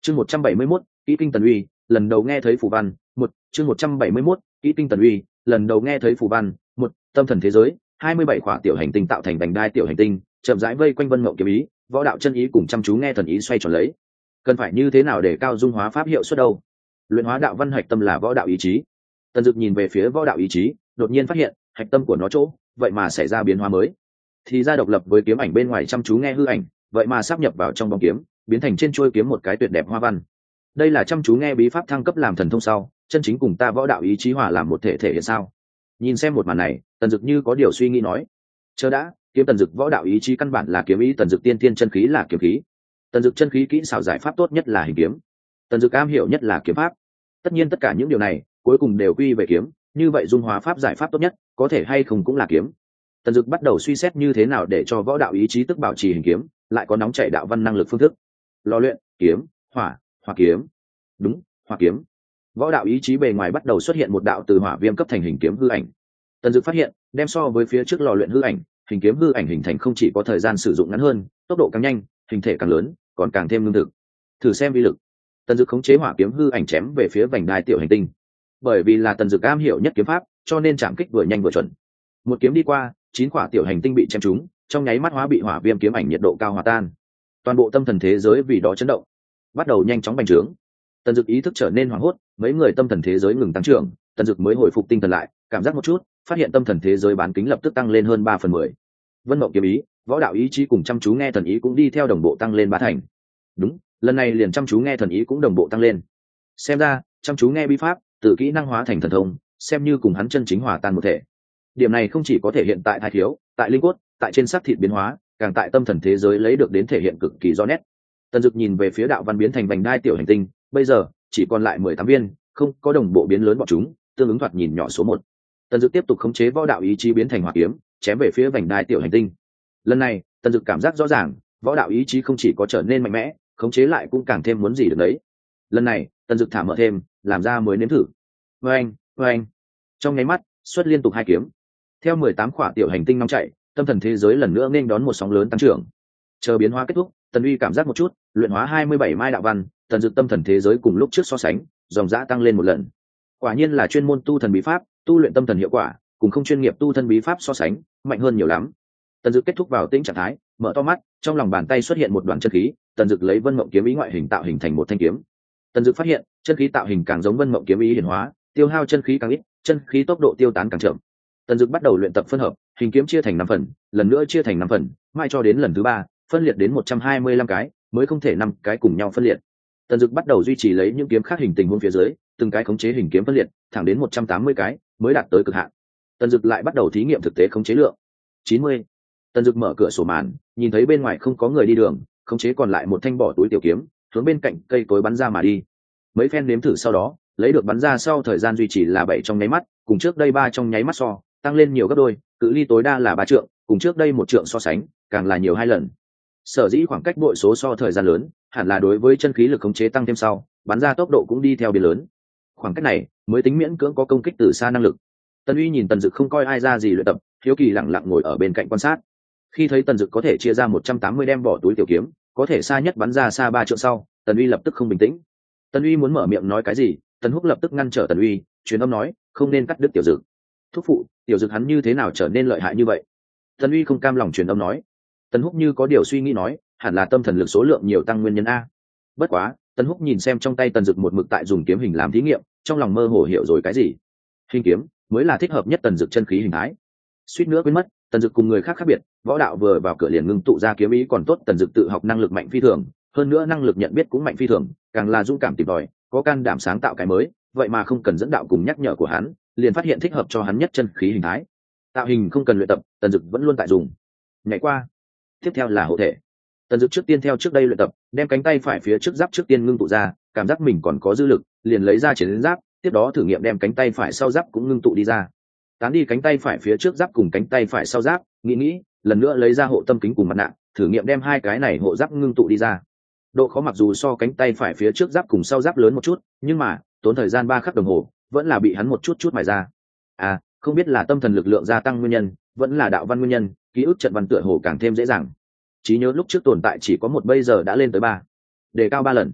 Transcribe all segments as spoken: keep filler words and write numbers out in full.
chương một trăm bảy mươi mốt kỹ kinh tần uy lần đầu nghe thấy phù văn một chương một trăm bảy mươi mốt kỹ kinh tần uy lần đầu nghe thấy phù văn một tâm thần thế giới hai mươi bảy khỏa tiểu hành tinh tạo thành vành đai tiểu hành tinh chậm rãi vây quanh vân mộng kiếm ý, võ đạo chân ý cùng chăm chú nghe thần ý xoay tròn lấy. Cần phải như thế nào để cao dung hóa pháp hiệu suất đâu? Luyện hóa đạo văn hạch tâm là võ đạo ý chí. Tần Dực nhìn về phía võ đạo ý chí, đột nhiên phát hiện hạch tâm của nó chỗ vậy mà xảy ra biến hóa mới. Thì ra độc lập với kiếm ảnh bên ngoài chăm chú nghe hư ảnh, vậy mà sáp nhập vào trong bóng kiếm, biến thành trên chuôi kiếm một cái tuyệt đẹp hoa văn. Đây là chăm chú nghe bí pháp thăng cấp làm thần thông sau, chân chính cùng ta võ đạo ý chí hòa làm một thể thể hiện sao? Nhìn xem một màn này, Tần Dực như có điều suy nghĩ nói: "Chờ đã, kiếm Tần Dực võ đạo ý chí căn bản là kiếm ý, Tần Dực tiên thiên chân khí là kiếm khí. Tần Dực chân khí kỹ xảo giải pháp tốt nhất là hình kiếm. Tần Dực am hiểu nhất là kiếm pháp. Tất nhiên tất cả những điều này cuối cùng đều quy về kiếm, như vậy dung hóa pháp giải pháp tốt nhất có thể hay không cũng là kiếm." Tần Dực bắt đầu suy xét như thế nào để cho võ đạo ý chí tức bảo trì hình kiếm, lại có nóng chảy đạo văn năng lực phương thức. Lò luyện, kiếm, hỏa, hỏa kiếm. Đúng, hỏa kiếm. Võ đạo ý chí bề ngoài bắt đầu xuất hiện một đạo từ hỏa viêm cấp thành hình kiếm hư ảnh. Tần Dực phát hiện, đem so với phía trước lò luyện hư ảnh, hình kiếm hư ảnh hình thành không chỉ có thời gian sử dụng ngắn hơn, tốc độ càng nhanh, hình thể càng lớn, còn càng thêm lương thực. Thử xem vi lực. Tần Dực khống chế hỏa kiếm hư ảnh chém về phía vành đai tiểu hành tinh. Bởi vì là Tần Dực am hiểu nhất kiếm pháp, cho nên chạm kích vừa nhanh vừa chuẩn. Một kiếm đi qua, chín quả tiểu hành tinh bị chém trúng, trong nháy mắt hóa bị hỏa viêm kiếm ảnh nhiệt độ cao hòa tan. Toàn bộ tâm thần thế giới vì đó chấn động, bắt đầu nhanh chóng bành trướng. Tần Dực ý thức trở nên hoảng hốt, mấy người tâm thần thế giới ngừng tăng trưởng, Tần Dực mới hồi phục tinh thần lại, cảm giác một chút, phát hiện tâm thần thế giới bán kính lập tức tăng lên hơn ba phần mười. Vân Mộng kiếm ý, võ đạo ý chí cùng chăm chú nghe thần ý cũng đi theo đồng bộ tăng lên ba thành. Đúng, lần này liền chăm chú nghe thần ý cũng đồng bộ tăng lên. Xem ra, chăm chú nghe bí pháp, từ kỹ năng hóa thành thần thông, xem như cùng hắn chân chính hòa tan một thể. Điểm này không chỉ có thể hiện tại thai thiếu, tại linh cốt, tại trên xác thịt biến hóa, càng tại tâm thần thế giới lấy được đến thể hiện cực kỳ rõ nét. Tần Dực nhìn về phía đạo văn biến thành vành đai tiểu hành tinh, bây giờ chỉ còn lại mười tám viên, không có đồng bộ biến lớn bọn chúng, tương ứng thoạt nhìn nhỏ số một. Tần Dực tiếp tục khống chế võ đạo ý chí biến thành hỏa kiếm, chém về phía vành đai tiểu hành tinh. Lần này, Tần Dực cảm giác rõ ràng, võ đạo ý chí không chỉ có trở nên mạnh mẽ, khống chế lại cũng càng thêm muốn gì được đấy. Lần này, Tần Dực thả mở thêm, làm ra mới nếm thử. Oeng, oeng. Trong nháy mắt, xuất liên tục hai kiếm. Theo mười tám khỏa tiểu hành tinh nóng chảy, tâm thần thế giới lần nữa nên đón một sóng lớn tăng trưởng. Chờ biến hóa kết thúc, Tần Uy cảm giác một chút, luyện hóa hai mươi bảy mai đạo văn, Tần Dực tâm thần thế giới cùng lúc trước so sánh, dòng dã tăng lên một lần. Quả nhiên là chuyên môn tu thần bí pháp, tu luyện tâm thần hiệu quả, cùng không chuyên nghiệp tu thân bí pháp so sánh, mạnh hơn nhiều lắm. Tần Dực kết thúc vào tĩnh trạng thái, mở to mắt, trong lòng bàn tay xuất hiện một đoàn chân khí, Tần Dực lấy Vân Mộng kiếm ý ngoại hình tạo hình thành một thanh kiếm. Tần Dực phát hiện, chân khí tạo hình càng giống Vân Mộng kiếm ý hiển hóa, tiêu hao chân khí càng ít, chân khí tốc độ tiêu tán càng chậm. Tần Dực bắt đầu luyện tập phân hợp, hình kiếm chia thành năm phần, lần nữa chia thành năm phần, mãi cho đến lần thứ ba, phân liệt đến một trăm hai mươi lăm cái, mới không thể năm cái cùng nhau phân liệt. Tần Dực bắt đầu duy trì lấy những kiếm khác hình tình huống phía dưới, từng cái khống chế hình kiếm phân liệt, thẳng đến một trăm tám mươi cái, mới đạt tới cực hạn. Tần Dực lại bắt đầu thí nghiệm thực tế khống chế lượng. chín mươi. Tần Dực mở cửa sổ màn, nhìn thấy bên ngoài không có người đi đường, khống chế còn lại một thanh bỏ túi tiểu kiếm, hướng bên cạnh cây cối bắn ra mà đi. Mấy phen nếm thử sau đó, lấy được bắn ra sau thời gian duy trì là bảy trong nháy mắt, cùng trước đây ba trong nháy mắt so, tăng lên nhiều gấp đôi, cự ly tối đa là ba trượng, cùng trước đây một trượng so sánh, càng là nhiều hai lần. Sở dĩ khoảng cách bội số so thời gian lớn, hẳn là đối với chân khí lực khống chế tăng thêm sau, bắn ra tốc độ cũng đi theo biến lớn. Khoảng cách này mới tính miễn cưỡng có công kích từ xa năng lực. Tần Uy nhìn Tần Dực không coi ai ra gì luyện tập, hiếu kỳ lặng lặng ngồi ở bên cạnh quan sát. Khi thấy Tần Dực có thể chia ra một trăm tám mươi đem bỏ túi tiểu kiếm, có thể xa nhất bắn ra xa ba trượng sau, Tần Uy lập tức không bình tĩnh. Tần Uy muốn mở miệng nói cái gì, Tần Húc lập tức ngăn trở Tần Uy, truyền âm nói, không nên cắt đứt tiểu Dực. Thúc phụ, tiểu Dực hắn như thế nào trở nên lợi hại như vậy? Tần Uy không cam lòng truyền âm nói. Tần Húc như có điều suy nghĩ nói, hẳn là tâm thần lực số lượng nhiều tăng nguyên nhân a. Bất quá, Tần Húc nhìn xem trong tay Tần Dực một mực tại dùng kiếm hình làm thí nghiệm, trong lòng mơ hồ hiểu rồi cái gì. Hình kiếm mới là thích hợp nhất Tần Dực chân khí hình thái. Suýt nữa quên mất, Tần Dực cùng người khác khác biệt, võ đạo vừa vào cửa liền ngưng tụ ra kiếm ý còn tốt, Tần Dực tự học năng lực mạnh phi thường, hơn nữa năng lực nhận biết cũng mạnh phi thường, càng là dũng cảm tìm tòi, có can đảm sáng tạo cái mới, vậy mà không cần dẫn đạo cùng nhắc nhở của hắn, liền phát hiện thích hợp cho hắn nhất chân khí hình thái. Tạo hình không cần luyện tập, Tần Dực vẫn luôn tại dùng. Nhảy qua. Tiếp theo là hộ thể. Tần Dực trước tiên theo trước đây luyện tập, đem cánh tay phải phía trước giáp trước tiên ngưng tụ ra, cảm giác mình còn có dư lực, liền lấy ra chiến giáp, tiếp đó thử nghiệm đem cánh tay phải sau giáp cũng ngưng tụ đi ra. Tán đi cánh tay phải phía trước giáp cùng cánh tay phải sau giáp, nghĩ nghĩ, lần nữa lấy ra hộ tâm kính cùng mặt nạ, thử nghiệm đem hai cái này hộ giáp ngưng tụ đi ra. Độ khó mặc dù so cánh tay phải phía trước giáp cùng sau giáp lớn một chút, nhưng mà tốn thời gian ba khắc đồng hồ, vẫn là bị hắn một chút chút mài ra. À, không biết là tâm thần lực lượng gia tăng nguyên nhân, vẫn là đạo văn nguyên nhân, ký ức trận văn tựa hồ càng thêm dễ dàng. Trí nhớ lúc trước tồn tại chỉ có một bây giờ đã lên tới ba, đề cao ba lần.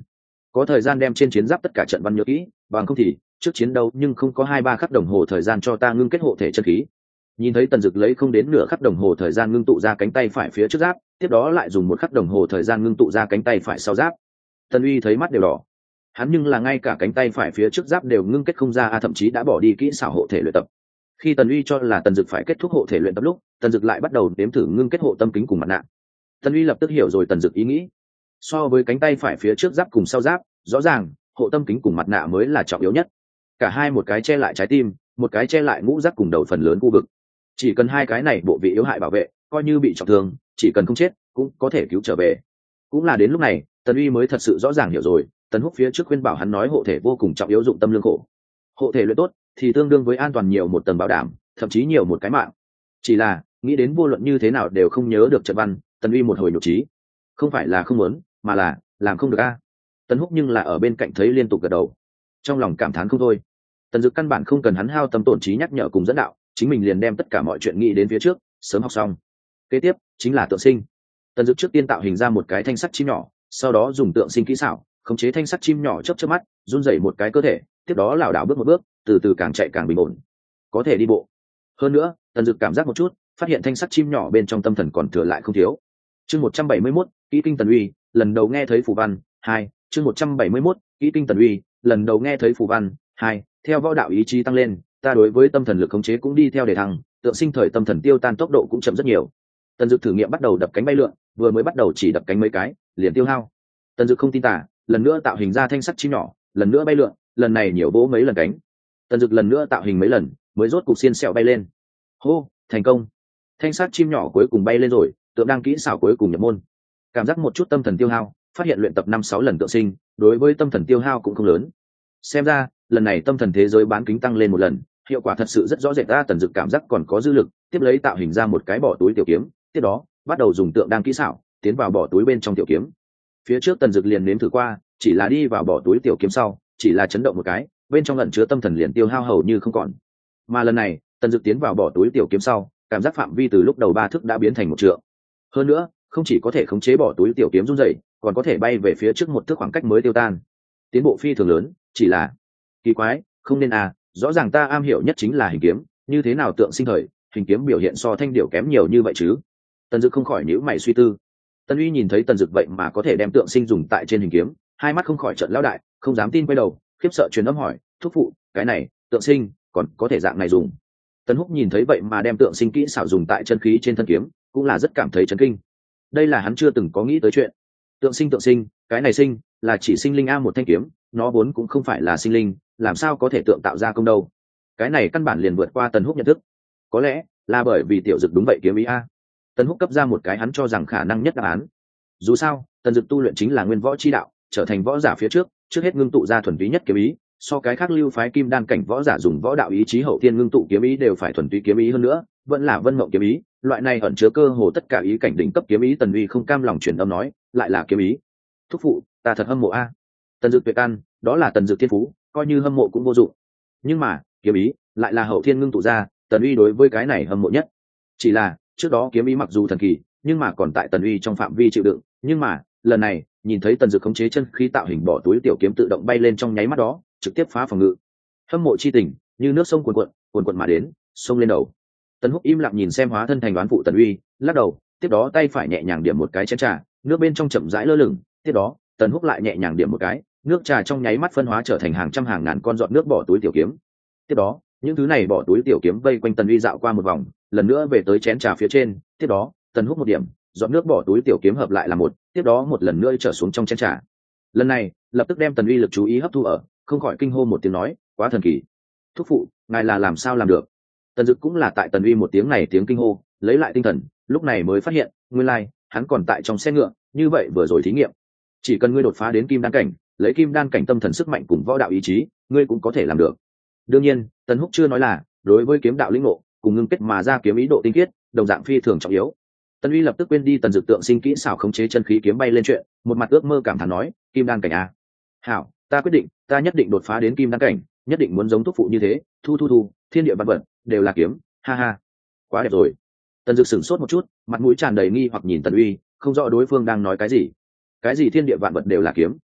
có thời gian đem trên chiến giáp tất cả trận văn nhớ kỹ, bằng không thì trước chiến đấu nhưng không có hai ba khắc đồng hồ thời gian cho ta ngưng kết hộ thể chân khí. Nhìn thấy Tần Dực lấy không đến nửa khắc đồng hồ thời gian ngưng tụ ra cánh tay phải phía trước giáp, tiếp đó lại dùng một khắc đồng hồ thời gian ngưng tụ ra cánh tay phải sau giáp. Tần Uy thấy mắt đều đỏ. Hắn nhưng là ngay cả cánh tay phải phía trước giáp đều ngưng kết không ra, a thậm chí đã bỏ đi kỹ xảo hộ thể luyện tập. Khi Tần Uy cho là Tần Dực phải kết thúc hộ thể luyện tập lúc, Tần Dực lại bắt đầu nếm thử ngưng kết hộ tâm kính cùng mặt nạ. Tần Uy lập tức hiểu rồi Tần Dực ý nghĩ. So với cánh tay phải phía trước giáp cùng sau giáp, rõ ràng hộ tâm kính cùng mặt nạ mới là trọng yếu nhất. Cả hai một cái che lại trái tim, một cái che lại ngũ giác cùng đầu phần lớn khu vực. Chỉ cần hai cái này bộ vị yếu hại bảo vệ, coi như bị trọng thương, chỉ cần không chết cũng có thể cứu trở về. Cũng là đến lúc này, Tần Uy mới thật sự rõ ràng hiểu rồi, Tần Húc phía trước khuyên bảo hắn nói hộ thể vô cùng trọng yếu, dụng tâm lương khổ. Hộ thể luyện tốt thì tương đương với an toàn nhiều một tầng bảo đảm, thậm chí nhiều một cái mạng. Chỉ là nghĩ đến vô luận như thế nào đều không nhớ được trận văn, Tần Uy một hồi nhục trí. Không phải là không muốn, mà là làm không được a. Tần Húc nhưng là ở bên cạnh thấy liên tục gật đầu, trong lòng cảm thán không thôi. Tần Dực căn bản không cần hắn hao tâm tổn trí nhắc nhở cùng dẫn đạo, chính mình liền đem tất cả mọi chuyện nghĩ đến phía trước, sớm học xong. Kế tiếp chính là tượng sinh. Tần Dực trước tiên tạo hình ra một cái thanh sắt chim nhỏ, sau đó dùng tượng sinh kỹ xảo khống chế thanh sắt chim nhỏ chớp chớp mắt, run rẩy một cái cơ thể, tiếp đó lảo đảo bước một bước, từ từ càng chạy càng bình ổn, có thể đi bộ. Hơn nữa, Tần Dực cảm giác một chút, phát hiện thanh sắt chim nhỏ bên trong tâm thần còn thừa lại không thiếu. Chương một trăm bảy mươi mốt, kỹ kinh Tần Uy, lần đầu nghe thấy phù văn hai. Chương một trăm bảy mươi mốt, kỹ kinh Tần Uy, lần đầu nghe thấy phù văn hai. Theo võ đạo ý chí tăng lên, ta đối với tâm thần lực khống chế cũng đi theo để thăng, tượng sinh thời tâm thần tiêu tan tốc độ cũng chậm rất nhiều. Tần Dực thử nghiệm bắt đầu đập cánh bay lượn, vừa mới bắt đầu chỉ đập cánh mấy cái, liền tiêu hao. Tần Dực không tin tả, lần nữa tạo hình ra thanh sắt chim nhỏ, lần nữa bay lượn, lần này nhiều vỗ mấy lần cánh. Tần Dực lần nữa tạo hình mấy lần, mới rốt cục xiên xẹo bay lên. Hô, thành công! Thanh sắt chim nhỏ cuối cùng bay lên rồi, tượng đang kỹ xảo cuối cùng nhập môn. Cảm giác một chút tâm thần tiêu hao, phát hiện luyện tập năm sáu lần tượng sinh, đối với tâm thần tiêu hao cũng không lớn. Xem ra, lần này tâm thần thế giới bán kính tăng lên một lần, hiệu quả thật sự rất rõ rệt. Ta Tần Dực cảm giác còn có dư lực, tiếp lấy tạo hình ra một cái bỏ túi tiểu kiếm, tiếp đó bắt đầu dùng tượng đang kỹ xảo tiến vào bỏ túi bên trong tiểu kiếm. Phía trước Tần Dực liền nếm thử qua, chỉ là đi vào bỏ túi tiểu kiếm sau, chỉ là chấn động một cái, bên trong ẩn chứa tâm thần liền tiêu hao hầu như không còn. Mà lần này, Tần Dực tiến vào bỏ túi tiểu kiếm sau, cảm giác phạm vi từ lúc đầu ba thước đã biến thành một trượng. Hơn nữa, không chỉ có thể khống chế bỏ túi tiểu kiếm run rẩy, còn có thể bay về phía trước một thước khoảng cách mới tiêu tan. Tiến bộ phi thường lớn, chỉ là kỳ quái, không nên à, rõ ràng ta am hiểu nhất chính là hình kiếm, như thế nào tượng sinh thời, hình kiếm biểu hiện so thanh điệu kém nhiều như vậy chứ? Tần Dực không khỏi nhíu mày suy tư. Tần Uy nhìn thấy Tần Dực vậy mà có thể đem tượng sinh dùng tại trên hình kiếm, hai mắt không khỏi trợn lão đại, không dám tin, quay đầu khiếp sợ truyền âm hỏi, thúc phụ, cái này tượng sinh còn có thể dạng này dùng? Tần Húc nhìn thấy vậy mà đem tượng sinh kỹ xảo dùng tại chân khí trên thân kiếm, cũng là rất cảm thấy chấn kinh. Đây là hắn chưa từng có nghĩ tới chuyện. Tượng sinh tượng sinh, cái này sinh là chỉ sinh linh a, một thanh kiếm, nó vốn cũng không phải là sinh linh, làm sao có thể tượng tạo ra công đâu? Cái này căn bản liền vượt qua Tần Húc nhận thức. Có lẽ là bởi vì tiểu Dực đúng vậy kiếm ý a. Tần Húc cấp ra một cái hắn cho rằng khả năng nhất đáp án. Dù sao, Tần Dực tu luyện chính là nguyên võ chi đạo, trở thành võ giả phía trước, trước hết ngưng tụ ra thuần túy nhất kiếm ý, so cái khác lưu phái kim đan cảnh võ giả dùng võ đạo ý chí hậu tiên ngưng tụ kiếm ý đều phải thuần túy kiếm ý hơn nữa, vẫn là vân mộng kiếm ý, loại này ẩn chứa cơ hồ tất cả ý cảnh đỉnh cấp kiếm ý. Tần Uy không cam lòng truyền âm nói, lại là kiếm ý. Thúc phụ, ta thật hâm mộ a. Tần Dực tuyệt căn, đó là Tần Dực thiên phú, coi như hâm mộ cũng vô dụng. Nhưng mà, kiếm ý lại là hậu thiên ngưng tụ ra, Tần Uy đối với cái này hâm mộ nhất. Chỉ là, trước đó kiếm ý mặc dù thần kỳ, nhưng mà còn tại Tần Uy trong phạm vi chịu đựng, nhưng mà, lần này, nhìn thấy Tần Dực khống chế chân khí tạo hình bỏ túi tiểu kiếm tự động bay lên trong nháy mắt đó, trực tiếp phá phòng ngự. Hâm mộ chi tình, như nước sông cuồn cuộn, cuồn cuộn mà đến, sông lên đầu. Tần Húc im lặng nhìn xem hóa thân thành đoán phụ Tần Uy, lắc đầu, tiếp đó tay phải nhẹ nhàng điểm một cái chén trà, nước bên trong chậm rãi lơ lửng, tiếp đó, Tần Húc lại nhẹ nhàng điểm một cái, nước trà trong nháy mắt phân hóa trở thành hàng trăm hàng ngàn con giọt nước bỏ túi tiểu kiếm. Tiếp đó, những thứ này bỏ túi tiểu kiếm vây quanh Tần Uy dạo qua một vòng, lần nữa về tới chén trà phía trên, tiếp đó, Tần Húc một điểm, giọt nước bỏ túi tiểu kiếm hợp lại là một, tiếp đó một lần nữa trở xuống trong chén trà. Lần này, lập tức đem Tần Uy lực chú ý hấp thu ở, không khỏi kinh hô một tiếng nói, quá thần kỳ. Thúc phụ, ngài là làm sao làm được? Tần Dực cũng là tại Tần Uy một tiếng này tiếng kinh hô, lấy lại tinh thần, lúc này mới phát hiện, nguyên lai, like, hắn còn tại trong xe ngựa, như vậy vừa rồi thí nghiệm. Chỉ cần ngươi đột phá đến kim đan cảnh, lấy kim đan cảnh tâm thần sức mạnh cùng võ đạo ý chí, ngươi cũng có thể làm được. Đương nhiên, Tần Húc chưa nói là, đối với kiếm đạo lĩnh ngộ, cùng ngưng kết mà ra kiếm ý độ tinh khiết, đồng dạng phi thường trọng yếu. Tần Uy lập tức quên đi Tần Dực tượng sinh kỹ xảo khống chế chân khí kiếm bay lên chuyện, một mặt ước mơ cảm thán nói, kim đan cảnh a. Hảo, ta quyết định, ta nhất định đột phá đến kim đan cảnh, nhất định muốn giống thúc phụ như thế, thu thu thu, thiên địa vạn vật đều là kiếm, ha ha. Quá đẹp rồi. Tần Dực sửng sốt một chút, mặt mũi tràn đầy nghi hoặc nhìn Tần Uy, không rõ đối phương đang nói cái gì. Cái gì thiên địa vạn vật đều là kiếm?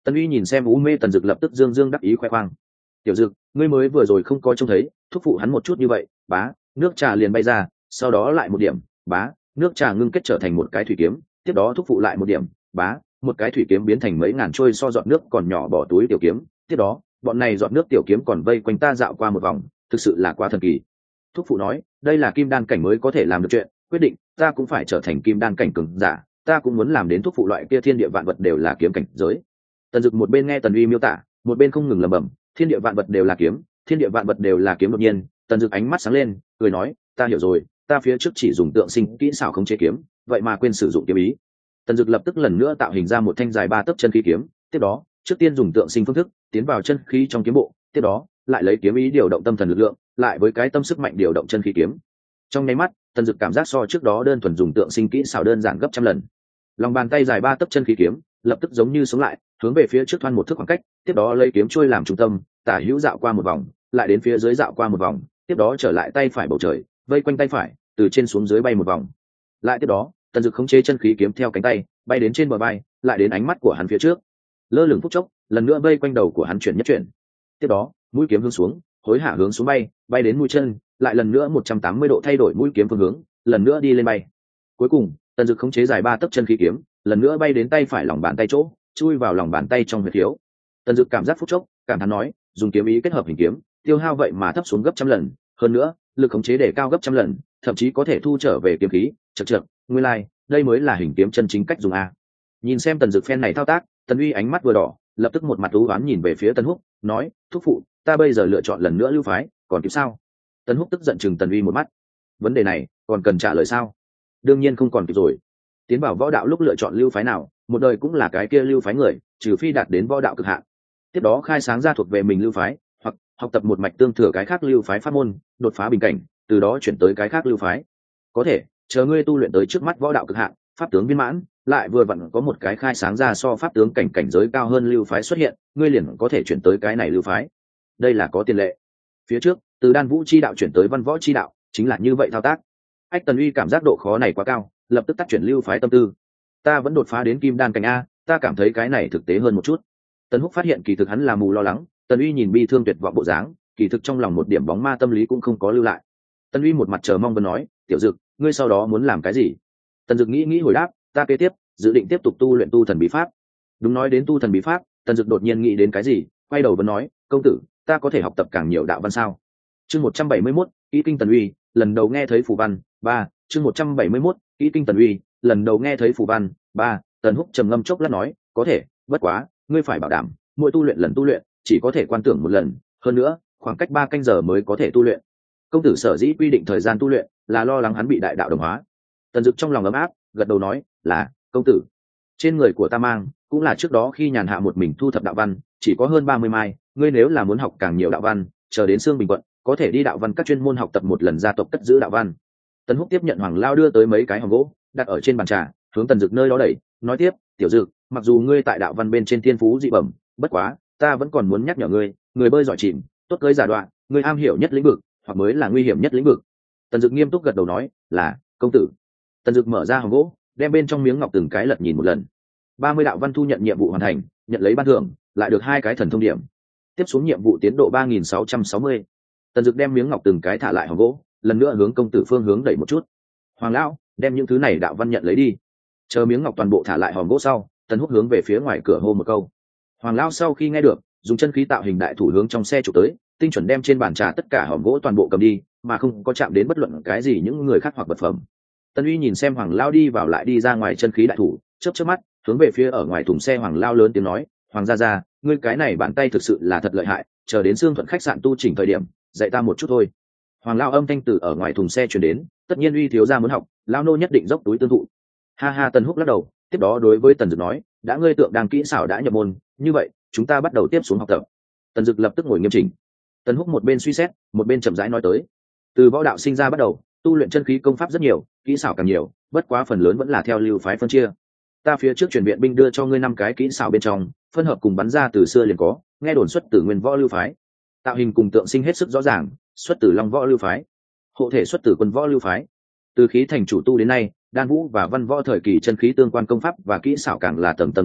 Tần Uy nhìn xem U Mê Tần Dực lập tức dương dương đắc ý khoe khoang. Tiểu Dực, ngươi mới vừa rồi không có trông thấy, thúc phụ hắn một chút như vậy, bá, nước trà liền bay ra, sau đó lại một điểm, bá, nước trà ngưng kết trở thành một cái thủy kiếm, tiếp đó thúc phụ lại một điểm, bá, một cái thủy kiếm biến thành mấy ngàn trôi so giọt nước còn nhỏ bỏ túi tiểu kiếm, tiếp đó, bọn này giọt nước tiểu kiếm còn vây quanh ta dạo qua một vòng, thực sự là quá thần kỳ. Thúc phụ nói, đây là kim đan cảnh mới có thể làm được chuyện, quyết định, ta cũng phải trở thành kim đan cảnh cường giả, ta cũng muốn làm đến thúc phụ loại kia thiên địa vạn vật đều là kiếm cảnh giới. Tần Dực một bên nghe Tần Uy miêu tả, một bên không ngừng lẩm bẩm, thiên địa vạn vật đều là kiếm, thiên địa vạn vật đều là kiếm. Đột nhiên, Tần Dực ánh mắt sáng lên, cười nói, ta hiểu rồi, ta phía trước chỉ dùng tượng sinh kỹ xảo không chế kiếm, vậy mà quên sử dụng kiếm ý. Tần Dực lập tức lần nữa tạo hình ra một thanh dài ba tấc chân khí kiếm, tiếp đó, trước tiên dùng tượng sinh phương thức tiến vào chân khí trong kiếm bộ, tiếp đó, lại lấy kiếm ý điều động tâm thần lực lượng, lại với cái tâm sức mạnh điều động chân khí kiếm. Trong nháy mắt, Tần Dực cảm giác so trước đó đơn thuần dùng tượng sinh kỹ xảo đơn giản gấp trăm lần. Lòng bàn tay dài ba tấc chân khí kiếm, lập tức giống như sống lại, hướng về phía trước thoăn một thước khoảng cách, tiếp đó lấy kiếm chuôi làm trung tâm, tả hữu dạo qua một vòng, lại đến phía dưới dạo qua một vòng, tiếp đó trở lại tay phải bầu trời, vây quanh tay phải, từ trên xuống dưới bay một vòng. Lại tiếp đó, Tần Dực khống chế chân khí kiếm theo cánh tay, bay đến trên bờ vai, lại đến ánh mắt của hắn phía trước. Lơ lửng phút chốc, lần nữa vây quanh đầu của hắn chuyển nhất chuyển. Tiếp đó, mũi kiếm hướng xuống, hối hả hướng xuống bay, bay đến mũi chân, lại lần nữa một trăm tám mươi độ thay đổi mũi kiếm phương hướng, lần nữa đi lên bay. Cuối cùng, Tần Dực khống chế dài ba tấc chân khí kiếm, lần nữa bay đến tay phải lòng bàn tay chỗ, chui vào lòng bàn tay trong huyệt khiếu. Tần Dực cảm giác phút chốc, cảm thán nói, dùng kiếm ý kết hợp hình kiếm, tiêu hao vậy mà thấp xuống gấp trăm lần, hơn nữa, lực khống chế để cao gấp trăm lần, thậm chí có thể thu trở về kiếm khí, chậc chậc, nguyên lai, like, đây mới là hình kiếm chân chính cách dùng a. Nhìn xem Tần Dực phen này thao tác, Tần Uy ánh mắt vừa đỏ, lập tức một mặt u uất nhìn về phía Tần Húc, nói, thúc phụ, ta bây giờ lựa chọn lần nữa lưu phái, còn kịp sao? Tần Húc tức giận chừng Tần Uy một mắt. Vấn đề này, còn cần trả lời sao? Đương nhiên không còn kịp rồi. Tiến vào võ đạo lúc lựa chọn lưu phái nào, một đời cũng là cái kia lưu phái người, trừ phi đạt đến võ đạo cực hạn. Tiếp đó khai sáng ra thuộc về mình lưu phái, hoặc học tập một mạch tương thừa cái khác lưu phái pháp môn, đột phá bình cảnh, từ đó chuyển tới cái khác lưu phái. Có thể, chờ ngươi tu luyện tới trước mắt võ đạo cực hạn, pháp tướng viên mãn, lại vừa vặn có một cái khai sáng ra so pháp tướng cảnh cảnh giới cao hơn lưu phái xuất hiện, ngươi liền có thể chuyển tới cái này lưu phái. Đây là có tiền lệ. Phía trước, từ đan vũ chi đạo chuyển tới văn võ chi đạo, chính là như vậy thao tác. Ách Tần Uy cảm giác độ khó này quá cao, lập tức tắt chuyển lưu phái tâm tư. Ta vẫn đột phá đến kim đan cảnh a, ta cảm thấy cái này thực tế hơn một chút. Tần Húc phát hiện kỳ thực hắn là mù lo lắng, Tần Uy nhìn bi thương tuyệt vọng bộ dáng, kỳ thực trong lòng một điểm bóng ma tâm lý cũng không có lưu lại. Tần Uy một mặt chờ mong vẫn nói, tiểu Dực, ngươi sau đó muốn làm cái gì? Tần Dực nghĩ nghĩ hồi đáp, ta kế tiếp dự định tiếp tục tu luyện tu thần bí pháp. Đúng, nói đến tu thần bí pháp, Tần Dực đột nhiên nghĩ đến cái gì, quay đầu vẫn nói, công tử, ta có thể học tập càng nhiều đạo văn sao? Chương một trăm bảy mươi mốt, Kỹ kinh Tần Uy, lần đầu nghe thấy phù văn, ba, chương một trăm bảy mươi mốt, Kỹ kinh Tần Uy, lần đầu nghe thấy phù văn, ba. Tần Húc trầm ngâm chốc lát nói, có thể, bất quá, ngươi phải bảo đảm, mỗi tu luyện lần tu luyện, chỉ có thể quan tưởng một lần, hơn nữa, khoảng cách ba canh giờ mới có thể tu luyện. Công tử sở dĩ quy định thời gian tu luyện, là lo lắng hắn bị đại đạo đồng hóa. Tần Dực trong lòng ấm áp, gật đầu nói, là, công tử. Trên người của ta mang, cũng là trước đó khi nhàn hạ một mình thu thập đạo văn, chỉ có hơn ba mươi mai, ngươi nếu là muốn học càng nhiều đạo văn, chờ đến Sương Bình quận, có thể đi đạo văn các chuyên môn học tập một lần gia tộc cất giữ đạo văn. Tần Húc tiếp nhận Hoàng Lao đưa tới mấy cái hòm gỗ, đặt ở trên bàn trà, hướng Tần Dực nơi đó đẩy, nói tiếp, tiểu Dực, mặc dù ngươi tại đạo văn bên trên thiên phú dị bẩm, bất quá, ta vẫn còn muốn nhắc nhở ngươi, người bơi giỏi chìm, tốt cưới giả đoạn, ngươi am hiểu nhất lĩnh vực, hoặc mới là nguy hiểm nhất lĩnh vực. Tần Dực nghiêm túc gật đầu nói, là, công tử. Tần Dực mở ra hòm gỗ, đem bên trong miếng ngọc từng cái lật nhìn một lần. ba mươi đạo văn thu nhận nhiệm vụ hoàn thành, nhận lấy ban thưởng, lại được hai cái thần thông điểm. Tiếp xuống nhiệm vụ tiến độ ba nghìn sáu trăm sáu mươi. Tần Dực đem miếng ngọc từng cái thả lại hòm gỗ, lần nữa hướng công tử phương hướng đẩy một chút. Hoàng lão, đem những thứ này đạo văn nhận lấy đi. Chờ miếng ngọc toàn bộ thả lại hòm gỗ sau, Tần Húc hướng về phía ngoài cửa hô một câu. Hoàng lão sau khi nghe được, dùng chân khí tạo hình đại thủ hướng trong xe chụp tới, tinh chuẩn đem trên bàn trà tất cả hòm gỗ toàn bộ cầm đi, mà không có chạm đến bất luận cái gì những người khác hoặc vật phẩm. Tần Uy nhìn xem Hoàng lão đi vào lại đi ra ngoài chân khí đại thủ, chớp chớp mắt, hướng về phía ở ngoài thùng xe Hoàng lão lớn tiếng nói, Hoàng gia gia, ngươi cái này bàn tay thực sự là thật lợi hại, chờ đến Sương Thuận khách sạn tu chỉnh thời điểm, dạy ta một chút thôi. Hoàng lão âm thanh từ ở ngoài thùng xe truyền đến, tất nhiên Uy thiếu gia muốn học, lão nô nhất định dốc túi tương thụ. Ha ha, Tần Húc lắc đầu, tiếp đó đối với Tần Dực nói, đã ngươi tượng đàng kỹ xảo đã nhập môn, như vậy, chúng ta bắt đầu tiếp xuống học tập. Tần Dực lập tức ngồi nghiêm chỉnh. Tần Húc một bên suy xét, một bên chậm rãi nói tới, từ võ đạo sinh ra bắt đầu, tu luyện chân khí công pháp rất nhiều, kỹ xảo càng nhiều, bất quá phần lớn vẫn là theo lưu phái phân chia. Ta phía trước truyền viện binh đưa cho ngươi năm cái kỹ xảo bên trong, phân hợp cùng bắn ra từ xưa liền có, nghe đồn xuất từ nguyên võ lưu phái, tạo hình cùng tượng sinh hết sức rõ ràng, xuất từ long võ lưu phái, hộ thể xuất từ quân võ lưu phái. Từ khí thành chủ tu đến nay, đan vũ và văn võ thời kỳ chân khí tương quan công pháp và kỹ xảo càng là tầng tầng lớp lớp,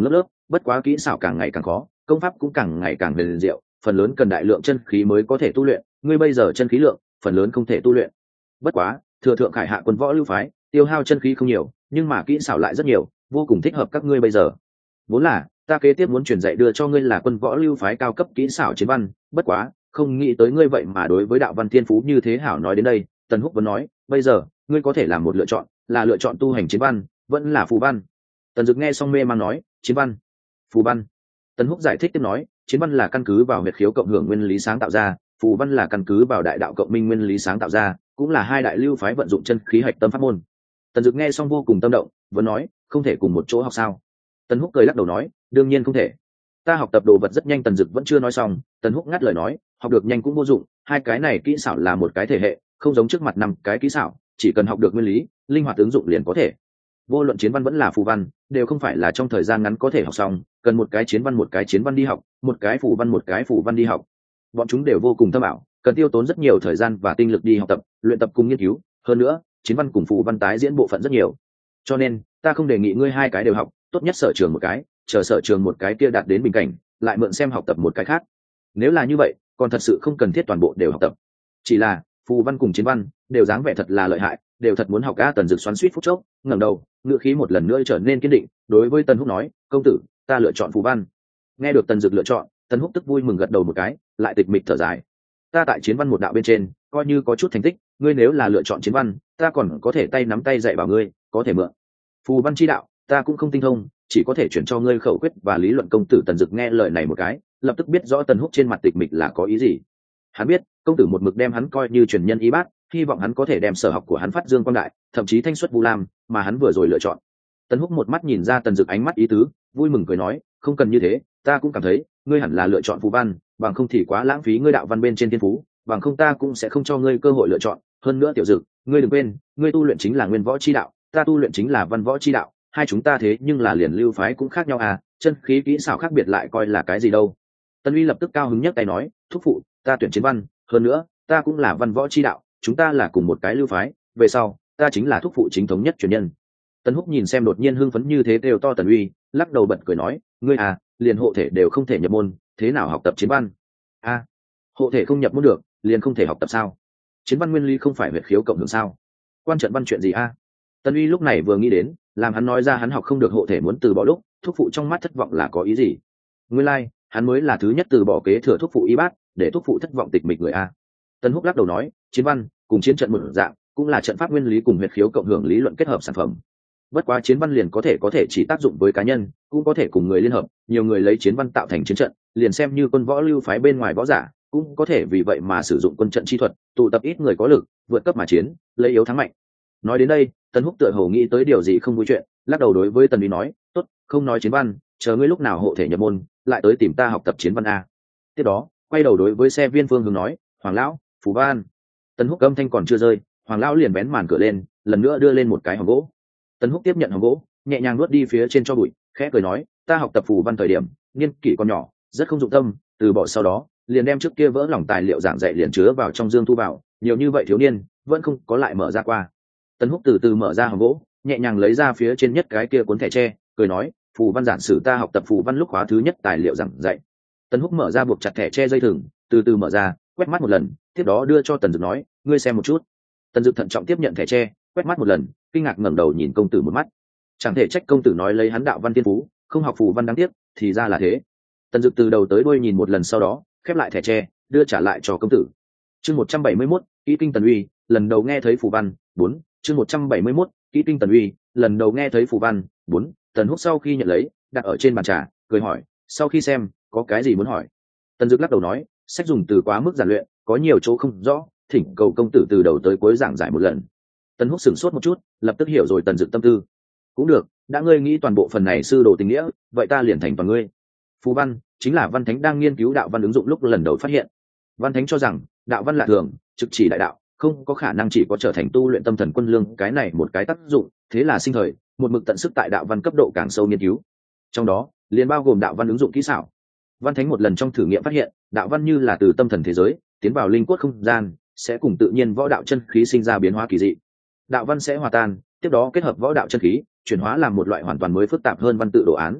bất quá kỹ xảo càng ngày càng khó, công pháp cũng càng ngày càng huyền diệu, phần lớn cần đại lượng chân khí mới có thể tu luyện, ngươi bây giờ chân khí lượng phần lớn không thể tu luyện. Bất quá thừa thượng khải hạ quân võ lưu phái tiêu hao chân khí không nhiều, nhưng mà kỹ xảo lại rất nhiều, vô cùng thích hợp các ngươi bây giờ. Vốn là ta kế tiếp muốn truyền dạy đưa cho ngươi là quân võ lưu phái cao cấp kỹ xảo chiến văn, bất quá không nghĩ tới ngươi vậy mà đối với đạo văn thiên phú như thế hảo. Nói đến đây Tần Húc vẫn nói, bây giờ ngươi có thể làm một lựa chọn, là lựa chọn tu hành chiến văn vẫn là phù văn. Tần Dực nghe xong mê mang nói, chiến văn, phù văn. Tần Húc giải thích tiếp nói, chiến văn là căn cứ vào huyết khiếu cộng hưởng nguyên lý sáng tạo ra, phù văn là căn cứ vào đại đạo cộng minh nguyên lý sáng tạo ra, cũng là hai đại lưu phái vận dụng chân khí hạch tâm pháp môn. Tần Dực nghe xong vô cùng tâm động, vẫn nói, không thể cùng một chỗ học sao? Tần Húc cười lắc đầu nói, đương nhiên không thể. Ta học tập đồ vật rất nhanh. Tần Dực vẫn chưa nói xong, Tần Húc ngắt lời nói, học được nhanh cũng vô dụng, hai cái này kỹ xảo là một cái thể hệ, không giống trước mặt năm cái kỹ xảo, chỉ cần học được nguyên lý, linh hoạt ứng dụng liền có thể. Vô luận chiến văn vẫn là phù văn, đều không phải là trong thời gian ngắn có thể học xong, cần một cái chiến văn một cái chiến văn đi học, một cái phù văn một cái phù văn đi học. Bọn chúng đều vô cùng thâm ảo, cần tiêu tốn rất nhiều thời gian và tinh lực đi học tập, luyện tập cùng nghiên cứu. Hơn nữa, chiến văn cùng phù văn tái diễn bộ phận rất nhiều, cho nên ta không đề nghị ngươi hai cái đều học, tốt nhất sở trường một cái, chờ sở trường một cái kia đạt đến bình cảnh, lại mượn xem học tập một cái khác. Nếu là như vậy, còn thật sự không cần thiết toàn bộ đều học tập. Chỉ là phù văn cùng chiến văn đều dáng vẻ thật là lợi hại, đều thật muốn học. A Tần Dực xoắn xuýt phút chốc, ngẩng đầu, ngữ khí một lần nữa trở nên kiên định, đối với Tần Húc nói, công tử, ta lựa chọn phù văn. Nghe được Tần Dực lựa chọn, Tần Húc tức vui mừng gật đầu một cái, lại tịch mịch thở dài. Ta tại chiến văn một đạo bên trên coi như có chút thành tích, ngươi nếu là lựa chọn chiến văn, ta còn có thể tay nắm tay dạy bảo ngươi, có thể mượn. Phù văn chi đạo ta cũng không tinh thông, chỉ có thể chuyển cho ngươi khẩu quyết và lý luận. Công tử Tần Dực nghe lời này một cái, lập tức biết rõ Tần Húc trên mặt tịch mịch là có ý gì. Hắn biết công tử một mực đem hắn coi như truyền nhân y bát, hy vọng hắn có thể đem sở học của hắn phát dương quang đại, thậm chí thanh xuất vu lam, mà hắn vừa rồi lựa chọn. Tần Húc một mắt nhìn ra Tần Dực ánh mắt ý tứ, vui mừng cười nói, không cần như thế, ta cũng cảm thấy ngươi hẳn là lựa chọn phù văn, bằng không thì quá lãng phí ngươi đạo văn bên trên thiên phú, bằng không ta cũng sẽ không cho ngươi cơ hội lựa chọn. Hơn nữa Tiểu Dực, ngươi đừng quên, ngươi tu luyện chính là nguyên võ chi đạo, ta tu luyện chính là văn võ chi đạo, hai chúng ta thế nhưng là liền lưu phái cũng khác nhau à, chân khí kỹ xảo khác biệt lại coi là cái gì đâu. Tân Uy lập tức cao hứng nhấc tay nói, thúc phụ, ta tuyển chiến văn, hơn nữa ta cũng là văn võ chi đạo, chúng ta là cùng một cái lưu phái, về sau ta chính là thúc phụ chính thống nhất truyền nhân. Tân Húc nhìn xem đột nhiên hưng phấn như thế đều to Tần Uy, lắc đầu bật cười nói, ngươi à, liền hộ thể đều không thể nhập môn, thế nào học tập chiến văn? A, à, hộ thể không nhập môn được, liền không thể học tập sao? Chiến văn nguyên lý không phải huyết khiếu cộng hưởng sao? Quan trận văn chuyện gì a? À? Tân Uy lúc này vừa nghĩ đến, làm hắn nói ra hắn học không được hộ thể muốn từ bỏ lúc, thúc phụ trong mắt thất vọng là có ý gì? Nguyên lai, like, hắn mới là thứ nhất từ bỏ kế thừa thúc phụ y bát, để thúc phụ thất vọng tịch mịch người a. Tân Húc lắc đầu nói, chiến văn cùng chiến trận một dạng, cũng là trận pháp nguyên lý cùng huyết khiếu cộng hưởng lý luận kết hợp sản phẩm. Bất quá chiến văn liền có thể có thể chỉ tác dụng với cá nhân, cũng có thể cùng người liên hợp, nhiều người lấy chiến văn tạo thành chiến trận, liền xem như quân võ lưu phái bên ngoài võ giả, cũng có thể vì vậy mà sử dụng quân trận chi thuật, tụ tập ít người có lực, vượt cấp mà chiến, lấy yếu thắng mạnh. Nói đến đây, Tần Húc tựa hồ nghĩ tới điều gì không vui chuyện, lắc đầu đối với Tần Uy nói, tốt, không nói chiến văn, chờ ngươi lúc nào hộ thể nhập môn, lại tới tìm ta học tập chiến văn a. Tiếp đó, quay đầu đối với xe viên Phương Hướng nói, Hoàng lão, Phù Văn. Tần Húc âm thanh còn chưa rơi, Hoàng lão liền bén màn cửa lên, lần nữa đưa lên một cái hòm gỗ. Tần Húc tiếp nhận hòm gỗ, nhẹ nhàng nuốt đi phía trên cho bụi, khẽ cười nói, ta học tập phù văn thời điểm, niên kỷ còn nhỏ, rất không dụng tâm, từ bỏ sau đó, liền đem trước kia vỡ lòng tài liệu giảng dạy liền chứa vào trong dương thu vào, nhiều như vậy thiếu niên, vẫn không có lại mở ra qua. Tần Húc từ từ mở ra hòm gỗ, nhẹ nhàng lấy ra phía trên nhất cái kia cuốn thẻ tre, cười nói, phù văn giản sử ta học tập phù văn lúc khóa thứ nhất tài liệu giảng dạy. Tần Húc mở ra buộc chặt thẻ tre dây thừng, từ từ mở ra, quét mắt một lần, tiếp đó đưa cho Tần Dực nói, ngươi xem một chút. Tần Dực thận trọng tiếp nhận thẻ tre, quét mắt một lần, kinh ngạc ngẩng đầu nhìn công tử một mắt. Chẳng thể trách công tử nói lấy hắn đạo văn tiên phú, không học phù văn đáng tiếc, thì ra là thế. Tần Dực từ đầu tới đuôi nhìn một lần sau đó, khép lại thẻ tre, đưa trả lại cho công tử. Chương một trăm bảy mươi mốt, Kỹ kinh Tần Uy, lần đầu nghe thấy phù văn, bốn. Chương một trăm bảy mươi mốt, Kỹ kinh Tần Uy, lần đầu nghe thấy phù văn, bốn. Tần Húc sau khi nhận lấy, đặt ở trên bàn trà, cười hỏi, sau khi xem, có cái gì muốn hỏi? Tần Dực lắc đầu nói, sách dùng từ quá mức giản luyện, có nhiều chỗ không rõ, thỉnh cầu công tử từ đầu tới cuối giảng giải một lần. Tần Húc sửng sốt một chút, lập tức hiểu rồi Tần Dực tâm tư. Cũng được, đã ngươi nghĩ toàn bộ phần này sư đồ tình nghĩa, vậy ta liền thành toàn ngươi. Phù văn chính là Văn Thánh đang nghiên cứu đạo văn ứng dụng lúc lần đầu phát hiện. Văn Thánh cho rằng đạo văn là thường, trực chỉ đại đạo, không có khả năng chỉ có trở thành tu luyện tâm thần quân lương cái này một cái tác dụng, thế là sinh thời một mực tận sức tại đạo văn cấp độ càng sâu nghiên cứu. Trong đó, liền bao gồm đạo văn ứng dụng kỹ xảo. Văn Thánh một lần trong thử nghiệm phát hiện, đạo văn như là từ tâm thần thế giới tiến vào linh quất không gian, sẽ cùng tự nhiên võ đạo chân khí sinh ra biến hóa kỳ dị. Đạo văn sẽ hòa tan, tiếp đó kết hợp võ đạo chân khí, chuyển hóa làm một loại hoàn toàn mới phức tạp hơn văn tự đồ án.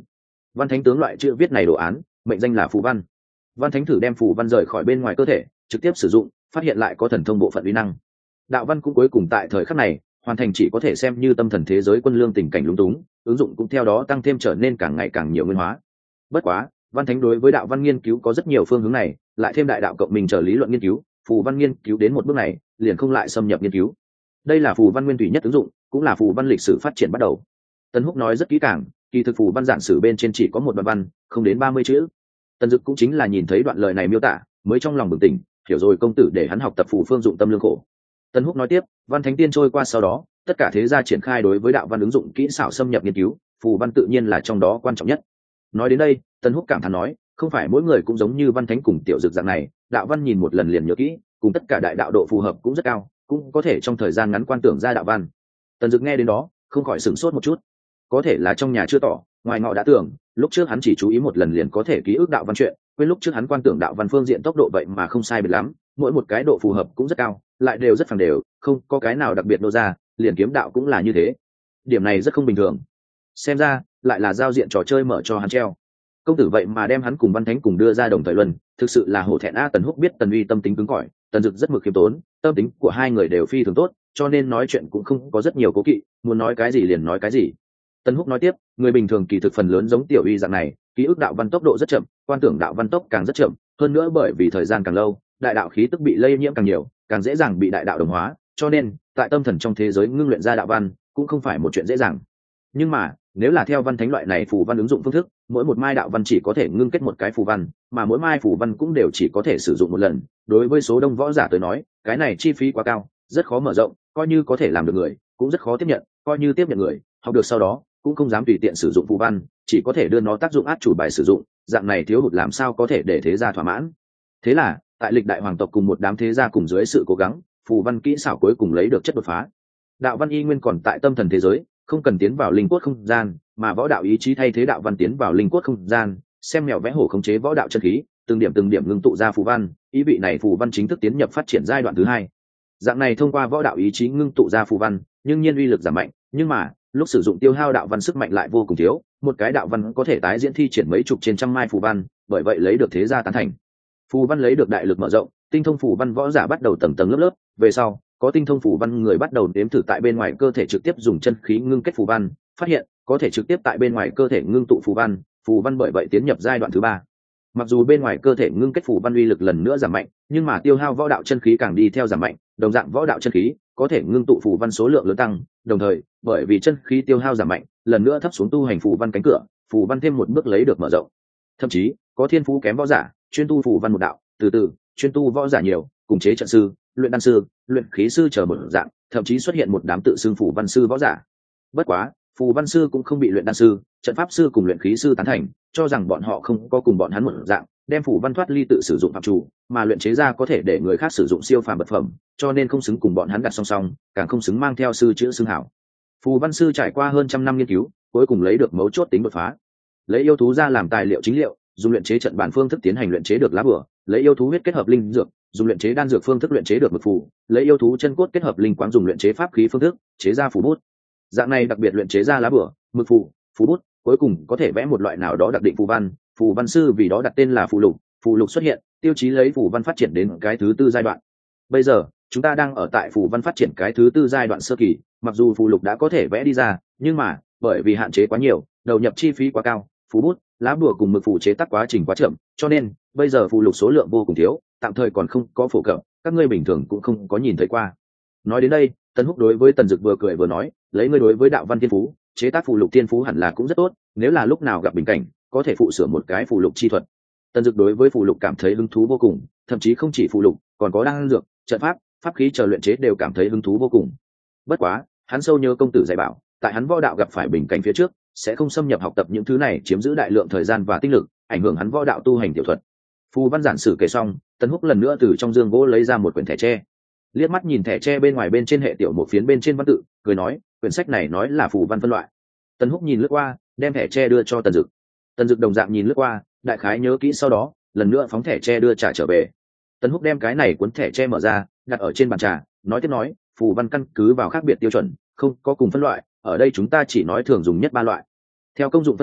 Văn thánh tướng loại chữ viết này đồ án mệnh danh là phù văn. Văn thánh thử đem phù văn rời khỏi bên ngoài cơ thể trực tiếp sử dụng, phát hiện lại có thần thông bộ phận uy năng. Đạo văn cũng cuối cùng tại thời khắc này hoàn thành, chỉ có thể xem như tâm thần thế giới quân lương tình cảnh lúng túng, ứng dụng cũng theo đó tăng thêm trở nên càng ngày càng nhiều nguyên hóa. Bất quá văn thánh đối với đạo văn nghiên cứu có rất nhiều phương hướng này, lại thêm đại đạo cộng mình trở lý luận nghiên cứu, phù văn nghiên cứu đến một bước này liền không lại xâm nhập nghiên cứu. Đây là phù văn nguyên thủy nhất ứng dụng, cũng là phù văn lịch sử phát triển bắt đầu. Tần Húc nói rất kỹ càng, kỳ thực phù văn giản sử bên trên chỉ có một đoạn văn, không đến ba mươi chữ. Tần Dực cũng chính là nhìn thấy đoạn lời này miêu tả mới trong lòng bừng tỉnh, hiểu rồi công tử để hắn học tập phù phương dụng tâm lương khổ. Tần Húc nói tiếp, văn thánh tiên trôi qua sau đó, tất cả thế gia triển khai đối với đạo văn ứng dụng kỹ xảo xâm nhập nghiên cứu, phù văn tự nhiên là trong đó quan trọng nhất. Nói đến đây, Tần Húc cảm thán nói, không phải mỗi người cũng giống như văn thánh cùng tiểu dực dạng này, đạo văn nhìn một lần liền nhớ kỹ, cùng tất cả đại đạo độ phù hợp cũng rất cao, cũng có thể trong thời gian ngắn quan tưởng ra đạo văn. Tần Dực nghe đến đó không khỏi sửng sốt một chút, có thể là trong nhà chưa tỏ, ngoài ngọ đã tưởng, lúc trước hắn chỉ chú ý một lần liền có thể ký ức đạo văn chuyện, quên lúc trước hắn quan tưởng đạo văn phương diện tốc độ vậy mà không sai biệt lắm, mỗi một cái độ phù hợp cũng rất cao, lại đều rất phẳng đều, không có cái nào đặc biệt nô ra, liền kiếm đạo cũng là như thế. Điểm này rất không bình thường. Xem ra lại là giao diện trò chơi mở cho hắn treo. Công tử vậy mà đem hắn cùng văn thánh cùng đưa ra đồng thời luân, thực sự là hổ thẹn a. Tần Húc biết Tần Uy tâm tính cứng cỏi, Tần Dực rất mực khiêm tốn, tâm tính của hai người đều phi thường tốt, cho nên nói chuyện cũng không có rất nhiều cố kỵ, muốn nói cái gì liền nói cái gì. Tần Húc nói tiếp, người bình thường kỳ thực phần lớn giống tiểu Uy dạng này, ký ức đạo văn tốc độ rất chậm, quan tưởng đạo văn tốc càng rất chậm, hơn nữa bởi vì thời gian càng lâu, đại đạo khí tức bị lây nhiễm càng nhiều, càng dễ dàng bị đại đạo đồng hóa, cho nên tại tâm thần trong thế giới ngưng luyện ra đạo văn cũng không phải một chuyện dễ dàng. Nhưng mà nếu là theo văn thánh loại này phù văn ứng dụng phương thức, mỗi một mai đạo văn chỉ có thể ngưng kết một cái phù văn, mà mỗi mai phù văn cũng đều chỉ có thể sử dụng một lần, đối với số đông võ giả tới nói, cái này chi phí quá cao, rất khó mở rộng, coi như có thể làm được người cũng rất khó tiếp nhận, coi như tiếp nhận người học được sau đó cũng không dám tùy tiện sử dụng phù văn, chỉ có thể đưa nó tác dụng át chủ bài sử dụng, dạng này thiếu hụt làm sao có thể để thế gia thỏa mãn. Thế là tại lịch đại hoàng tộc cùng một đám thế gia cùng dưới sự cố gắng, phù văn kỹ xảo cuối cùng lấy được chất đột phá. Đạo văn y nguyên còn tại tâm thần thế giới, không cần tiến vào linh cốt không gian, mà võ đạo ý chí thay thế đạo văn tiến vào linh cốt không gian, xem mèo vẽ hổ khống chế võ đạo chân khí, từng điểm từng điểm ngưng tụ ra phù văn, ý vị này phù văn chính thức tiến nhập phát triển giai đoạn thứ hai. Dạng này thông qua võ đạo ý chí ngưng tụ ra phù văn, nhưng nhiên uy lực giảm mạnh, nhưng mà lúc sử dụng tiêu hao đạo văn sức mạnh lại vô cùng thiếu, một cái đạo văn có thể tái diễn thi triển mấy chục trên trăm mai phù văn, bởi vậy lấy được thế gia tán thành. Phù văn lấy được đại lực mở rộng, tinh thông phù văn võ giả bắt đầu tầng tầng lớp lớp, về sau có tinh thông phù văn người bắt đầu đếm thử tại bên ngoài cơ thể trực tiếp dùng chân khí ngưng kết phù văn, phát hiện có thể trực tiếp tại bên ngoài cơ thể ngưng tụ phù văn, phù văn bởi vậy tiến nhập giai đoạn thứ ba. Mặc dù bên ngoài cơ thể ngưng kết phù văn uy lực lần nữa giảm mạnh, nhưng mà tiêu hao võ đạo chân khí càng đi theo giảm mạnh, đồng dạng võ đạo chân khí có thể ngưng tụ phù văn số lượng lớn tăng, đồng thời bởi vì chân khí tiêu hao giảm mạnh, lần nữa thấp xuống tu hành phù văn cánh cửa, phù văn thêm một bước lấy được mở rộng. Thậm chí có thiên phú kém võ giả chuyên tu phù văn một đạo, từ từ chuyên tu võ giả nhiều, cùng chế trận sư, luyện đan sư, luyện khí sư chờ một dạng, thậm chí xuất hiện một đám tự xưng phù văn sư võ giả. Bất quá phù văn sư cũng không bị luyện đan sư, trận pháp sư cùng luyện khí sư tán thành, cho rằng bọn họ không có cùng bọn hắn một dạng đem phù văn thoát ly tự sử dụng phạm chủ, mà luyện chế ra có thể để người khác sử dụng siêu phàm vật phẩm, cho nên không xứng cùng bọn hắn đặt song song, càng không xứng mang theo sư chữ xưng hảo. Phù văn sư trải qua hơn trăm năm nghiên cứu, cuối cùng lấy được mấu chốt tính đột phá. Lấy yêu thú ra làm tài liệu chính liệu, dùng luyện chế trận bản phương thức tiến hành luyện chế được lá bùa, lấy yêu thú huyết kết hợp linh dược, dùng luyện chế đan dược phương thức luyện chế được mực phù, lấy yêu thú chân cốt kết hợp linh quáng dùng luyện chế pháp khí phương thức chế ra phù bút. Dạng này đặc biệt luyện chế ra lá bùa, mực phù, phù bút, cuối cùng có thể vẽ một loại nào đó đặc định phù văn, phù văn sư vì đó đặt tên là phù lục. Phù lục xuất hiện, tiêu chí lấy phù văn phát triển đến cái thứ tư giai đoạn. Bây giờ chúng ta đang ở tại phù văn phát triển cái thứ tư giai đoạn sơ kỳ, mặc dù phù lục đã có thể vẽ đi ra, nhưng mà bởi vì hạn chế quá nhiều, đầu nhập chi phí quá cao, phù bút, lá bùa cùng mực phù chế tác quá trình quá chậm, cho nên bây giờ phù lục số lượng vô cùng thiếu, tạm thời còn không có phổ cập, các ngươi bình thường cũng không có nhìn thấy qua. Nói đến đây, Tần Húc đối với Tần Dực vừa cười vừa nói, lấy ngươi đối với đạo văn thiên phú, chế tác phù lục thiên phú hẳn là cũng rất tốt, nếu là lúc nào gặp bình cảnh, có thể phụ sửa một cái phù lục chi thuật. Tần Dực đối với phù lục cảm thấy hứng thú vô cùng, thậm chí không chỉ phù lục, còn có đan dược, trận pháp, pháp khí chờ luyện chế đều cảm thấy hứng thú vô cùng. Bất quá, hắn sâu nhớ công tử dạy bảo, tại hắn võ đạo gặp phải bình cảnh phía trước, sẽ không xâm nhập học tập những thứ này chiếm giữ đại lượng thời gian và tinh lực, ảnh hưởng hắn võ đạo tu hành tiểu thuật. Phù văn giản sử kể xong, Tần Húc lần nữa từ trong dương gỗ lấy ra một quyển thẻ tre, liếc mắt nhìn thẻ tre bên ngoài bên trên hệ tiểu một phiến bên trên văn tự, cười nói, quyển sách này nói là phù văn phân loại. Tần Húc nhìn lướt qua, đem thẻ tre đưa cho Tần Dực. Tần Dực đồng dạng nhìn lướt qua, đại khái nhớ kỹ, sau đó lần nữa phóng thẻ tre đưa trả trở về. Tần Húc đem cái này cuốn thẻ tre mở ra, đặt ở trên bàn trà, nói tiếp nói, phù văn căn cứ vào khác biệt tiêu chuẩn, không có cùng phân loại, ở đây chúng ta chỉ nói thường dùng nhất ba loại. Theo công dụng phân loại,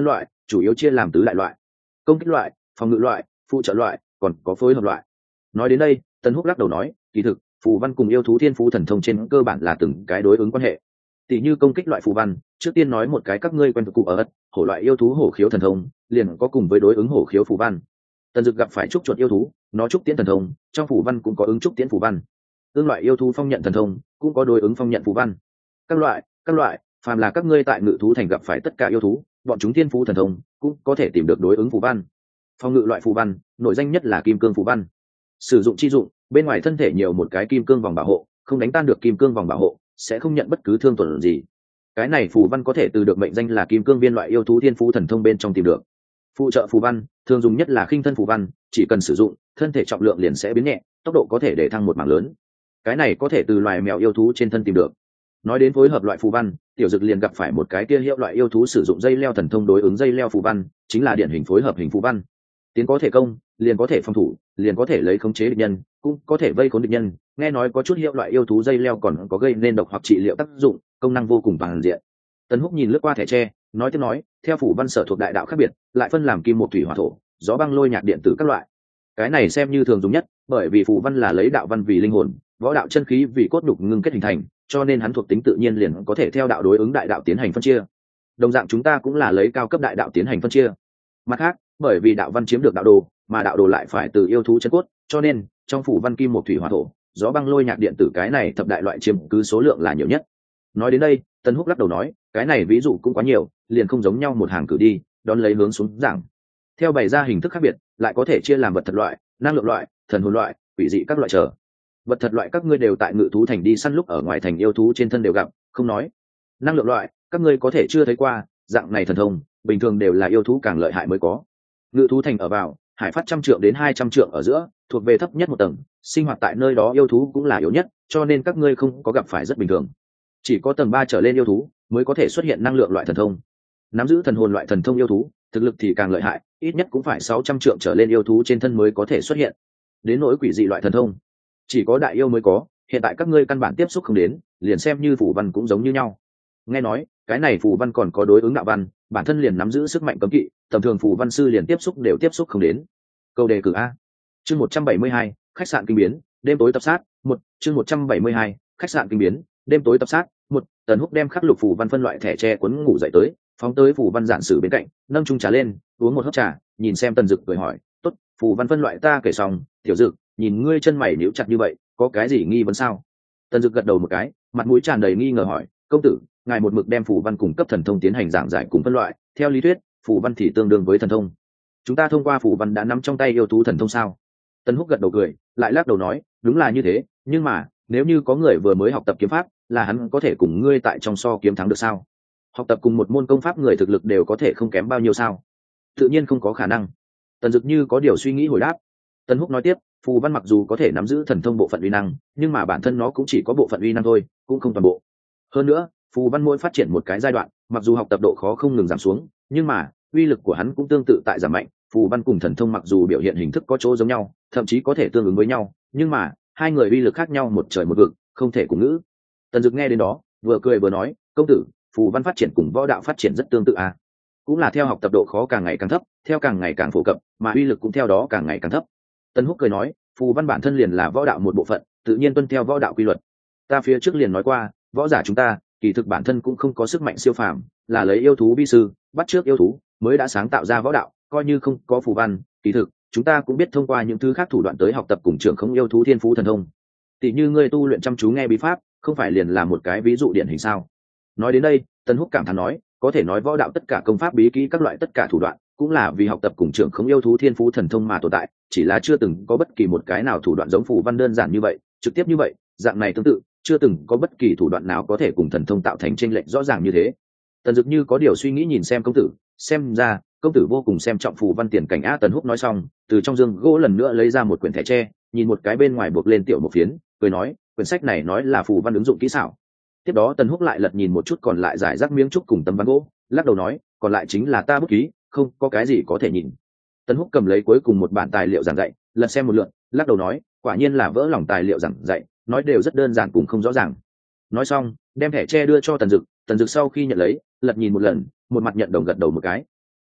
chủ yếu chia làm tứ đại loại: công kích loại, phòng ngự loại, phụ trợ loại, còn có phối hợp loại. Nói đến đây, Tần Húc lắc đầu nói, kỳ thực phù văn cùng yêu thú thiên phú thần thông trên cơ bản là từng cái đối ứng quan hệ. Tỷ như công kích loại phù văn, trước tiên nói một cái các ngươi quen thuộc cụ ở ất, hổ loại yêu thú hổ khiếu thần thông, liền có cùng với đối ứng hổ khiếu phù văn. Tần Dực gặp phải trúc chuột yêu thú, nó trúc tiễn thần thông, trong phù văn cũng có ứng trúc tiễn phù văn. Tương loại yêu thú phong nhận thần thông, cũng có đối ứng phong nhận phù văn. Các loại, các loại, phàm là các ngươi tại ngự thú thành gặp phải tất cả yêu thú, bọn chúng thiên phú thần thông cũng có thể tìm được đối ứng phù văn. Phòng ngự loại phù văn, nổi danh nhất là kim cương phù văn. Sử dụng chi dụng, bên ngoài thân thể nhiều một cái kim cương vòng bảo hộ, không đánh tan được kim cương vòng bảo hộ, sẽ không nhận bất cứ thương tổn gì. Cái này phù văn có thể từ được mệnh danh là kim cương viên loại yêu thú thiên phú thần thông bên trong tìm được. Phụ trợ phù văn, thường dùng nhất là khinh thân phù văn, chỉ cần sử dụng, thân thể trọng lượng liền sẽ biến nhẹ, tốc độ có thể để thăng một mảng lớn. Cái này có thể từ loài mèo yêu thú trên thân tìm được. Nói đến phối hợp loại phù văn, tiểu dực liền gặp phải một cái kia hiệu loại yêu thú sử dụng dây leo thần thông đối ứng dây leo phù văn, chính là điển hình phối hợp hình phù văn. Tiến có thể công, liền có thể phòng thủ, liền có thể lấy khống chế địch nhân, cũng có thể vây khốn địch nhân. Nghe nói có chút hiệu loại yêu thú dây leo còn có gây nên độc hoặc trị liệu tác dụng, công năng vô cùng toàn diện. Tần Húc nhìn lướt qua thẻ tre, nói tiếp nói, theo phù văn sở thuộc đại đạo khác biệt, lại phân làm kim một thủy hỏa thổ, gió băng lôi nhạc điện tử các loại. Cái này xem như thường dùng nhất, bởi vì phù văn là lấy đạo văn vì linh hồn, võ đạo chân khí vì cốt đục ngưng kết hình thành, cho nên hắn thuộc tính tự nhiên liền có thể theo đạo đối ứng đại đạo tiến hành phân chia. Đồng dạng chúng ta cũng là lấy cao cấp đại đạo tiến hành phân chia. Mặt khác, bởi vì đạo văn chiếm được đạo đồ, mà đạo đồ lại phải từ yêu thú chân cốt, cho nên trong phù văn kim một thủy hỏa thổ, gió băng lôi nhạc điện tử cái này thập đại loại chiếm cứ số lượng là nhiều nhất. Nói đến đây, Tần Húc lắc đầu nói, cái này ví dụ cũng quá nhiều, liền không giống nhau một hàng cử đi, đón lấy hướng xuống giảng. Theo bày ra hình thức khác biệt, lại có thể chia làm vật thật loại, năng lượng loại, thần hồn loại, quỷ dị các loại trở. Vật thật loại các ngươi đều tại ngự thú thành đi săn lúc ở ngoài thành yêu thú trên thân đều gặp, không nói. Năng lượng loại, các ngươi có thể chưa thấy qua, dạng này thần thông, bình thường đều là yêu thú càng lợi hại mới có. Ngự thú thành ở vào hải phát trăm trượng đến hai trăm trượng ở giữa, thuộc về thấp nhất một tầng, sinh hoạt tại nơi đó yêu thú cũng là yếu nhất, cho nên các ngươi không có gặp phải rất bình thường. Chỉ có tầng ba trở lên yêu thú mới có thể xuất hiện năng lượng loại thần thông. Nắm giữ thần hồn loại thần thông yêu thú, thực lực thì càng lợi hại, ít nhất cũng phải sáu trăm trượng trở lên yêu thú trên thân mới có thể xuất hiện. Đến nỗi quỷ dị loại thần thông, chỉ có đại yêu mới có, hiện tại các ngươi căn bản tiếp xúc không đến, liền xem như phù văn cũng giống như nhau. Nghe nói, cái này phù văn còn có đối ứng đạo văn, bản thân liền nắm giữ sức mạnh cấm kỵ, tầm thường phù văn sư liền tiếp xúc đều tiếp xúc không đến. Câu đề cử a. Chương một trăm bảy mươi hai, khách sạn kinh biến, đêm tối tập sát, một, chương một trăm bảy mươi hai, khách sạn kinh biến, đêm tối tập sát, một. Tần Húc đem khắc lục phù văn phân loại thẻ tre cuốn ngủ dậy tới, phóng tới phù văn giản sử bên cạnh, nâng chung trà lên, uống một hớp trà, nhìn xem Tần Dực cười hỏi, "Tốt, phù văn phân loại ta kể xong, tiểu Dực, nhìn ngươi chân mày nhíu chặt như vậy, có cái gì nghi vấn sao?" Tần Dực gật đầu một cái, mặt mũi tràn đầy nghi ngờ hỏi, "Công tử, ngài một mực đem phù văn cùng cấp thần thông tiến hành giảng giải cùng phân loại, theo lý thuyết, phù văn thì tương đương với thần thông. Chúng ta thông qua phù văn đã nắm trong tay yêu thú thần thông sao?" Tần Húc gật đầu cười, lại lắc đầu nói, "Đúng là như thế, nhưng mà, nếu như có người vừa mới học tập kiếm pháp, là hắn có thể cùng ngươi tại trong so kiếm thắng được sao? Học tập cùng một môn công pháp người thực lực đều có thể không kém bao nhiêu sao? Tự nhiên không có khả năng." Tần Dực như có điều suy nghĩ hồi đáp. Tần Húc nói tiếp, phù văn mặc dù có thể nắm giữ thần thông bộ phận uy năng, nhưng mà bản thân nó cũng chỉ có bộ phận uy năng thôi, cũng không toàn bộ. Hơn nữa, phù văn mỗi phát triển một cái giai đoạn, mặc dù học tập độ khó không ngừng giảm xuống, nhưng mà uy lực của hắn cũng tương tự tại giảm mạnh. Phù văn cùng thần thông mặc dù biểu hiện hình thức có chỗ giống nhau, thậm chí có thể tương ứng với nhau, nhưng mà hai người uy lực khác nhau một trời một vực, không thể cùng ngữ. Tần Dực nghe đến đó, vừa cười vừa nói, "Công tử, phù văn phát triển cùng võ đạo phát triển rất tương tự à? Cũng là theo học tập độ khó càng ngày càng thấp, theo càng ngày càng phổ cập, mà uy lực cũng theo đó càng ngày càng thấp." Tần Húc cười nói, "Phù văn bản thân liền là võ đạo một bộ phận, tự nhiên tuân theo võ đạo quy luật. Ta phía trước liền nói qua, võ giả chúng ta, kỳ thực bản thân cũng không có sức mạnh siêu phàm, là lấy yêu thú vi sư, bắt trước yêu thú, mới đã sáng tạo ra võ đạo, coi như không có phù văn, kỳ thực chúng ta cũng biết thông qua những thứ khác thủ đoạn tới học tập cùng trưởng không yêu thú thiên phú thần thông. Tỷ như ngươi tu luyện chăm chú nghe bí pháp, không phải liền là một cái ví dụ điển hình sao?" Nói đến đây, Tần Húc cảm thán nói, có thể nói võ đạo tất cả công pháp bí kỹ các loại tất cả thủ đoạn, cũng là vì học tập cùng trưởng không yêu thú thiên phú thần thông mà tồn tại, chỉ là chưa từng có bất kỳ một cái nào thủ đoạn giống phù văn đơn giản như vậy, trực tiếp như vậy, dạng này tương tự, chưa từng có bất kỳ thủ đoạn nào có thể cùng thần thông tạo thành chênh lệch rõ ràng như thế. Tần Dực như có điều suy nghĩ nhìn xem công tử, xem ra công tử vô cùng xem trọng phù văn tiền cảnh á. Tần Húc nói xong, từ trong dương gỗ lần nữa lấy ra một quyển thẻ tre, nhìn một cái bên ngoài buộc lên tiểu một phiến, cười nói, quyển sách này nói là phù văn ứng dụng kỹ xảo. Tiếp đó Tần Húc lại lật nhìn một chút còn lại giải rác miếng trúc cùng tấm ván gỗ, lắc đầu nói, còn lại chính là ta bút ký, không có cái gì có thể nhìn. Tần Húc cầm lấy cuối cùng một bản tài liệu giảng dạy, lật xem một lượt, lắc đầu nói, quả nhiên là vỡ lòng tài liệu giảng dạy, nói đều rất đơn giản cũng không rõ ràng. Nói xong, đem thẻ tre đưa cho Tần Dực, Tần Dực sau khi nhận lấy, lật nhìn một lần, một mặt nhận đồng gật đầu một cái.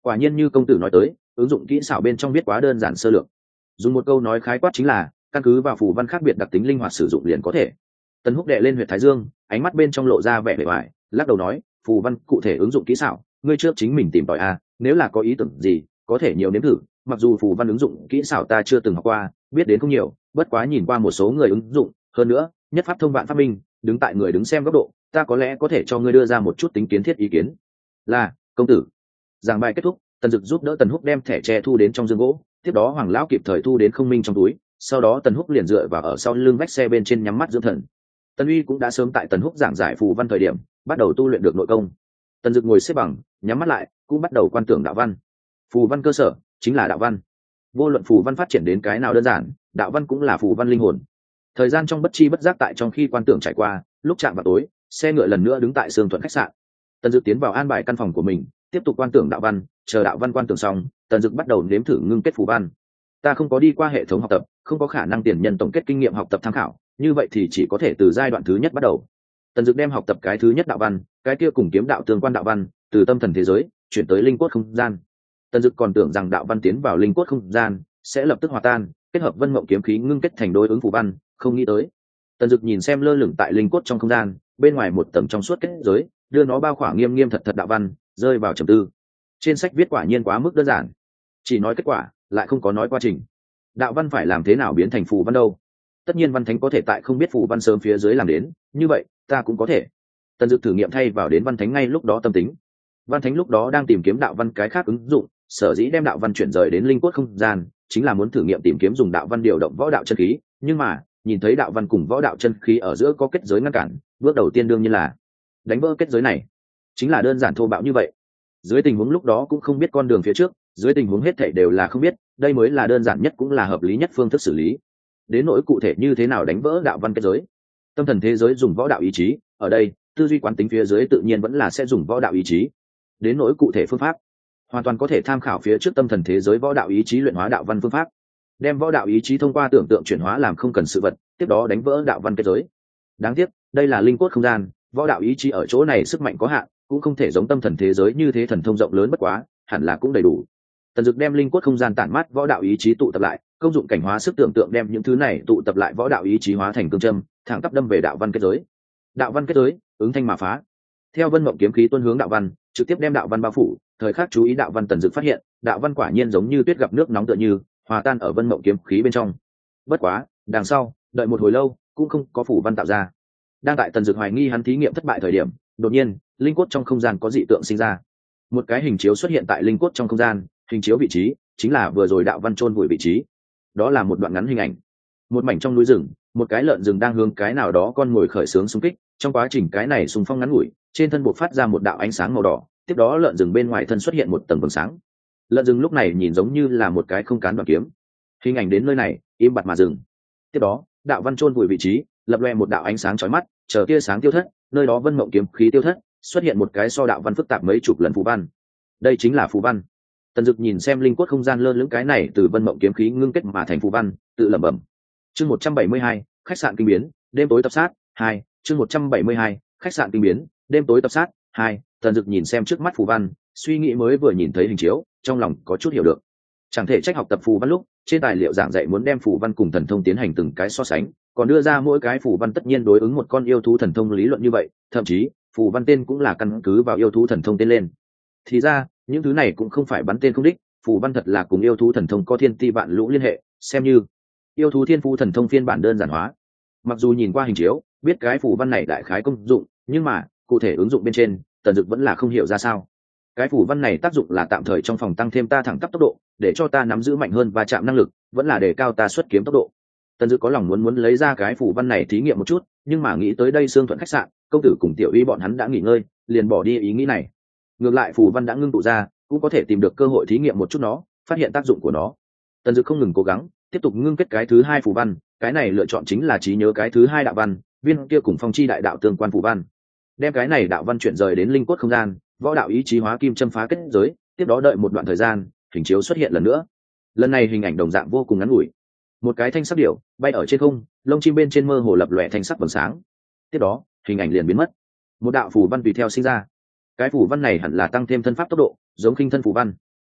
Quả nhiên như công tử nói tới, ứng dụng kỹ xảo bên trong viết quá đơn giản sơ lược, dùng một câu nói khái quát chính là căn cứ vào phù văn khác biệt đặc tính linh hoạt sử dụng liền có thể. Tần Húc đệ lên huyệt thái dương, ánh mắt bên trong lộ ra vẻ vẻ vải, lắc đầu nói, phù văn cụ thể ứng dụng kỹ xảo ngươi trước chính mình tìm tòi a, nếu là có ý tưởng gì có thể nhiều nếm thử, mặc dù phù văn ứng dụng kỹ xảo ta chưa từng học qua, biết đến không nhiều, bất quá nhìn qua một số người ứng dụng, hơn nữa nhất pháp thông vạn pháp minh, đứng tại người đứng xem góc độ, ta có lẽ có thể cho ngươi đưa ra một chút tính kiến thiết ý kiến. Là công tử. Giảng bài kết thúc, Tần Dực giúp đỡ Tần Húc đem thẻ tre thu đến trong dương gỗ, tiếp đó Hoàng lão kịp thời thu đến không minh trong túi, sau đó Tần Húc liền dựa vào ở sau lưng vách xe bên trên nhắm mắt dưỡng thần. Tần Uy cũng đã sớm tại Tần Húc giảng giải phù văn thời điểm bắt đầu tu luyện được nội công. Tần Dực ngồi xếp bằng, nhắm mắt lại, cũng bắt đầu quan tưởng đạo văn. Phù văn cơ sở chính là đạo văn. Vô luận phù văn phát triển đến cái nào đơn giản, đạo văn cũng là phù văn linh hồn. Thời gian trong bất chi bất giác tại trong khi quan tưởng trải qua, lúc chạm vào tối, xe ngựa lần nữa đứng tại Sương Thuận khách sạn. Tần Dực tiến vào an bài căn phòng của mình, tiếp tục quan tưởng đạo văn, chờ đạo văn quan tưởng xong, Tần Dực bắt đầu nếm thử ngưng kết phù văn. Ta không có đi qua hệ thống học tập, không có khả năng tiền nhân tổng kết kinh nghiệm học tập tham khảo, như vậy thì chỉ có thể từ giai đoạn thứ nhất bắt đầu. Tần Dực đem học tập cái thứ nhất đạo văn, cái kia cùng kiếm đạo tương quan đạo văn, từ tâm thần thế giới chuyển tới linh cốt không gian. Tần Dực còn tưởng rằng đạo văn tiến vào linh cốt không gian sẽ lập tức hòa tan, kết hợp vân mộng kiếm khí ngưng kết thành đối ứng phù văn, không nghĩ tới. Tần Dực nhìn xem lơ lửng tại linh cốt trong không gian, bên ngoài một tầng trong suốt kết giới, đưa nó bao khỏa nghiêm nghiêm thật thật đạo văn, rơi vào trầm tư. Trên sách viết quả nhiên quá mức đơn giản, chỉ nói kết quả, lại không có nói quá trình. Đạo văn phải làm thế nào biến thành phù văn đâu? Tất nhiên văn thánh có thể tại không biết phù văn sớm phía dưới làm đến, như vậy ta cũng có thể. Tần Dực thử nghiệm thay vào đến văn thánh ngay lúc đó tâm tính. Văn thánh lúc đó đang tìm kiếm đạo văn cái khác ứng dụng, sở dĩ đem đạo văn chuyển rời đến linh cốt không gian, chính là muốn thử nghiệm tìm kiếm dùng đạo văn điều động võ đạo chân khí, nhưng mà nhìn thấy đạo văn cùng võ đạo chân khí ở giữa có kết giới ngăn cản, bước đầu tiên đương nhiên là đánh vỡ kết giới này. Chính là đơn giản thô bạo như vậy. Dưới tình huống lúc đó cũng không biết con đường phía trước, dưới tình huống hết thảy đều là không biết, đây mới là đơn giản nhất cũng là hợp lý nhất phương thức xử lý. Đến nỗi cụ thể như thế nào đánh vỡ đạo văn kết giới, tâm thần thế giới dùng võ đạo ý chí, ở đây tư duy quán tính phía dưới tự nhiên vẫn là sẽ dùng võ đạo ý chí. Đến nỗi cụ thể phương pháp, hoàn toàn có thể tham khảo phía trước tâm thần thế giới võ đạo ý chí luyện hóa đạo văn phương pháp, đem võ đạo ý chí thông qua tưởng tượng chuyển hóa làm không cần sự vật, tiếp đó đánh vỡ đạo văn kết giới. Đáng tiếc đây là linh cốt không gian, võ đạo ý chí ở chỗ này sức mạnh có hạn, cũng không thể giống tâm thần thế giới như thế thần thông rộng lớn bất quá, hẳn là cũng đầy đủ. Tần Dực đem linh cốt không gian tản mát võ đạo ý chí tụ tập lại, công dụng cảnh hóa sức tưởng tượng đem những thứ này tụ tập lại võ đạo ý chí hóa thành cương châm, thẳng tắp đâm về đạo văn kết giới. Đạo văn kết giới, ứng thanh mà phá. Theo vân mộng kiếm khí tuôn hướng đạo văn, trực tiếp đem đạo văn bao phủ, thời khắc chú ý đạo văn Tần Dực phát hiện, đạo văn quả nhiên giống như tuyết gặp nước nóng tựa như, hòa tan ở vân mộng kiếm khí bên trong. Bất quá, đằng sau, đợi một hồi lâu, cũng không có phủ văn tạo ra. Đang tại Tần Dực hoài nghi hắn thí nghiệm thất bại thời điểm, đột nhiên, linh cốt trong không gian có dị tượng sinh ra. Một cái hình chiếu xuất hiện tại linh cốt trong không gian, hình chiếu vị trí chính là vừa rồi đạo văn chôn vùi vị trí. Đó là một đoạn ngắn hình ảnh. Một mảnh trong núi rừng, một cái lợn rừng đang hướng cái nào đó con ngồi khởi xướng xung kích, trong quá trình cái này xung phong ngắn ngủi, trên thân bộc phát ra một đạo ánh sáng màu đỏ, tiếp đó lợn rừng bên ngoài thân xuất hiện một tầng vầng sáng. Lợn rừng lúc này nhìn giống như là một cái không cán đoạn kiếm. Hình ảnh đến nơi này, im bặt mà dừng. Tiếp đó, đạo văn chôn vùi vị trí, lập loè một đạo ánh sáng chói mắt, chờ tia sáng tiêu thất, nơi đó vân mộng kiếm khí tiêu thất, xuất hiện một cái so đạo văn phức tạp mấy chục lần phù văn. Đây chính là phù văn. Tần Dực nhìn xem linh quất không gian lơ lửng cái này từ vân mộng kiếm khí ngưng kết mà thành phù văn, tự lẩm bẩm. Chương một trăm bảy mươi hai, khách sạn kinh biến, đêm tối tập sát hai. Chương một trăm bảy mươi hai, khách sạn kinh biến, đêm tối tập sát hai. Tần Dực nhìn xem trước mắt phù văn, suy nghĩ mới vừa nhìn thấy hình chiếu, trong lòng có chút hiểu được. Chẳng thể trách học tập phù văn lúc, trên tài liệu giảng dạy muốn đem phù văn cùng thần thông tiến hành từng cái so sánh, còn đưa ra mỗi cái phù văn tất nhiên đối ứng một con yêu thú thần thông lý luận như vậy, thậm chí phù văn tên cũng là căn cứ vào yêu thú thần thông tên lên. Thì ra, những thứ này cũng không phải bắn tên không đích, phù văn thật là cùng yêu thú thần thông có thiên ti vạn lũ liên hệ, xem như yêu thú thiên phú thần thông phiên bản đơn giản hóa. Mặc dù nhìn qua hình chiếu, biết cái phù văn này đại khái công dụng, nhưng mà cụ thể ứng dụng bên trên, Tần Dực vẫn là không hiểu ra sao. Cái phù văn này tác dụng là tạm thời trong phòng tăng thêm ta thẳng tắp tốc độ, để cho ta nắm giữ mạnh hơn và chạm năng lực, vẫn là để cao ta xuất kiếm tốc độ. Tần Dực có lòng muốn muốn lấy ra cái phù văn này thí nghiệm một chút, nhưng mà nghĩ tới đây Sương Thuận khách sạn, công tử cùng tiểu y bọn hắn đã nghỉ ngơi, liền bỏ đi ý nghĩ này. Ngược lại phù văn đã ngưng tụ ra, cũng có thể tìm được cơ hội thí nghiệm một chút nó, phát hiện tác dụng của nó. Tần Dực không ngừng cố gắng, tiếp tục ngưng kết cái thứ hai phù văn, cái này lựa chọn chính là trí nhớ cái thứ hai đạo văn, viên kia cùng phong chi đại đạo tương quan phù văn. Đem cái này đạo văn chuyển rời đến linh cốt không gian, võ đạo ý chí hóa kim châm phá kết giới, tiếp đó đợi một đoạn thời gian, hình chiếu xuất hiện lần nữa. Lần này hình ảnh đồng dạng vô cùng ngắn ngủi. Một cái thanh sắc điểu bay ở trên không, lông chim bên trên mơ hồ lập lòe thanh sắc vầng sáng. Tiếp đó, hình ảnh liền biến mất. Một đạo phù văn tùy theo sinh ra. Cái phù văn này hẳn là tăng thêm thân pháp tốc độ, giống khinh thân phù văn.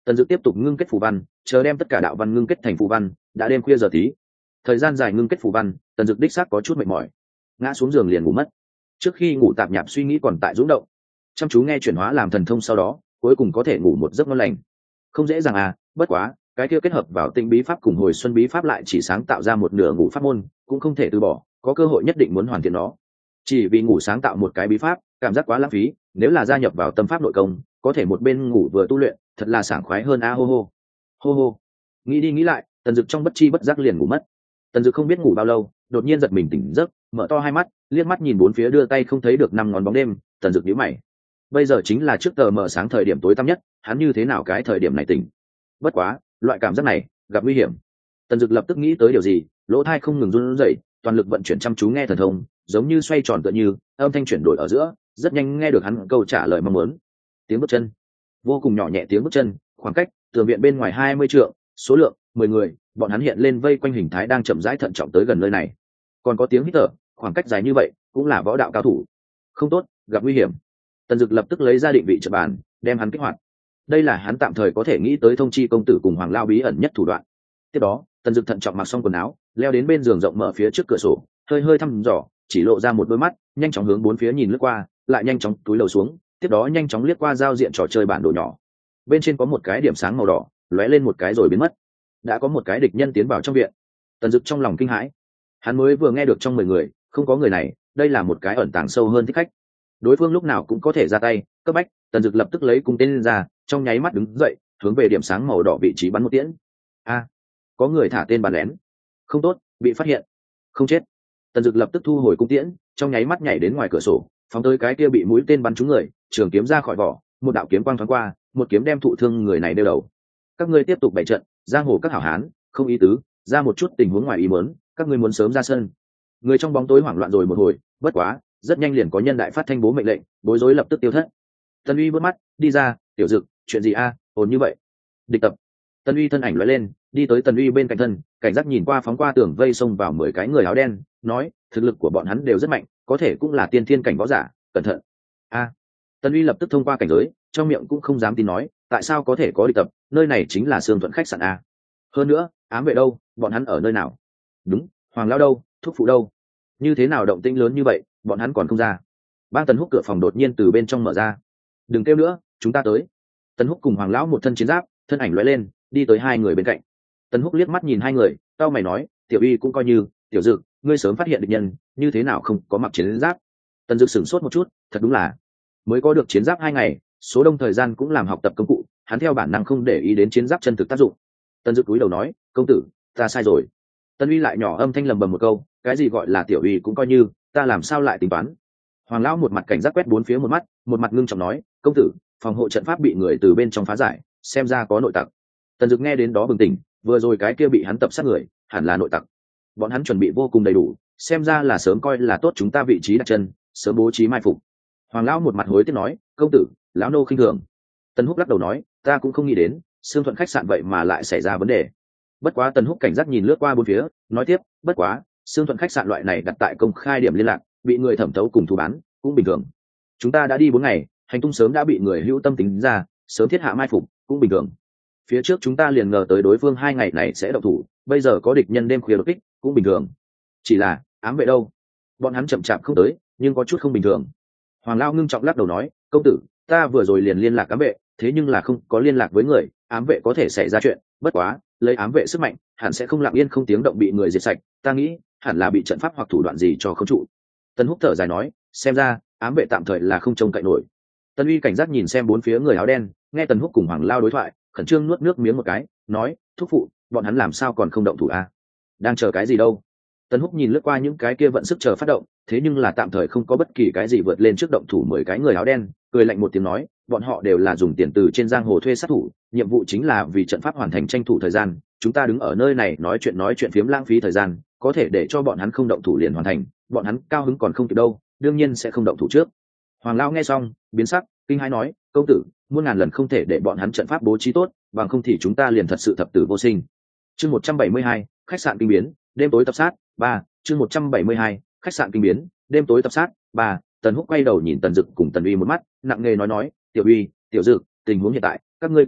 Tần Dực tiếp tục ngưng kết phù văn, chờ đem tất cả đạo văn ngưng kết thành phù văn, đã đêm khuya giờ tí. Thời gian dài ngưng kết phù văn, Tần Dực đích xác có chút mệt mỏi, ngã xuống giường liền ngủ mất. Trước khi ngủ tạp nhạp suy nghĩ còn tại dũng động, chăm chú nghe chuyển hóa làm thần thông sau đó, cuối cùng có thể ngủ một giấc ngon lành. Không dễ dàng à, bất quá, cái kia kết hợp vào tinh bí pháp cùng hồi xuân bí pháp lại chỉ sáng tạo ra một nửa ngủ pháp môn, cũng không thể từ bỏ, có cơ hội nhất định muốn hoàn thiện nó. Chỉ vì ngủ sáng tạo một cái bí pháp, cảm giác quá lãng phí, nếu là gia nhập vào tâm pháp nội công, có thể một bên ngủ vừa tu luyện, thật là sảng khoái hơn a hô hô. Hô hô. Nghĩ đi nghĩ lại, Tần Dực trong bất chi bất giác liền ngủ mất. Tần Dực không biết ngủ bao lâu, đột nhiên giật mình tỉnh giấc, mở to hai mắt, liếc mắt nhìn bốn phía đưa tay không thấy được năm ngón bóng đêm, Tần Dực nhíu mày. Bây giờ chính là trước tờ mờ sáng thời điểm tối tăm nhất, hắn như thế nào cái thời điểm này tỉnh? Bất quá, loại cảm giác này, gặp nguy hiểm. Tần Dực lập tức nghĩ tới điều gì, lỗ tai không ngừng run rẩy, toàn lực vận chuyển chăm chú nghe thần thông, giống như xoay tròn tựa như, âm thanh chuyển đổi ở giữa, rất nhanh nghe được hắn câu trả lời mong muốn. Tiếng bước chân, vô cùng nhỏ nhẹ tiếng bước chân, khoảng cách tường viện bên ngoài hai mươi trượng, số lượng mười người, bọn hắn hiện lên vây quanh hình thái đang chậm rãi thận trọng tới gần nơi này. Còn có tiếng hít thở, khoảng cách dài như vậy, cũng là võ đạo cao thủ. Không tốt, gặp nguy hiểm. Tần Dực lập tức lấy ra định vị trận bàn, đem hắn kích hoạt. Đây là hắn tạm thời có thể nghĩ tới thông chi công tử cùng Hoàng Lao bí ẩn nhất thủ đoạn. Tiếp đó, Tần Dực thận trọng mặc xong quần áo, leo đến bên giường rộng mở phía trước cửa sổ, hơi hơi thăm dò, chỉ lộ ra một đôi mắt, nhanh chóng hướng bốn phía nhìn lướt qua, lại nhanh chóng túi lầu xuống, tiếp đó nhanh chóng liếc qua giao diện trò chơi bản đồ nhỏ. Bên trên có một cái điểm sáng màu đỏ, lóe lên một cái rồi biến mất. Đã có một cái địch nhân tiến vào trong viện. Tần Dực trong lòng kinh hãi. Hắn mới vừa nghe được trong mười người, không có người này, đây là một cái ẩn tàng sâu hơn thích khách. Đối phương lúc nào cũng có thể ra tay, cấp bách, Tần Dực lập tức lấy cung tên lên ra, trong nháy mắt đứng dậy, hướng về điểm sáng màu đỏ vị trí bắn một tiễn. A, có người thả tên bắn lén. Không tốt, bị phát hiện. Không chết. Tần Dực lập tức thu hồi cung tiễn, trong nháy mắt nhảy đến ngoài cửa sổ, phóng tới cái kia bị mũi tên bắn trúng người, trường kiếm ra khỏi vỏ, một đạo kiếm quang thoáng qua, một kiếm đem thụ thương người này đeo đầu. Các ngươi tiếp tục bày trận, giang hồ các hảo hán, không ý tứ, ra một chút tình huống ngoài ý muốn, các ngươi muốn sớm ra sân. Người trong bóng tối hoảng loạn rồi một hồi, bất quá, rất nhanh liền có nhân đại phát thanh bố mệnh lệnh, bối rối lập tức tiêu thất. Tần Uy bước mắt, đi ra, tiểu Dực, chuyện gì a, à, ồn như vậy. Địch tập. Tần Uy thân ảnh lóe lên, đi tới Tần Uy bên cạnh thân, cảnh giác nhìn qua phóng qua tường vây xông vào mười cái người áo đen, nói, thực lực của bọn hắn đều rất mạnh, có thể cũng là tiên thiên cảnh võ giả, cẩn thận. A. À. Tần Uy lập tức thông qua cảnh giới, trong miệng cũng không dám tin nói, tại sao có thể có địch tập, nơi này chính là Sương Thuận khách sạn a. Hơn nữa, ám vệ đâu, bọn hắn ở nơi nào? Đúng, Hoàng lão đâu, thúc phụ đâu? Như thế nào động tĩnh lớn như vậy, bọn hắn còn không ra? Bang Tần Húc cửa phòng đột nhiên từ bên trong mở ra. Đừng kêu nữa, chúng ta tới. Tần Húc cùng Hoàng lão một thân chiến giáp, thân ảnh lóe lên, đi tới hai người bên cạnh. Tần Húc liếc mắt nhìn hai người, tao mày nói, tiểu Uy cũng coi như, tiểu Dực, ngươi sớm phát hiện địch nhân, như thế nào không có mặc chiến giáp? Tần Dực sửng sốt một chút, thật đúng là, mới có được chiến giáp hai ngày, số đông thời gian cũng làm học tập công cụ, hắn theo bản năng không để ý đến chiến giáp chân thực tác dụng. Tần Dực cúi đầu nói, công tử, ta sai rồi. Tần Uy lại nhỏ âm thanh lầm bầm một câu, cái gì gọi là tiểu Uy cũng coi như, ta làm sao lại tính toán? Hoàng lão một mặt cảnh giác quét bốn phía một mắt, một mặt ngưng trọng nói, công tử, phòng hộ trận pháp bị người từ bên trong phá giải, xem ra có nội tặc. Tần Dực nghe đến đó bừng tỉnh, vừa rồi cái kia bị hắn tập sát người, hẳn là nội tặc. Bọn hắn chuẩn bị vô cùng đầy đủ, xem ra là sớm coi là tốt chúng ta vị trí đặt chân, sớm bố trí mai phục. Hoàng lão một mặt hối tiếc nói, công tử, lão nô khinh thường. Tần Húc lắc đầu nói, ta cũng không nghĩ đến, Sương Thuận khách sạn vậy mà lại xảy ra vấn đề. Bất quá Tần Húc cảnh giác nhìn lướt qua bốn phía, nói tiếp, bất quá, Sương Thuận khách sạn loại này đặt tại công khai điểm liên lạc, bị người thẩm thấu cùng thu bán, cũng bình thường. Chúng ta đã đi bốn ngày, hành tung sớm đã bị người hữu tâm tính ra, sớm thiết hạ mai phục, cũng bình thường. Phía trước chúng ta liền ngờ tới đối phương hai ngày này sẽ động thủ, bây giờ có địch nhân đêm khuya đột kích, cũng bình thường. Chỉ là, ám vệ đâu? Bọn hắn chậm chạp không tới, nhưng có chút không bình thường. Hoàng lão ngưng trọng lắc đầu nói, công tử, ta vừa rồi liền liên lạc ám vệ, thế nhưng là không có liên lạc với người, ám vệ có thể xảy ra chuyện, bất quá, lấy ám vệ sức mạnh, hẳn sẽ không lặng yên không tiếng động bị người diệt sạch, ta nghĩ, hẳn là bị trận pháp hoặc thủ đoạn gì cho không trụ. Tần Húc thở dài nói, xem ra, ám vệ tạm thời là không trông cậy nổi. Tần Uy cảnh giác nhìn xem bốn phía người áo đen, nghe Tần Húc cùng Hoàng Lao đối thoại, khẩn trương nuốt nước miếng một cái, nói, thúc phụ, bọn hắn làm sao còn không động thủ a? Đang chờ cái gì đâu? Tần Húc nhìn lướt qua những cái kia vận sức chờ phát động, thế nhưng là tạm thời không có bất kỳ cái gì vượt lên trước động thủ mười cái người áo đen, cười lạnh một tiếng nói, bọn họ đều là dùng tiền từ trên giang hồ thuê sát thủ, nhiệm vụ chính là vì trận pháp hoàn thành tranh thủ thời gian, chúng ta đứng ở nơi này nói chuyện nói chuyện phiếm lãng phí thời gian, có thể để cho bọn hắn không động thủ liền hoàn thành, bọn hắn cao hứng còn không kịp đâu, đương nhiên sẽ không động thủ trước. Hoàng Lão nghe xong, biến sắc, kinh hãi nói, công tử, muôn ngàn lần không thể để bọn hắn trận pháp bố trí tốt, bằng không thì chúng ta liền thật sự thập tử vô sinh. Chương một trăm bảy mươi hai, khách sạn kinh biến, đêm tối tập sát, ba, chương một trăm bảy mươi hai, khách sạn kinh biến, đêm tối tập sát, ba. Tần Húc quay đầu nhìn Tần Dực cùng Tần Uy một mắt, nặng nề nói nói, tiểu Uy, tiểu Dực, tình huống hiện tại, các ngươi cũng biết,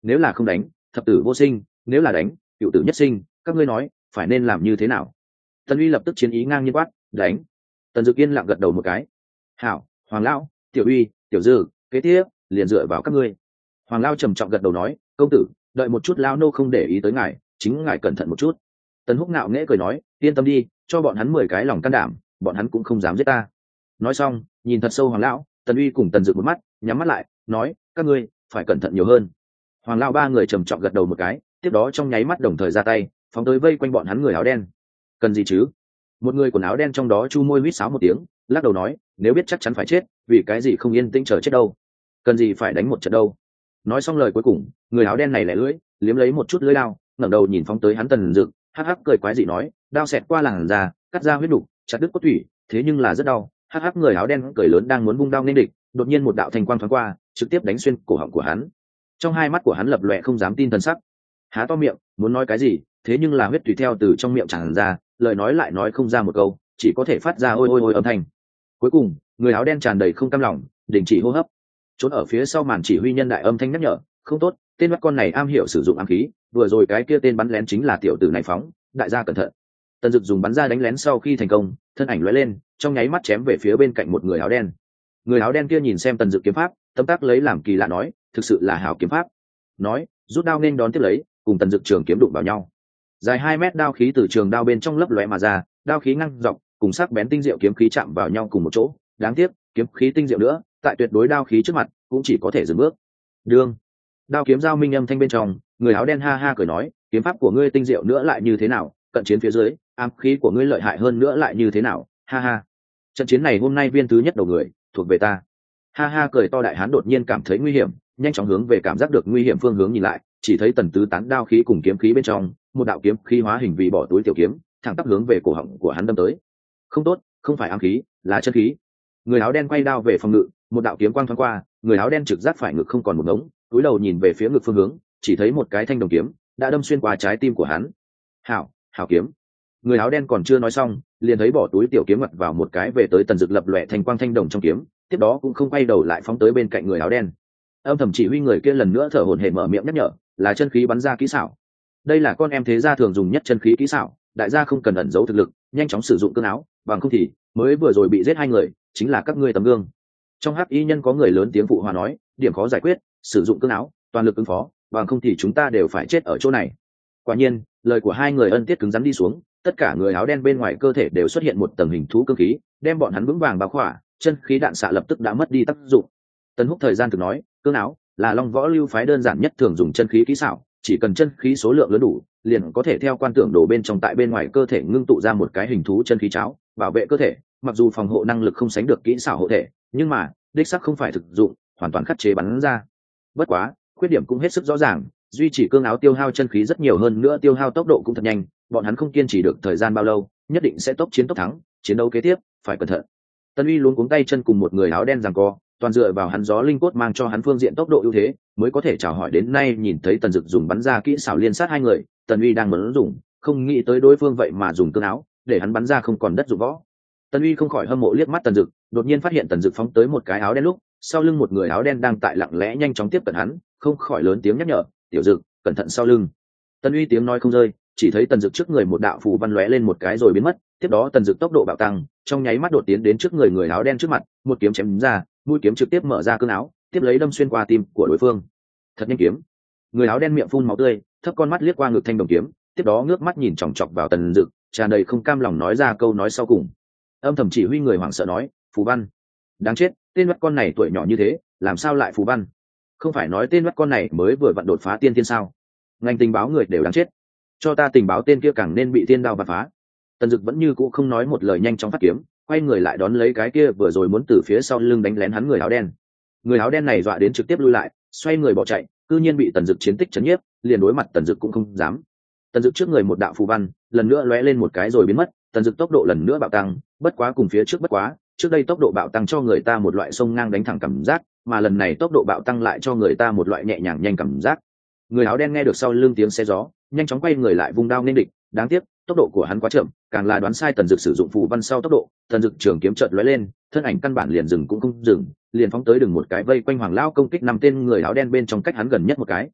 nếu là không đánh thập tử vô sinh, nếu là đánh cựu tử nhất sinh, các ngươi nói phải nên làm như thế nào? Tần uy lập tức chiến ý ngang nhiên quát, đánh. Tần Dực yên lặng gật đầu một cái. Hảo, Hoàng lão, Tiểu uy, Tiểu dư, kế tiếp liền dựa vào các ngươi. Hoàng lão trầm trọng gật đầu nói, công tử, đợi một chút, lão nô không để ý tới ngài, chính ngài cẩn thận một chút. Tần Húc ngạo nghễ cười nói, yên tâm đi, cho bọn hắn mười cái lòng can đảm, bọn hắn cũng không dám giết ta. Nói xong, nhìn thật sâu Hoàng lão, Tần uy cùng Tần Dực một mắt, nhắm mắt lại, nói, các ngươi phải cẩn thận nhiều hơn. Hoàng lão ba người trầm trọng gật đầu một cái, tiếp đó trong nháy mắt đồng thời ra tay, phóng tới vây quanh bọn hắn người áo đen. Cần gì chứ? Một người quần áo đen trong đó chu môi huýt sáo một tiếng, lắc đầu nói, nếu biết chắc chắn phải chết, vì cái gì không yên tĩnh chờ chết đâu? Cần gì phải đánh một trận đâu? Nói xong lời cuối cùng, người áo đen này lẻ lưỡi, liếm lấy một chút lưỡi đao, ngẩng đầu nhìn phóng tới hắn Tần Dực, hắc hắc cười quái dị nói, đao xẹt qua làn da, cắt ra huyết đục, chặt đứt cốt thủy, thế nhưng là rất đau. Hắc hắc người áo đen cười lớn đang muốn vung đao nên địch, đột nhiên một đạo thanh quang thoáng qua, trực tiếp đánh xuyên cổ họng của hắn. Trong hai mắt của hắn lập lòe không dám tin thần sắc, há to miệng muốn nói cái gì, thế nhưng là huyết tùy theo từ trong miệng tràn ra, lời nói lại nói không ra một câu, chỉ có thể phát ra ôi ôi ôi âm thanh. Cuối cùng người áo đen tràn đầy không cam lòng, đình chỉ hô hấp. Trốn ở phía sau màn chỉ huy nhân đại âm thanh nhắc nhở, không tốt, tên bắt con này am hiểu sử dụng ám khí, vừa rồi cái kia tên bắn lén chính là tiểu tử này phóng, đại gia cẩn thận. Tần Dực dùng bắn ra đánh lén sau khi thành công, thân ảnh lóe lên, trong nháy mắt chém về phía bên cạnh một người áo đen. Người áo đen kia nhìn xem Tần Dực kiếm pháp, tâm tác lấy làm kỳ lạ nói, thực sự là hảo kiếm pháp. Nói, rút đao nên đón tiếp lấy, cùng Tần Dực trường kiếm đụng vào nhau. Dài hai mét đao khí từ trường đao bên trong lấp lóe mà ra, đao khí ngăng dọc, cùng sắc bén tinh diệu kiếm khí chạm vào nhau cùng một chỗ. Đáng tiếc, kiếm khí tinh diệu nữa, tại tuyệt đối đao khí trước mặt, cũng chỉ có thể dừng bước. Đương, đao kiếm giao minh âm thanh bên trong, người áo đen ha ha cười nói, kiếm pháp của ngươi tinh diệu nữa lại như thế nào, cận chiến phía dưới, ám khí của ngươi lợi hại hơn nữa lại như thế nào, ha ha. Trận chiến này hôm nay viên thứ nhất đầu người, thuộc về ta. Ha ha cười to đại hán đột nhiên cảm thấy nguy hiểm, nhanh chóng hướng về cảm giác được nguy hiểm phương hướng nhìn lại, chỉ thấy Tần Tứ tán đao khí cùng kiếm khí bên trong, một đạo kiếm khí hóa hình vì bỏ túi tiểu kiếm, thẳng tắp hướng về cổ họng của hắn đâm tới. Không tốt, không phải ám khí, là chân khí. Người áo đen quay đao về phòng ngự, một đạo kiếm quang thoáng qua, người áo đen trực giác phải ngực không còn một ngống, cúi đầu nhìn về phía ngực phương hướng, chỉ thấy một cái thanh đồng kiếm đã đâm xuyên qua trái tim của hắn. Hảo, hảo kiếm. Người áo đen còn chưa nói xong, liền thấy bỏ túi tiểu kiếm ngoặt vào một cái về tới Tần Dực lập lòe thành quang thanh đồng trong kiếm, tiếp đó cũng không quay đầu lại phóng tới bên cạnh người áo đen. Âm thầm chỉ huy người kia lần nữa thở hổn hển mở miệng nhắc nhở, là chân khí bắn ra kỹ xảo. Đây là con em thế gia thường dùng nhất chân khí kỹ xảo, đại gia không cần ẩn giấu thực lực, nhanh chóng sử dụng cương áo, bằng không thì mới vừa rồi bị giết hai người, chính là các ngươi tấm gương. Trong hắc y nhân có người lớn tiếng phụ hòa nói, điểm khó giải quyết, sử dụng cương áo, toàn lực ứng phó, bằng không thì chúng ta đều phải chết ở chỗ này. Quả nhiên, lời của hai người ân tiết cứng rắn đi xuống, tất cả người áo đen bên ngoài cơ thể đều xuất hiện một tầng hình thú cương khí, đem bọn hắn vững vàng bao khỏa, chân khí đạn xạ lập tức đã mất đi tác dụng. Tần Húc thời gian thực nói, cương áo là Long Võ lưu phái đơn giản nhất thường dùng chân khí kỹ xảo, chỉ cần chân khí số lượng lớn đủ, liền có thể theo quan tưởng đồ bên trong tại bên ngoài cơ thể ngưng tụ ra một cái hình thú chân khí cháo, bảo vệ cơ thể. Mặc dù phòng hộ năng lực không sánh được kỹ xảo hộ thể, nhưng mà đích xác không phải thực dụng, hoàn toàn khắc chế bắn ra. Bất quá, khuyết điểm cũng hết sức rõ ràng, duy trì cương áo tiêu hao chân khí rất nhiều, hơn nữa tiêu hao tốc độ cũng thật nhanh, bọn hắn không kiên trì được thời gian bao lâu, nhất định sẽ tốc chiến tốc thắng, chiến đấu kế tiếp phải cẩn thận. Tân Uy luống cuống tay chân cùng một người áo đen giằng co, toàn dựa vào hắn gió linh cốt mang cho hắn phương diện tốc độ ưu thế, mới có thể chào hỏi đến nay. Nhìn thấy Tần Dực dùng bắn ra kỹ xảo liên sát hai người, Tần Uy đang muốn dùng, không nghĩ tới đối phương vậy mà dùng cương áo, để hắn bắn ra không còn đất dụng võ. Tần Uy không khỏi hâm mộ liếc mắt Tần Dực, đột nhiên phát hiện Tần Dực phóng tới một cái áo đen lúc, sau lưng một người áo đen đang tại lặng lẽ nhanh chóng tiếp cận hắn, không khỏi lớn tiếng nhắc nhở, "Tiểu Dực, cẩn thận sau lưng." Tần Uy tiếng nói không rơi, chỉ thấy Tần Dực trước người một đạo phù văn lóe lên một cái rồi biến mất, tiếp đó Tần Dực tốc độ bạo tăng, trong nháy mắt đột tiến đến trước người người áo đen trước mặt, một kiếm chém ra, mũi kiếm trực tiếp mở ra cương áo, tiếp lấy đâm xuyên qua tim của đối phương. Thật nhanh kiếm. Người áo đen miệng phun máu tươi, thấp con mắt liếc qua ngực thanh đồng kiếm, tiếp đó ngước mắt nhìn chòng chọc vào Tần Dực, tràn đầy không cam lòng nói ra câu nói sau cùng. Âm thầm chỉ huy người hoảng sợ nói, "Phù văn." Đáng chết, tên mắt con này tuổi nhỏ như thế, làm sao lại phù văn? Không phải nói tên mắt con này mới vừa vặn đột phá tiên thiên sao? Ngành tình báo người đều đáng chết. Cho ta tình báo tên kia càng nên bị thiên đao bạt phá. Tần Dực vẫn như cũ không nói một lời, nhanh chóng phát kiếm, quay người lại đón lấy cái kia vừa rồi muốn từ phía sau lưng đánh lén hắn người áo đen. Người áo đen này dọa đến trực tiếp lui lại, xoay người bỏ chạy, cư nhiên bị Tần Dực chiến tích chấn nhiếp, liền đối mặt Tần Dực cũng không dám. Tần Dực trước người một đạo phù văn, lần nữa lóe lên một cái rồi biến mất, Tần Dực tốc độ lần nữa bạo tăng, bất quá cùng phía trước bất quá, trước đây tốc độ bạo tăng cho người ta một loại sông ngang đánh thẳng cảm giác, mà lần này tốc độ bạo tăng lại cho người ta một loại nhẹ nhàng nhanh cảm giác. Người áo đen nghe được sau lưng tiếng xe gió, nhanh chóng quay người lại vung đao nên địch, đáng tiếc tốc độ của hắn quá chậm, càng là đoán sai Tần Dực sử dụng phù văn sau tốc độ. Tần Dực trường kiếm chợt lóe lên, thân ảnh căn bản liền dừng cũng không dừng, liền phóng tới đường một cái vây quanh Hoàng lão công kích năm tên người áo đen bên trong cách hắn gần nhất một cái.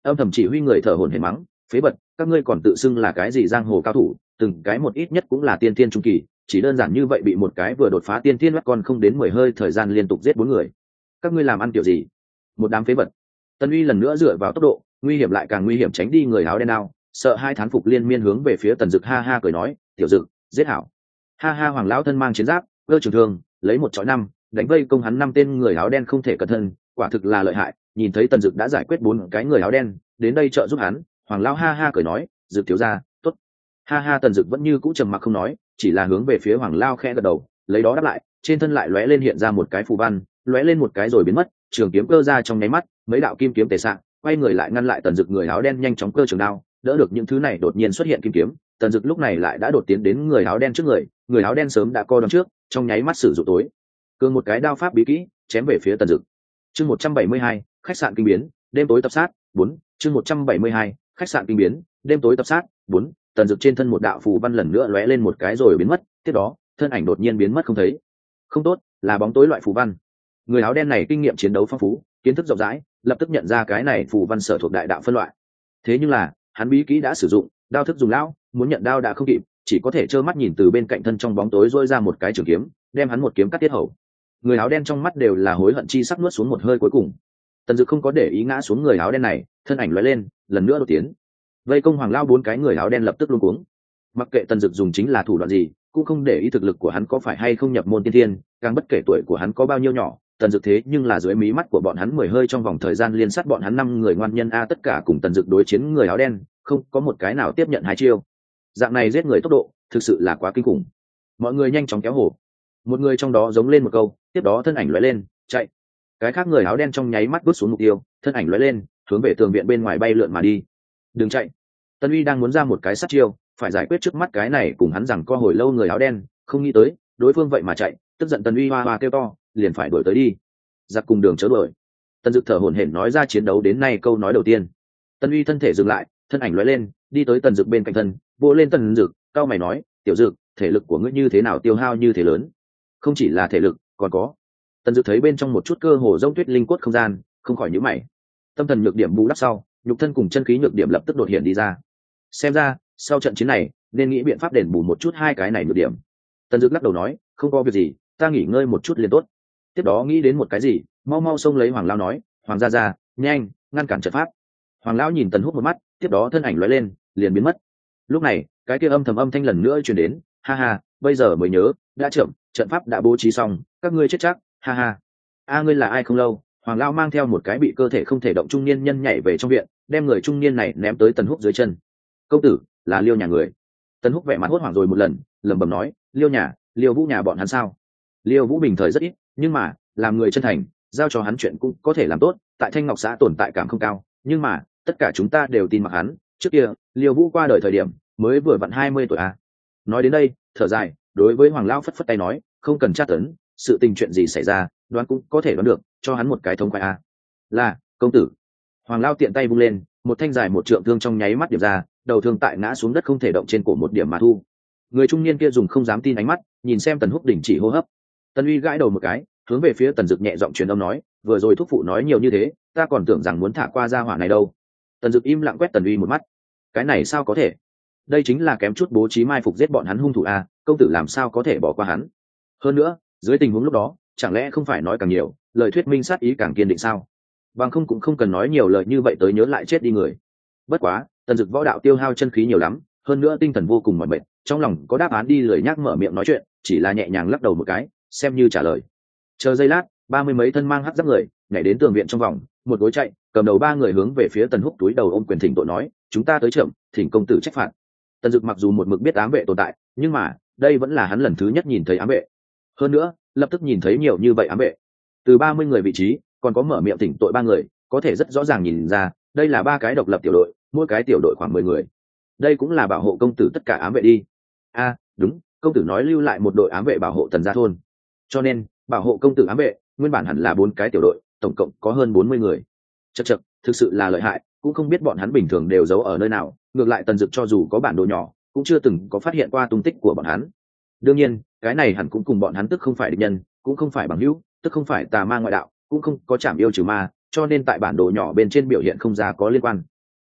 âm thầm chỉ huy người thở hổn hển mắng, phế vật, các ngươi còn tự xưng là cái gì giang hồ cao thủ, từng cái một ít nhất cũng là tiên tiên trung kỳ, chỉ đơn giản như vậy bị một cái vừa đột phá tiên tiên bắt con không đến mười hơi thời gian liên tục giết bốn người, các ngươi làm ăn kiểu gì? Một đám phế vật. Tần Uy lần nữa dựa vào tốc độ, nguy hiểm lại càng nguy hiểm tránh đi người áo đen nào, sợ hai thán phục liên miên hướng về phía Tần Dực ha ha cười nói, tiểu Dực, giết hảo. Ha ha, Hoàng lão thân mang chiến giáp, cơ trường thương, lấy một chọi năm, đánh vây công hắn năm tên người áo đen không thể cẩn thận, quả thực là lợi hại. Nhìn thấy Tần Dực đã giải quyết bốn cái người áo đen, đến đây trợ giúp hắn, Hoàng lão ha ha cười nói, Dực thiếu gia, tốt. Ha ha, Tần Dực vẫn như cũ trầm mặc không nói, chỉ là hướng về phía Hoàng lão khẽ gật đầu, lấy đó đáp lại, trên thân lại lóe lên hiện ra một cái phù văn, lóe lên một cái rồi biến mất, trường kiếm cơ ra trong nháy mắt, mấy đạo kim kiếm tề sạng, quay người lại ngăn lại Tần Dực người áo đen nhanh chóng cơ trường đao, đỡ được những thứ này đột nhiên xuất hiện kim kiếm. Tần Dực lúc này lại đã đột tiến đến người áo đen trước người, người áo đen sớm đã co đón trước, trong nháy mắt sử dụng tối cương một cái đao pháp bí kỹ chém về phía Tần Dực. Chương một trăm bảy mươi hai, khách sạn kinh biến, đêm tối tập sát, bốn. Chương một trăm bảy mươi hai, khách sạn kinh biến, đêm tối tập sát, bốn. Tần Dực trên thân một đạo phù văn lần nữa lóe lên một cái rồi biến mất, tiếp đó, thân ảnh đột nhiên biến mất không thấy. Không tốt, là bóng tối loại phù văn. Người áo đen này kinh nghiệm chiến đấu phong phú, kiến thức rộng rãi, lập tức nhận ra cái này phù văn sở thuộc đại đạo phân loại. Thế nhưng là, hắn bí kỹ đã sử dụng, đao thức dùng lão, muốn nhận đao đã không kịp, chỉ có thể trơ mắt nhìn từ bên cạnh thân trong bóng tối rỗi ra một cái trường kiếm, đem hắn một kiếm cắt tiết hầu. Người áo đen trong mắt đều là hối hận chi sắc nuốt xuống một hơi cuối cùng. Tần Dực không có để ý ngã xuống người áo đen này, thân ảnh lóe lên, lần nữa đột tiến. Vây công Hoàng Lao bốn cái người áo đen lập tức luống cuống. Mặc kệ Tần Dực dùng chính là thủ đoạn gì, cũng không để ý thực lực của hắn có phải hay không nhập môn tiên thiên, càng bất kể tuổi của hắn có bao nhiêu nhỏ, Tần Dực thế nhưng là dưới mí mắt của bọn hắn mười hơi trong vòng thời gian liên sát bọn hắn năm người ngoan nhân a, tất cả cùng Tần Dực đối chiến người áo đen, không có một cái nào tiếp nhận hai chiêu. Dạng này giết người tốc độ, thực sự là quá kinh khủng. Mọi người nhanh chóng kéo hổ. Một người trong đó giống lên một câu, tiếp đó thân ảnh lóe lên, chạy. Cái khác người áo đen trong nháy mắt bước xuống mục tiêu, thân ảnh lóe lên, hướng về tường viện bên ngoài bay lượn mà đi. Đừng chạy. Tân Uy đang muốn ra một cái sát chiêu, phải giải quyết trước mắt cái này cùng hắn rằng co hồi lâu người áo đen, không nghĩ tới, đối phương vậy mà chạy, tức giận Tân Uy hoa hoa kêu to, liền phải đuổi tới đi. Giặc cùng đường chớ đuổi. Tân Dực thở hổn hển nói ra chiến đấu đến nay câu nói đầu tiên. Tân Uy thân thể dừng lại, thân ảnh lóe lên, đi tới Tần Dực bên cạnh thân, vỗ lên Tần Dực, cao mày nói, tiểu Dực, thể lực của ngươi như thế nào tiêu hao như thế lớn? Không chỉ là thể lực, còn có. Tần Dực thấy bên trong một chút cơ hồ rông tuyết linh quất không gian, không khỏi nhíu mày. Tâm thần nhược điểm bù đắp sau, nhục thân cùng chân khí nhược điểm lập tức đột hiện đi ra. Xem ra, sau trận chiến này, nên nghĩ biện pháp đền bù một chút hai cái này nhược điểm. Tần Dực lắc đầu nói, không có việc gì, ta nghỉ ngơi một chút liền tốt. Tiếp đó nghĩ đến một cái gì, mau mau xông lấy Hoàng Lão nói, Hoàng gia gia, nhanh, ngăn cản trận pháp. Hoàng Lão nhìn Tần Húc một mắt, tiếp đó thân ảnh lóe lên, liền biến mất. Lúc này, cái kia âm thầm âm thanh lần nữa truyền đến, ha ha, bây giờ mới nhớ, đã chậm, trận pháp đã bố trí xong, các ngươi chết chắc, ha ha. A ngươi là ai không lâu? Hoàng Lão mang theo một cái bị cơ thể không thể động trung niên nhân nhảy về trong viện, đem người trung niên này ném tới Tần Húc dưới chân. Công tử, là Liêu nhà người. Tần Húc vẻ mặt hốt hoảng rồi một lần, lẩm bẩm nói, Liêu nhà, Liêu Vũ nhà bọn hắn sao? Liêu Vũ bình thời rất ít, nhưng mà, làm người chân thành, giao cho hắn chuyện cũng có thể làm tốt, tại Thanh Ngọc xã tồn tại cảm không cao, nhưng mà, tất cả chúng ta đều tin mặc hắn, trước kia, Liêu Vũ qua đời thời điểm, mới vừa vặn hai mươi tuổi à. Nói đến đây, thở dài, đối với Hoàng Lão phất phất tay nói, không cần tra tấn, sự tình chuyện gì xảy ra, đoán cũng có thể đoán được, cho hắn một cái thống khoái à. Là, công tử. Hoàng Lão tiện tay vung lên, một thanh dài một trượng thương trong nháy mắt điểm ra, đầu thương tại ngã xuống đất không thể động trên cổ một điểm mà thu. Người trung niên kia dùng không dám tin ánh mắt, nhìn xem Tần Húc đình chỉ hô hấp. Tần Uy gãi đầu một cái, hướng về phía Tần Dực nhẹ giọng truyền âm nói, vừa rồi thúc phụ nói nhiều như thế, ta còn tưởng rằng muốn thả qua gia hỏa này đâu. Tần Dực im lặng quét Tần Uy một mắt. Cái này sao có thể? Đây chính là kém chút bố trí mai phục giết bọn hắn hung thủ a, công tử làm sao có thể bỏ qua hắn? Hơn nữa, dưới tình huống lúc đó, chẳng lẽ không phải nói càng nhiều, lời thuyết minh sát ý càng kiên định sao? Bằng không cũng không cần nói nhiều lời như vậy tới nhớ lại chết đi người. Bất quá, Tần Dực võ đạo tiêu hao chân khí nhiều lắm, hơn nữa tinh thần vô cùng mỏi mệt, trong lòng có đáp án đi lười nhác mở miệng nói chuyện, chỉ là nhẹ nhàng lắc đầu một cái, xem như trả lời. Chờ giây lát, ba mươi mấy thân mang hắc giáp người nhảy đến tường viện trong vòng, một gối chạy, cầm đầu ba người hướng về phía Tần Húc túi đầu ôm quyền thỉnh tội nói, chúng ta tới chậm, thỉnh công tử trách phạt. Tần Dực mặc dù một mực biết ám vệ tồn tại, nhưng mà đây vẫn là hắn lần thứ nhất nhìn thấy ám vệ. Hơn nữa, lập tức nhìn thấy nhiều như vậy ám vệ. Từ ba mươi người vị trí, còn có mở miệng thỉnh tội ba người, có thể rất rõ ràng nhìn ra, đây là ba cái độc lập tiểu đội, mỗi cái tiểu đội khoảng mười người. Đây cũng là bảo hộ công tử tất cả ám vệ đi. A, à, đúng, công tử nói lưu lại một đội ám vệ bảo hộ Tần gia thôn. Cho nên, bảo hộ công tử ám vệ, nguyên bản hẳn là bốn cái tiểu đội, tổng cộng có hơn bốn mươi người. Chậc chậc, thực sự là lợi hại, cũng không biết bọn hắn bình thường đều giấu ở nơi nào, ngược lại Tần Dực cho dù có bản đồ nhỏ, cũng chưa từng có phát hiện qua tung tích của bọn hắn. Đương nhiên, cái này hẳn cũng cùng bọn hắn tức không phải địch nhân, cũng không phải bằng hữu, tức không phải tà ma ngoại đạo, cũng không có chạm yêu trừ ma, cho nên tại bản đồ nhỏ bên trên biểu hiện không ra có liên quan.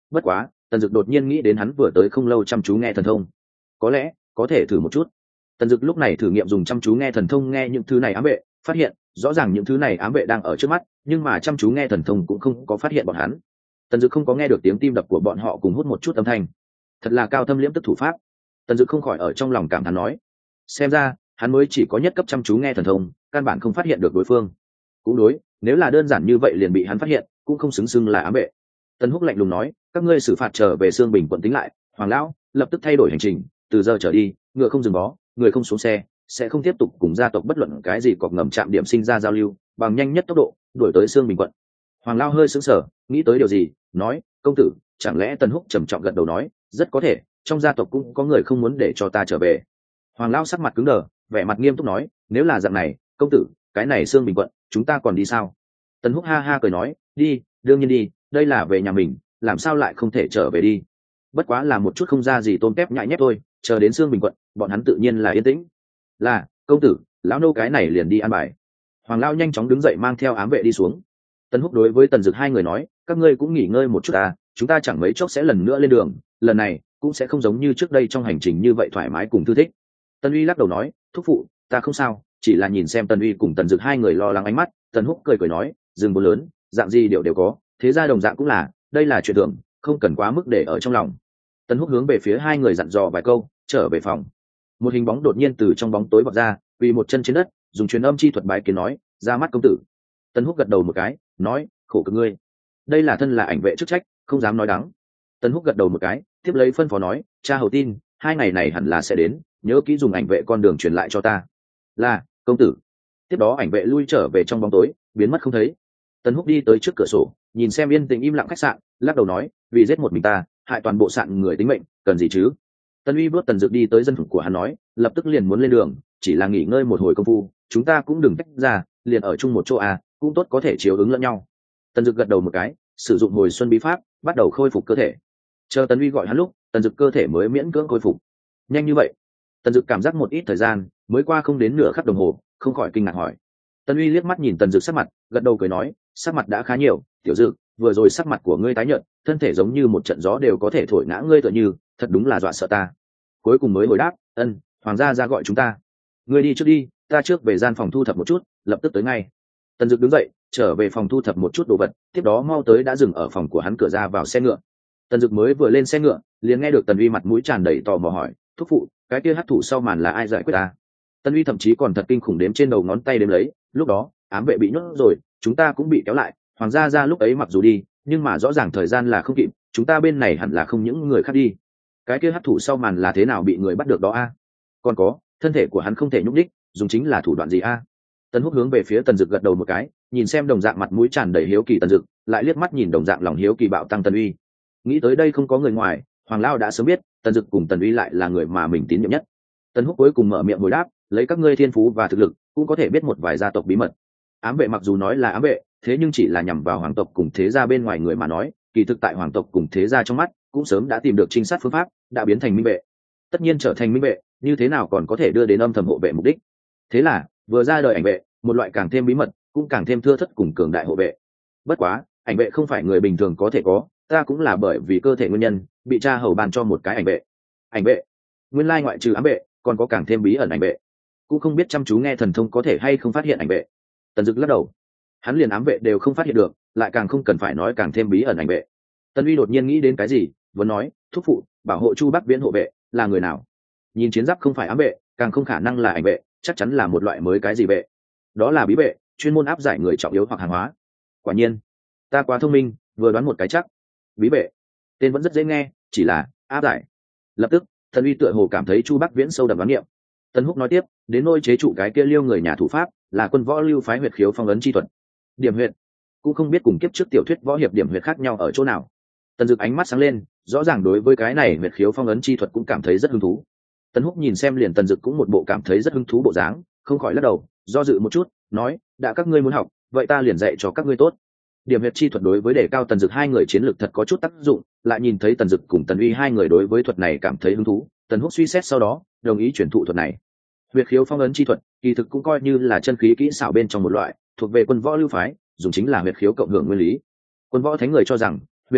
Bất quá Tần Dực đột nhiên nghĩ đến hắn vừa tới không lâu chăm chú nghe thần thông, có lẽ có thể thử một chút. Tần Dực lúc này thử nghiệm dùng chăm chú nghe thần thông nghe những thứ này ám vệ, phát hiện rõ ràng những thứ này ám vệ đang ở trước mắt, nhưng mà chăm chú nghe thần thông cũng không có phát hiện bọn hắn. Tần Dực không có nghe được tiếng tim đập của bọn họ cùng hút một chút âm thanh, thật là cao thâm liễm tức thủ pháp. Tần Dực không khỏi ở trong lòng cảm thán nói, xem ra hắn mới chỉ có nhất cấp chăm chú nghe thần thông, căn bản không phát hiện được đối phương. Cũng đối, nếu là đơn giản như vậy liền bị hắn phát hiện, cũng không xứng xưng là ám vệ. Tần Húc lạnh lùng nói, các ngươi xử phạt trở về Sương Bình quận tính lại. Hoàng lão lập tức thay đổi hành trình, từ giờ trở đi ngựa không dừng bó, người không xuống xe, sẽ không tiếp tục cùng gia tộc bất luận cái gì cọc ngầm chạm điểm sinh ra giao lưu, bằng nhanh nhất tốc độ đuổi tới Sương Bình quận. Hoàng lão hơi sững sờ, nghĩ tới điều gì, nói, công tử, chẳng lẽ Tần Húc trầm trọng gật đầu nói, rất có thể, trong gia tộc cũng có người không muốn để cho ta trở về. Hoàng lão sắc mặt cứng đờ, vẻ mặt nghiêm túc nói, nếu là dạng này, công tử, cái này Sương Bình quận chúng ta còn đi sao? Tần Húc ha ha cười nói, đi, đương nhiên đi, đây là về nhà mình, làm sao lại không thể trở về đi. Bất quá là một chút không ra gì tôm tép nhại nhép thôi, chờ đến Sương Bình quận bọn hắn tự nhiên là yên tĩnh. Là, công tử, lão nô cái này liền đi ăn bài. Hoàng lão nhanh chóng đứng dậy mang theo ám vệ đi xuống. Tần Húc đối với Tần Dực hai người nói, các ngươi cũng nghỉ ngơi một chút ta, chúng ta chẳng mấy chốc sẽ lần nữa lên đường, lần này cũng sẽ không giống như trước đây trong hành trình như vậy thoải mái cùng thư thích. Tần Uy lắc đầu nói, thúc phụ, ta không sao, chỉ là nhìn xem Tần Uy cùng Tần Dực hai người lo lắng ánh mắt. Tần Húc cười cười nói, rừng bố lớn, dạng gì đều đều có, thế ra đồng dạng cũng là, đây là chuyện thường, không cần quá mức để ở trong lòng. Tần Húc hướng về phía hai người dặn dò vài câu, trở về phòng. Một hình bóng đột nhiên từ trong bóng tối vọt ra, quỳ một chân trên đất, dùng truyền âm chi thuật bái kiến nói, ra mắt công tử. Tần Húc gật đầu một cái, nói, khổ cực ngươi. Đây là thân là ảnh vệ chức trách, không dám nói đắng. Tần Húc gật đầu một cái, tiếp lấy phân phó nói, cha hầu tin, hai ngày này hẳn là sẽ đến, nhớ kỹ dùng ảnh vệ con đường truyền lại cho ta. Là, công tử. Tiếp đó ảnh vệ lui trở về trong bóng tối, biến mất không thấy. Tần Húc đi tới trước cửa sổ, nhìn xem yên tĩnh im lặng khách sạn, lắc đầu nói, vì giết một mình ta, hại toàn bộ sạn người tính mệnh, cần gì chứ? Tần Uy bước Tần Dực đi tới dân phủ của hắn nói, lập tức liền muốn lên đường, chỉ là nghỉ ngơi một hồi công phu, chúng ta cũng đừng tách ra, liền ở chung một chỗ à, cũng tốt có thể chiếu ứng lẫn nhau. Tần Dực gật đầu một cái, sử dụng hồi xuân bí pháp, bắt đầu khôi phục cơ thể. Chờ Tần Uy gọi hắn lúc, Tần Dực cơ thể mới miễn cưỡng khôi phục. Nhanh như vậy? Tần Dực cảm giác một ít thời gian, mới qua không đến nửa khắc đồng hồ, không khỏi kinh ngạc hỏi. Tần Uy liếc mắt nhìn Tần Dực sắc mặt, gật đầu cười nói, sắc mặt đã khá nhiều, tiểu Dực, vừa rồi sắc mặt của ngươi tái nhợt, thân thể giống như một trận gió đều có thể thổi ngã ngươi tựa như, thật đúng là dọa sợ ta. Cuối cùng mới hồi đáp, ân, hoàng gia ra gọi chúng ta. Ngươi đi trước đi, ta trước về gian phòng thu thập một chút, lập tức tới ngay. Tần Dực đứng dậy, trở về phòng thu thập một chút đồ vật, tiếp đó mau tới đã dừng ở phòng của hắn cửa ra vào xe ngựa. Tần Dực mới vừa lên xe ngựa, liền nghe được Tần Uy mặt mũi tràn đầy tò mò hỏi, thúc phụ, cái kia hắc thủ sau màn là ai giải quyết ta? Tần Uy thậm chí còn thật kinh khủng đếm trên đầu ngón tay đếm lấy, lúc đó ám vệ bị nhốt rồi, chúng ta cũng bị kéo lại, hoàng gia ra lúc ấy mặc dù đi, nhưng mà rõ ràng thời gian là không kịp, chúng ta bên này hẳn là không những người khác đi. Cái kia hắc thủ sau màn là thế nào bị người bắt được đó a? Còn có, thân thể của hắn không thể nhúc nhích, dùng chính là thủ đoạn gì a? Tần Húc hướng về phía Tần Dực gật đầu một cái, nhìn xem đồng dạng mặt mũi tràn đầy hiếu kỳ Tần Dực, lại liếc mắt nhìn đồng dạng lòng hiếu kỳ bạo tăng Tần Uy. Nghĩ tới đây không có người ngoài, Hoàng Lao đã sớm biết, Tần Dực cùng Tần Uy lại là người mà mình tín nhiệm nhất. Tần Húc cuối cùng mở miệng hồi đáp, lấy các ngươi thiên phú và thực lực, cũng có thể biết một vài gia tộc bí mật. Ám vệ mặc dù nói là ám vệ, thế nhưng chỉ là nhằm vào hoàng tộc cùng thế gia bên ngoài người mà nói, kỳ thực tại hoàng tộc cùng thế gia trong mắt, cũng sớm đã tìm được trinh sát phương pháp, đã biến thành minh vệ. Tất nhiên trở thành minh vệ, như thế nào còn có thể đưa đến âm thầm hộ vệ mục đích? Thế là, vừa ra đời ảnh vệ, một loại càng thêm bí mật, cũng càng thêm thưa thất cùng cường đại hộ vệ. Bất quá, ảnh vệ không phải người bình thường có thể có, ta cũng là bởi vì cơ thể nguyên nhân, bị cha hầu ban cho một cái ảnh vệ. Ảnh vệ, nguyên lai ngoại trừ ám vệ, còn có càng thêm bí ẩn ảnh vệ. Cũng không biết chăm chú nghe thần thông có thể hay không phát hiện ảnh vệ. Tần Dực lắc đầu, hắn liền ám vệ đều không phát hiện được, lại càng không cần phải nói càng thêm bí ẩn ảnh vệ. Tần Uy đột nhiên nghĩ đến cái gì, vừa nói, thúc phụ, bảo hộ Chu Bắc Viễn hộ vệ là người nào? Nhìn chiến giáp không phải ám vệ, càng không khả năng là ảnh vệ, chắc chắn là một loại mới cái gì vệ. Đó là bí vệ, chuyên môn áp giải người trọng yếu hoặc hàng hóa. Quả nhiên, ta quá thông minh, vừa đoán một cái chắc. Bí vệ, tên vẫn rất dễ nghe, chỉ là áp giải. Lập tức, Tần Uy tựa hồ cảm thấy Chu Bắc Viễn sâu đậm đoán niệm. Tần Húc nói tiếp, đến nôi chế trụ cái kia Liêu người nhà thủ pháp, là quân võ lưu phái huyệt khiếu phong ấn chi thuật. Điểm huyệt, cũng không biết cùng kiếp trước tiểu thuyết võ hiệp điểm huyệt khác nhau ở chỗ nào. Tần Dực ánh mắt sáng lên, rõ ràng đối với cái này huyệt khiếu phong ấn chi thuật cũng cảm thấy rất hứng thú. Tần Húc nhìn xem liền Tần Dực cũng một bộ cảm thấy rất hứng thú bộ dáng, không khỏi lắc đầu, do dự một chút, nói, đã các ngươi muốn học, vậy ta liền dạy cho các ngươi tốt. Điểm huyệt chi thuật đối với đề cao Tần Dực hai người chiến lược thật có chút tác dụng, lại nhìn thấy Tần Dực cùng Tần Uy hai người đối với thuật này cảm thấy hứng thú, Tần Húc suy xét sau đó, đồng ý chuyển thụ thuật này. Huyệt khiếu phong ấn chi thuật, kỳ thực cũng coi như là chân khí kỹ xảo bên trong một loại, thuộc về quân võ lưu phái, dùng chính là huyệt khiếu cộng hưởng nguyên lý. Quân võ thánh người cho rằng, huyệt khiếu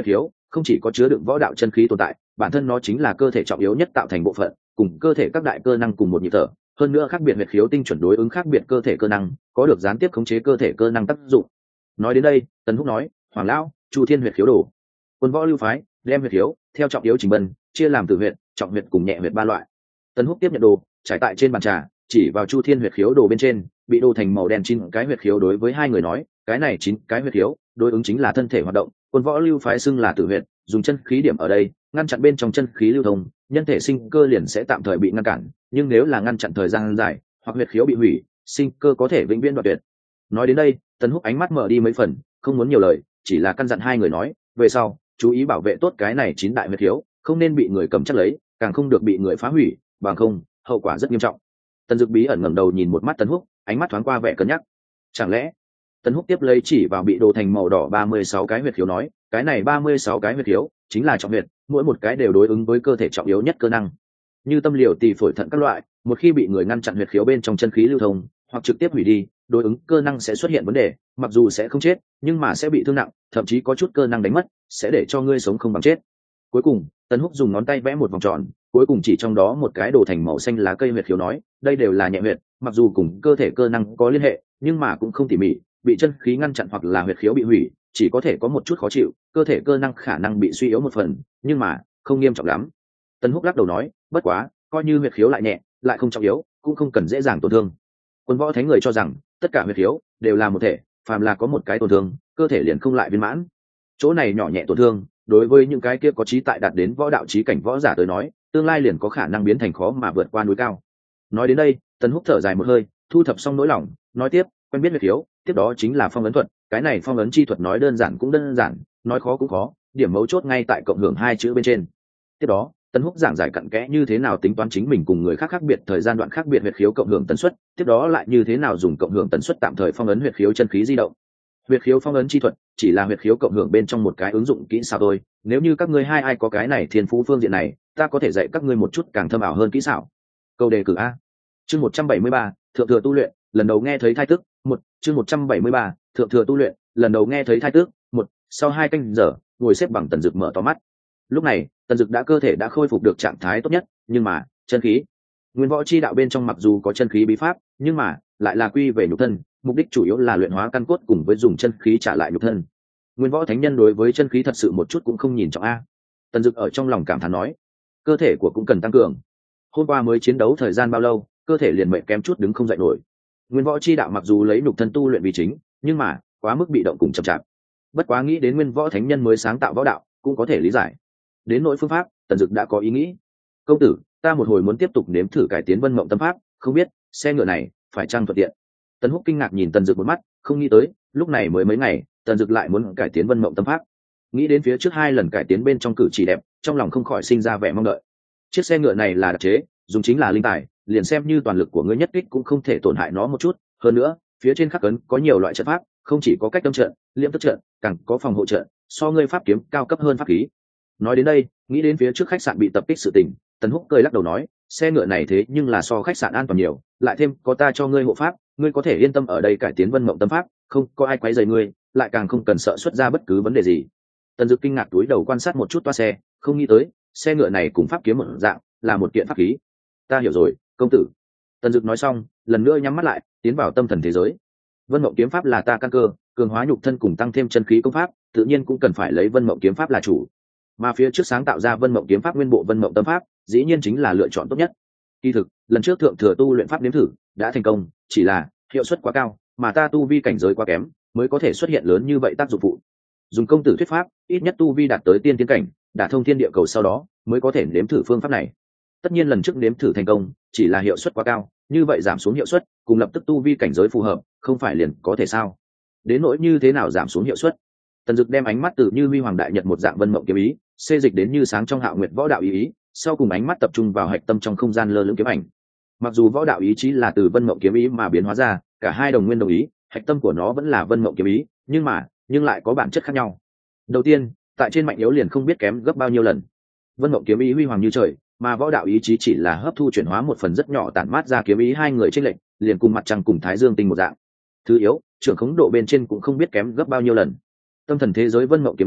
không chỉ có chứa đựng võ đạo chân khí tồn tại, bản thân nó chính là cơ thể trọng yếu nhất tạo thành bộ phận, cùng cơ thể các đại cơ năng cùng một nhịp thở. Hơn nữa khác biệt huyệt khiếu tinh chuẩn đối ứng khác biệt cơ thể cơ năng, có được gián tiếp khống chế cơ thể cơ năng tác dụng. Nói đến đây, Tần Húc nói, Hoàng lão, Chu Thiên huyệt khiếu đồ. Quân võ lưu phái đem huyệt khiếu theo trọng yếu trình bân, chia làm tử huyệt, trọng huyệt cùng nhẹ huyệt ba loại. Tần Húc tiếp nhận đồ, trải tại trên bàn trà, chỉ vào Chu Thiên huyệt khiếu đồ bên trên, bị đồ thành màu đen chín cái huyệt khiếu đối với hai người nói, cái này chín cái huyệt khiếu, đối ứng chính là thân thể hoạt động, quân võ lưu phái xưng là tử huyệt, dùng chân khí điểm ở đây, ngăn chặn bên trong chân khí lưu thông, nhân thể sinh cơ liền sẽ tạm thời bị ngăn cản, nhưng nếu là ngăn chặn thời gian dài, hoặc huyệt khiếu bị hủy, sinh cơ có thể vĩnh viễn đoạn tuyệt. Nói đến đây, Tần Húc ánh mắt mở đi mấy phần, không muốn nhiều lời, chỉ là căn dặn hai người nói, về sau, chú ý bảo vệ tốt cái này chín đại huyệt khiếu, không nên bị người cầm chắc lấy, càng không được bị người phá hủy, bằng không, hậu quả rất nghiêm trọng. Tần Dực bí ẩn ngẩng đầu nhìn một mắt Tần Húc, ánh mắt thoáng qua vẻ cân nhắc. Chẳng lẽ? Tần Húc tiếp lấy chỉ vào bị đồ thành màu đỏ ba mươi sáu cái huyệt khiếu nói, cái này ba mươi sáu cái huyệt khiếu chính là trọng huyệt, mỗi một cái đều đối ứng với cơ thể trọng yếu nhất cơ năng. Như tâm liều tỳ phổi thận các loại, một khi bị người ngăn chặn huyệt khiếu bên trong chân khí lưu thông, hoặc trực tiếp hủy đi, đối ứng cơ năng sẽ xuất hiện vấn đề, mặc dù sẽ không chết, nhưng mà sẽ bị thương nặng, thậm chí có chút cơ năng đánh mất, sẽ để cho ngươi sống không bằng chết. Cuối cùng, Tần Húc dùng ngón tay vẽ một vòng tròn, cuối cùng chỉ trong đó một cái đồ thành màu xanh lá cây huyệt khiếu nói, đây đều là nhẹ huyệt, mặc dù cùng cơ thể cơ năng có liên hệ, nhưng mà cũng không tỉ mỉ, bị chân khí ngăn chặn hoặc là huyệt khiếu bị hủy, chỉ có thể có một chút khó chịu, cơ thể cơ năng khả năng bị suy yếu một phần, nhưng mà không nghiêm trọng lắm. Tần Húc lắc đầu nói, bất quá, coi như huyệt khiếu lại nhẹ, lại không trọng yếu, cũng không cần dễ dàng tổn thương. Quân võ thánh người cho rằng, tất cả huyệt khiếu đều là một thể, phàm là có một cái tổn thương, cơ thể liền không lại viên mãn. Chỗ này nhỏ nhẹ tổn thương, đối với những cái kia có trí tại đạt đến võ đạo trí cảnh võ giả tới nói, tương lai liền có khả năng biến thành khó mà vượt qua núi cao. Nói đến đây, Tần Húc thở dài một hơi, thu thập xong nỗi lòng, nói tiếp, quen biết huyệt khiếu, tiếp đó chính là phong ấn thuật, cái này phong ấn chi thuật nói đơn giản cũng đơn giản, nói khó cũng khó, điểm mấu chốt ngay tại cộng hưởng hai chữ bên trên. Tiếp đó, Tần Húc giảng giải cặn kẽ như thế nào tính toán chính mình cùng người khác khác biệt thời gian đoạn khác biệt huyệt khiếu cộng hưởng tần suất, tiếp đó lại như thế nào dùng cộng hưởng tần suất tạm thời phong ấn huyệt khiếu chân khí di động. Huyệt khiếu phong ấn chi thuật chỉ là huyệt khiếu cộng hưởng bên trong một cái ứng dụng kỹ xảo thôi, nếu như các ngươi hai ai có cái này thiên phú phương diện này, ta có thể dạy các ngươi một chút càng thâm ảo hơn kỹ xảo. Câu đề cử a. Chương một trăm bảy mươi ba, thượng thừa tu luyện, lần đầu nghe thấy thai tức, một, chương một trăm bảy mươi ba, thượng thừa tu luyện, lần đầu nghe thấy thai tức, một, sau hai canh giờ, ngồi xếp bằng Tần Dực mở to mắt. Lúc này, Tần Dực đã cơ thể đã khôi phục được trạng thái tốt nhất, nhưng mà, chân khí, nguyên võ chi đạo bên trong mặc dù có chân khí bí pháp, nhưng mà lại là quy về nhục thân, mục đích chủ yếu là luyện hóa căn cốt cùng với dùng chân khí trả lại nhục thân. Nguyên võ thánh nhân đối với chân khí thật sự một chút cũng không nhìn trọng a. Tần Dực ở trong lòng cảm thán nói, cơ thể của cũng cần tăng cường. Hôm qua mới chiến đấu thời gian bao lâu, cơ thể liền mệt kém chút đứng không dậy nổi. Nguyên võ chi đạo mặc dù lấy nhục thân tu luyện vì chính, nhưng mà quá mức bị động cùng chậm chạp. Bất quá nghĩ đến nguyên võ thánh nhân mới sáng tạo võ đạo, cũng có thể lý giải. Đến nội phương pháp, Tần Dực đã có ý nghĩ. Công tử, ta một hồi muốn tiếp tục nếm thử cải tiến Vân Mộng Tâm pháp, không biết xe ngựa này phải chăng thuận tiện. Tần Húc kinh ngạc nhìn Tần Dực một mắt, không nghĩ tới lúc này mới mấy ngày, Tần Dực lại muốn cải tiến Vân Mộng Tâm pháp. Nghĩ đến phía trước hai lần cải tiến bên trong cử chỉ đẹp, trong lòng không khỏi sinh ra vẻ mong đợi. Chiếc xe ngựa này là đặc chế, dùng chính là linh tài, liền xem như toàn lực của ngươi nhất kích cũng không thể tổn hại nó một chút. Hơn nữa, phía trên khắc ấn có nhiều loại trận pháp, không chỉ có cách đâm trận, liễm tức trận, càng có phòng hộ trận, so ngươi pháp kiếm cao cấp hơn pháp khí. Nói đến đây, nghĩ đến phía trước khách sạn bị tập kích sự tình, Tần Húc cười lắc đầu nói, xe ngựa này thế nhưng là so khách sạn an toàn nhiều, lại thêm có ta cho ngươi hộ pháp, ngươi có thể yên tâm ở đây cải tiến Vân Mộng Tâm pháp, không có ai quấy rầy ngươi, lại càng không cần sợ xuất ra bất cứ vấn đề gì. Tần Dực kinh ngạc túi đầu quan sát một chút toa xe, không nghĩ tới xe ngựa này cùng pháp kiếm một dạng, là một kiện pháp khí. Ta hiểu rồi, công tử. Tần Dực nói xong, lần nữa nhắm mắt lại, tiến vào tâm thần thế giới. Vân Mộng kiếm pháp là ta căn cơ, cường hóa nhục thân cùng tăng thêm chân khí công pháp, tự nhiên cũng cần phải lấy Vân Mộng kiếm pháp là chủ. Mà phía trước sáng tạo ra Vân Mộng kiếm pháp nguyên bộ Vân Mộng Tâm pháp, dĩ nhiên chính là lựa chọn tốt nhất. Kỳ thực, lần trước thượng thừa tu luyện pháp nếm thử, đã thành công, chỉ là hiệu suất quá cao, mà ta tu vi cảnh giới quá kém, mới có thể xuất hiện lớn như vậy tác dụng phụ. Dùng công tử thuyết pháp, ít nhất tu vi đạt tới tiên tiến cảnh, đả thông thiên địa cầu sau đó, mới có thể nếm thử phương pháp này. Tất nhiên lần trước nếm thử thành công, chỉ là hiệu suất quá cao, như vậy giảm xuống hiệu suất, cùng lập tức tu vi cảnh giới phù hợp, không phải liền có thể sao? Đến nỗi như thế nào giảm xuống hiệu suất? Tần Dực đem ánh mắt từ như huy hoàng đại nhật một dạng Vân Mộng kiếm ý, xê dịch đến như sáng trong Hạo Nguyệt võ đạo ý ý, sau cùng ánh mắt tập trung vào hạch tâm trong không gian lơ lửng kiếm ảnh. Mặc dù võ đạo ý chí là từ Vân Mộng kiếm ý mà biến hóa ra, cả hai đồng nguyên đồng ý, hạch tâm của nó vẫn là Vân Mộng kiếm ý, nhưng mà, nhưng lại có bản chất khác nhau. Đầu tiên, tại trên mạnh yếu liền không biết kém gấp bao nhiêu lần. Vân Mộng kiếm ý huy hoàng như trời, mà võ đạo ý chí chỉ là hấp thu chuyển hóa một phần rất nhỏ tản mát ra kiếm ý hai người chênh lệch, liền cùng mặt trăng cùng thái dương tinh một dạng. Thứ yếu, trưởng khống độ bên trên cũng không biết kém gấp bao nhiêu lần. Tâm thần thế giới Vân Mộng kiếm ý,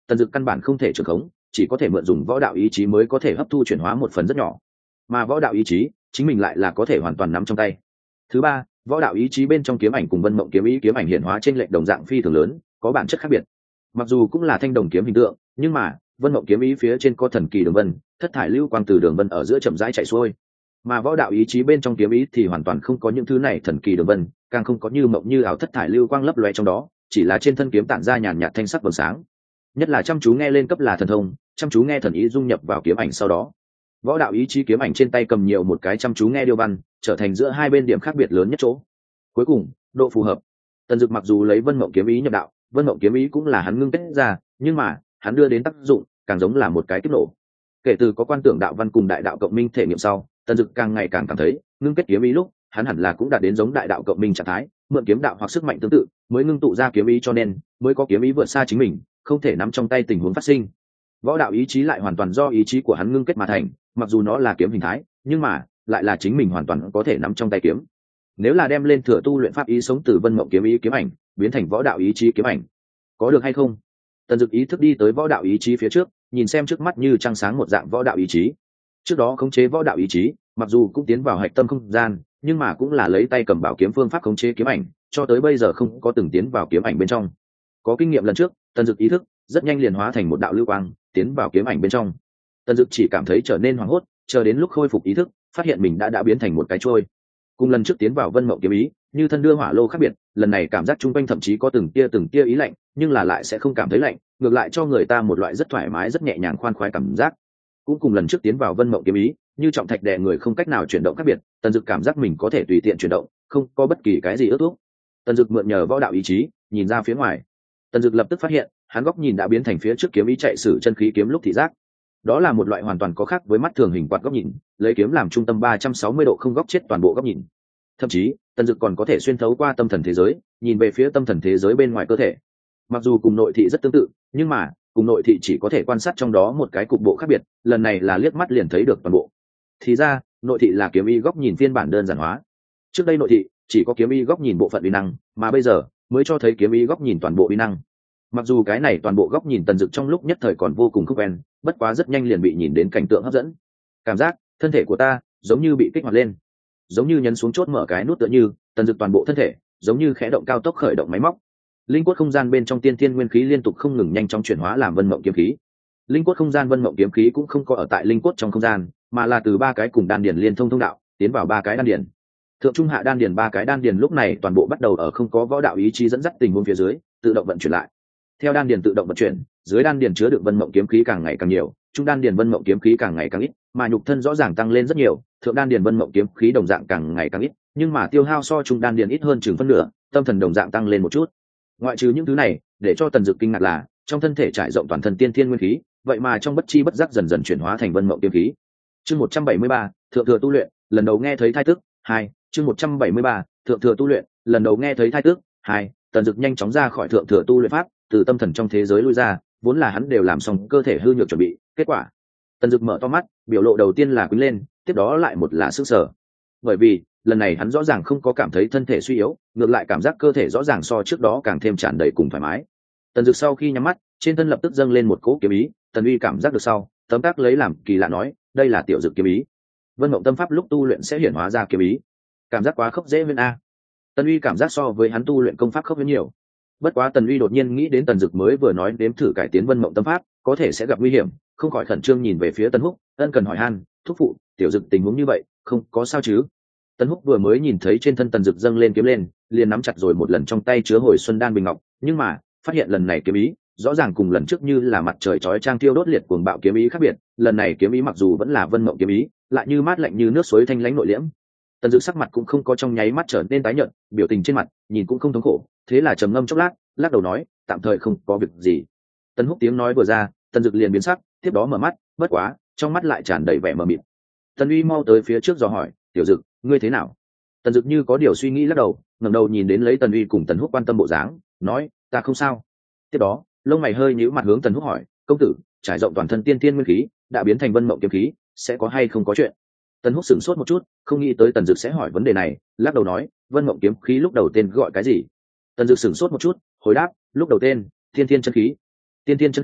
tần dực căn bản không thể trưởng khống, chỉ có thể mượn dùng võ đạo ý chí mới có thể hấp thu chuyển hóa một phần rất nhỏ, mà võ đạo ý chí chính mình lại là có thể hoàn toàn nắm trong tay. Thứ ba, võ đạo ý chí bên trong kiếm ảnh cùng vân mộng kiếm ý kiếm ảnh hiện hóa trên lệch đồng dạng phi thường lớn, có bản chất khác biệt. Mặc dù cũng là thanh đồng kiếm hình tượng, nhưng mà vân mộng kiếm ý phía trên có thần kỳ đường vân, thất thải lưu quang từ đường vân ở giữa chậm rãi chạy xuôi, mà võ đạo ý chí bên trong kiếm ý thì hoàn toàn không có những thứ này thần kỳ đường vân, càng không có như mộng như ảo thất thải lưu quang lấp loe trong đó, chỉ là trên thân kiếm tản ra nhàn nhạt thanh sắc vầng sáng. Nhất là chăm chú nghe lên cấp là thần thông, chăm chú nghe thần ý dung nhập vào kiếm ảnh sau đó, võ đạo ý chí kiếm ảnh trên tay cầm nhiều một cái chăm chú nghe điêu văn, trở thành giữa hai bên điểm khác biệt lớn nhất chỗ. Cuối cùng, độ phù hợp. Tần Dực mặc dù lấy vân mộng kiếm ý nhập đạo, vân mộng kiếm ý cũng là hắn ngưng kết ra, nhưng mà hắn đưa đến tác dụng càng giống là một cái kích nổ. Kể từ có quan tưởng đạo văn cùng đại đạo cộng minh thể nghiệm sau, Tần Dực càng ngày càng cảm thấy ngưng kết kiếm ý lúc hắn hẳn là cũng đạt đến giống đại đạo cộng minh trạng thái, mượn kiếm đạo hoặc sức mạnh tương tự mới ngưng tụ ra kiếm ý, cho nên mới có kiếm ý vượt xa chính mình không thể nắm trong tay tình huống phát sinh. Võ đạo ý chí lại hoàn toàn do ý chí của hắn ngưng kết mà thành, mặc dù nó là kiếm hình thái, nhưng mà lại là chính mình hoàn toàn có thể nắm trong tay kiếm. Nếu là đem lên thừa tu luyện pháp ý sống từ vân mộng kiếm ý kiếm ảnh biến thành võ đạo ý chí kiếm ảnh, có được hay không? Tần Dực ý thức đi tới võ đạo ý chí phía trước, nhìn xem trước mắt như trăng sáng một dạng võ đạo ý chí. Trước đó khống chế võ đạo ý chí, mặc dù cũng tiến vào hạch tâm không gian, nhưng mà cũng là lấy tay cầm bảo kiếm phương pháp khống chế kiếm ảnh, cho tới bây giờ không có từng tiến vào kiếm ảnh bên trong. Có kinh nghiệm lần trước, Tần Dực ý thức rất nhanh liền hóa thành một đạo lưu quang, tiến vào kiếm ảnh bên trong. Tần Dực chỉ cảm thấy trở nên hoảng hốt, chờ đến lúc khôi phục ý thức, phát hiện mình đã đã biến thành một cái trôi. Cùng lần trước tiến vào vân mộng kiếm ý, như thân đưa hỏa lô khác biệt, lần này cảm giác chung quanh thậm chí có từng tia từng tia ý lạnh, nhưng là lại sẽ không cảm thấy lạnh, ngược lại cho người ta một loại rất thoải mái rất nhẹ nhàng khoan khoái cảm giác. Cũng cùng lần trước tiến vào vân mộng kiếm ý, như trọng thạch đè người không cách nào chuyển động khác biệt, Tần Dực cảm giác mình có thể tùy tiện chuyển động, không có bất kỳ cái gì ước thúc. Tần Dực mượn nhờ võ đạo ý chí, nhìn ra phía ngoài. Tần Dực lập tức phát hiện, hắn góc nhìn đã biến thành phía trước kiếm ý chạy sử chân khí kiếm lúc thị giác. Đó là một loại hoàn toàn có khác với mắt thường hình quạt góc nhìn, lấy kiếm làm trung tâm ba trăm sáu mươi độ không góc chết toàn bộ góc nhìn. Thậm chí, Tần Dực còn có thể xuyên thấu qua tâm thần thế giới, nhìn về phía tâm thần thế giới bên ngoài cơ thể. Mặc dù cùng nội thị rất tương tự, nhưng mà cùng nội thị chỉ có thể quan sát trong đó một cái cục bộ khác biệt, lần này là liếc mắt liền thấy được toàn bộ. Thì ra, nội thị là kiếm ý góc nhìn phiên bản đơn giản hóa. Trước đây nội thị chỉ có kiếm ý góc nhìn bộ phận uy năng, mà bây giờ mới cho thấy kiếm ý góc nhìn toàn bộ uy năng. Mặc dù cái này toàn bộ góc nhìn Tần Dực trong lúc nhất thời còn vô cùng không quen, bất quá rất nhanh liền bị nhìn đến cảnh tượng hấp dẫn. Cảm giác thân thể của ta giống như bị kích hoạt lên, giống như nhấn xuống chốt mở cái nút, tựa như Tần Dực toàn bộ thân thể giống như khẽ động cao tốc khởi động máy móc. Linh quất không gian bên trong tiên thiên nguyên khí liên tục không ngừng nhanh chóng chuyển hóa làm vân mộng kiếm khí. Linh quất không gian vân mộng kiếm khí cũng không có ở tại linh quất trong không gian, mà là từ ba cái cùng đan điền liên thông thông đạo tiến vào ba cái đan điền. Thượng trung hạ đan điền ba cái đan điền lúc này toàn bộ bắt đầu ở không có võ đạo ý chí dẫn dắt tình huống phía dưới tự động vận chuyển lại. Theo đan điền tự động vận chuyển, dưới đan điền chứa đựng vân mộng kiếm khí càng ngày càng nhiều, trung đan điền vân mộng kiếm khí càng ngày càng ít, mà nhục thân rõ ràng tăng lên rất nhiều, thượng đan điền vân mộng kiếm khí đồng dạng càng ngày càng ít, nhưng mà tiêu hao so trung đan điền ít hơn chừng phân nửa, tâm thần đồng dạng tăng lên một chút. Ngoại trừ những thứ này, để cho Tần Dực kinh ngạc là, trong thân thể trải rộng toàn thân tiên thiên nguyên khí, vậy mà trong bất chi bất giác dần dần chuyển hóa thành vân mộng kiếm khí. Chương một trăm bảy mươi ba, thượng thừa tu luyện, lần đầu nghe thấy thai tức, hai, chương một trăm bảy mươi ba, thượng thừa tu luyện, lần đầu nghe thấy thai tức, hai, Tần Dực nhanh chóng ra khỏi thượng thừa tu luyện pháp, từ tâm thần trong thế giới lui ra, vốn là hắn đều làm xong cơ thể hư nhược chuẩn bị, kết quả, Tần Dực mở to mắt, biểu lộ đầu tiên là quýnh lên, tiếp đó lại một là sức sở. Bởi vì, lần này hắn rõ ràng không có cảm thấy thân thể suy yếu, ngược lại cảm giác cơ thể rõ ràng so trước đó càng thêm tràn đầy cùng thoải mái. Tần Dực sau khi nhắm mắt, trên thân lập tức dâng lên một cỗ kiếm ý, Tần Uy cảm giác được sau, tấm tắc lấy làm kỳ lạ nói, đây là tiểu Dực kiếm ý. Vân Mộng Tâm Pháp lúc tu luyện sẽ hiển hóa ra kiếm ý. Cảm giác quá khốc dễ hơn a. Tần Uy cảm giác so với hắn tu luyện công pháp khốc hơn nhiều. Bất quá Tần Uy đột nhiên nghĩ đến Tần Dực mới vừa nói đếm thử cải tiến Vân Mộng Tâm Pháp, có thể sẽ gặp nguy hiểm, không khỏi khẩn trương nhìn về phía Tần Húc, ân cần hỏi han, thúc phụ, tiểu Dực tình huống như vậy, không có sao chứ? Tần Húc vừa mới nhìn thấy trên thân Tần Dực dâng lên kiếm lên, liền nắm chặt rồi một lần trong tay chứa hồi xuân đan bình ngọc, nhưng mà phát hiện lần này kiếm ý rõ ràng cùng lần trước như là mặt trời chói chang tiêu đốt liệt cuồng bạo kiếm ý khác biệt, lần này kiếm ý mặc dù vẫn là vân mộng kiếm ý, lại như mát lạnh như nước suối thanh lãnh nội liễm. Tần Dực sắc mặt cũng không có trong nháy mắt trở nên tái nhợt, biểu tình trên mặt nhìn cũng không thống khổ, thế là trầm ngâm chốc lát, lắc đầu nói, tạm thời không có việc gì. Tần Húc tiếng nói vừa ra, Tần Dực liền biến sắc, tiếp đó mở mắt, bất quá trong mắt lại tràn đầy vẻ mờ mịt. Tần Uy mau tới phía trước dò hỏi, tiểu Dực, ngươi thế nào? Tần Dực như có điều suy nghĩ lắc đầu, ngẩng đầu nhìn đến lấy Tần Uy cùng Tần Húc quan tâm bộ dáng, nói, ta không sao. Tiếp đó lông mày hơi nhíu mặt hướng Tần Húc hỏi, công tử, trải rộng toàn thân tiên tiên nguyên khí đã biến thành vân mộng kiếm khí, sẽ có hay không có chuyện? Tần Húc sửng sốt một chút, không nghĩ tới Tần Dực sẽ hỏi vấn đề này, lắc đầu nói, vân mộng kiếm khí lúc đầu tên gọi cái gì? Tần Dực sửng sốt một chút, hồi đáp, lúc đầu tên thiên thiên chân khí. Tiên thiên chân khí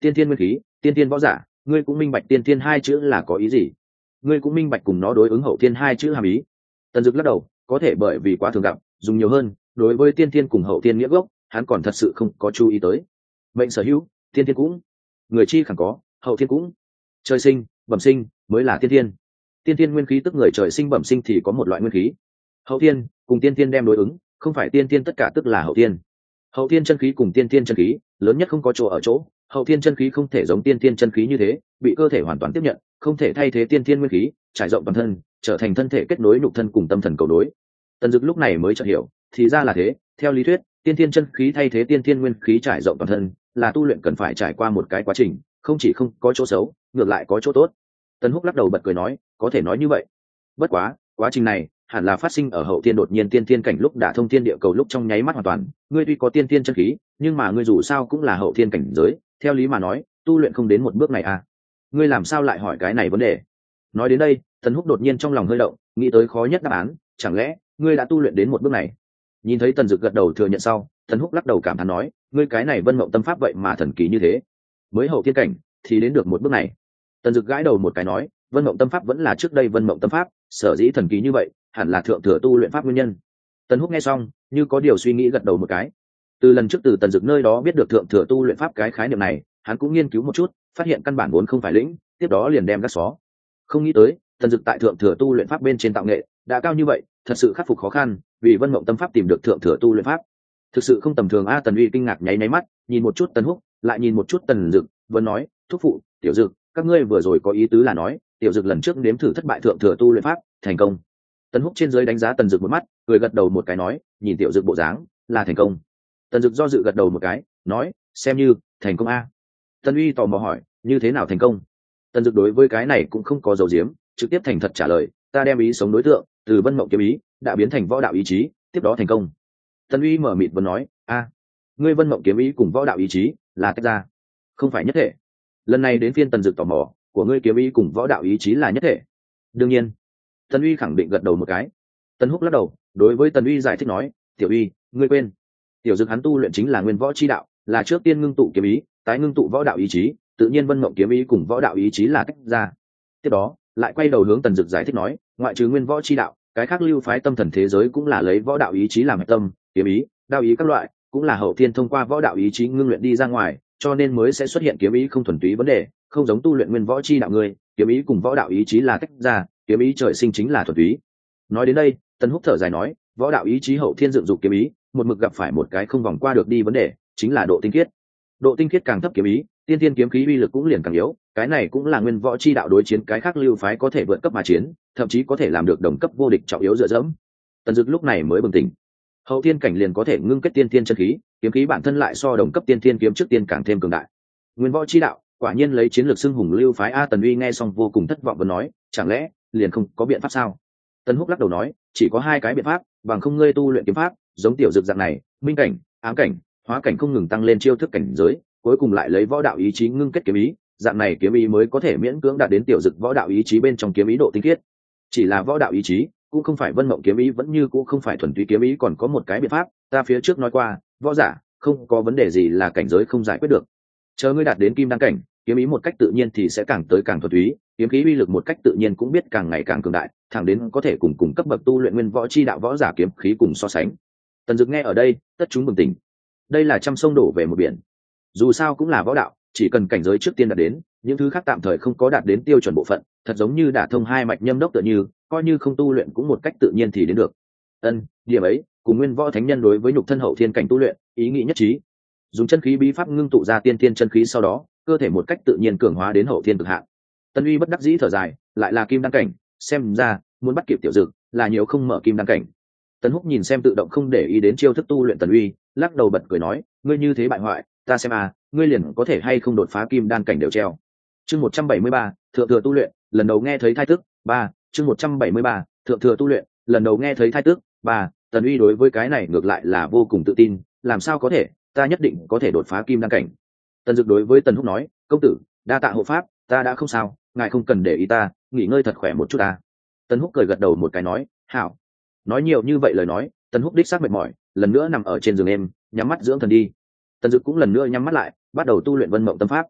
tiên thiên nguyên khí, tiên thiên võ giả, ngươi cũng minh bạch tiên thiên hai chữ là có ý gì, ngươi cũng minh bạch cùng nó đối ứng hậu thiên hai chữ hàm ý. Tần Dực lắc đầu, có thể bởi vì quá thường gặp, dùng nhiều hơn, đối với tiên thiên cùng hậu thiên nghĩa gốc, hắn còn thật sự không có chú ý tới. Mệnh sở hữu, tiên thiên cũng, người chi khẳng có, hậu thiên cũng. Trời sinh, bẩm sinh mới là tiên thiên. Tiên thiên nguyên khí tức người trời sinh bẩm sinh thì có một loại nguyên khí. Hậu thiên cùng tiên thiên đem đối ứng, không phải tiên thiên tất cả tức là hậu thiên. Hậu thiên chân khí cùng tiên thiên chân khí, lớn nhất không có chỗ ở chỗ, hậu thiên chân khí không thể giống tiên thiên chân khí như thế, bị cơ thể hoàn toàn tiếp nhận, không thể thay thế tiên thiên nguyên khí, trải rộng toàn thân, trở thành thân thể kết nối nhục thân cùng tâm thần cầu đối. Tần Dực lúc này mới chợt hiểu, thì ra là thế, theo lý thuyết, tiên thiên chân khí thay thế tiên thiên nguyên khí trải rộng toàn thân, là tu luyện cần phải trải qua một cái quá trình, không chỉ không có chỗ xấu, ngược lại có chỗ tốt. Tần Húc lắc đầu bật cười nói, có thể nói như vậy. Bất quá, quá trình này hẳn là phát sinh ở hậu thiên đột nhiên tiên thiên cảnh lúc đả thông thiên địa cầu lúc trong nháy mắt hoàn toàn, ngươi tuy có tiên thiên chân khí, nhưng mà ngươi dù sao cũng là hậu thiên cảnh giới, theo lý mà nói, tu luyện không đến một bước này à? Ngươi làm sao lại hỏi cái này vấn đề? Nói đến đây, Tần Húc đột nhiên trong lòng hơi động, nghĩ tới khó nhất đáp án, chẳng lẽ ngươi đã tu luyện đến một bước này? Nhìn thấy Tần Dực gật đầu thừa nhận sau, Tần Húc lắc đầu cảm thán nói, ngươi cái này Vân Mộng Tâm pháp vậy mà thần kỳ như thế, mới hậu thiên cảnh thì đến được một bước này. Tần Dực gãi đầu một cái nói, Vân Mộng Tâm pháp vẫn là trước đây Vân Mộng Tâm pháp, sở dĩ thần kỳ như vậy, hẳn là thượng thừa tu luyện pháp nguyên nhân. Tần Húc nghe xong, như có điều suy nghĩ gật đầu một cái. Từ lần trước từ Tần Dực nơi đó biết được thượng thừa tu luyện pháp cái khái niệm này, hắn cũng nghiên cứu một chút, phát hiện căn bản vốn không phải lĩnh, tiếp đó liền đem gác xó. Không nghĩ tới, Tần Dực tại thượng thừa tu luyện pháp bên trên tạo nghệ đã cao như vậy, thật sự khắc phục khó khăn, vì Vân Mộng Tâm pháp tìm được thượng thừa tu luyện pháp. Thực sự không tầm thường a. Tần Uy kinh ngạc nháy nháy mắt, nhìn một chút Tần Húc, lại nhìn một chút Tần Dực, vẫn nói, thúc phụ, tiểu Dực, các ngươi vừa rồi có ý tứ là nói, tiểu Dực lần trước nếm thử thất bại thượng thừa tu luyện pháp, thành công. Tần Húc trên dưới đánh giá Tần Dực một mắt, cười gật đầu một cái nói, nhìn tiểu Dực bộ dáng, là thành công. Tần Dực do dự gật đầu một cái, nói, xem như thành công a. Tần Uy tò mò hỏi, như thế nào thành công? Tần Dực đối với cái này cũng không có dầu diếm, trực tiếp thành thật trả lời, ta đem ý sống đối tượng từ Vân Mộng kiếm ý đã biến thành võ đạo ý chí, tiếp đó thành công. Tần Uy mở mịt vẫn nói, a, ngươi Vân Mộng kiếm ý cùng võ đạo ý chí là tách ra, không phải nhất thể. Lần này đến phiên Tần Dực tò mò, của ngươi kiếm ý cùng võ đạo ý chí là nhất thể? Đương nhiên. Tần Uy khẳng định gật đầu một cái. Tần Húc lắc đầu, đối với Tần Uy giải thích nói, tiểu Uy, ngươi quên, tiểu Dực hắn tu luyện chính là nguyên võ chi đạo, là trước tiên ngưng tụ kiếm ý, tái ngưng tụ võ đạo ý chí, tự nhiên Vân Mộng kiếm ý cùng võ đạo ý chí là tách ra. Tiếp đó lại quay đầu hướng Tần Dực giải thích nói, ngoại trừ nguyên võ chi đạo, cái khác lưu phái tâm thần thế giới cũng là lấy võ đạo ý chí làm hệ tâm, kiếm ý, đao ý các loại cũng là hậu thiên thông qua võ đạo ý chí ngưng luyện đi ra ngoài, cho nên mới sẽ xuất hiện kiếm ý không thuần túy vấn đề, không giống tu luyện nguyên võ chi đạo ngươi, kiếm ý cùng võ đạo ý chí là tách ra, kiếm ý trời sinh chính là thuần túy. Nói đến đây, Tần Húc thở dài nói, võ đạo ý chí hậu thiên dựng dục kiếm ý, một mực gặp phải một cái không vòng qua được đi vấn đề, chính là độ tinh khiết. Độ tinh khiết càng thấp kiếm ý, tiên tiên kiếm khí uy lực cũng liền càng yếu, cái này cũng là nguyên võ chi đạo đối chiến cái khác lưu phái có thể vượt cấp mà chiến, thậm chí có thể làm được đồng cấp vô địch trọng yếu dựa dẫm. Tần Dực lúc này mới bừng tỉnh, hậu thiên cảnh liền có thể ngưng kết tiên tiên chân khí, kiếm khí bản thân lại so đồng cấp tiên tiên kiếm trước tiên càng thêm cường đại. Nguyên võ chi đạo quả nhiên lấy chiến lược xưng hùng lưu phái a. Tần Uy nghe xong vô cùng thất vọng và nói, chẳng lẽ liền không có biện pháp sao? Tần Húc lắc đầu nói, chỉ có hai cái biện pháp, bằng không ngươi tu luyện kiếm pháp giống tiểu Dực dạng này, minh cảnh, ám cảnh, hóa cảnh không ngừng tăng lên chiêu thức cảnh giới, cuối cùng lại lấy võ đạo ý chí ngưng kết kiếm ý, dạng này kiếm ý mới có thể miễn cưỡng đạt đến tiểu Dực võ đạo ý chí bên trong kiếm ý độ tinh khiết. Chỉ là võ đạo ý chí cũng không phải Vân Mộng kiếm ý, vẫn như cũng không phải thuần túy kiếm ý, còn có một cái biện pháp, ta phía trước nói qua, võ giả không có vấn đề gì là cảnh giới không giải quyết được. Chờ ngươi đạt đến kim đan cảnh, kiếm ý một cách tự nhiên thì sẽ càng tới càng thuần túy, kiếm khí uy lực một cách tự nhiên cũng biết càng ngày càng cường đại, thẳng đến có thể cùng cùng cấp bậc tu luyện nguyên võ chi đạo võ giả kiếm khí cùng so sánh. Tần Dực nghe ở đây, tất chúng bừng tỉnh. Đây là trăm sông đổ về một biển. Dù sao cũng là võ đạo, chỉ cần cảnh giới trước tiên đạt đến, những thứ khác tạm thời không có đạt đến tiêu chuẩn bộ phận, thật giống như đả thông hai mạch nhâm đốc tựa như, coi như không tu luyện cũng một cách tự nhiên thì đến được. Ân, điểm ấy, cùng nguyên võ thánh nhân đối với nhục thân hậu thiên cảnh tu luyện, ý nghĩ nhất trí. Dùng chân khí bí pháp ngưng tụ ra tiên tiên chân khí, sau đó, cơ thể một cách tự nhiên cường hóa đến hậu thiên cực hạn. Tân Uy bất đắc dĩ thở dài, lại là kim đan cảnh, xem ra muốn bắt kịp tiểu Dực, là nhiều không mở kim đan cảnh. Tần Húc nhìn xem tự động không để ý đến chiêu thức tu luyện Tần Uy, lắc đầu bật cười nói, ngươi như thế bại hoại, ta xem à, ngươi liền có thể hay không đột phá kim đan cảnh đều treo. Chương một trăm bảy mươi ba, thượng thừa tu luyện, lần đầu nghe thấy thai tức, ba, chương một trăm bảy mươi ba, thượng thừa tu luyện, lần đầu nghe thấy thai tức, ba. Tần Uy đối với cái này ngược lại là vô cùng tự tin, làm sao có thể, ta nhất định có thể đột phá kim đan cảnh. Tần Dực đối với Tần Húc nói, công tử, đa tạ hộ pháp, ta đã không sao, ngài không cần để ý ta, nghỉ ngơi thật khỏe một chút ta. Tần Húc cười gật đầu một cái nói, hảo. Nói nhiều như vậy lời nói, Tần Húc đích xác mệt mỏi, lần nữa nằm ở trên giường em, nhắm mắt dưỡng thần đi. Tần Dực cũng lần nữa nhắm mắt lại, bắt đầu tu luyện Vân Mộng tâm pháp.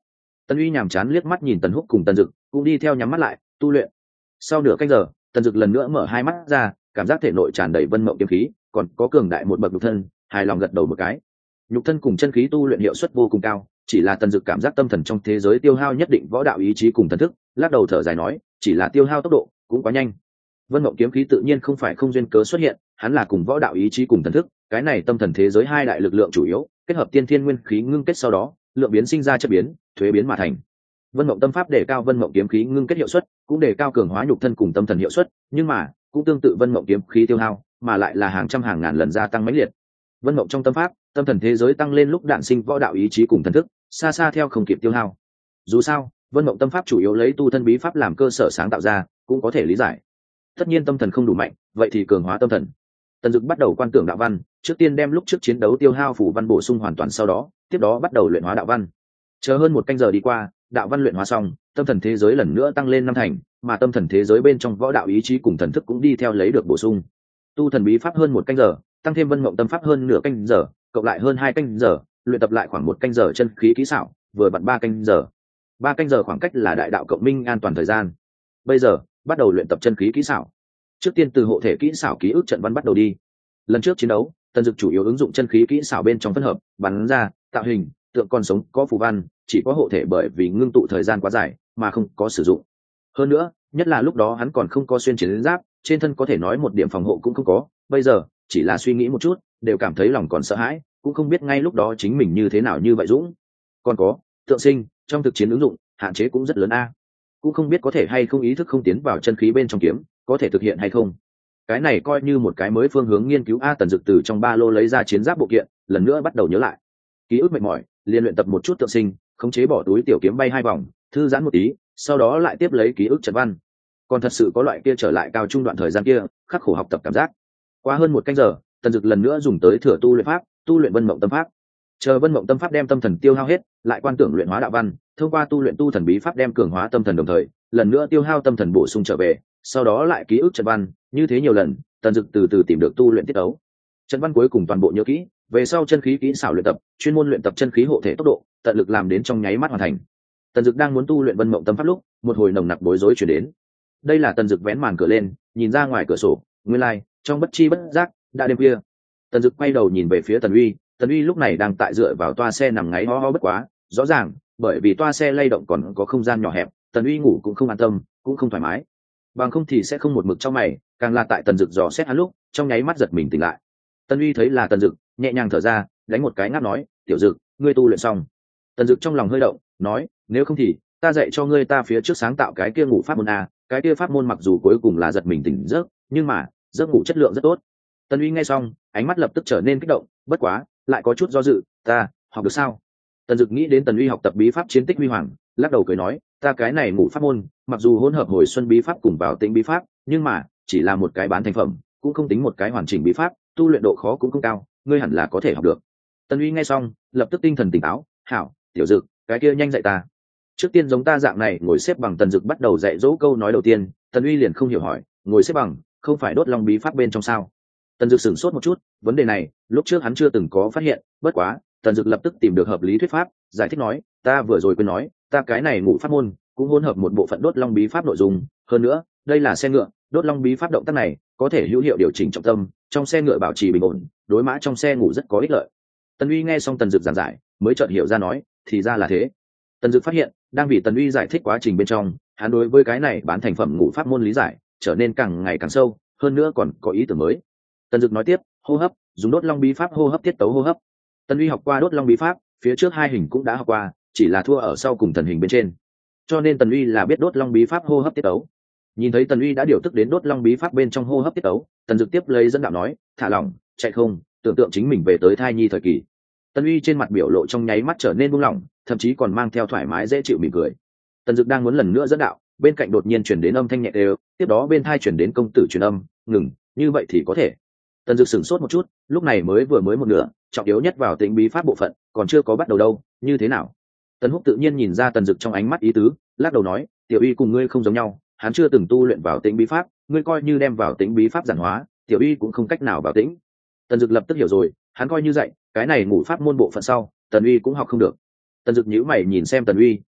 Tần uy nhàm chán liếc mắt nhìn Tần Húc cùng Tần Dực, cũng đi theo nhắm mắt lại tu luyện. Sau nửa canh giờ, Tần Dực lần nữa mở hai mắt ra, cảm giác thể nội tràn đầy vân mộng kiếm khí, còn có cường đại một bậc nhục thân, hài lòng gật đầu một cái. Nhục thân cùng chân khí tu luyện hiệu suất vô cùng cao, chỉ là Tần Dực cảm giác tâm thần trong thế giới tiêu hao nhất định võ đạo ý chí cùng thần thức, lắc đầu thở dài nói, chỉ là tiêu hao tốc độ cũng quá nhanh. Vân mộng kiếm khí tự nhiên không phải không duyên cớ xuất hiện, hắn là cùng võ đạo ý chí cùng thần thức, cái này tâm thần thế giới hai đại lực lượng chủ yếu, kết hợp tiên thiên nguyên khí ngưng kết sau đó, lượng biến sinh ra chất biến, thuế biến mà thành. Vân mộng tâm pháp đề cao vân mộng kiếm khí ngưng kết hiệu suất, cũng đề cao cường hóa nhục thân cùng tâm thần hiệu suất, nhưng mà cũng tương tự vân mộng kiếm khí tiêu hao, mà lại là hàng trăm hàng ngàn lần gia tăng mãnh liệt. Vân mộng trong tâm pháp, tâm thần thế giới tăng lên lúc đạn sinh võ đạo ý chí cùng thần thức, xa xa theo không kịp tiêu hao. Dù sao, vân mộng tâm pháp chủ yếu lấy tu thân bí pháp làm cơ sở sáng tạo ra, cũng có thể lý giải. Tất nhiên tâm thần không đủ mạnh, vậy thì cường hóa tâm thần. Tần Dực bắt đầu quan tưởng đạo văn, trước tiên đem lúc trước chiến đấu tiêu hao phủ văn bổ sung hoàn toàn, sau đó tiếp đó bắt đầu luyện hóa đạo văn. Chờ hơn một canh giờ đi qua, đạo văn luyện hóa xong, tâm thần thế giới lần nữa tăng lên năm thành, mà tâm thần thế giới bên trong võ đạo ý chí cùng thần thức cũng đi theo lấy được bổ sung. Tu thần bí pháp hơn một canh giờ, tăng thêm vân mộng tâm pháp hơn nửa canh giờ, cộng lại hơn hai canh giờ, luyện tập lại khoảng một canh giờ chân khí kỹ xảo, vừa vặn ba canh giờ. Ba canh giờ khoảng cách là đại đạo cộng minh an toàn thời gian. Bây giờ bắt đầu luyện tập chân khí kỹ xảo. Trước tiên từ hộ thể kỹ xảo ký ức trận văn bắt đầu đi. Lần trước chiến đấu, Tần Dực chủ yếu ứng dụng chân khí kỹ xảo bên trong phân hợp, bắn ra, tạo hình, tượng con sống có phù văn, chỉ có hộ thể bởi vì ngưng tụ thời gian quá dài mà không có sử dụng. Hơn nữa, nhất là lúc đó hắn còn không có xuyên chiến giáp, trên thân có thể nói một điểm phòng hộ cũng không có, bây giờ chỉ là suy nghĩ một chút đều cảm thấy lòng còn sợ hãi, cũng không biết ngay lúc đó chính mình như thế nào như vậy dũng. Còn có tượng sinh, trong thực chiến ứng dụng hạn chế cũng rất lớn a, cũng không biết có thể hay không ý thức không tiến vào chân khí bên trong kiếm, có thể thực hiện hay không. Cái này coi như một cái mới phương hướng nghiên cứu a. Tần Dực từ trong ba lô lấy ra chiến giáp bộ kiện, lần nữa bắt đầu nhớ lại. Ký ức mệt mỏi, liền luyện tập một chút tượng sinh, khống chế bỏ túi tiểu kiếm bay hai vòng, thư giãn một tí, sau đó lại tiếp lấy ký ức trận văn. Còn thật sự có loại kia trở lại cao trung đoạn thời gian kia, khắc khổ học tập cảm giác. Qua hơn một canh giờ, Tần Dực lần nữa dùng tới thừa tu luyện pháp, tu luyện vân mộng tâm pháp. Chờ vân mộng tâm pháp đem tâm thần tiêu hao hết, lại quan tưởng luyện hóa đạo văn, thông qua tu luyện tu thần bí pháp đem cường hóa tâm thần, đồng thời lần nữa tiêu hao tâm thần bổ sung trở về, sau đó lại ký ức trận văn, như thế nhiều lần, Tần Dực từ từ tìm được tu luyện tiết ấu. Trận văn cuối cùng toàn bộ nhớ kỹ, về sau chân khí kỹ xảo luyện tập, chuyên môn luyện tập chân khí hộ thể tốc độ, tận lực làm đến trong nháy mắt hoàn thành. Tần Dực đang muốn tu luyện vân mộng tâm pháp lúc, một hồi nồng nặc bối rối chuyển đến. Đây là Tần Dực vén màn cửa lên, nhìn ra ngoài cửa sổ, nguyên lai, like, trong bất chi bất giác đã đêm khuya. Tần Dực quay đầu nhìn về phía Tần Uy, Tần Uy lúc này đang tại dựa vào toa xe nằm ngáy ho ho bất quá, rõ ràng, bởi vì toa xe lay động còn có không gian nhỏ hẹp, Tần Uy ngủ cũng không an tâm, cũng không thoải mái. Bằng không thì sẽ không một mực trong mày, càng là tại Tần Dực dò xét hắn lúc, trong nháy mắt giật mình tỉnh lại. Tần Uy thấy là Tần Dực, nhẹ nhàng thở ra, đánh một cái ngáp nói, "Tiểu Dực, ngươi tu luyện xong?" Tần Dực trong lòng hơi động, nói, "Nếu không thì ta dạy cho ngươi ta phía trước sáng tạo cái kia ngủ pháp môn a, cái kia pháp môn mặc dù cuối cùng là giật mình tỉnh giấc, nhưng mà giấc ngủ chất lượng rất tốt." Tần Uy nghe xong, ánh mắt lập tức trở nên kích động, bất quá lại có chút do dự, "Ta học được sao?" Tần Dực nghĩ đến Tần Uy học tập bí pháp chiến tích huy hoàng, lắc đầu cười nói, "Ta cái này ngủ pháp môn, mặc dù hỗn hợp hồi xuân bí pháp cùng vào tĩnh bí pháp, nhưng mà chỉ là một cái bán thành phẩm, cũng không tính một cái hoàn chỉnh bí pháp, tu luyện độ khó cũng không cao, ngươi hẳn là có thể học được." Tần Uy nghe xong, lập tức tinh thần tỉnh táo, "Hảo, Tiểu Dực, cái kia nhanh dạy ta." Trước tiên giống ta dạng này ngồi xếp bằng, Tần Dực bắt đầu dạy dỗ. Câu nói đầu tiên, Tần Uy liền không hiểu hỏi, "Ngồi xếp bằng, không phải đốt long bí pháp bên trong sao?" Tần Dực sửng sốt một chút, vấn đề này lúc trước hắn chưa từng có phát hiện, bất quá Tần Dực lập tức tìm được hợp lý thuyết pháp, giải thích nói, "Ta vừa rồi quên nói, ta cái này ngủ pháp môn cũng hỗn hợp một bộ phận đốt long bí pháp nội dung, hơn nữa, đây là xe ngựa, đốt long bí pháp động tác này có thể hữu hiệu điều chỉnh trọng tâm, trong xe ngựa bảo trì bình ổn, đối mã trong xe ngủ rất có ích lợi." Tần Uy nghe xong Tần Dực giảng giải, mới chợt hiểu ra nói, "Thì ra là thế." Tần Dực phát hiện, đang vì Tần Uy giải thích quá trình bên trong, hắn đối với cái này bán thành phẩm ngủ pháp môn lý giải trở nên càng ngày càng sâu, hơn nữa còn có ý tưởng mới. Tần Dực nói tiếp, "Hô hấp, dùng đốt long bí pháp hô hấp tiết tấu hô hấp." Tần Uy học qua đốt long bí pháp, phía trước hai hình cũng đã học qua, chỉ là thua ở sau cùng thần hình bên trên, cho nên Tần Uy là biết đốt long bí pháp hô hấp tiết tấu. Nhìn thấy Tần Uy đã điều tức đến đốt long bí pháp bên trong hô hấp tiết tấu, Tần Dực tiếp lấy dẫn đạo nói, "Thả lỏng, chạy không, tưởng tượng chính mình về tới thai nhi thời kỳ." Tần Uy trên mặt biểu lộ trong nháy mắt trở nên buông lỏng, thậm chí còn mang theo thoải mái dễ chịu mỉm cười. Tần Dực đang muốn lần nữa dẫn đạo, bên cạnh đột nhiên truyền đến âm thanh nhẹ đều, tiếp đó bên tai truyền đến công tử truyền âm, "Ngừng, như vậy thì có thể." Tần Dực sửng sốt một chút, lúc này mới vừa mới một nửa, trọng yếu nhất vào tĩnh bí pháp bộ phận, còn chưa có bắt đầu đâu, như thế nào? Tần Húc tự nhiên nhìn ra Tần Dực trong ánh mắt ý tứ, lắc đầu nói, "Tiểu Uy cùng ngươi không giống nhau, hắn chưa từng tu luyện vào tĩnh bí pháp, ngươi coi như đem vào tĩnh bí pháp giản hóa, Tiểu Uy cũng không cách nào vào tĩnh." Tần Dực lập tức hiểu rồi, hắn coi như dạy cái này ngủ pháp môn bộ phận sau, Tần Uy cũng học không được. Tần Dực nhíu mày nhìn xem Tần Uy,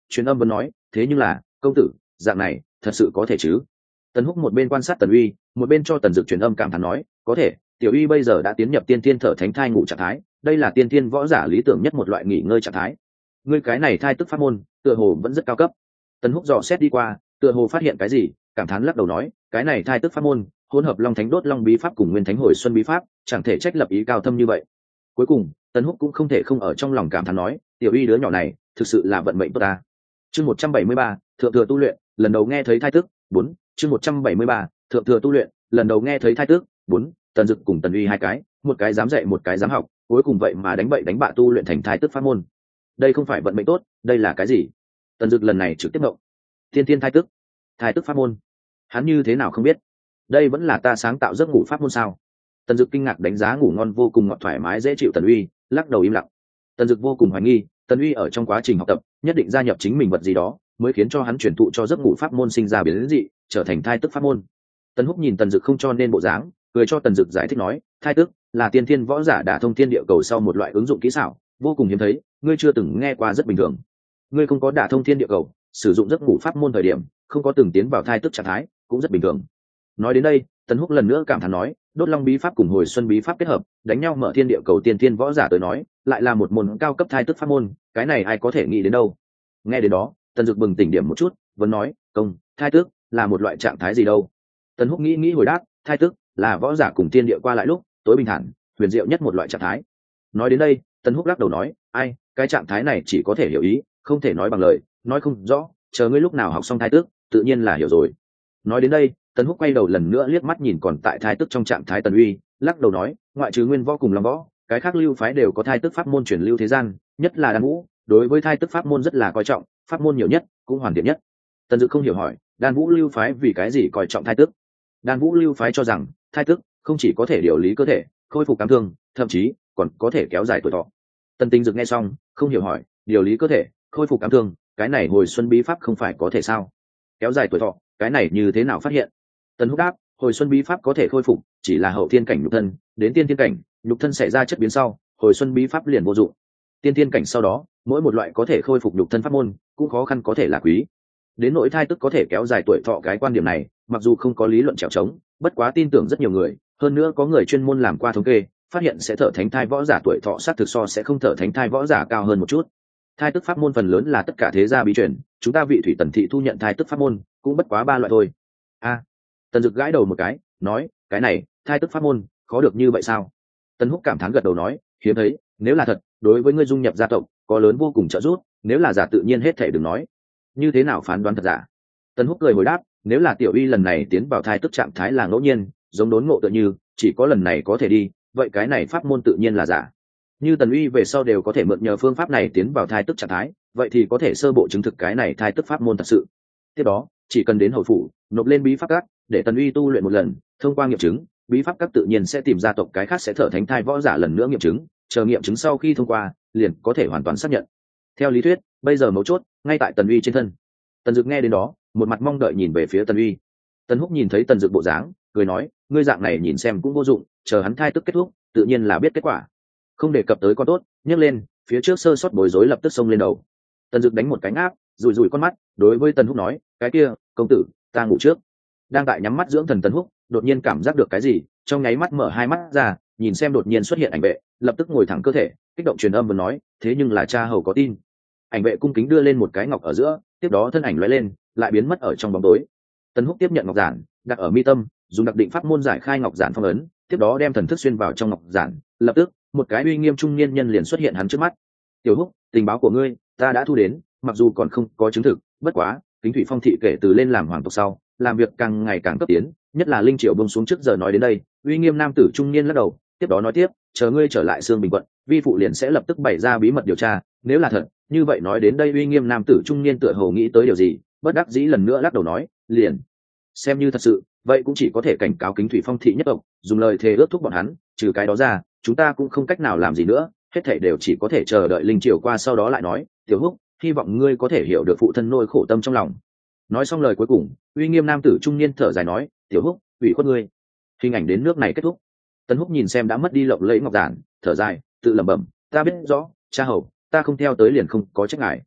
truyền âm vẫn nói, thế nhưng là công tử, dạng này thật sự có thể chứ? Tần Húc một bên quan sát Tần Uy, một bên cho Tần Dực truyền âm cảm thán nói, có thể, tiểu uy bây giờ đã tiến nhập tiên tiên thở thánh thai ngủ trạng thái, đây là tiên tiên võ giả lý tưởng nhất một loại nghỉ ngơi trạng thái. Ngươi cái này thai tức pháp môn, tựa hồ vẫn rất cao cấp. Tần Húc dò xét đi qua, tựa hồ phát hiện cái gì, cảm thán lắc đầu nói, cái này thai tức pháp môn, hỗn hợp Long Thánh đốt Long bí pháp cùng Nguyên Thánh hồi xuân bí pháp, chẳng thể trách lập ý cao thâm như vậy. Cuối cùng, Tần Húc cũng không thể không ở trong lòng cảm thán nói, tiểu uy đứa nhỏ này, thực sự là vận mệnh tốt ta. Chương một trăm bảy mươi ba, thượng thừa tu luyện, lần đầu nghe thấy thai tức, bốn, chương một trăm bảy mươi ba, thượng thừa tu luyện, lần đầu nghe thấy thai tức, bốn, Tần Dực cùng Tần Uy hai cái, một cái dám dạy một cái dám học, cuối cùng vậy mà đánh bậy đánh bạ tu luyện thành thai tức pháp môn. Đây không phải vận mệnh tốt, đây là cái gì? Tần Dực lần này trực tiếp ngộng. Tiên tiên thai tức, thai tức pháp môn, hắn như thế nào không biết? Đây vẫn là ta sáng tạo giấc ngủ pháp môn sao? Tần Dực kinh ngạc đánh giá ngủ ngon vô cùng ngọt thoải mái dễ chịu Tần Uy, lắc đầu im lặng. Tần Dực vô cùng hoài nghi, Tần Uy ở trong quá trình học tập, nhất định gia nhập chính mình vật gì đó, mới khiến cho hắn truyền thụ cho giấc ngủ pháp môn sinh ra biến dị, trở thành thai tức pháp môn. Tần Húc nhìn Tần Dực không cho nên bộ dáng, cười cho Tần Dực giải thích nói, thai tức là tiên thiên võ giả đả thông thiên địa cầu sau một loại ứng dụng kỹ xảo, vô cùng hiếm thấy, ngươi chưa từng nghe qua rất bình thường. Ngươi không có đả thông thiên địa cầu, sử dụng giấc ngủ pháp môn thời điểm, không có từng tiến vào thai tức trạng thái, cũng rất bình thường. Nói đến đây, Tần Húc lần nữa cảm thán nói, đốt long bí pháp cùng hồi xuân bí pháp kết hợp, đánh nhau mở thiên địa cầu tiên thiên võ giả tới nói, lại là một môn cao cấp thai tức pháp môn, cái này ai có thể nghĩ đến đâu. Nghe đến đó, Tần Dực bừng tỉnh điểm một chút, vẫn nói, công, thai tức là một loại trạng thái gì đâu? Tần Húc nghĩ nghĩ hồi đáp, thai tức là võ giả cùng thiên địa qua lại lúc tối bình thản, huyền diệu nhất một loại trạng thái. Nói đến đây, Tần Húc lắc đầu nói, ai, cái trạng thái này chỉ có thể hiểu ý, không thể nói bằng lời, nói không rõ, chờ ngươi lúc nào học xong thai tức, tự nhiên là hiểu rồi. Nói đến đây, Tần Húc quay đầu lần nữa liếc mắt nhìn còn tại thai tức trong trạng thái Tần Uy, lắc đầu nói, ngoại trừ Nguyên Võ cùng Long Võ, cái khác lưu phái đều có thai tức pháp môn truyền lưu thế gian, nhất là Đan Vũ, đối với thai tức pháp môn rất là coi trọng, pháp môn nhiều nhất, cũng hoàn thiện nhất. Tần Dực không hiểu hỏi, Đan Vũ lưu phái vì cái gì coi trọng thai tức? Đan Vũ lưu phái cho rằng, thai tức không chỉ có thể điều lý cơ thể, khôi phục cảm thương, thậm chí còn có thể kéo dài tuổi thọ. Tần Tinh Dực nghe xong, không hiểu hỏi, điều lý cơ thể, khôi phục cảm thương, cái này hồi xuân bí pháp không phải có thể sao? Kéo dài tuổi thọ, cái này như thế nào phát hiện? Tần Húc đáp, hồi xuân bí pháp có thể khôi phục, chỉ là hậu thiên cảnh nhục thân, đến tiên thiên cảnh, nhục thân xảy ra chất biến sau, hồi xuân bí pháp liền vô dụng. Tiên thiên cảnh sau đó, mỗi một loại có thể khôi phục nhục thân pháp môn, cũng khó khăn có thể là quý. Đến nỗi thai tức có thể kéo dài tuổi thọ cái quan điểm này, mặc dù không có lý luận trèo trống, bất quá tin tưởng rất nhiều người, hơn nữa có người chuyên môn làm qua thống kê, phát hiện sẽ thở thánh thai võ giả tuổi thọ sát thực so sẽ không thở thánh thai võ giả cao hơn một chút. Thai tức pháp môn phần lớn là tất cả thế gia bí truyền, chúng ta vị thủy tần thị thu nhận thai tức pháp môn, cũng bất quá ba loại thôi. A, Tần Dực gãi đầu một cái, nói, cái này, thai tức pháp môn, khó được như vậy sao? Tần Húc cảm thán gật đầu nói, hiếm thấy, nếu là thật, đối với ngươi dung nhập gia tộc, có lớn vô cùng trợ giúp, nếu là giả tự nhiên hết thể đừng nói. Như thế nào phán đoán thật giả? Tần Húc cười hồi đáp, nếu là tiểu uy lần này tiến vào thai tức trạng thái là ngẫu nhiên, giống đốn ngộ tựa như, chỉ có lần này có thể đi, vậy cái này pháp môn tự nhiên là giả. Như Tần Uy về sau đều có thể mượn nhờ phương pháp này tiến vào thai tức trạng thái, vậy thì có thể sơ bộ chứng thực cái này thai tức pháp môn thật sự. Tiếp đó, chỉ cần đến hầu phủ, nộp lên bí pháp các, để Tần Uy tu luyện một lần, thông qua nghiệm chứng, bí pháp các tự nhiên sẽ tìm ra tộc cái khác sẽ thở thánh thai võ giả lần nữa nghiệm chứng, chờ nghiệm chứng sau khi thông qua, liền có thể hoàn toàn xác nhận. Theo lý thuyết, bây giờ mấu chốt ngay tại Tần Uy trên thân. Tần Dực nghe đến đó, một mặt mong đợi nhìn về phía Tần Uy. Tần Húc nhìn thấy Tần Dực bộ dáng, cười nói, ngươi dạng này nhìn xem cũng vô dụng, chờ hắn thai tức kết thúc, tự nhiên là biết kết quả. Không đề cập tới con tốt, nhấc lên, phía trước sơ sót bối rối lập tức xông lên đầu. Tần Dực đánh một cái áp, rủi rủi con mắt, đối với Tần Húc nói, cái kia, công tử, ta ngủ trước. Đang tại nhắm mắt dưỡng thần Tần Húc, đột nhiên cảm giác được cái gì, trong nháy mắt mở hai mắt ra, nhìn xem đột nhiên xuất hiện ảnh vệ, lập tức ngồi thẳng cơ thể, kích động truyền âm vừa nói, thế nhưng là cha hầu có tin. Ảnh vệ cung kính đưa lên một cái ngọc ở giữa, tiếp đó thân ảnh lóe lên, lại biến mất ở trong bóng tối. Tần Húc tiếp nhận ngọc giản, đặt ở mi tâm, dùng đặc định pháp môn giải khai ngọc giản phong ấn, tiếp đó đem thần thức xuyên vào trong ngọc giản, lập tức, một cái uy nghiêm trung niên nhân liền xuất hiện hắn trước mắt. Tiểu Húc, tình báo của ngươi, ta đã thu đến, mặc dù còn không có chứng thực, bất quá, Kính Thủy Phong thị kể từ lên làm hoàng tộc sau, làm việc càng ngày càng cấp tiến, nhất là linh triều bông xuống trước giờ nói đến đây, uy nghiêm nam tử trung niên lắc đầu, tiếp đó nói tiếp, chờ ngươi trở lại Sương Bình quận, vi phụ liền sẽ lập tức bày ra bí mật điều tra, nếu là thật, như vậy nói đến đây uy nghiêm nam tử trung niên tựa hồ nghĩ tới điều gì, bất đắc dĩ lần nữa lắc đầu nói, liền xem như thật sự, vậy cũng chỉ có thể cảnh cáo Kính Thủy Phong thị nhất tộc, dùng lời thề ước thúc bọn hắn, trừ cái đó ra, chúng ta cũng không cách nào làm gì nữa, hết thảy đều chỉ có thể chờ đợi linh triều qua sau đó lại nói. Tiểu Húc, hy vọng ngươi có thể hiểu được phụ thân nỗi khổ tâm trong lòng. Nói xong lời cuối cùng, uy nghiêm nam tử trung niên thở dài nói, Tiểu Húc, ủy khuất ngươi. Hình ảnh đến nước này kết thúc. Tần Húc nhìn xem đã mất đi lộng lẫy ngọc giản, thở dài, tự lẩm bẩm, ta biết rõ, cha hầu, ta không theo tới liền không có trách ngại.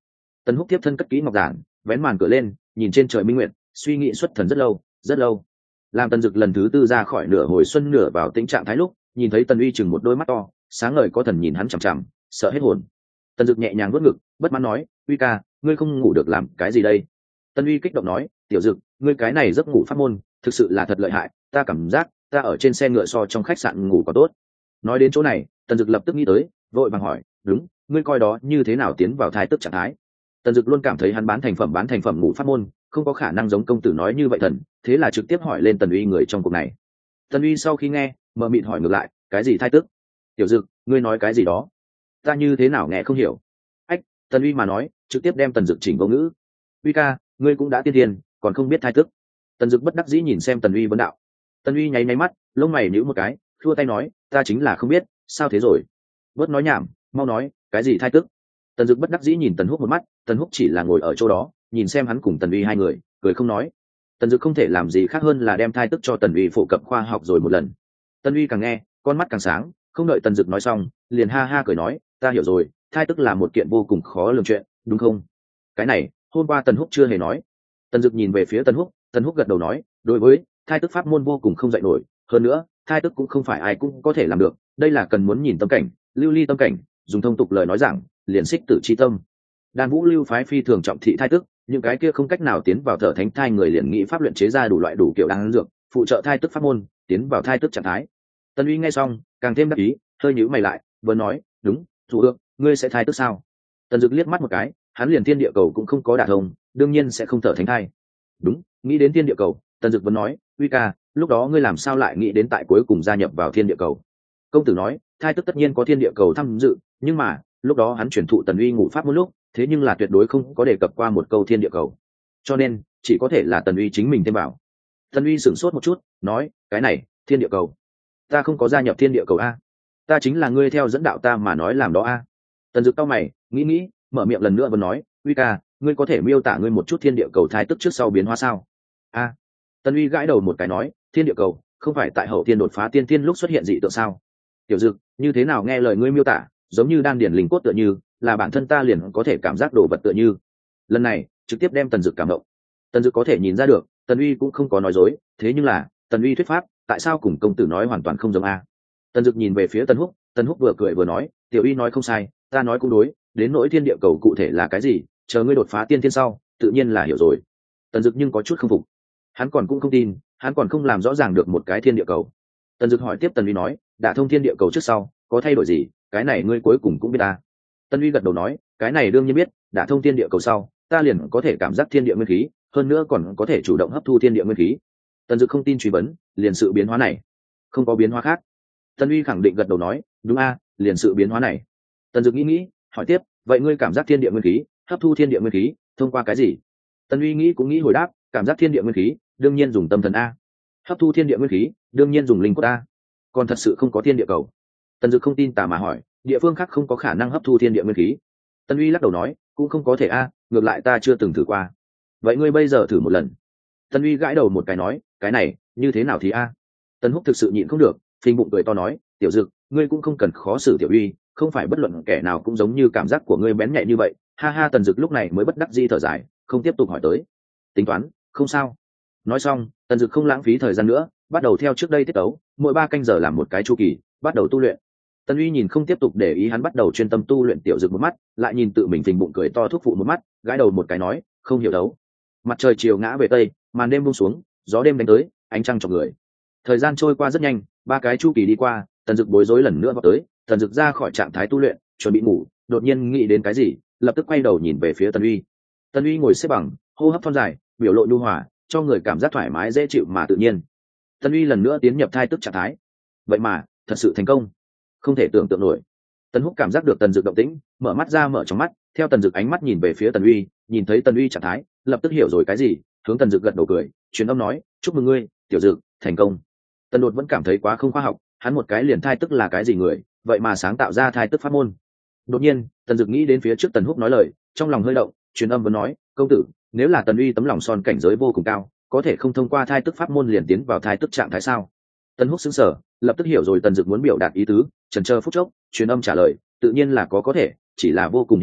Tần Húc tiếp thân cất kỹ ngọc giản, vén màn cửa lên, nhìn trên trời minh nguyệt, suy nghĩ xuất thần rất lâu rất lâu. Làm Tần Dực lần thứ tư ra khỏi nửa hồi xuân nửa vào tĩnh trạng thái lúc, nhìn thấy Tần Uy chừng một đôi mắt to sáng ngời có thần nhìn hắn chằm chằm, sợ hết hồn. Tần Dực nhẹ nhàng vuốt ngực, bất mãn nói, Uy ca, ngươi không ngủ được làm cái gì đây? Tần Uy kích động nói, tiểu Dực, ngươi cái này giấc ngủ pháp môn thực sự là thật lợi hại, ta cảm giác ta ở trên xe ngựa so trong khách sạn ngủ có tốt. Nói đến chỗ này, Tần Dực lập tức nghĩ tới, vội vàng hỏi, đúng, ngươi coi đó như thế nào tiến vào thai tức trạng thái? Tần Dực luôn cảm thấy hắn bán thành phẩm bán thành phẩm ngủ pháp môn không có khả năng giống công tử nói như vậy thần, thế là trực tiếp hỏi lên Tần Uy người trong cuộc này. Tần Uy sau khi nghe, mờ mịt hỏi ngược lại, cái gì thai tức? Tiểu Dực, ngươi nói cái gì đó? Ta như thế nào nghe không hiểu? Ách, Tần Uy mà nói, trực tiếp đem Tần Dực chỉnh vô ngữ. Uy ca, ngươi cũng đã tiên tiền, còn không biết thai tức? Tần Dực bất đắc dĩ nhìn xem Tần Uy vấn đạo. Tần Uy nháy nháy mắt, lông mày nhíu một cái, khua tay nói, ta chính là không biết, sao thế rồi? Bớt nói nhảm, mau nói, cái gì thai tức? Tần Dực bất đắc dĩ nhìn Tần Húc một mắt, Tần Húc chỉ là ngồi ở chỗ đó, nhìn xem hắn cùng Tần Uy hai người, cười không nói. Tần Dực không thể làm gì khác hơn là đem thai tức cho Tần Uy phổ cập khoa học rồi một lần. Tần Uy càng nghe, con mắt càng sáng, không đợi Tần Dực nói xong, liền ha ha cười nói, ta hiểu rồi, thai tức là một kiện vô cùng khó lường chuyện, đúng không? Cái này, hôm qua Tần Húc chưa hề nói. Tần Dực nhìn về phía Tần Húc, Tần Húc gật đầu nói, đối với thai tức pháp môn vô cùng không dạy nổi, hơn nữa, thai tức cũng không phải ai cũng có thể làm được, đây là cần muốn nhìn tâm cảnh, lưu ly tâm cảnh, dùng thông tục lời nói rằng, liền xích tử chi tâm. Đan Vũ lưu phái phi thường trọng thị thai tức, những cái kia không cách nào tiến vào thở thánh thai người liền nghĩ pháp luyện chế ra đủ loại đủ kiểu đan dược, phụ trợ thai tức pháp môn, tiến vào thai tức trạng thái. Tần Uy nghe xong, càng thêm đắc ý, hơi nhíu mày lại, vừa nói, đúng, chủ ước, ngươi sẽ thai tức sao? Tần Dực liếc mắt một cái, hắn liền thiên địa cầu cũng không có đả thông, đương nhiên sẽ không thở thánh thai. Đúng, nghĩ đến thiên địa cầu, Tần Dực vẫn nói, Uy ca, lúc đó ngươi làm sao lại nghĩ đến tại cuối cùng gia nhập vào thiên địa cầu? Công tử nói, thai tức tất nhiên có thiên địa cầu tham dự, nhưng mà lúc đó hắn chuyển thụ Tần Uy ngủ pháp một lúc, thế nhưng là tuyệt đối không có đề cập qua một câu thiên địa cầu, cho nên chỉ có thể là Tần Uy chính mình thêm vào. Tần Uy sửng sốt một chút, nói, cái này thiên địa cầu, ta không có gia nhập thiên địa cầu a, ta chính là ngươi theo dẫn đạo ta mà nói làm đó a. Tần Dực cau mày, nghĩ nghĩ, mở miệng lần nữa và nói, Uy ca, ngươi có thể miêu tả ngươi một chút thiên địa cầu thai tức trước sau biến hóa sao? A. Tần Uy gãi đầu một cái nói, thiên địa cầu không phải tại hậu thiên đột phá tiên thiên lúc xuất hiện dị tượng sao? Tiểu Dực, như thế nào nghe lời ngươi miêu tả, giống như đan điển linh cốt tựa như là bản thân ta liền có thể cảm giác đồ vật tựa như. Lần này trực tiếp đem Tần Dực cảm động. Tần Dực có thể nhìn ra được, Tần Uy cũng không có nói dối, thế nhưng là Tần Uy thuyết pháp tại sao cùng công tử nói hoàn toàn không giống a? Tần Dực nhìn về phía Tần Húc, Tần Húc vừa cười vừa nói, tiểu Uy nói không sai, ta nói cũng đối, đến nỗi thiên địa cầu cụ thể là cái gì, chờ ngươi đột phá tiên thiên sau, tự nhiên là hiểu rồi. Tần Dực nhưng có chút không phục, hắn còn cũng không tin, hắn còn không làm rõ ràng được một cái thiên địa cầu. Tần Dực hỏi tiếp Tần Uy nói, đã thông thiên địa cầu trước sau, có thay đổi gì, cái này ngươi cuối cùng cũng biết ta. Tần Uy gật đầu nói, cái này đương nhiên biết, đã thông thiên địa cầu sau, ta liền có thể cảm giác thiên địa nguyên khí, hơn nữa còn có thể chủ động hấp thu thiên địa nguyên khí. Tần Dực không tin truy vấn, liền sự biến hóa này, không có biến hóa khác. Tần Uy khẳng định gật đầu nói, đúng a, liền sự biến hóa này. Tần Dực nghĩ nghĩ, hỏi tiếp, vậy ngươi cảm giác thiên địa nguyên khí, hấp thu thiên địa nguyên khí, thông qua cái gì? Tần Uy nghĩ cũng nghĩ hồi đáp, cảm giác thiên địa nguyên khí, đương nhiên dùng tâm thần a. Hấp thu thiên địa nguyên khí, đương nhiên dùng linh cốt a. Còn thật sự không có thiên địa cầu. Tần Dực không tin tà mà hỏi, địa phương khác không có khả năng hấp thu thiên địa nguyên khí? Tần Uy lắc đầu nói, cũng không có thể a, ngược lại ta chưa từng thử qua. Vậy ngươi bây giờ thử một lần. Tần Uy gãi đầu một cái nói, cái này như thế nào thì a? Tần Húc thực sự nhịn không được, phình bụng cười to nói, tiểu Dực, ngươi cũng không cần khó xử tiểu Uy, không phải bất luận kẻ nào cũng giống như cảm giác của ngươi bén nhạy như vậy. Ha ha. Tần Dực lúc này mới bất đắc dĩ thở dài, không tiếp tục hỏi tới. Tính toán, không sao. Nói xong, Tần Dực không lãng phí thời gian nữa, bắt đầu theo trước đây tiết tấu, mỗi ba canh giờ làm một cái chu kỳ, bắt đầu tu luyện. Tần Uy nhìn không tiếp tục để ý hắn, bắt đầu chuyên tâm tu luyện. Tiểu Dực một mắt, lại nhìn tự mình phình bụng cười to thúc phụ một mắt, gãi đầu một cái nói, không hiểu đấu. Mặt trời chiều ngã về tây, màn đêm buông xuống, gió đêm đánh tới, ánh trăng chọc người. Thời gian trôi qua rất nhanh, ba cái chu kỳ đi qua, Tần Dực bối rối lần nữa vào tới, Tần Dực ra khỏi trạng thái tu luyện, chuẩn bị ngủ, đột nhiên nghĩ đến cái gì, lập tức quay đầu nhìn về phía Tần Uy. Tần Uy ngồi xếp bằng, hô hấp thon dài, biểu lộ nhu hòa, cho người cảm giác thoải mái dễ chịu mà tự nhiên. Tần Uy lần nữa tiến nhập thai tức trạng thái, vậy mà thật sự thành công, không thể tưởng tượng nổi. Tần Húc cảm giác được Tần Dực động tĩnh, mở mắt ra mở trong mắt, theo Tần Dực ánh mắt nhìn về phía Tần Uy, nhìn thấy Tần Uy trạng thái, lập tức hiểu rồi cái gì, hướng Tần Dực gật đầu cười, truyền âm nói, chúc mừng ngươi, tiểu Dực, thành công. Tần Đột vẫn cảm thấy quá không khoa học, hắn một cái liền thai tức là cái gì người, vậy mà sáng tạo ra thai tức pháp môn. Đột nhiên, Tần Dực nghĩ đến phía trước Tần Húc nói lời, trong lòng hơi động, truyền âm vẫn nói, công tử, nếu là Tần Uy tấm lòng son cảnh giới vô cùng cao, có thể không thông qua thai tức pháp môn liền tiến vào thai tức trạng thái sao? Tần Húc sững sờ, lập tức hiểu rồi Tần Dực muốn biểu đạt ý tứ, chần chờ phút chốc, truyền âm trả lời, tự nhiên là có có thể, chỉ là vô cùng hiếm thấy,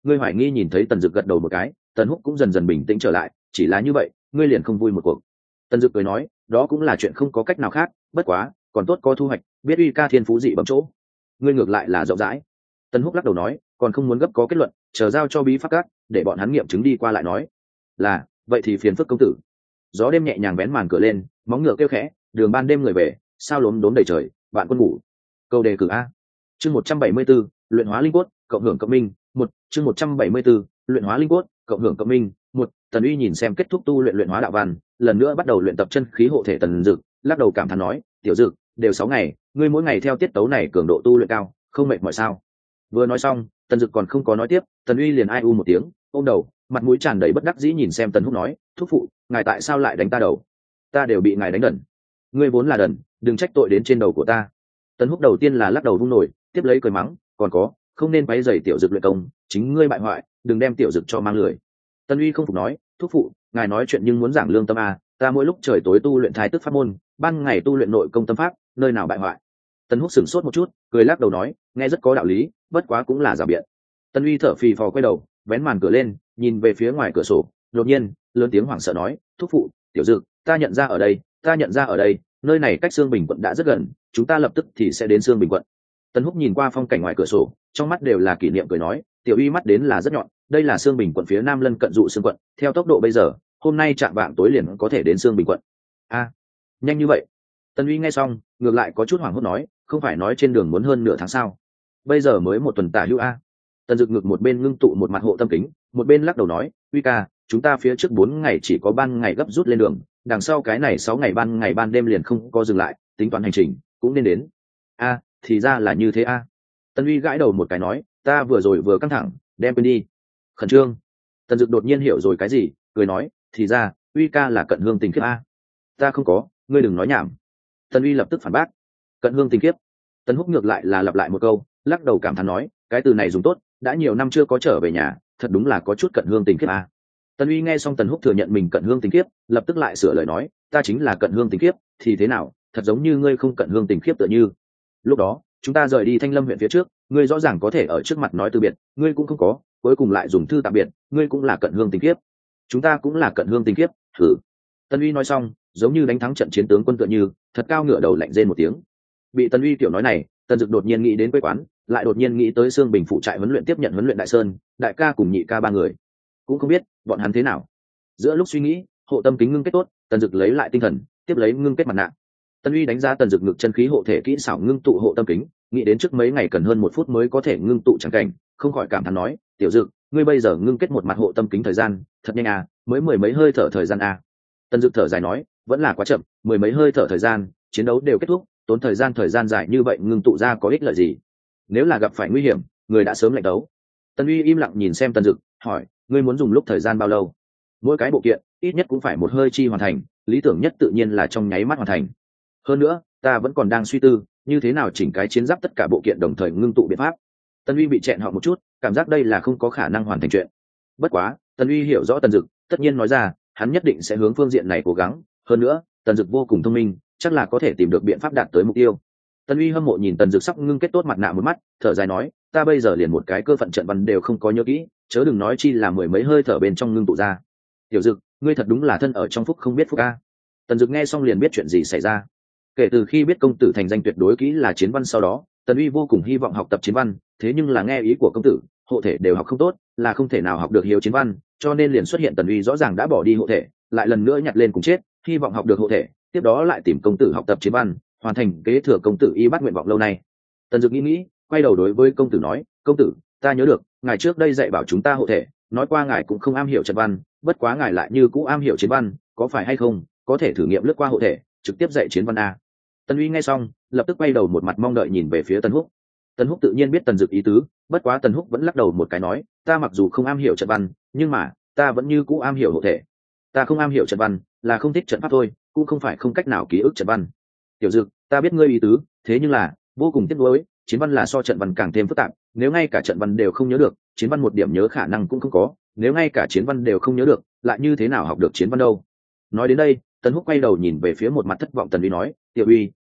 ngươi hoài nghi nhìn thấy tần dực gật đầu một cái, Tần Húc cũng dần dần bình tĩnh trở lại, chỉ là như vậy ngươi liền không vui một cuộc. Tần Dực cười nói, đó cũng là chuyện không có cách nào khác, bất quá còn tốt có thu hoạch, biết uy ca thiên phú dị bẩm chỗ. Ngươi ngược lại là rộng rãi. Tần Húc lắc đầu nói, còn không muốn gấp có kết luận, chờ giao cho bí pháp các để bọn hắn nghiệm chứng đi qua lại nói. Là, vậy thì phiền phức công tử. Gió đêm nhẹ nhàng vén màn cửa lên, móng ngựa kêu khẽ, đường ban đêm người về, sao lốm đốm đầy trời, bạn quân ngủ. Câu đề cử a. Chương một trăm bảy mươi 174, luyện hóa linh cốt, cộng hưởng cộng minh, một, chương một trăm bảy mươi 174, luyện hóa linh cốt, cộng hưởng cộng minh, một. Tần Uy nhìn xem kết thúc tu luyện luyện hóa đạo văn, lần nữa bắt đầu luyện tập chân khí hộ thể. Tần Dực lắc đầu cảm thán nói, tiểu Dực, đều sáu ngày, ngươi mỗi ngày theo tiết tấu này cường độ tu luyện cao, không mệt mỏi sao? Vừa nói xong, Tần Dực còn không có nói tiếp, Tần Uy liền ai u một tiếng, ôm đầu, mặt mũi tràn đầy bất đắc dĩ nhìn xem Tần Húc nói, thúc phụ, ngài tại sao lại đánh ta đầu? Ta đều bị ngài đánh đần. Ngươi vốn là đần, đừng trách tội đến trên đầu của ta. Tần Húc đầu tiên là lắc đầu vung nổi, tiếp lấy cười mắng, còn có, không nên quấy rầy tiểu Dực luyện công, chính ngươi bại hoại, đừng đem tiểu Dực cho mang lười. Tần Uy không phục nói, thúc phụ, ngài nói chuyện nhưng muốn giảng lương tâm à, ta mỗi lúc trời tối tu luyện thái tức pháp môn, ban ngày tu luyện nội công tâm pháp, nơi nào bại hoại? Tần Húc sửng sốt một chút, cười lắc đầu nói, nghe rất có đạo lý, bất quá cũng là giả biện. Tần Uy thở phì phò quay đầu, vén màn cửa lên, nhìn về phía ngoài cửa sổ, đột nhiên lớn tiếng hoảng sợ nói, thúc phụ, tiểu Dực, ta nhận ra ở đây, ta nhận ra ở đây, nơi này cách Sương Bình quận đã rất gần, chúng ta lập tức thì sẽ đến Sương Bình quận. Tần Húc nhìn qua phong cảnh ngoài cửa sổ, trong mắt đều là kỷ niệm, cười nói, tiểu Uy mắt đến là rất nhọn, đây là Sương Bình quận phía nam lân cận dụ Sương quận, theo tốc độ bây giờ, hôm nay chạm vạng tối liền có thể đến Sương Bình quận. A, nhanh như vậy? Tần Uy nghe xong, ngược lại có chút hoảng hốt nói, không phải nói trên đường muốn hơn nửa tháng sao? Bây giờ mới một tuần tả hữu a. Tần Dực ngược một bên ngưng tụ một mặt hộ tâm kính, một bên lắc đầu nói, Uy ca, chúng ta phía trước bốn ngày chỉ có ban ngày gấp rút lên đường, đằng sau cái này sáu ngày ban ngày ban đêm liền không có dừng lại, tính toán hành trình cũng nên đến. A, thì ra là như thế a. Tần Uy gãi đầu một cái nói, ta vừa rồi vừa căng thẳng, đem quên đi. Khẩn trương. Tần Dực đột nhiên hiểu rồi cái gì, cười nói, thì ra Uy ca là cận hương tình kiếp a. Ta không có, ngươi đừng nói nhảm. Tần Uy lập tức phản bác, cận hương tình kiếp. Tần Húc ngược lại là lặp lại một câu, lắc đầu cảm thán nói, cái từ này dùng tốt, đã nhiều năm chưa có trở về nhà, thật đúng là có chút cận hương tình kiếp a. Tần Uy nghe xong Tần Húc thừa nhận mình cận hương tình kiếp, lập tức lại sửa lời nói, ta chính là cận hương tình kiếp, thì thế nào, thật giống như ngươi không cận hương tình kiếp tựa như. Lúc đó chúng ta rời đi Thanh Lâm huyện phía trước, ngươi rõ ràng có thể ở trước mặt nói từ biệt, ngươi cũng không có, cuối cùng lại dùng thư tạm biệt, ngươi cũng là cận hương tình kiếp. Chúng ta cũng là cận hương tình kiếp, thử. Tần Uy nói xong, giống như đánh thắng trận chiến tướng quân tựa như, thật cao ngửa đầu lạnh rên một tiếng. Bị Tần Uy tiểu nói này, Tần Dực đột nhiên nghĩ đến quê quán, lại đột nhiên nghĩ tới Sương Bình phụ trại huấn luyện tiếp nhận huấn luyện Đại Sơn, đại ca cùng nhị ca ba người, cũng không biết bọn hắn thế nào. Giữa lúc suy nghĩ, hộ tâm kính ngưng kết tốt, Tần Dực lấy lại tinh thần, tiếp lấy ngưng kết mặt nạ. Tần Uy đánh giá Tần Dực ngực chân khí hộ thể kỹ xảo ngưng tụ hộ tâm kính, nghĩ đến trước mấy ngày cần hơn một phút mới có thể ngưng tụ chẳng cảnh, không khỏi cảm thán nói, tiểu Dực, ngươi bây giờ ngưng kết một mặt hộ tâm kính thời gian thật nhanh à, mới mười mấy hơi thở thời gian à. Tần Dực thở dài nói, vẫn là quá chậm, mười mấy hơi thở thời gian, chiến đấu đều kết thúc, tốn thời gian thời gian dài như vậy ngưng tụ ra có ích lợi gì? Nếu là gặp phải nguy hiểm, người đã sớm lạnh đấu. Tần Uy im lặng nhìn xem Tần Dực, hỏi, ngươi muốn dùng lúc thời gian bao lâu? Mỗi cái bộ kiện ít nhất cũng phải một hơi chi hoàn thành, lý tưởng nhất tự nhiên là trong nháy mắt hoàn thành. Hơn nữa, ta vẫn còn đang suy tư, như thế nào chỉnh cái chiến giáp tất cả bộ kiện đồng thời ngưng tụ biện pháp. Tần Uy bị chẹn họ một chút, cảm giác đây là không có khả năng hoàn thành chuyện. Bất quá, Tần Uy hiểu rõ Tần Dực, tất nhiên nói ra, hắn nhất định sẽ hướng phương diện này cố gắng. Hơn nữa, Tần Dực vô cùng thông minh, chắc là có thể tìm được biện pháp đạt tới mục tiêu. Tần Uy hâm mộ nhìn Tần Dực sắp ngưng kết tốt mặt nạ một mắt, thở dài nói, ta bây giờ liền một cái cơ phận trận văn đều không có nhớ kỹ, chớ đừng nói chi là mười mấy hơi thở bên trong ngưng tụ ra. Tiểu Dực, ngươi thật đúng là thân ở trong phúc không biết phúc a. Tần Dực nghe xong liền biết chuyện gì xảy ra. Kể từ khi biết công tử thành danh tuyệt đối kỹ là chiến văn sau đó, Tần Uy vô cùng hy vọng học tập chiến văn, thế nhưng là nghe ý của công tử, hộ thể đều học không tốt, là không thể nào học được hiếu chiến văn, cho nên liền xuất hiện Tần Uy rõ ràng đã bỏ đi hộ thể, lại lần nữa nhặt lên cùng chết, hy vọng học được hộ thể, tiếp đó lại tìm công tử học tập chiến văn, hoàn thành kế thừa công tử y bắt nguyện vọng lâu nay. Tần Dực nghĩ nghĩ, quay đầu đối với công tử nói, công tử, ta nhớ được ngài trước đây dạy bảo chúng ta hộ thể, nói qua ngài cũng không am hiểu trận văn, bất quá ngài lại như cũ am hiểu chiến văn, có phải hay không, có thể thử nghiệm lướt qua hộ thể, trực tiếp dạy chiến văn a. Tần Uy nghe xong, lập tức quay đầu một mặt mong đợi nhìn về phía Tần Húc. Tần Húc tự nhiên biết Tần Dực ý tứ, bất quá Tần Húc vẫn lắc đầu một cái nói, ta mặc dù không am hiểu trận văn, nhưng mà ta vẫn như cũ am hiểu hộ thể. Ta không am hiểu trận văn, là không thích trận pháp thôi, cũng không phải không cách nào ký ức trận văn. Tiểu Dực, ta biết ngươi ý tứ, thế nhưng là vô cùng tiếc nuối, chiến văn là so trận văn càng thêm phức tạp, nếu ngay cả trận văn đều không nhớ được, chiến văn một điểm nhớ khả năng cũng không có, nếu ngay cả chiến văn đều không nhớ được, lại như thế nào học được chiến văn đâu? Nói đến đây, Tần Húc quay đầu nhìn về phía một mặt thất vọng Tần Uy nói, tiểu Uy,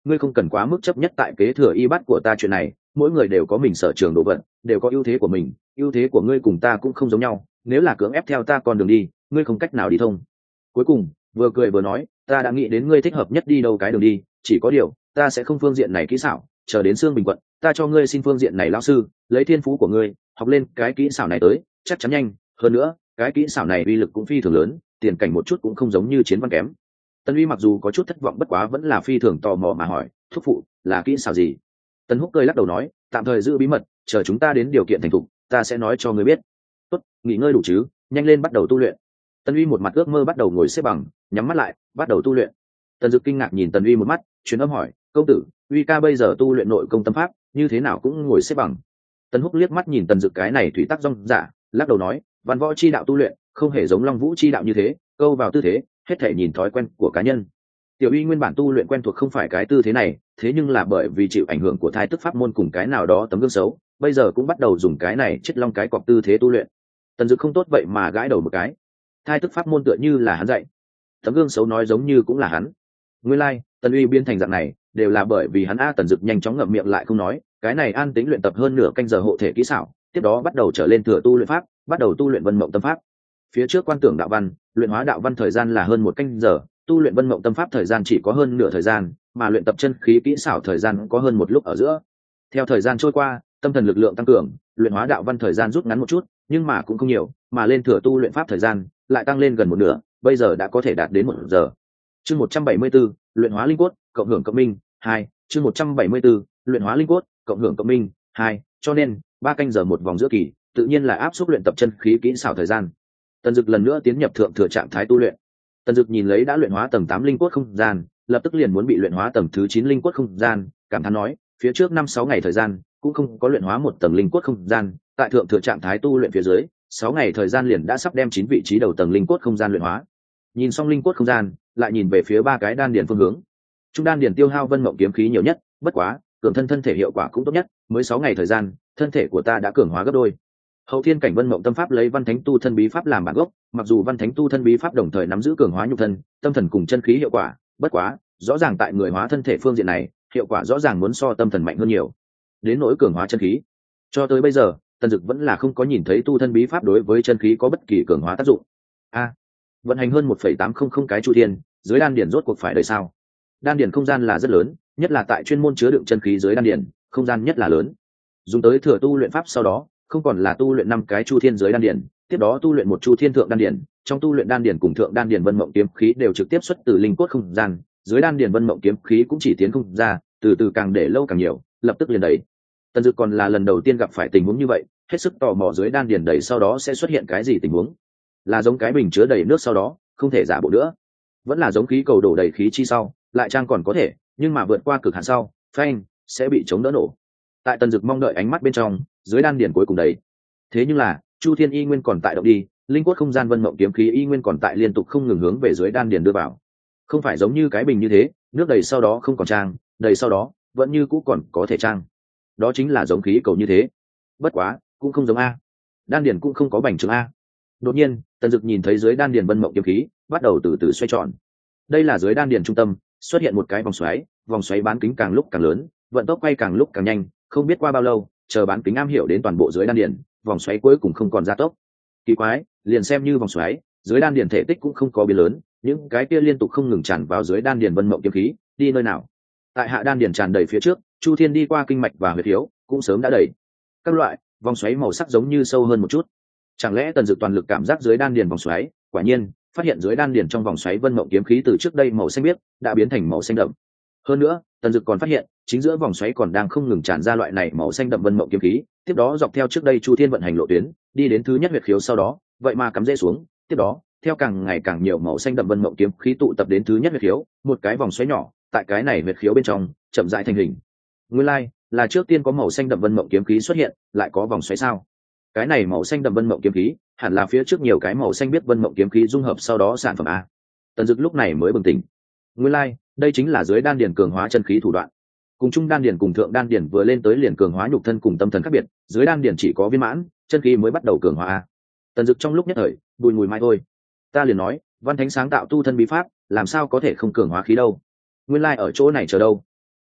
ngươi không cần quá mức chấp nhất tại kế thừa y bát của ta chuyện này, mỗi người đều có mình sở trường đồ vật, đều có ưu thế của mình, ưu thế của ngươi cùng ta cũng không giống nhau, nếu là cưỡng ép theo ta con đường đi, ngươi không cách nào đi thông. Cuối cùng vừa cười vừa nói, ta đã nghĩ đến ngươi thích hợp nhất đi đâu cái đường đi, chỉ có điều ta sẽ không phương diện này kỹ xảo, chờ đến Sương Bình quận, ta cho ngươi xin phương diện này lão sư, lấy thiên phú của ngươi học lên cái kỹ xảo này tới, chắc chắn nhanh. Hơn nữa cái kỹ xảo này uy lực cũng phi thường lớn, tiền cảnh một chút cũng không giống như chiến văn kém. Tân Uy mặc dù có chút thất vọng, bất quá vẫn là phi thường tò mò mà hỏi, thúc phụ là kỹ xảo gì? Tân Húc cười lắc đầu nói, tạm thời giữ bí mật, chờ chúng ta đến điều kiện thành thục ta sẽ nói cho ngươi biết. Tốt, nghỉ ngơi đủ chứ, nhanh lên bắt đầu tu luyện. Tân Uy một mặt ước mơ bắt đầu ngồi xếp bằng, nhắm mắt lại bắt đầu tu luyện. Tần Dực kinh ngạc nhìn Tần Uy một mắt, truyền âm hỏi, công tử, Uy ca bây giờ tu luyện nội công tâm pháp như thế nào cũng ngồi xếp bằng? Tần Húc liếc mắt nhìn Tần Dực cái này thủy tắc rong giả, lắc đầu nói, văn võ chi đạo tu luyện không hề giống Long Vũ chi đạo như thế câu vào tư thế, hết thể nhìn thói quen của cá nhân. Tiểu Uy nguyên bản tu luyện quen thuộc không phải cái tư thế này, thế nhưng là bởi vì chịu ảnh hưởng của thai tức pháp môn cùng cái nào đó tấm gương xấu, bây giờ cũng bắt đầu dùng cái này chết long cái cọc tư thế tu luyện. Tần Dực không tốt vậy mà gãi đầu một cái, thai tức pháp môn tựa như là hắn dạy, tấm gương xấu nói giống như cũng là hắn. Nguyên lai like, Tần Uy biến thành dạng này đều là bởi vì hắn. A Tần Dực nhanh chóng ngậm miệng lại không nói, cái này an tĩnh luyện tập hơn nửa canh giờ hộ thể kỹ xảo, tiếp đó bắt đầu trở lên thừa tu luyện pháp, bắt đầu tu luyện vân mộng tâm pháp. Phía trước quan tưởng đạo văn, luyện hóa đạo văn thời gian là hơn một canh giờ, tu luyện vân mộng tâm pháp thời gian chỉ có hơn nửa thời gian, mà luyện tập chân khí kỹ xảo thời gian có hơn một lúc ở giữa. Theo thời gian trôi qua, tâm thần lực lượng tăng cường, luyện hóa đạo văn thời gian rút ngắn một chút, nhưng mà cũng không nhiều, mà lên thừa tu luyện pháp thời gian lại tăng lên gần một nửa, bây giờ đã có thể đạt đến một giờ. Chương một trăm bảy mươi 174, luyện hóa linh cốt, cộng hưởng cộng minh hai. Chương một trăm bảy mươi 174, luyện hóa linh cốt, cộng hưởng cộng minh hai. Cho nên ba canh giờ một vòng giữa kỳ, tự nhiên là áp suất luyện tập chân khí kỹ xảo thời gian. Tần Dực lần nữa tiến nhập thượng thừa trạng thái tu luyện. Tần Dực nhìn lấy đã luyện hóa tầng tám linh cốt không gian, lập tức liền muốn bị luyện hóa tầng thứ chín linh cốt không gian, cảm thán nói, phía trước năm sáu ngày thời gian cũng không có luyện hóa một tầng linh cốt không gian, tại thượng thừa trạng thái tu luyện phía dưới, sáu ngày thời gian liền đã sắp đem chín vị trí đầu tầng linh cốt không gian luyện hóa. Nhìn xong linh cốt không gian, lại nhìn về phía ba cái đan điền phương hướng. Trung đan điền tiêu hao vân mộng kiếm khí nhiều nhất, bất quá, cường thân thân thể hiệu quả cũng tốt nhất, mới sáu ngày thời gian, thân thể của ta đã cường hóa gấp đôi. Hậu thiên cảnh vân mộng tâm pháp lấy văn thánh tu thân bí pháp làm bản gốc, mặc dù văn thánh tu thân bí pháp đồng thời nắm giữ cường hóa nhục thân, tâm thần cùng chân khí hiệu quả, bất quá, rõ ràng tại người hóa thân thể phương diện này, hiệu quả rõ ràng muốn so tâm thần mạnh hơn nhiều. Đến nỗi cường hóa chân khí, cho tới bây giờ, Tần Dực vẫn là không có nhìn thấy tu thân bí pháp đối với chân khí có bất kỳ cường hóa tác dụng. A, vận hành hơn một phẩy tám không không cái chu thiên, dưới đan điền rốt cuộc phải đời sao? Đan điền không gian là rất lớn, nhất là tại chuyên môn chứa đựng chân khí dưới đan điền, không gian nhất là lớn. Dùng tới thừa tu luyện pháp sau đó, không còn là tu luyện năm cái chu thiên dưới đan điền, tiếp đó tu luyện một chu thiên thượng đan điền, trong tu luyện đan điền cùng thượng đan điền vân mộng kiếm khí đều trực tiếp xuất từ linh cốt không gian, dưới đan điền vân mộng kiếm khí cũng chỉ tiến không ra, từ từ càng để lâu càng nhiều, lập tức liền đầy. Tần Dực còn là lần đầu tiên gặp phải tình huống như vậy, hết sức tò mò dưới đan điền đầy sau đó sẽ xuất hiện cái gì tình huống. Là giống cái bình chứa đầy nước sau đó không thể giả bộ nữa, vẫn là giống khí cầu đổ đầy khí chi sau lại trang còn có thể, nhưng mà vượt qua cực hạn sau phanh sẽ bị chống đỡ nổ. Tại Tần Dực mong đợi ánh mắt bên trong, dưới đan điền cuối cùng đấy, thế nhưng là chu thiên y nguyên còn tại động đi, linh quất không gian vân mộng kiếm khí y nguyên còn tại liên tục không ngừng hướng về dưới đan điền đưa vào, không phải giống như cái bình như thế nước đầy sau đó không còn trang, đầy sau đó vẫn như cũ còn có thể trang, đó chính là giống khí cầu như thế. Bất quá cũng không giống a, đan điền cũng không có bành trướng a. Đột nhiên Tần Dực nhìn thấy dưới đan điền vân mộng kiếm khí bắt đầu từ từ xoay tròn, đây là dưới đan điền trung tâm xuất hiện một cái vòng xoáy, vòng xoáy bán kính càng lúc càng lớn, vận tốc quay càng lúc càng nhanh, không biết qua bao lâu, chờ bán kính am hiểu đến toàn bộ dưới đan điền, vòng xoáy cuối cùng không còn gia tốc. Kỳ quái, liền xem như vòng xoáy, dưới đan điền thể tích cũng không có biến lớn, những cái kia liên tục không ngừng tràn vào dưới đan điền vân mộng kiếm khí, đi nơi nào? Tại hạ đan điền tràn đầy phía trước, chu thiên đi qua kinh mạch và huyệt khiếu, cũng sớm đã đầy. Các loại vòng xoáy màu sắc giống như sâu hơn một chút. Chẳng lẽ Tần Dực toàn lực cảm giác dưới đan điền vòng xoáy, quả nhiên, phát hiện dưới đan điền trong vòng xoáy vân mộng kiếm khí từ trước đây màu xanh biếc đã biến thành màu xanh đậm. Hơn nữa, Tần Dực còn phát hiện, chính giữa vòng xoáy còn đang không ngừng tràn ra loại này màu xanh đậm vân mộng kiếm khí, tiếp đó dọc theo trước đây chu thiên vận hành lộ tuyến, đi đến thứ nhất huyệt khiếu sau đó, vậy mà cắm rễ xuống, tiếp đó, theo càng ngày càng nhiều màu xanh đậm vân mộng kiếm khí tụ tập đến thứ nhất huyệt khiếu, một cái vòng xoáy nhỏ, tại cái này huyệt khiếu bên trong, chậm rãi thành hình. Nguyên lai, like, là trước tiên có màu xanh đậm vân mộng kiếm khí xuất hiện, lại có vòng xoáy sao? Cái này màu xanh đậm vân mộng kiếm khí, hẳn là phía trước nhiều cái màu xanh biết vân mộng kiếm khí dung hợp sau đó sản phẩm a. Tần Dực lúc này mới bừng tỉnh. Nguyên lai, like, đây chính là dưới đan điền cường hóa chân khí thủ đoạn. Cùng trung đan điền cùng thượng đan điền vừa lên tới liền cường hóa nhục thân cùng tâm thần khác biệt, dưới đan điền chỉ có viên mãn, chân khí mới bắt đầu cường hóa a. Tần Dực trong lúc nhất thời, bùi mùi mai thôi. Ta liền nói, văn thánh sáng tạo tu thân bí pháp, làm sao có thể không cường hóa khí đâu? Nguyên lai like ở chỗ này chờ đâu?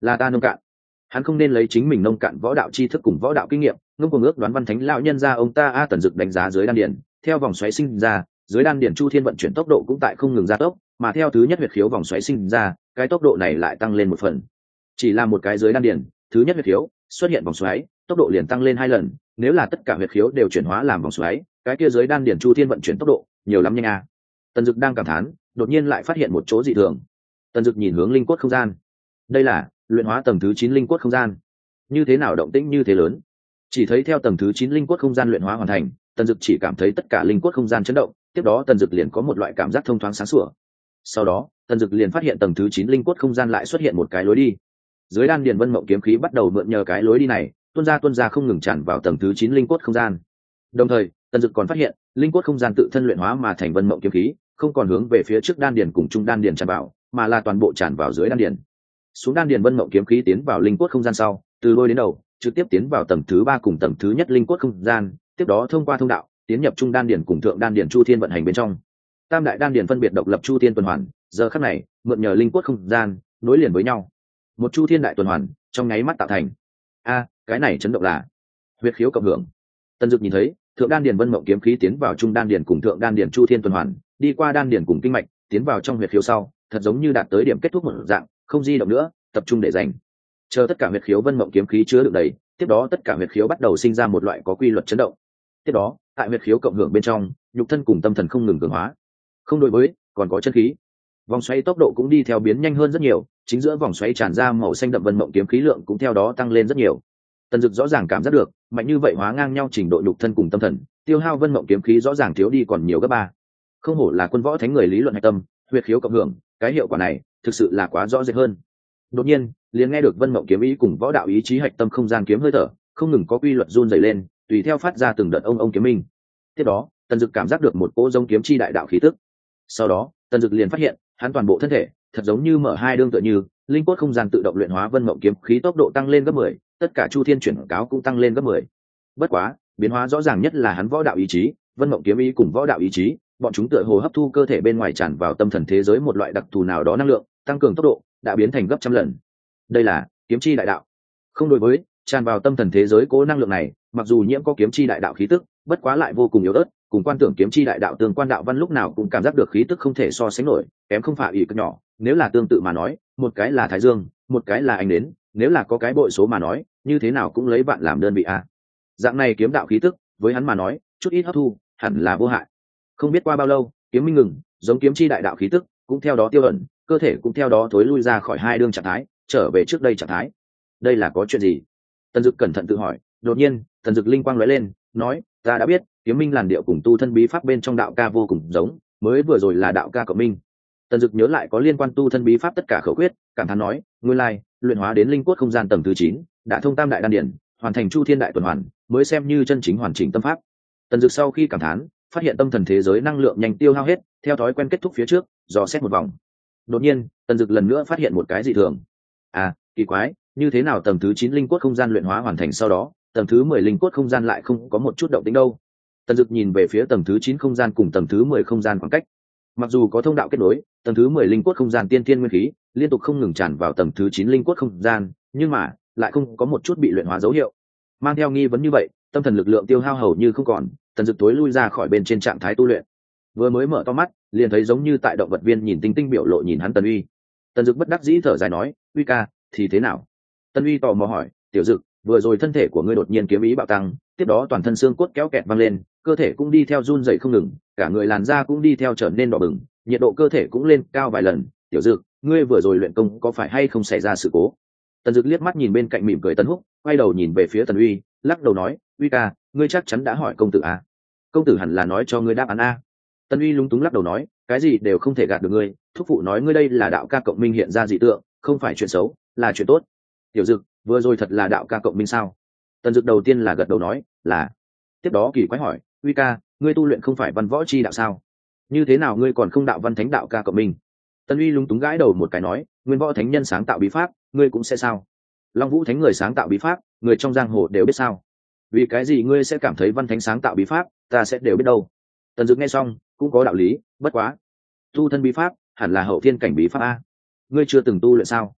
là ta nông cạn. Hắn không nên lấy chính mình nông cạn võ đạo tri thức cùng võ đạo kinh nghiệm ngông cuồng ước đoán văn thánh lão nhân ra ông ta. A Tần Dực đánh giá dưới đan điển, theo vòng xoáy sinh ra, dưới đan điển chu thiên vận chuyển tốc độ cũng tại không ngừng gia tốc, mà theo thứ nhất huyệt khiếu vòng xoáy sinh ra, cái tốc độ này lại tăng lên một phần. Chỉ là một cái dưới đan điển, thứ nhất huyệt khiếu xuất hiện vòng xoáy, tốc độ liền tăng lên hai lần. Nếu là tất cả huyệt khiếu đều chuyển hóa làm vòng xoáy, cái kia dưới đan điển chu thiên vận chuyển tốc độ nhiều lắm nhanh a. Tần Dực đang cảm thán, đột nhiên lại phát hiện một chỗ dị thường. Tần Dực nhìn hướng linh cốt không gian. Đây là luyện hóa tầng thứ chín linh cốt không gian. Như thế nào động tĩnh như thế lớn? Chỉ thấy theo tầng thứ chín linh cốt không gian luyện hóa hoàn thành, Tần Dực chỉ cảm thấy tất cả linh cốt không gian chấn động, tiếp đó Tần Dực liền có một loại cảm giác thông thoáng sáng sủa. Sau đó, Tần Dực liền phát hiện tầng thứ chín linh cốt không gian lại xuất hiện một cái lối đi. Dưới đan điền vân mộng kiếm khí bắt đầu mượn nhờ cái lối đi này, tuôn ra tuôn ra không ngừng tràn vào tầng thứ chín linh cốt không gian. Đồng thời, Tần Dực còn phát hiện, linh cốt không gian tự thân luyện hóa mà thành vân mộng kiếm khí, không còn hướng về phía trước đan điền cùng trung đan điền tràn vào, mà là toàn bộ tràn vào dưới đan điền. Xuống đan điền vân mộng kiếm khí tiến vào linh cốt không gian sau, từ đôi đến đầu, trực tiếp tiến vào tầng thứ ba cùng tầng thứ nhất linh cốt không gian, tiếp đó thông qua thông đạo, tiến nhập trung đan điền cùng thượng đan điền chu thiên vận hành bên trong. Tam đại đan điền phân biệt độc lập chu thiên tuần hoàn, giờ khắc này, mượn nhờ linh cốt không gian, nối liền với nhau. Một chu thiên đại tuần hoàn, trong nháy mắt tạo thành. A, cái này chấn động là huyết khiếu cộng hưởng. Tần Dực nhìn thấy, thượng đan điền vân mộng kiếm khí tiến vào trung đan điền cùng thượng đan điền chu thiên tuần hoàn, đi qua đan điền cùng kinh mạch, tiến vào trong huyết khiếu sau, thật giống như đạt tới điểm kết thúc một dạng, không di động nữa, tập trung để dành. Chờ tất cả huyết khiếu vân mộng kiếm khí chứa đựng đầy, tiếp đó tất cả huyết khiếu bắt đầu sinh ra một loại có quy luật chấn động. Tiếp đó, tại huyết khiếu cộng hưởng bên trong, nhục thân cùng tâm thần không ngừng cường hóa. Không đối với, còn có chân khí. Vòng xoáy tốc độ cũng đi theo biến nhanh hơn rất nhiều, chính giữa vòng xoáy tràn ra màu xanh đậm vân mộng kiếm khí lượng cũng theo đó tăng lên rất nhiều. Tần Dực rõ ràng cảm giác được, mạnh như vậy hóa ngang nhau trình độ nhục thân cùng tâm thần, tiêu hao vân mộng kiếm khí rõ ràng thiếu đi còn nhiều gấp ba. Không hổ là quân võ thánh người lý luận hạch tâm, huyết khiếu cộng hưởng, cái hiệu quả này thực sự là quá rõ rệt hơn. Đột nhiên, liền nghe được vân mộng kiếm ý cùng võ đạo ý chí hạch tâm không gian kiếm hơi thở, không ngừng có quy luật run rẩy lên, tùy theo phát ra từng đợt ông ông kiếm minh. Tiếp đó, Tần Dực cảm giác được một cỗ giống kiếm chi đại đạo khí tức. Sau đó, Tần Dực liền phát hiện, hắn toàn bộ thân thể thật giống như mở hai đương tựa như, linh cốt không gian tự động luyện hóa vân mộng kiếm khí tốc độ tăng lên gấp mười, tất cả chu thiên chuyển cáo cũng tăng lên gấp mười. Bất quá, biến hóa rõ ràng nhất là hắn võ đạo ý chí, vân mộng kiếm ý cùng võ đạo ý chí, bọn chúng tựa hồ hấp thu cơ thể bên ngoài tràn vào tâm thần thế giới một loại đặc thù nào đó năng lượng, tăng cường tốc độ, đã biến thành gấp trăm lần. Đây là kiếm chi đại đạo. Không đối với, tràn vào tâm thần thế giới cố năng lượng này, mặc dù nhiễm có kiếm chi đại đạo khí tức, bất quá lại vô cùng yếu ớt, cùng quan tưởng kiếm chi đại đạo tương quan đạo văn lúc nào cũng cảm giác được khí tức không thể so sánh nổi, kém không phải ỷ cực nhỏ, nếu là tương tự mà nói, một cái là thái dương, một cái là ánh nến, nếu là có cái bội số mà nói, như thế nào cũng lấy bạn làm đơn vị a. Dạng này kiếm đạo khí tức, với hắn mà nói, chút ít hấp thu, hẳn là vô hại. Không biết qua bao lâu, kiếm minh ngừng, giống kiếm chi đại đạo khí tức, cũng theo đó tiêu ẩn, cơ thể cũng theo đó thối lui ra khỏi hai đương trạng thái, trở về trước đây trạng thái. Đây là có chuyện gì? Tần Dực cẩn thận tự hỏi, đột nhiên, Tần Dực linh quang lóe lên, nói, ta đã biết, kiếm minh làn điệu cùng tu thân bí pháp bên trong đạo ca vô cùng giống, mới vừa rồi là đạo ca cộng minh. Tần Dực nhớ lại có liên quan tu thân bí pháp tất cả khẩu quyết, cảm thán nói, nguyên lai, luyện hóa đến linh cốt không gian tầng thứ chín, đã thông tam đại đan điển, hoàn thành chu thiên đại tuần hoàn, mới xem như chân chính hoàn chỉnh tâm pháp. Tần Dực sau khi cảm thán, phát hiện tâm thần thế giới năng lượng nhanh tiêu hao hết, theo thói quen kết thúc phía trước, dò xét một vòng. Đột nhiên, Tần Dực lần nữa phát hiện một cái dị thường. À, kỳ quái, như thế nào tầng thứ chín linh cốt không gian luyện hóa hoàn thành sau đó, tầng thứ mười linh cốt không gian lại không có một chút động tĩnh đâu. Tần Dực nhìn về phía tầng thứ chín không gian cùng tầng thứ mười không gian khoảng cách. Mặc dù có thông đạo kết nối, tầng thứ mười linh cốt không gian tiên tiên nguyên khí liên tục không ngừng tràn vào tầng thứ chín linh cốt không gian, nhưng mà lại không có một chút bị luyện hóa dấu hiệu. Mang theo nghi vấn như vậy, tâm thần lực lượng tiêu hao hầu như không còn, Tần Dực tối lui ra khỏi bên trên trạng thái tu luyện. Vừa mới mở to mắt, liền thấy giống như tại động vật viên nhìn tinh tinh biểu lộ nhìn hắn Tần Uy. Tần Dực bất đắc dĩ thở dài nói, Uy ca, thì thế nào? Tần Uy tò mò hỏi, Tiểu Dực, vừa rồi thân thể của ngươi đột nhiên kiếm ý bạo tăng, tiếp đó toàn thân xương cốt kéo kẹt văng lên, cơ thể cũng đi theo run rẩy không ngừng, cả người làn da cũng đi theo trở nên đỏ bừng, nhiệt độ cơ thể cũng lên cao vài lần. Tiểu Dực, ngươi vừa rồi luyện công có phải hay không xảy ra sự cố? Tần Dực liếc mắt nhìn bên cạnh mỉm cười Tần Húc, quay đầu nhìn về phía Tần Uy, lắc đầu nói, Uy ca, ngươi chắc chắn đã hỏi công tử à? Công tử hẳn là nói cho ngươi đáp án a. Tần Uy lúng túng lắc đầu nói, cái gì đều không thể gạt được ngươi, thúc phụ nói ngươi đây là đạo ca cộng minh hiện ra dị tượng, không phải chuyện xấu, là chuyện tốt. Tiểu Dực, vừa rồi thật là đạo ca cộng minh sao? Tần Dực đầu tiên là gật đầu nói, là. Tiếp đó kỳ quái hỏi, Uy ca, ngươi tu luyện không phải văn võ chi đạo sao? Như thế nào ngươi còn không đạo văn thánh đạo ca cộng minh? Tần Uy lúng túng gãi đầu một cái nói, nguyên võ thánh nhân sáng tạo bí pháp, ngươi cũng sẽ sao? Long Vũ thánh người sáng tạo bí pháp, người trong giang hồ đều biết sao? Vì cái gì ngươi sẽ cảm thấy văn thánh sáng tạo bí pháp, ta sẽ đều biết đâu? Tần Dực nghe xong, cũng có đạo lý, bất quá, tu thân bí pháp hẳn là hậu thiên cảnh bí pháp a. Ngươi chưa từng tu luyện sao?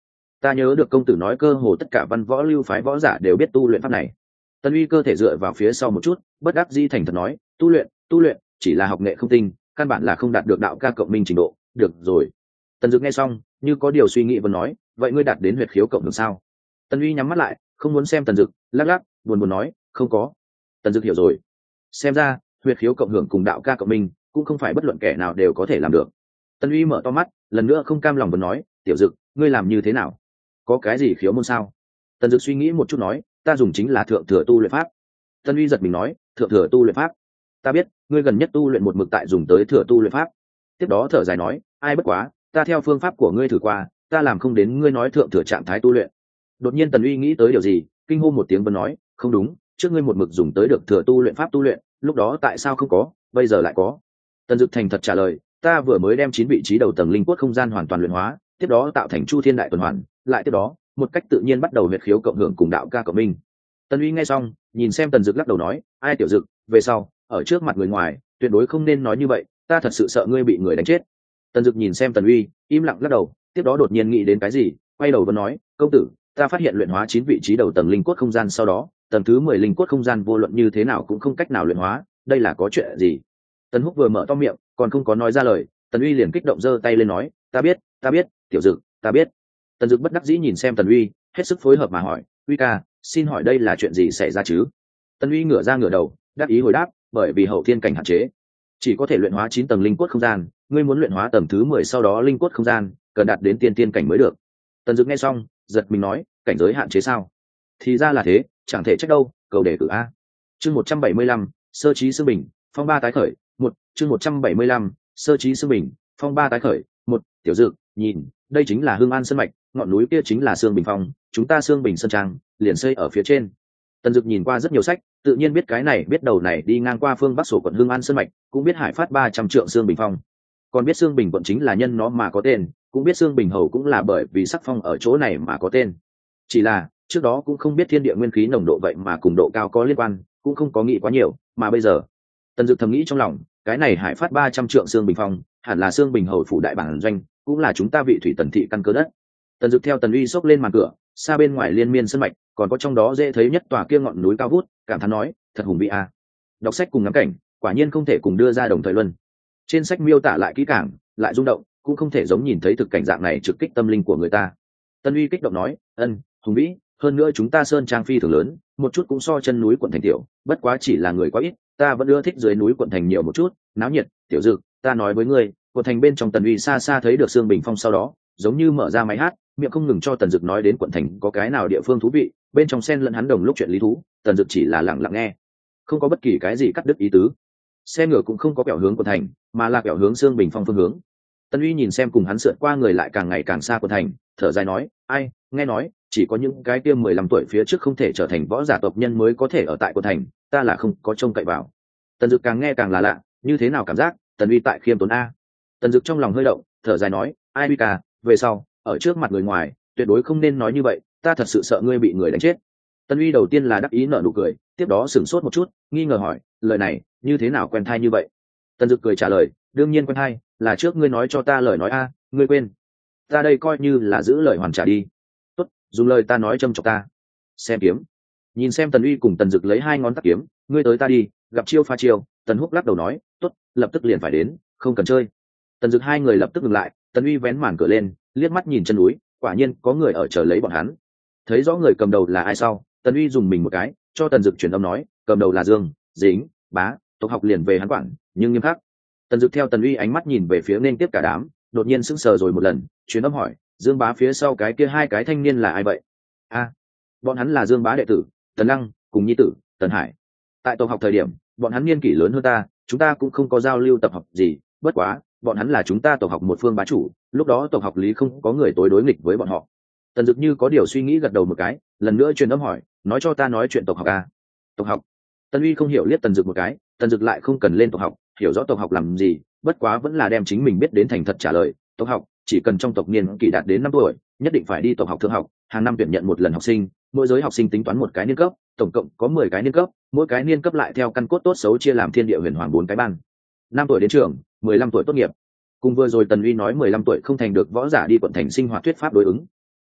Ta nhớ được công tử nói cơ hồ tất cả văn võ lưu phái võ giả đều biết tu luyện pháp này. Tần Uy cơ thể dựa vào phía sau một chút, bất đắc dĩ thành thật nói, tu luyện tu luyện chỉ là học nghệ không tinh, căn bản là không đạt được đạo ca cộng minh trình độ. Được rồi. Tần Dực nghe xong như có điều suy nghĩ và nói, vậy ngươi đạt đến huyệt khiếu cộng hưởng sao? Tần Uy nhắm mắt lại, không muốn xem Tần Dực, lắc lắc buồn buồn nói, không có. Tần Dực hiểu rồi, xem ra huyệt khiếu cộng hưởng cùng đạo ca cộng minh cũng không phải bất luận kẻ nào đều có thể làm được. Tần Uy mở to mắt, lần nữa không cam lòng và nói, tiểu Dực, ngươi làm như thế nào? Có cái gì khiếu môn sao? Tần Dực suy nghĩ một chút nói, ta dùng chính là thượng thừa tu luyện pháp. Tần Uy giật mình nói, thượng thừa tu luyện pháp? Ta biết, ngươi gần nhất tu luyện một mực tại dùng tới thừa tu luyện pháp. Tiếp đó thở dài nói, ai bất quá, ta theo phương pháp của ngươi thử qua, ta làm không đến ngươi nói thượng thừa trạng thái tu luyện. Đột nhiên Tần Uy nghĩ tới điều gì, kinh hô một tiếng và nói, không đúng, trước ngươi một mực dùng tới được thừa tu luyện pháp tu luyện, lúc đó tại sao không có, bây giờ lại có? Tần Dực thành thật trả lời, ta vừa mới đem chín vị trí đầu tầng linh quất không gian hoàn toàn luyện hóa, tiếp đó tạo thành chu thiên đại tuần hoàn, lại tiếp đó một cách tự nhiên bắt đầu huyệt khiếu cộng hưởng cùng đạo ca cộng minh. Tần Uy nghe xong nhìn xem Tần Dực lắc đầu nói, ai tiểu Dực, về sau ở trước mặt người ngoài tuyệt đối không nên nói như vậy, ta thật sự sợ ngươi bị người đánh chết. Tần Dực nhìn xem Tần Uy im lặng lắc đầu, tiếp đó đột nhiên nghĩ đến cái gì, quay đầu và nói, công tử, ta phát hiện luyện hóa chín vị trí đầu tầng linh quất không gian sau đó, tầng thứ mười linh quất không gian vô luận như thế nào cũng không cách nào luyện hóa, đây là có chuyện gì? Tần Húc vừa mở to miệng còn không có nói ra lời, Tần Uy liền kích động giơ tay lên nói, ta biết ta biết tiểu Dực, ta biết. Tần Dực bất đắc dĩ nhìn xem Tần Uy, hết sức phối hợp mà hỏi, Uy ca, xin hỏi đây là chuyện gì xảy ra chứ? Tần Uy ngửa ra ngửa đầu, đáp ý hồi đáp, bởi vì hậu thiên cảnh hạn chế, chỉ có thể luyện hóa chín tầng linh quất không gian, ngươi muốn luyện hóa tầng thứ mười sau đó linh quất không gian, cần đạt đến tiên tiên cảnh mới được. Tần Dực nghe xong, giật mình nói, cảnh giới hạn chế sao? Thì ra là thế, chẳng thể trách đâu, cầu đề cử a. Chương một trăm bảy mươi lăm, sơ trí xương bình, phong ba tái khởi, một, chương một trăm bảy mươi lăm, sơ trí xương bình, phong ba tái khởi, một, tiểu Dực, nhìn, đây chính là Hương An sơn mạch, ngọn núi kia chính là Xương Bình Phong, chúng ta Xương Bình sơn trang liền xây ở phía trên. Tần Dực nhìn qua rất nhiều sách, tự nhiên biết cái này biết đầu này đi ngang qua phương bắc sổ quận Hương An sơn mạch, cũng biết hải phát ba trăm trượng Xương Bình Phong, còn biết Xương Bình quận chính là nhân nó mà có tên, cũng biết Xương Bình hầu cũng là bởi vì sắc phong ở chỗ này mà có tên. Chỉ là trước đó cũng không biết thiên địa nguyên khí nồng độ vậy mà cùng độ cao có liên quan, cũng không có nghĩ quá nhiều, mà bây giờ Tần Dực thầm nghĩ trong lòng, cái này hải phát ba trăm trượng Xương Bình Phong hẳn là Xương Bình hầu phủ đại bản doanh, cũng là chúng ta vị thủy tần thị căn cơ đất. Tần Dực theo Tần Uy xốc lên màn cửa, xa bên ngoài liên miên sơn mạch, còn có trong đó dễ thấy nhất tòa kia ngọn núi cao vút, cảm thán nói, thật hùng vĩ a. À. Đọc sách cùng ngắm cảnh, quả nhiên không thể cùng đưa ra đồng thời luân. Trên sách miêu tả lại kỹ càng, lại rung động, cũng không thể giống nhìn thấy thực cảnh dạng này trực kích tâm linh của người ta. Tần Uy kích động nói, ân, hùng vĩ, hơn nữa chúng ta sơn trang phi thường lớn, một chút cũng so chân núi quận thành tiểu, bất quá chỉ là người quá ít, ta vẫn ưa thích dưới núi quận thành nhiều một chút, náo nhiệt. Tiểu Dực, ta nói với ngươi, quận thành bên trong Tần Uy xa xa thấy được Xương Bình Phong sau đó, giống như mở ra máy hát, miệng không ngừng cho Tần Dực nói đến quận thành có cái nào địa phương thú vị, bên trong xen lẫn hắn đồng lúc chuyện lý thú, Tần Dực chỉ là lặng lặng nghe, không có bất kỳ cái gì cắt đứt ý tứ. Xe ngựa cũng không có quẹo hướng quận thành, mà là quẹo hướng Xương Bình Phong phương hướng. Tần Uy nhìn xem cùng hắn sượt qua người lại càng ngày càng xa quận thành, thở dài nói, ai, nghe nói chỉ có những cái tiêm mười lăm tuổi phía trước không thể trở thành võ giả tộc nhân mới có thể ở tại quận thành, ta là không có trông cậy vào. Tần Dực càng nghe càng là lạ, như thế nào cảm giác Tần Uy tại khiêm tốn a. Tần Dực trong lòng hơi động, thở dài nói, ai Uy ca, về sau ở trước mặt người ngoài tuyệt đối không nên nói như vậy, ta thật sự sợ ngươi bị người đánh chết. Tần Uy đầu tiên là đắc ý nở nụ cười, tiếp đó sửng sốt một chút, nghi ngờ hỏi, lời này như thế nào quen thai như vậy? Tần Dực cười trả lời, đương nhiên quen thai, là trước ngươi nói cho ta lời nói a, ngươi quên? Ta đây coi như là giữ lời hoàn trả đi. Tốt, dùng lời ta nói châm chọc ta. Xem kiếm. Nhìn xem Tần Uy cùng Tần Dực lấy hai ngón tắc kiếm, ngươi tới ta đi, gặp chiêu pha chiêu. Tần Húc lắc đầu nói, tốt, lập tức liền phải đến, không cần chơi. Tần Dực hai người lập tức ngừng lại, Tần Uy vén màn cửa lên, liếc mắt nhìn chân núi, quả nhiên có người ở chờ lấy bọn hắn. Thấy rõ người cầm đầu là ai sau, Tần Uy dùng mình một cái, cho Tần Dực truyền âm nói, cầm đầu là Dương, Dính, Bá, tộc học liền về hắn quản, nhưng nghiêm khắc. Tần Dực theo Tần Uy ánh mắt nhìn về phía nên tiếp cả đám, đột nhiên sững sờ rồi một lần, truyền âm hỏi, Dương Bá phía sau cái kia hai cái thanh niên là ai vậy? A, à, bọn hắn là Dương Bá đệ tử, Tần Lăng cùng nhi tử Tần Hải. Tại tộc học thời điểm, bọn hắn niên kỷ lớn hơn ta, chúng ta cũng không có giao lưu tập học gì, bất quá bọn hắn là chúng ta tộc học một phương bá chủ, lúc đó tộc học lý không có người tối đối nghịch với bọn họ. Tần Dực như có điều suy nghĩ gật đầu một cái, lần nữa truyền âm hỏi, nói cho ta nói chuyện tộc học a. Tộc học. Tần Uy không hiểu liếc Tần Dực một cái, Tần Dực lại không cần lên tộc học, hiểu rõ tộc học làm gì, bất quá vẫn là đem chính mình biết đến thành thật trả lời, tộc học chỉ cần trong tộc niên kỷ đạt đến năm tuổi, nhất định phải đi tộc học thượng học, hàng năm tuyển nhận một lần học sinh, mỗi giới học sinh tính toán một cái niên cấp, tổng cộng có mười cái niên cấp, mỗi cái niên cấp lại theo căn cốt tốt xấu chia làm thiên địa huyền hoàng bốn cái ban. Năm tuổi đến trường, mười lăm tuổi tốt nghiệp. Cùng vừa rồi Tần Uy nói mười lăm tuổi không thành được võ giả đi quận thành sinh hoạt thuyết pháp đối ứng.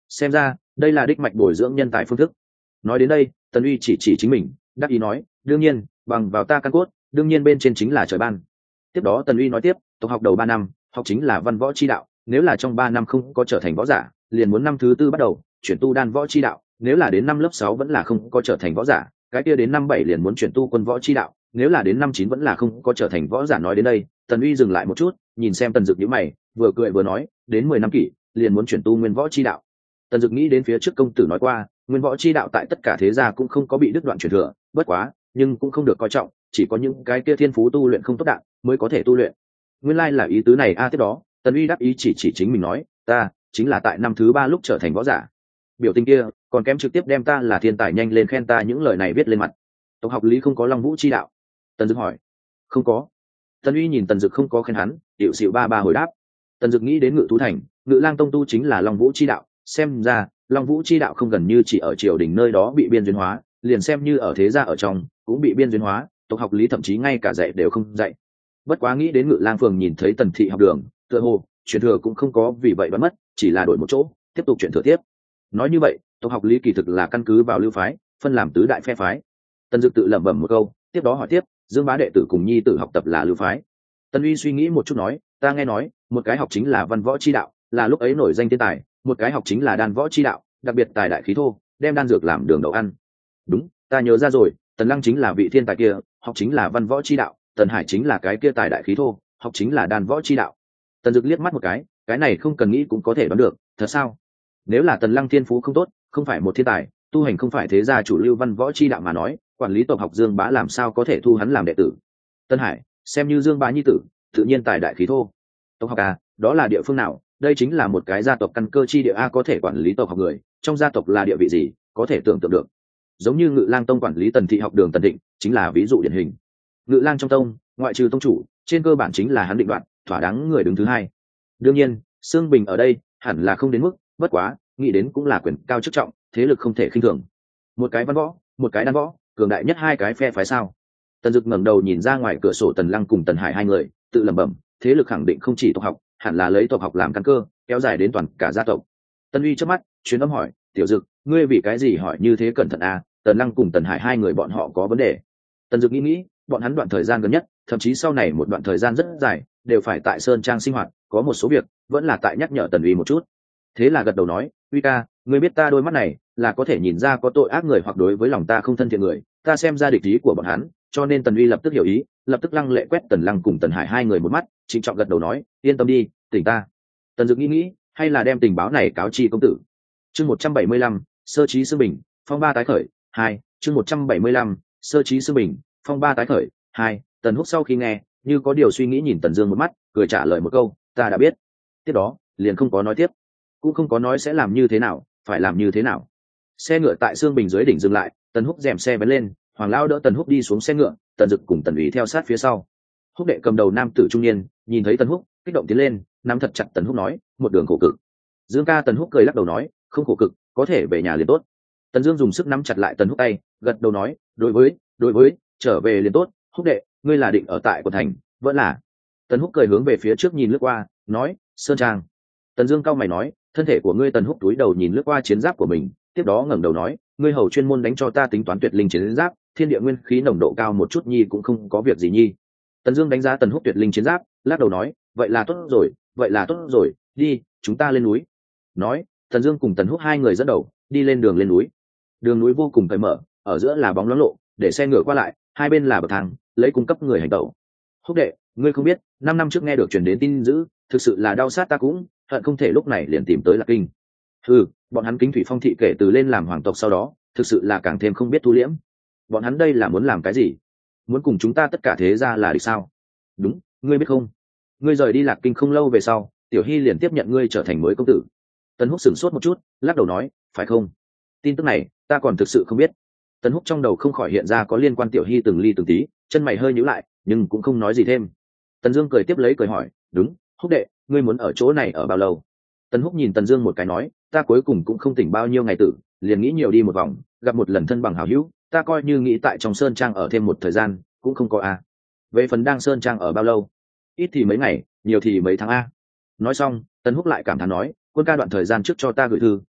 xem ra đây là đích mạch bồi dưỡng nhân tài phương thức. Nói đến đây Tần Uy chỉ chỉ chính mình đắc ý nói, đương nhiên bằng vào ta căn cốt, đương nhiên bên trên chính là trời ban. Tiếp đó Tần Uy nói tiếp, tộc học đầu ba năm học chính là văn võ chi đạo, nếu là trong ba năm không có trở thành võ giả, liền muốn năm thứ tư bắt đầu chuyển tu đan võ chi đạo, nếu là đến năm lớp sáu vẫn là không có trở thành võ giả, cái kia đến năm bảy liền muốn chuyển tu quân võ chi đạo, nếu là đến năm chín vẫn là không có trở thành võ giả. Nói đến đây Tần Uy dừng lại một chút, nhìn xem Tần Dực nhíu mày, vừa cười vừa nói, đến mười năm kỷ liền muốn chuyển tu nguyên võ chi đạo. Tần Dực nghĩ đến phía trước công tử nói qua, nguyên võ chi đạo tại tất cả thế gia cũng không có bị đứt đoạn truyền thừa, bất quá nhưng cũng không được coi trọng, chỉ có những cái kia thiên phú tu luyện không tốt đạn mới có thể tu luyện. Nguyên lai là ý tứ này a. Tiếp đó Tần Uy đáp ý chỉ chỉ chính mình nói, ta chính là tại năm thứ ba lúc trở thành võ giả. Biểu tình kia còn kém trực tiếp đem ta là thiên tài nhanh lên khen ta những lời này viết lên mặt. Tộc học lý không có long vũ chi đạo? Tần Dực hỏi. Không có. Tần Uy nhìn Tần Dực không có khen hắn, điệu xịu ba ba hồi đáp. Tần Dực nghĩ đến Ngự Thú Thành, Ngự Lang Tông tu chính là long vũ chi đạo, xem ra long vũ chi đạo không gần như chỉ ở triều đình nơi đó bị biên duyên hóa, liền xem như ở thế gia ở trong cũng bị biên duyên hóa, tộc học lý thậm chí ngay cả dạy đều không dạy. Bất quá nghĩ đến Ngự Lang phường nhìn thấy Tần thị học đường, tựa hồ truyền thừa cũng không có vì vậy đoán mất, chỉ là đổi một chỗ tiếp tục chuyển thừa tiếp. Nói như vậy tộc học lý kỳ thực là căn cứ vào lưu phái phân làm tứ đại phe phái. Tần Dực tự lẩm bẩm một câu, tiếp đó hỏi tiếp, Dương Bá đệ tử cùng nhi tử học tập là lưu phái? Tần Uy suy nghĩ một chút nói, ta nghe nói một cái học chính là văn võ chi đạo, là lúc ấy nổi danh thiên tài, một cái học chính là đan võ chi đạo, đặc biệt tài đại khí thô, đem đan dược làm đường đậu ăn. Đúng, ta nhớ ra rồi, Tần Lăng chính là vị thiên tài kia, học chính là văn võ chi đạo, Tần Hải chính là cái kia tài đại khí thô, học chính là đan võ chi đạo. Tần Dực liếc mắt một cái, cái này không cần nghĩ cũng có thể đoán được, thật sao? Nếu là Tần Lăng thiên phú không tốt, không phải một thiên tài, tu hành không phải thế gia chủ lưu văn võ chi đạo mà nói, quản lý tộc học Dương Bá làm sao có thể thu hắn làm đệ tử? Tân Hải xem như Dương Bá nhi tử, tự nhiên tài đại khí thô. Tộc học à, đó là địa phương nào? Đây chính là một cái gia tộc căn cơ chi địa a, có thể quản lý tộc học người, trong gia tộc là địa vị gì, có thể tưởng tượng được. Giống như Ngự Lang Tông quản lý Tần thị học đường Tần Định, chính là ví dụ điển hình. Ngự Lang trong tông, ngoại trừ tông chủ, trên cơ bản chính là hắn định đoạt, thỏa đáng người đứng thứ hai. Đương nhiên, Sương Bình ở đây hẳn là không đến mức, bất quá, nghĩ đến cũng là quyền cao chức trọng, thế lực không thể khinh thường. Một cái văn võ, một cái đan võ, cường đại nhất hai cái phe phái sao? Tần Dực ngẩng đầu nhìn ra ngoài cửa sổ Tần Lăng cùng Tần Hải hai người, tự lẩm bẩm, thế lực khẳng định không chỉ tộc học, hẳn là lấy tộc học làm căn cơ, kéo dài đến toàn cả gia tộc. Tần Uy chớp mắt, truyền âm hỏi, tiểu Dực, ngươi vì cái gì hỏi như thế cẩn thận à? Tần Lăng cùng Tần Hải hai người bọn họ có vấn đề. Tần Dực nghĩ nghĩ, bọn hắn đoạn thời gian gần nhất, thậm chí sau này một đoạn thời gian rất dài, đều phải tại sơn trang sinh hoạt, có một số việc vẫn là tại nhắc nhở Tần Uy một chút. Thế là gật đầu nói, Uy ca, ngươi biết ta đôi mắt này là có thể nhìn ra có tội ác người hoặc đối với lòng ta không thân thiện người, ta xem ra địch ý của bọn hắn, cho nên Tần Uy lập tức hiểu ý, lập tức lăng lệ quét Tần Lăng cùng Tần Hải hai người một mắt, trịnh trọng gật đầu nói, yên tâm đi, tỉnh ta. Tần Dực nghĩ nghĩ, hay là đem tình báo này cáo chi công tử. Chương một trăm bảy mươi lăm, sơ trí Sương Bình, phong ba tái khởi, hai. Chương một trăm bảy mươi lăm, sơ trí Sương Bình, phong ba tái khởi, hai. Tần Húc sau khi nghe, như có điều suy nghĩ nhìn Tần Dương một mắt, cười trả lời một câu, ta đã biết. Tiếp đó, liền không có nói tiếp, cũng không có nói sẽ làm như thế nào, phải làm như thế nào. Xe ngựa tại Sương Bình dưới đỉnh dừng lại, Tần Húc rèm xe vén lên, Hoàng Lão đỡ Tần Húc đi xuống xe ngựa, Tần Dực cùng Tần Uy theo sát phía sau. Húc đệ cầm đầu nam tử trung niên, nhìn thấy Tần Húc, kích động tiến lên, nắm thật chặt Tần Húc nói, một đường khổ cực. Dương ca. Tần Húc cười lắc đầu nói, không khổ cực, có thể về nhà liền tốt. Tần Dương dùng sức nắm chặt lại Tần Húc tay, gật đầu nói, đối với, đối với, trở về liền tốt. Húc đệ, ngươi là định ở tại quận thành, vẫn là? Tần Húc cười hướng về phía trước nhìn lướt qua, nói, sơn trang. Tần Dương cao mày nói, thân thể của ngươi. Tần Húc túi đầu nhìn lướt qua chiến giáp của mình, tiếp đó ngẩng đầu nói, ngươi hầu chuyên môn đánh cho ta tính toán tuyệt linh chiến giáp, thiên địa nguyên khí nồng độ cao một chút nhi cũng không có việc gì nhi. Tần Dương đánh giá Tần Húc tuyệt linh chiến giáp, lắc đầu nói, vậy là tốt rồi, vậy là tốt rồi, đi, chúng ta lên núi. Nói, Tần Dương cùng Tần Húc hai người dẫn đầu, đi lên đường lên núi. Đường núi vô cùng cởi mở, ở giữa là bóng loáng lộ, để xe ngựa qua lại, hai bên là bậc thang, lấy cung cấp người hành tẩu. Húc đệ, ngươi không biết, năm năm trước nghe được truyền đến tin dữ, thực sự là đau sát ta cũng, hận không thể lúc này liền tìm tới Lạc Kinh. Ừ, bọn hắn Kính Thủy Phong thị kể từ lên làm hoàng tộc sau đó, thực sự là càng thêm không biết thu liễm. Bọn hắn đây là muốn làm cái gì? Muốn cùng chúng ta tất cả thế gia là địch sao? Đúng, ngươi biết không? Ngươi rời đi Lạc Kinh không lâu về sau, Tiểu Hy liền tiếp nhận ngươi trở thành mới công tử. Tần Húc sửng sốt một chút, lắc đầu nói, phải không? Tin tức này, ta còn thực sự không biết. Tần Húc trong đầu không khỏi hiện ra có liên quan Tiểu Hy từng ly từng tí, chân mày hơi nhíu lại, nhưng cũng không nói gì thêm. Tần Dương cười tiếp lấy cười hỏi, đúng, Húc đệ, ngươi muốn ở chỗ này ở bao lâu? Tần Húc nhìn Tần Dương một cái nói, ta cuối cùng cũng không tỉnh bao nhiêu ngày tử, liền nghĩ nhiều đi một vòng, gặp một lần thân bằng hảo hữu, ta coi như nghĩ tại trong sơn trang ở thêm một thời gian, cũng không có a. Về phần đang sơn trang ở bao lâu, ít thì mấy ngày, nhiều thì mấy tháng a. Nói xong, Tần Húc lại cảm thán nói, quân ca đoạn thời gian trước cho ta gửi thư,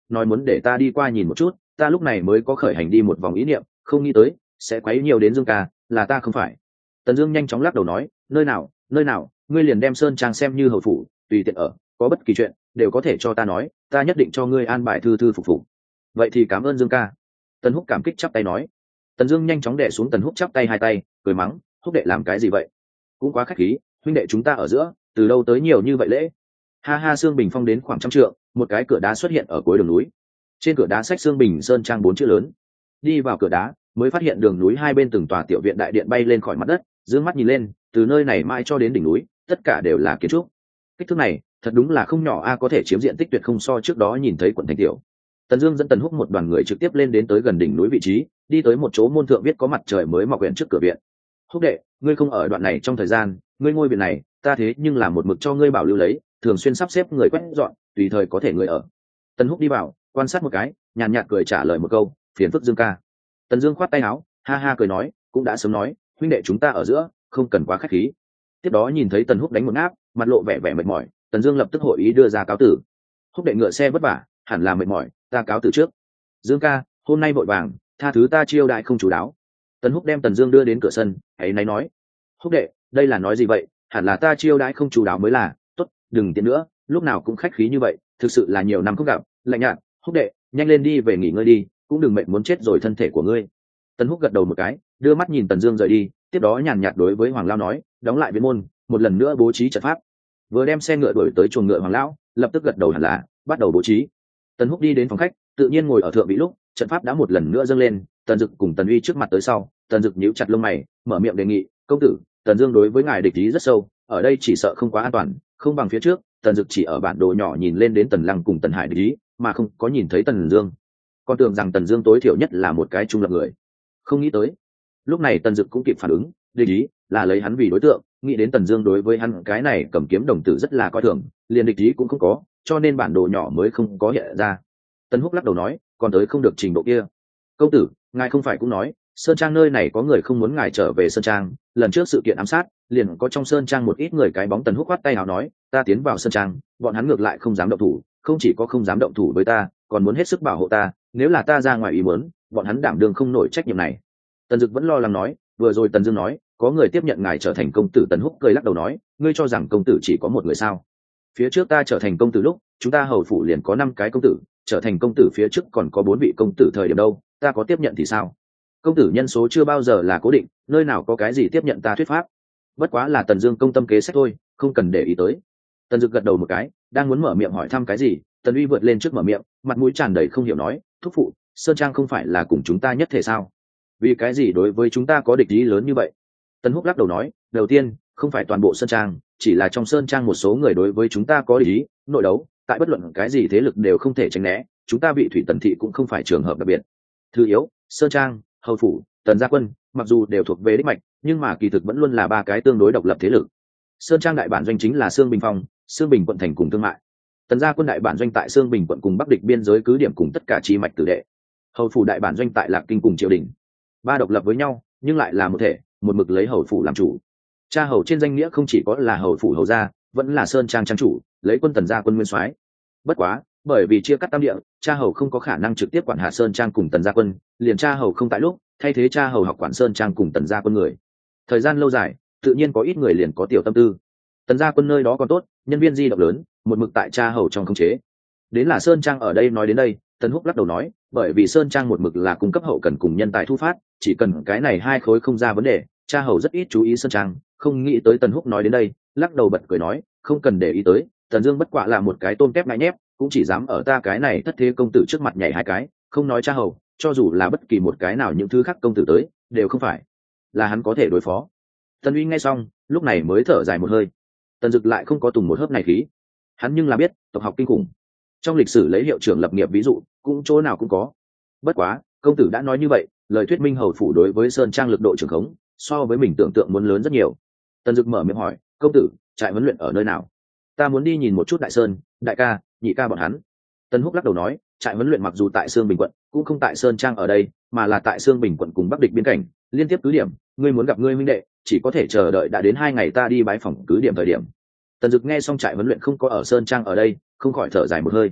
nói muốn để ta đi qua nhìn một chút, ta lúc này mới có khởi hành đi một vòng ý niệm, không nghĩ tới sẽ quấy nhiều đến Dương ca, là ta không phải. Tần Dương nhanh chóng lắc đầu nói, nơi nào nơi nào, ngươi liền đem sơn trang xem như hầu phủ, tùy tiện ở, có bất kỳ chuyện đều có thể cho ta nói, ta nhất định cho ngươi an bài thư thư phục phục. Vậy thì cảm ơn Dương ca. Tần Húc cảm kích chắp tay nói. Tần Dương nhanh chóng đè xuống Tần Húc chắp tay hai tay, cười mắng, Húc đệ làm cái gì vậy? Cũng quá khách khí, huynh đệ chúng ta ở giữa, từ đâu tới nhiều như vậy lễ? Ha ha. Sương Bình Phong đến khoảng trăm trượng, một cái cửa đá xuất hiện ở cuối đường núi. Trên cửa đá sách Sương Bình Sơn Trang bốn chữ lớn. Đi vào cửa đá, mới phát hiện đường núi hai bên từng tòa tiểu viện đại điện bay lên khỏi mặt đất, dương mắt nhìn lên, từ nơi này mãi cho đến đỉnh núi, tất cả đều là kiến trúc. Kích thước này, thật đúng là không nhỏ a, có thể chiếm diện tích tuyệt không so trước đó nhìn thấy quận thành tiểu. Tần Dương dẫn Tần Húc một đoàn người trực tiếp lên đến tới gần đỉnh núi vị trí, đi tới một chỗ môn thượng viết có mặt trời mới mọc huyện trước cửa viện. Húc đệ, ngươi không ở đoạn này trong thời gian, ngươi ngôi viện này, ta thế nhưng là một mực cho ngươi bảo lưu lấy, thường xuyên sắp xếp người quét dọn, tùy thời có thể ngươi ở. Tần Húc đi vào, quan sát một cái, nhàn nhạt cười trả lời một câu, phiền phức Dương ca. Tần Dương khoát tay áo, ha ha cười nói, cũng đã sớm nói, huynh đệ chúng ta ở giữa, không cần quá khách khí. Tiếp đó nhìn thấy Tần Húc đánh một ngáp, mặt lộ vẻ vẻ mệt mỏi, Tần Dương lập tức hội ý đưa ra cáo tử. Húc đệ ngựa xe vất vả, hẳn là mệt mỏi, ta cáo từ trước. Dương ca, hôm nay vội vàng, tha thứ ta chiêu đại không chú đáo. Tần Húc đem Tần Dương đưa đến cửa sân, ấy náy nói, Húc đệ, đây là nói gì vậy, hẳn là ta chiêu đãi không chú đáo mới là, tốt, đừng tiện nữa, lúc nào cũng khách khí như vậy, thực sự là nhiều năm không gặp, lạnh nhạt. Húc đệ, nhanh lên đi về nghỉ ngơi đi, cũng đừng mệt muốn chết rồi thân thể của ngươi. Tần Húc gật đầu một cái, đưa mắt nhìn Tần Dương rời đi, tiếp đó nhàn nhạt đối với Hoàng Lão nói, đóng lại viện môn, một lần nữa bố trí trận pháp. Vừa đem xe ngựa đuổi tới chuồng ngựa Hoàng Lão, lập tức gật đầu hẳn là, bắt đầu bố trí. Tần Húc đi đến phòng khách, tự nhiên ngồi ở thượng vị lúc, trận pháp đã một lần nữa dâng lên, Tần Dực cùng Tần Uy trước mặt tới sau, Tần Dực nhíu chặt lông mày, mở miệng đề nghị, công tử, Tần Dương đối với ngài địch ý rất sâu, ở đây chỉ sợ không quá an toàn, không bằng phía trước. Tần Dực chỉ ở bản đồ nhỏ nhìn lên đến Tần Lăng cùng Tần Hải địch ý, mà không có nhìn thấy Tần Dương. Con tưởng rằng Tần Dương tối thiểu nhất là một cái trung lập người, không nghĩ tới. Lúc này Tần Dực cũng kịp phản ứng, địch ý là lấy hắn vì đối tượng, nghĩ đến Tần Dương đối với hắn cái này cầm kiếm đồng tử rất là coi thường, liền địch ý cũng không có, cho nên bản đồ nhỏ mới không có hiện ra. Tần Húc lắc đầu nói, còn tới không được trình độ kia. Công tử, ngài không phải cũng nói, sơn trang nơi này có người không muốn ngài trở về sơn trang, lần trước sự kiện ám sát, liền có trong sơn trang một ít người cái bóng. Tần Húc quát tay áo nói, ta tiến vào sơn trang, bọn hắn ngược lại không dám động thủ, không chỉ có không dám động thủ với ta, còn muốn hết sức bảo hộ ta, nếu là ta ra ngoài ý muốn, bọn hắn đảm đương không nổi trách nhiệm này. Tần Dực vẫn lo lắng nói, vừa rồi Tần Dương nói, có người tiếp nhận ngài trở thành công tử. Tần Húc cười lắc đầu nói, ngươi cho rằng công tử chỉ có một người sao? Phía trước ta trở thành công tử lúc, chúng ta hầu phủ liền có năm cái công tử, trở thành công tử phía trước còn có bốn vị công tử thời điểm đâu, ta có tiếp nhận thì sao? Công tử nhân số chưa bao giờ là cố định, nơi nào có cái gì tiếp nhận ta thuyết pháp. Bất quá là Tần Dương công tâm kế sách thôi, không cần để ý tới. Tần Dực gật đầu một cái, đang muốn mở miệng hỏi thăm cái gì, Tần Uy vượt lên trước mở miệng, mặt mũi tràn đầy không hiểu nói, thúc phụ, sơn trang không phải là cùng chúng ta nhất thể sao? Vì cái gì đối với chúng ta có địch ý lớn như vậy? Tần Húc lắc đầu nói, đầu tiên, không phải toàn bộ sơn trang, chỉ là trong sơn trang một số người đối với chúng ta có địch ý, nội đấu, tại bất luận cái gì thế lực đều không thể tránh né, chúng ta vị thủy Tần thị cũng không phải trường hợp đặc biệt. Thứ yếu, sơn trang, hầu phủ, Tần gia quân, mặc dù đều thuộc về đích mạch, nhưng mà kỳ thực vẫn luôn là ba cái tương đối độc lập thế lực. Sơn trang đại bản doanh chính là Sương Bình Phong, Sương Bình quận thành cùng thương mại. Tần gia quân đại bản doanh tại Sương Bình quận cùng Bắc Địch biên giới cứ điểm cùng tất cả chi mạch tử đệ. Hầu phủ đại bản doanh tại Lạc Kinh cùng triều đình. Ba độc lập với nhau, nhưng lại là một thể, một mực lấy hầu phủ làm chủ. Cha hầu trên danh nghĩa không chỉ có là hầu phủ hầu gia, vẫn là sơn trang trang chủ, lấy quân Tần gia quân nguyên soái. Bất quá, bởi vì chia cắt tam địa, cha hầu không có khả năng trực tiếp quản hạt sơn trang cùng Tần gia quân, liền cha hầu không tại lúc, thay thế cha hầu học quản sơn trang cùng Tần gia quân người. Thời gian lâu dài, tự nhiên có ít người liền có tiểu tâm tư. Tần gia quân nơi đó còn tốt, nhân viên di động lớn, một mực tại cha hầu trong khống chế. Đến là sơn trang ở đây nói đến đây, Tần Húc lắc đầu nói, bởi vì sơn trang một mực là cung cấp hậu cần cùng nhân tài thu phát, chỉ cần cái này hai khối không ra vấn đề, cha hầu rất ít chú ý sơn trang. Không nghĩ tới Tần Húc nói đến đây, lắc đầu bật cười nói, không cần để ý tới, Tần Dương bất quả là một cái tôm tép ngại nhép, cũng chỉ dám ở ta cái này thất thế công tử trước mặt nhảy hai cái, không nói cha hầu, cho dù là bất kỳ một cái nào những thứ khác công tử tới, đều không phải là hắn có thể đối phó. Tần Uy nghe xong, lúc này mới thở dài một hơi. Tần Dực lại không có tùng một hớp này khí, hắn nhưng là biết tộc học kinh khủng, trong lịch sử lấy hiệu trưởng lập nghiệp ví dụ, cũng chỗ nào cũng có. Bất quá, công tử đã nói như vậy, lời thuyết minh hầu phủ đối với sơn trang lực độ trưởng khống, so với mình tưởng tượng muốn lớn rất nhiều. Tần Dực mở miệng hỏi, công tử, trại huấn luyện ở nơi nào? Ta muốn đi nhìn một chút đại sơn, đại ca, nhị ca bọn hắn. Tần Húc lắc đầu nói, trại huấn luyện mặc dù tại Sương Bình quận, cũng không tại sơn trang ở đây, mà là tại Sương Bình quận cùng Bắc Địch biên cảnh, liên tiếp cứ điểm. Ngươi muốn gặp ngươi huynh đệ, chỉ có thể chờ đợi đã đến hai ngày ta đi bái phỏng cứ điểm thời điểm. Tần Dực nghe xong trại huấn luyện không có ở sơn trang ở đây, không khỏi thở dài một hơi.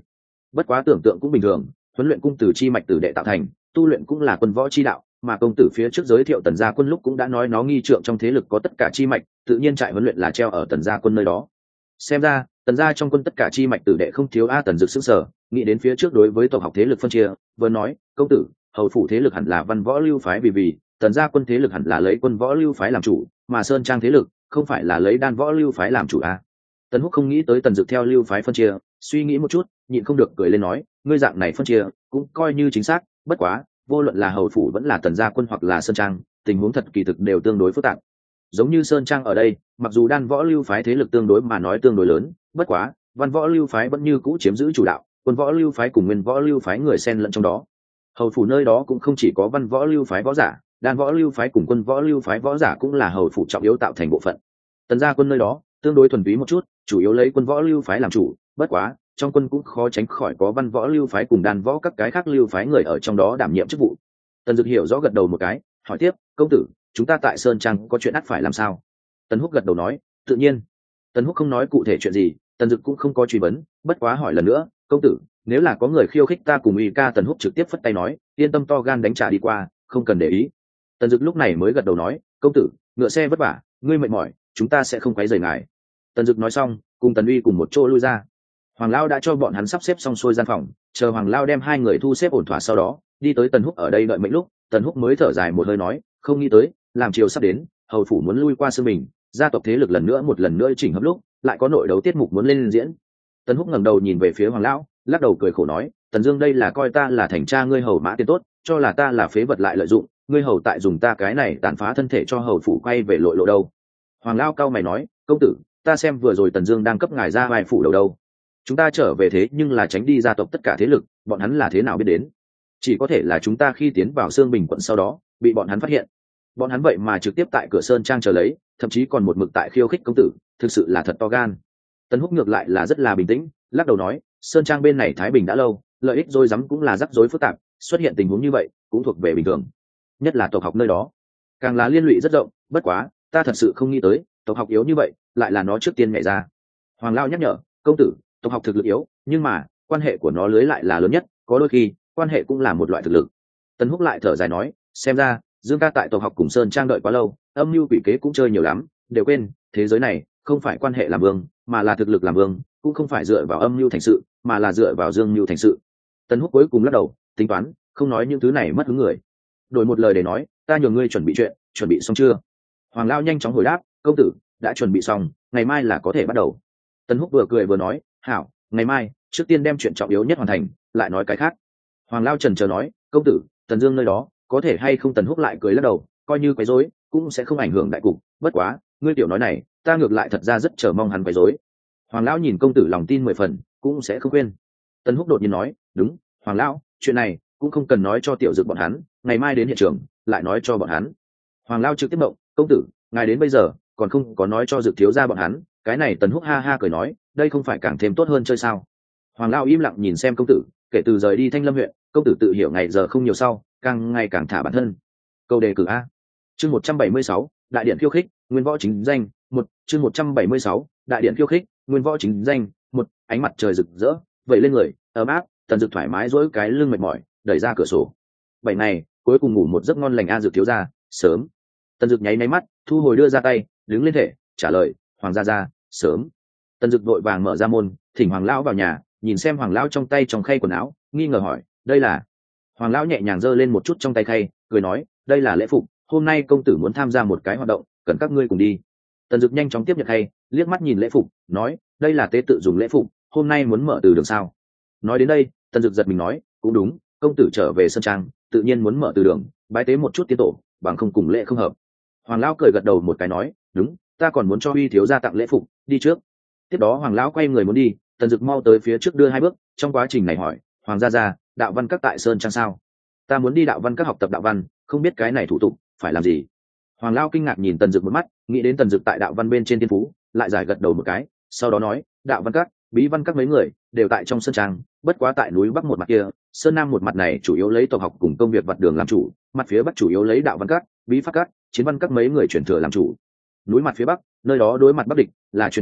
bất quá tưởng tượng cũng bình thường, huấn luyện cung từ chi mạch tử đệ tạo thành, tu luyện cũng là quân võ chi đạo, mà công tử phía trước giới thiệu Tần gia quân lúc cũng đã nói nó nghi trượng trong thế lực có tất cả chi mạch, tự nhiên trại huấn luyện là treo ở Tần gia quân nơi đó. Xem ra Tần gia trong quân tất cả chi mạch tử đệ không thiếu. A Tần Dực sững sờ, nghĩ đến phía trước đối với tộc học thế lực phân chia, vừa nói, công tử, hầu phủ thế lực hẳn là văn võ lưu phái, vì vì Tần gia quân thế lực hẳn là lấy quân võ lưu phái làm chủ, mà Sơn Trang thế lực không phải là lấy đan võ lưu phái làm chủ a. Tần Húc không nghĩ tới Tần Dực theo lưu phái phân chia, suy nghĩ một chút, nhịn không được cười lên nói, ngươi dạng này phân chia cũng coi như chính xác, bất quá vô luận là hầu phủ vẫn là Tần gia quân hoặc là Sơn Trang, tình huống thật kỳ thực đều tương đối phức tạp. Giống như Sơn Trang ở đây, mặc dù đan võ lưu phái thế lực tương đối mà nói tương đối lớn, bất quá văn võ lưu phái vẫn như cũ chiếm giữ chủ đạo, quân võ lưu phái cùng nguyên võ lưu phái người xen lẫn trong đó. Hầu phủ nơi đó cũng không chỉ có văn võ lưu phái võ giả, đan võ lưu phái cùng quân võ lưu phái võ giả cũng là hầu phủ trọng yếu tạo thành bộ phận. Tần gia quân nơi đó tương đối thuần túy một chút, chủ yếu lấy quân võ lưu phái làm chủ, bất quá trong quân cũng khó tránh khỏi có văn võ lưu phái cùng đan võ các cái khác lưu phái người ở trong đó đảm nhiệm chức vụ. Tần Dực hiểu rõ gật đầu một cái, hỏi tiếp, công tử, chúng ta tại Sơn Trang có chuyện ắt phải làm sao? Tần Húc gật đầu nói, tự nhiên. Tần Húc không nói cụ thể chuyện gì, Tần Dực cũng không có truy vấn, bất quá hỏi lần nữa, công tử, nếu là có người khiêu khích ta cùng uy ca. Tần Húc trực tiếp phất tay nói, yên tâm, to gan đánh trả đi qua, không cần để ý. Tần Dực lúc này mới gật đầu nói, công tử, ngựa xe vất vả, ngươi mệt mỏi, chúng ta sẽ không quấy rầy ngài. Tần Dực nói xong, cùng Tần Uy cùng một chỗ lui ra. Hoàng Lao đã cho bọn hắn sắp xếp xong xuôi gian phòng, chờ Hoàng Lao đem hai người thu xếp ổn thỏa sau đó, đi tới Tần Húc ở đây đợi mệnh lúc, Tần Húc mới thở dài một hơi nói, không nghĩ tới, làm chiều sắp đến, hầu phủ muốn lui qua xương mình, gia tộc thế lực lần nữa một lần nữa chỉnh hợp lúc, lại có nội đấu tiết mục muốn lên diễn. Tần Húc ngẩng đầu nhìn về phía Hoàng Lão, lắc đầu cười khổ nói, Tần Dương đây là coi ta là thành cha ngươi hầu mã tiền tốt, cho là ta là phế vật lại lợi dụng, ngươi hầu tại dùng ta cái này tàn phá thân thể cho hầu phủ quay về lội lộ đâu. Hoàng Lão cao mày nói, công tử, ta xem vừa rồi Tần Dương đang cấp ngài ra vài phủ đầu đâu. Chúng ta trở về thế nhưng là tránh đi gia tộc tất cả thế lực, bọn hắn là thế nào biết đến? Chỉ có thể là chúng ta khi tiến vào Sương Bình quận sau đó, bị bọn hắn phát hiện. Bọn hắn vậy mà trực tiếp tại cửa Sơn Trang chờ lấy, thậm chí còn một mực tại khiêu khích công tử, thực sự là thật to gan. Tần Húc ngược lại là rất là bình tĩnh, lắc đầu nói, Sơn Trang bên này thái bình đã lâu, lợi ích rối rắm cũng là rắc rối phức tạp, xuất hiện tình huống như vậy cũng thuộc về bình thường. Nhất là tộc học nơi đó, càng là liên lụy rất rộng, bất quá, ta thật sự không nghĩ tới, tộc học yếu như vậy, lại là nó trước tiên nhảy ra. Hoàng Lao nhắc nhở, công tử, tộc học thực lực yếu, nhưng mà quan hệ của nó lưới lại là lớn nhất, có đôi khi quan hệ cũng là một loại thực lực. Tần Húc lại thở dài nói, xem ra Dương ca tại tộc học cùng Sơn Trang đợi quá lâu, âm mưu quỷ kế cũng chơi nhiều lắm, đều quên thế giới này không phải quan hệ làm vương, mà là thực lực làm vương, cũng không phải dựa vào âm mưu thành sự, mà là dựa vào dương mưu thành sự. Tần Húc cuối cùng lắc đầu, tính toán, không nói những thứ này mất hứng người. Đổi một lời để nói, ta nhường ngươi chuẩn bị chuyện, chuẩn bị xong chưa? Hoàng Lao nhanh chóng hồi đáp, công tử đã chuẩn bị xong, ngày mai là có thể bắt đầu. Tần Húc vừa cười vừa nói, hảo, ngày mai trước tiên đem chuyện trọng yếu nhất hoàn thành, lại nói cái khác. Hoàng Lao trần chờ nói, công tử, Tần Dương nơi đó có thể hay không? Tần Húc lại cười lắc đầu, coi như quấy rối cũng sẽ không ảnh hưởng đại cục, bất quá ngươi tiểu nói này ta ngược lại thật ra rất chờ mong hắn quấy rối. Hoàng Lão nhìn công tử lòng tin mười phần, cũng sẽ không quên. Tần Húc đột nhiên nói, đúng, Hoàng Lão, chuyện này cũng không cần nói cho tiểu Dực bọn hắn, ngày mai đến hiện trường lại nói cho bọn hắn. Hoàng Lão trực tiếp động, công tử, ngài đến bây giờ còn không có nói cho Dực thiếu gia bọn hắn, cái này Tần Húc ha ha cười nói, đây không phải càng thêm tốt hơn chơi sao? Hoàng Lão im lặng nhìn xem công tử, kể từ rời đi Thanh Lâm huyện, công tử tự hiểu ngày giờ không nhiều sau, càng ngày càng thả bản thân. Câu đề cử a. Chương một trăm bảy mươi sáu, đại điện khiêu khích, nguyên võ chính danh, một, chương một trăm bảy mươi sáu, đại điện khiêu khích, nguyên võ chính danh, một, ánh mặt trời rực rỡ, vẩy lên người, ấm áp, Tần Dực thoải mái duỗi cái lưng mệt mỏi, đẩy ra cửa sổ. Bảy ngày, cuối cùng ngủ một giấc ngon lành a. Dực thiếu gia, sớm. Tần Dực nháy nháy mắt, thu hồi đưa ra tay, đứng lên thể, trả lời, Hoàng gia gia, sớm. Tần Dực vội vàng mở ra môn, thỉnh Hoàng lão vào nhà, nhìn xem Hoàng lão trong tay trong khay quần áo, nghi ngờ hỏi, đây là? Hoàng lão nhẹ nhàng giơ lên một chút trong tay khay, cười nói, đây là lễ phục, hôm nay công tử muốn tham gia một cái hoạt động, cần các ngươi cùng đi. Tần Dực nhanh chóng tiếp nhận khay, liếc mắt nhìn lễ phục, nói, đây là tế tự dùng lễ phục, hôm nay muốn mở từ đường sao? Nói đến đây, Tần Dực giật mình nói, cũng đúng, công tử trở về Sơn Trang, tự nhiên muốn mở từ đường, bái tế một chút tiến tổ, bằng không cùng lễ không hợp. Hoàng lão cười gật đầu một cái nói, đúng, ta còn muốn cho Uy thiếu gia tặng lễ phục, đi trước. Tiếp đó Hoàng lão quay người muốn đi, Tần Dực mau tới phía trước đưa hai bước, trong quá trình này hỏi, Hoàng gia gia, đạo văn các tại Sơn Trang sao? Ta muốn đi đạo văn các học tập đạo văn, không biết cái này thủ tục phải làm gì. Hoàng Lao kinh ngạc nhìn Tần Dực một mắt, nghĩ đến Tần Dực tại đạo văn bên trên thiên phú, lại giải gật đầu một cái, sau đó nói, đạo văn các, bí văn các mấy người đều tại trong Sơn Trang, bất quá tại núi Bắc một mặt kia, Sơn Nam một mặt này chủ yếu lấy tộc học cùng công việc vặt đường làm chủ, mặt phía Bắc chủ yếu lấy đạo văn các, bí pháp các, chiến văn các mấy người truyền thừa làm chủ. Núi mặt phía Bắc, nơi đó đối mặt Bắc địch, là truyền thừa,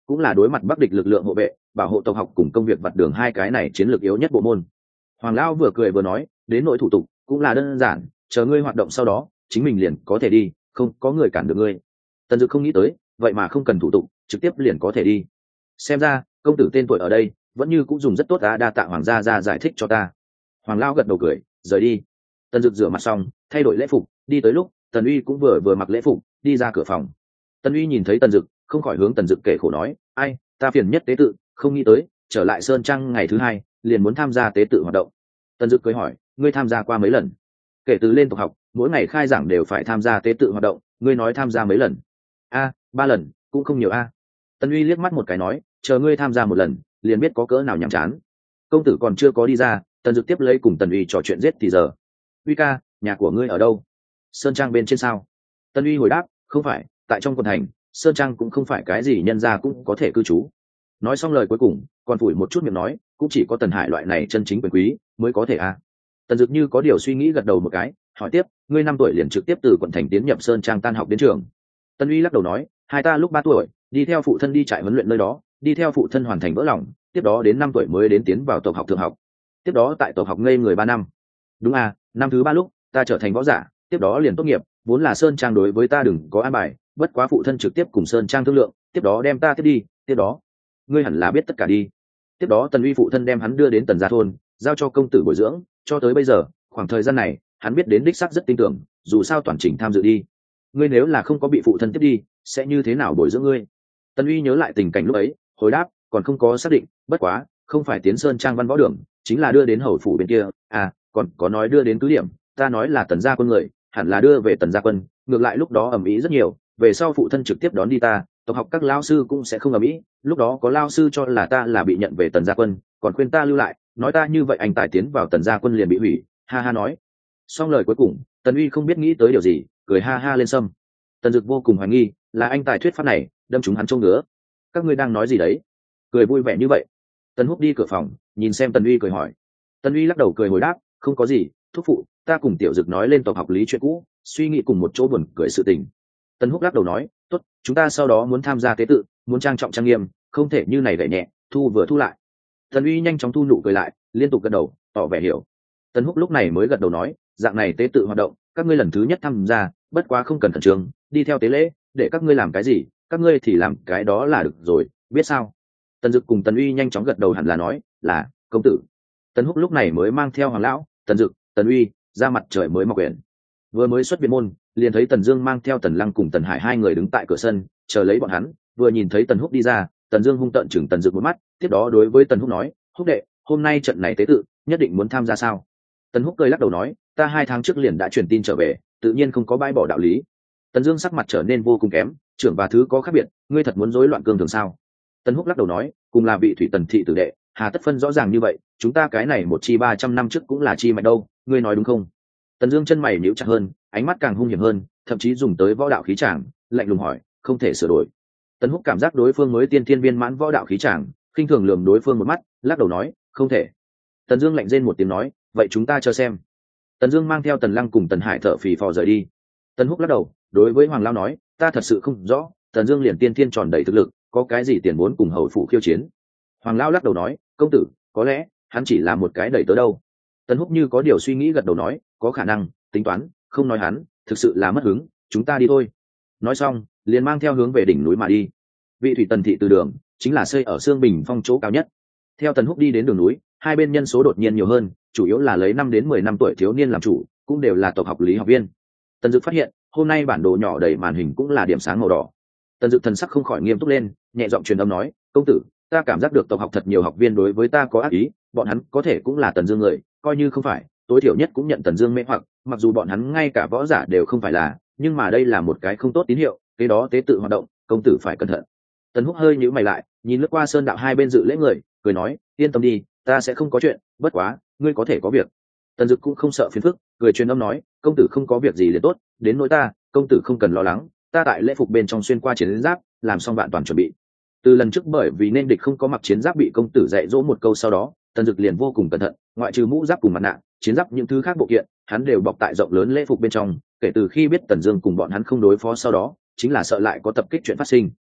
cũng là đối mặt bắc địch lực lượng hộ vệ bảo hộ tộc học cùng công việc vặt đường hai cái này chiến lược yếu nhất bộ môn. Hoàng lão vừa cười vừa nói, đến nội thủ tục cũng là đơn giản, chờ ngươi hoạt động sau đó chính mình liền có thể đi, không có người cản được ngươi. Tần Dực không nghĩ tới vậy mà không cần thủ tục trực tiếp liền có thể đi, xem ra công tử tên tuổi ở đây vẫn như cũng dùng rất tốt. Đã đa tạ hoàng gia ra giải thích cho ta. Hoàng lão gật đầu cười rời đi. Tần Dực rửa mặt xong thay đổi lễ phục đi tới lúc Tần Uy cũng vừa vừa mặc lễ phục đi ra cửa phòng. Tần Uy nhìn thấy Tần Dực không khỏi hướng Tần Dực kể khổ nói, ai ta phiền nhất tế tự, không nghĩ tới trở lại sơn trang ngày thứ hai liền muốn tham gia tế tự hoạt động. Tần Dực cười hỏi, ngươi tham gia qua mấy lần? Kể từ lên tộc học mỗi ngày khai giảng đều phải tham gia tế tự hoạt động, ngươi nói tham gia mấy lần? A ba lần, cũng không nhiều a. Tần Uy liếc mắt một cái nói, chờ ngươi tham gia một lần liền biết có cỡ nào nhàm chán. Công tử còn chưa có đi ra. Tần Dực tiếp lấy cùng Tần Uy trò chuyện giết thì giờ. Uy ca, nhà của ngươi ở đâu? Sơn trang bên trên sao? Tần Uy hồi đáp, không phải, tại trong quận thành. Sơn trang cũng không phải cái gì nhân gia cũng có thể cư trú. Nói xong lời cuối cùng còn phủi một chút miệng nói, cũng chỉ có Tần Hải loại này chân chính quyền quý mới có thể a. Tần Dực như có điều suy nghĩ gật đầu một cái, hỏi tiếp, ngươi năm tuổi liền trực tiếp từ quận thành tiến nhập Sơn trang tan học đến trường? Tần Uy lắc đầu nói, hai ta lúc ba tuổi đi theo phụ thân đi trại huấn luyện nơi đó, đi theo phụ thân hoàn thành vỡ lòng, tiếp đó đến năm tuổi mới đến tiến vào tộc học thượng học, tiếp đó tại tộc học ngây người ba năm. Đúng à, năm thứ ba lúc ta trở thành võ giả, tiếp đó liền tốt nghiệp, vốn là Sơn trang đối với ta đừng có an bài, bất quá phụ thân trực tiếp cùng Sơn trang thương lượng, tiếp đó đem ta tiếp đi, tiếp đó ngươi hẳn là biết tất cả đi. Tiếp đó Tần Uy phụ thân đem hắn đưa đến Tần gia thôn, giao cho công tử bồi dưỡng, cho tới bây giờ, khoảng thời gian này, hắn biết đến đích xác rất tin tưởng, dù sao toàn trình tham dự đi. Ngươi nếu là không có bị phụ thân tiếp đi, sẽ như thế nào bồi dưỡng ngươi? Tần Uy nhớ lại tình cảnh lúc ấy, hồi đáp, còn không có xác định, bất quá, không phải tiến Sơn trang văn võ đường, chính là đưa đến hầu phủ bên kia, à, còn có nói đưa đến cứ điểm, ta nói là Tần gia quân người, hẳn là đưa về Tần gia quân, ngược lại lúc đó ầm ĩ rất nhiều, về sau phụ thân trực tiếp đón đi ta, tộc học các lao sư cũng sẽ không ầm ĩ, lúc đó có lao sư cho là ta là bị nhận về Tần gia quân, còn khuyên ta lưu lại, nói ta như vậy anh tài tiến vào Tần gia quân liền bị hủy, ha ha nói. Xong lời cuối cùng, Tần Uy không biết nghĩ tới điều gì, cười ha ha lên sâm. Tần Dực vô cùng hoài nghi, là anh tài thuyết pháp này đâm trúng hắn trông ngứa. Các ngươi đang nói gì đấy? Cười vui vẻ như vậy. Tần Húc đi cửa phòng, nhìn xem Tần Uy cười hỏi. Tần Uy lắc đầu cười hồi đáp, không có gì, thúc phụ, ta cùng Tiểu Dực nói lên tộc học lý chuyện cũ, suy nghĩ cùng một chỗ buồn cười sự tình. Tần Húc lắc đầu nói, tốt, chúng ta sau đó muốn tham gia tế tự, muốn trang trọng trang nghiêm, không thể như này gậy nhẹ, thu vừa thu lại. Tần Uy nhanh chóng thu nụ cười lại, liên tục gật đầu, tỏ vẻ hiểu. Tần Húc lúc này mới gật đầu nói, dạng này tế tự hoạt động, các ngươi lần thứ nhất tham gia, bất quá không cần khẩn trương, đi theo tế lễ, để các ngươi làm cái gì, các ngươi thì làm cái đó là được rồi, biết sao? Tần Dực cùng Tần Uy nhanh chóng gật đầu hẳn là nói, là công tử. Tần Húc lúc này mới mang theo Hoàng lão, Tần Dực, Tần Uy ra mặt trời mới mọc quyển. Vừa mới xuất viện môn, liền thấy Tần Dương mang theo Tần Lăng cùng Tần Hải hai người đứng tại cửa sân, chờ lấy bọn hắn. Vừa nhìn thấy Tần Húc đi ra, Tần Dương hung tợn chừng Tần Dực một mắt, tiếp đó đối với Tần Húc nói, Húc đệ, hôm nay trận này tế tự, nhất định muốn tham gia sao? Tần Húc cười lắc đầu nói, ta hai tháng trước liền đã truyền tin trở về, tự nhiên không có bãi bỏ đạo lý. Tần Dương sắc mặt trở nên vô cùng kém, trưởng và thứ có khác biệt, ngươi thật muốn rối loạn cương thường sao? Tần Húc lắc đầu nói, cùng là vị thủy tần thị tử đệ, hà tất phân rõ ràng như vậy, chúng ta cái này một chi ba trăm năm trước cũng là chi mạnh đâu, ngươi nói đúng không? Tần Dương chân mày nhíu chặt hơn, ánh mắt càng hung hiểm hơn, thậm chí dùng tới võ đạo khí tràng, lạnh lùng hỏi, không thể sửa đổi. Tần Húc cảm giác đối phương mới tiên thiên viên mãn võ đạo khí tràng, khinh thường lườm đối phương một mắt, lắc đầu nói, không thể. Tần Dương lạnh rên một tiếng nói, vậy chúng ta chờ xem. Tần Dương mang theo Tần Lăng cùng Tần Hải thở phì phò rời đi. Tần Húc lắc đầu, đối với Hoàng lão nói, ta thật sự không rõ, Tần Dương liền tiên thiên tròn đầy thực lực, có cái gì tiền muốn cùng hầu phủ khiêu chiến? Hoàng lão lắc đầu nói, công tử, có lẽ hắn chỉ là một cái đầy tớ đâu. Tần Húc như có điều suy nghĩ gật đầu nói, có khả năng, tính toán, không nói hắn, thực sự là mất hứng, chúng ta đi thôi. Nói xong, liền mang theo hướng về đỉnh núi mà đi. Vị thủy tần thị từ đường, chính là xây ở Sương Bình Phong chỗ cao nhất. Theo Tần Húc đi đến đường núi, hai bên nhân số đột nhiên nhiều hơn, chủ yếu là lấy năm đến mười năm tuổi thiếu niên làm chủ, cũng đều là tộc học lý học viên. Tần Dực phát hiện, hôm nay bản đồ nhỏ đầy màn hình cũng là điểm sáng màu đỏ. Tần Dực thần sắc không khỏi nghiêm túc lên, nhẹ giọng truyền âm nói, công tử, ta cảm giác được tộc học thật nhiều học viên đối với ta có ác ý, bọn hắn có thể cũng là Tần Dương người, coi như không phải, tối thiểu nhất cũng nhận Tần Dương mê hoặc, mặc dù bọn hắn ngay cả võ giả đều không phải là, nhưng mà đây là một cái không tốt tín hiệu, cái đó tế tự hoạt động, công tử phải cẩn thận. Tần Húc hơi nhíu mày lại, nhìn lướt qua sơn đạo hai bên dự lễ người, cười nói, yên tâm đi, ta sẽ không có chuyện, bất quá, ngươi có thể có việc. Tần Dực cũng không sợ phiền phức, cười truyền âm nói, công tử không có việc gì liền tốt, đến nỗi ta, công tử không cần lo lắng, ta tại lễ phục bên trong xuyên qua chiến giáp, làm xong vạn toàn chuẩn bị. Từ lần trước bởi vì nên địch không có mặc chiến giáp bị công tử dạy dỗ một câu sau đó, Tần Dực liền vô cùng cẩn thận, ngoại trừ mũ giáp cùng mặt nạ, chiến giáp những thứ khác bộ kiện, hắn đều bọc tại rộng lớn lễ phục bên trong, kể từ khi biết Tần Dương cùng bọn hắn không đối phó sau đó, chính là sợ lại có tập kích chuyện phát sinh.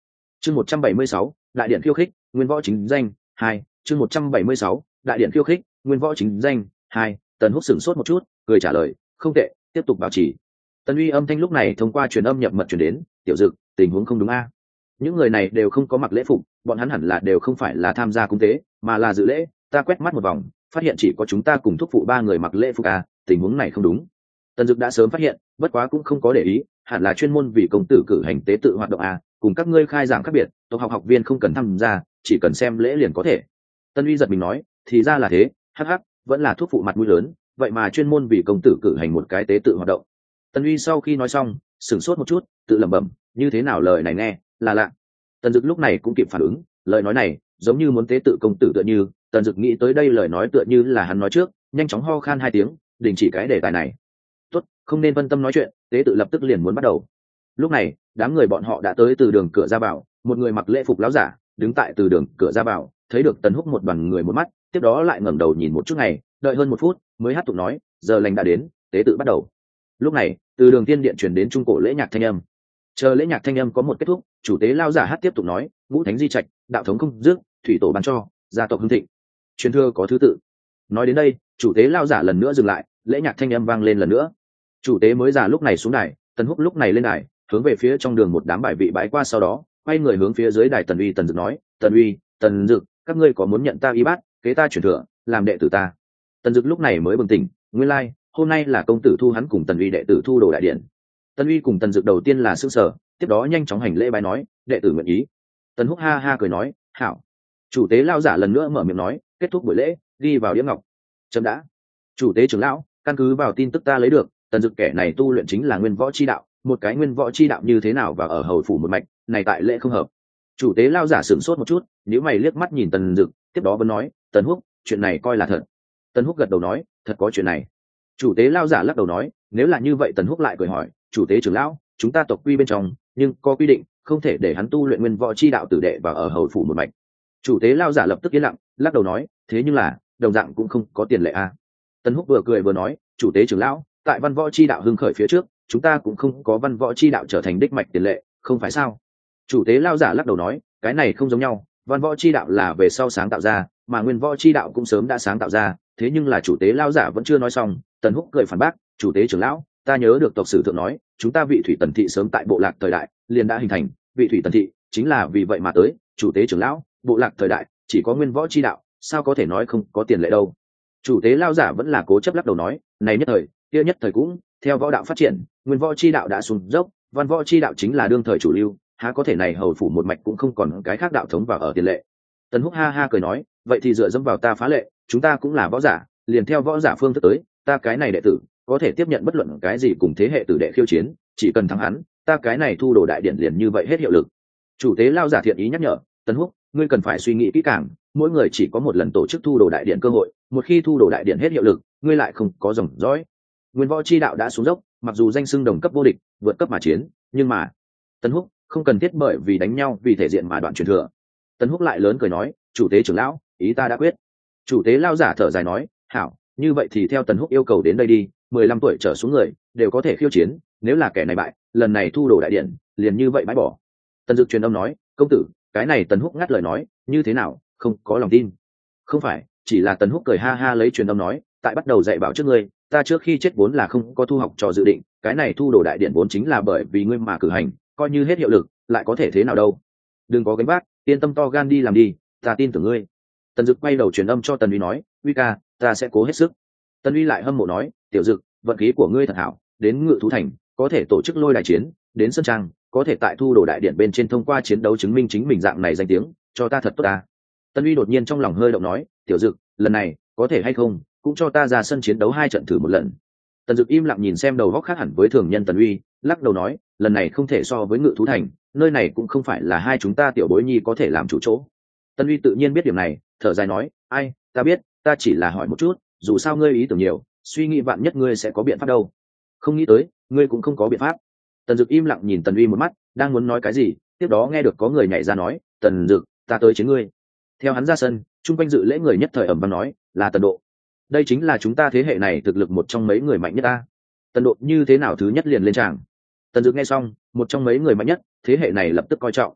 chương một trăm bảy mươi sáu đại điện khiêu khích nguyên võ chính danh hai chương một trăm bảy mươi sáu đại điện khiêu khích nguyên võ chính danh hai. Tần Húc sửng sốt một chút cười trả lời không tệ, tiếp tục bảo trì. Tần Uy âm thanh lúc này thông qua truyền âm nhập mật truyền đến, tiểu dực tình huống không đúng a. Những người này đều không có mặc lễ phục, bọn hắn hẳn là đều không phải là tham gia cung tế mà là dự lễ. Ta quét mắt một vòng phát hiện chỉ có chúng ta cùng thúc phụ ba người mặc lễ phục a, tình huống này không đúng. Tần Dực đã sớm phát hiện, bất quá cũng không có để ý, hẳn là chuyên môn vì công tử cử hành tế tự hoạt động a, cùng các ngươi khai giảng khác biệt, tộc học học viên không cần tham gia, chỉ cần xem lễ liền có thể. Tân Uy giật mình nói, thì ra là thế, hắc hắc, vẫn là thúc phụ mặt mũi lớn, vậy mà chuyên môn vì công tử cử hành một cái tế tự hoạt động. Tân Uy sau khi nói xong sửng sốt một chút, tự lẩm bẩm, như thế nào lời này nghe là lạ. Tần Dực lúc này cũng kịp phản ứng, lời nói này giống như muốn tế tự công tử tựa như. Tần Dực nghĩ tới đây lời nói tựa như là hắn nói trước, nhanh chóng ho khan hai tiếng, đình chỉ cái đề tài này. Tốt, không nên phân tâm nói chuyện, tế tự lập tức liền muốn bắt đầu. Lúc này đám người bọn họ đã tới từ đường cửa ra vào, một người mặc lễ phục láo giả đứng tại từ đường cửa ra vào, thấy được Tần Húc một đoàn người một mắt, tiếp đó lại ngẩng đầu nhìn một chút ngày, đợi hơn một phút mới hát tụng nói, giờ lành đã đến, tế tự bắt đầu. Lúc này từ đường tiên điện truyền đến trung cổ lễ nhạc thanh âm. Chờ lễ nhạc thanh âm có một kết thúc, chủ tế lao giả hát tiếp tục nói, ngũ thánh di trạch, đạo thống không dứt, thủy tổ ban cho, gia tộc hưng thịnh, truyền thừa có thứ tự. Nói đến đây chủ tế lao giả lần nữa dừng lại, lễ nhạc thanh âm vang lên lần nữa. Chủ tế mới già lúc này xuống đài, Tần Húc lúc này lên đài, hướng về phía trong đường một đám bài vị bãi qua, sau đó quay người hướng phía dưới đài Tần Uy Tần Dực nói, Tần Uy, Tần Dực, các ngươi có muốn nhận ta y bát, kế ta truyền thừa, làm đệ tử ta? Tần Dực lúc này mới bừng tỉnh, nguyên lai like, hôm nay là công tử thu hắn cùng Tần Uy đệ tử thu đồ đại điện. Tần Uy cùng Tần Dực đầu tiên là sững sờ, tiếp đó nhanh chóng hành lễ bái nói, đệ tử nguyện ý. Tần Húc ha ha cười nói, hảo. Chủ tế lao giả lần nữa mở miệng nói, kết thúc buổi lễ, đi vào đĩa ngọc. Chấm đã. Chủ tế trưởng lão, căn cứ vào tin tức ta lấy được, Tần Dực kẻ này tu luyện chính là nguyên võ chi đạo, một cái nguyên võ chi đạo như thế nào và ở hầu phủ một mạch, này tại lễ không hợp. Chủ tế lao giả sửng sốt một chút, nếu mày liếc mắt nhìn Tần Dực, tiếp đó vẫn nói, Tần Húc, chuyện này coi là thật. Tần Húc gật đầu nói, thật có chuyện này. Chủ tế lao giả lắc đầu nói, nếu là như vậy. Tần Húc lại cười hỏi, chủ tế trưởng lão, chúng ta tộc quy bên trong nhưng có quy định không thể để hắn tu luyện nguyên võ chi đạo tử đệ và ở hầu phủ một mạch. Chủ tế lao giả lập tức yên lặng, lắc đầu nói, thế nhưng là đồng dạng cũng không có tiền lệ a. À. Tần Húc vừa cười vừa nói, chủ tế trưởng lão, tại văn võ chi đạo hưng khởi phía trước, chúng ta cũng không có văn võ chi đạo trở thành đích mạch tiền lệ, không phải sao? Chủ tế lao giả lắc đầu nói, cái này không giống nhau, văn võ chi đạo là về sau sáng tạo ra, mà nguyên võ chi đạo cũng sớm đã sáng tạo ra, thế nhưng là chủ tế lao giả vẫn chưa nói xong. Tần Húc cười phản bác, chủ tế trưởng lão, ta nhớ được tộc sử thượng nói, chúng ta vị thủy tần thị sớm tại bộ lạc thời đại liền đã hình thành, vị thủy tần thị chính là vì vậy mà tới. Chủ tế trưởng lão, bộ lạc thời đại chỉ có nguyên võ chi đạo, sao có thể nói không có tiền lệ đâu? Chủ tế lao giả vẫn là cố chấp lắc đầu nói, này nhất thời kia nhất thời cũng theo võ đạo phát triển, nguyên võ chi đạo đã xuống dốc, văn võ chi đạo chính là đương thời chủ lưu, há có thể này hầu phủ một mạch cũng không còn cái khác đạo thống vào ở tiền lệ. Tần Húc ha ha cười nói, vậy thì dựa dẫm vào ta phá lệ, chúng ta cũng là võ giả, liền theo võ giả phương thức tới, ta cái này đệ tử có thể tiếp nhận bất luận cái gì cùng thế hệ tử đệ khiêu chiến, chỉ cần thắng hắn, ta cái này thu đồ đại điện liền như vậy hết hiệu lực. Chủ tế lao giả thiện ý nhắc nhở, Tần Húc, ngươi cần phải suy nghĩ kỹ càng, mỗi người chỉ có một lần tổ chức thu đồ đại điện cơ hội, một khi thu đồ đại điện hết hiệu lực, ngươi lại không có dòng dõi. Nguyên võ chi đạo đã xuống dốc, mặc dù danh xưng đồng cấp vô địch, vượt cấp mà chiến, nhưng mà Tần Húc không cần thiết bởi vì đánh nhau vì thể diện mà đoạn truyền thừa. Tần Húc lại lớn cười nói, chủ tế trưởng lão, ý ta đã quyết. Chủ tế lao giả thở dài nói, hảo, như vậy thì theo Tần Húc yêu cầu đến đây đi, mười lăm tuổi trở xuống người đều có thể khiêu chiến, nếu là kẻ này bại, lần này thu đồ đại điện liền như vậy bãi bỏ. Tần Dực truyền âm nói, công tử, cái này Tần Húc ngắt lời nói, như thế nào, không có lòng tin? Không phải, chỉ là Tần Húc cười ha ha lấy truyền âm nói, tại bắt đầu dạy bảo trước ngươi, ta trước khi chết vốn là không có thu học trò dự định, cái này thu đồ đại điện vốn chính là bởi vì ngươi mà cử hành, coi như hết hiệu lực, lại có thể thế nào đâu? Đừng có gánh vác, yên tâm to gan đi làm đi, ta tin tưởng ngươi. Tần Dực quay đầu truyền âm cho Tần Uy nói, Uy ca, ta sẽ cố hết sức. Tần Uy lại hâm mộ nói, tiểu Dực, vận khí của ngươi thật hảo, đến Ngự Thú Thành có thể tổ chức lôi đài chiến, đến Sơn Trang có thể tại thu đồ đại điện bên trên thông qua chiến đấu chứng minh chính mình dạng này danh tiếng, cho ta thật tốt ta. Tần Uy đột nhiên trong lòng hơi động nói, tiểu Dực, lần này có thể hay không cũng cho ta ra sân chiến đấu hai trận thử một lần. Tần Dực im lặng nhìn xem đầu góc khác hẳn với thường nhân Tần Uy, lắc đầu nói, lần này không thể so với Ngự Thú Thành, nơi này cũng không phải là hai chúng ta tiểu bối nhi có thể làm chủ chỗ. Tần Uy tự nhiên biết điểm này, thở dài nói, ai, ta biết, ta chỉ là hỏi một chút, dù sao ngươi ý tưởng nhiều, suy nghĩ vạn nhất ngươi sẽ có biện pháp đâu. Không nghĩ tới, ngươi cũng không có biện pháp. Tần Dực im lặng nhìn Tần Uy một mắt, đang muốn nói cái gì, tiếp đó nghe được có người nhảy ra nói, Tần Dực, ta tới chiến ngươi. Theo hắn ra sân, chung quanh dự lễ người nhất thời ẩm vang nói, là Tần Độ. Đây chính là chúng ta thế hệ này thực lực một trong mấy người mạnh nhất ta. Tần Độ như thế nào thứ nhất liền lên tràng? Tần Dực nghe xong, một trong mấy người mạnh nhất, thế hệ này lập tức coi trọng.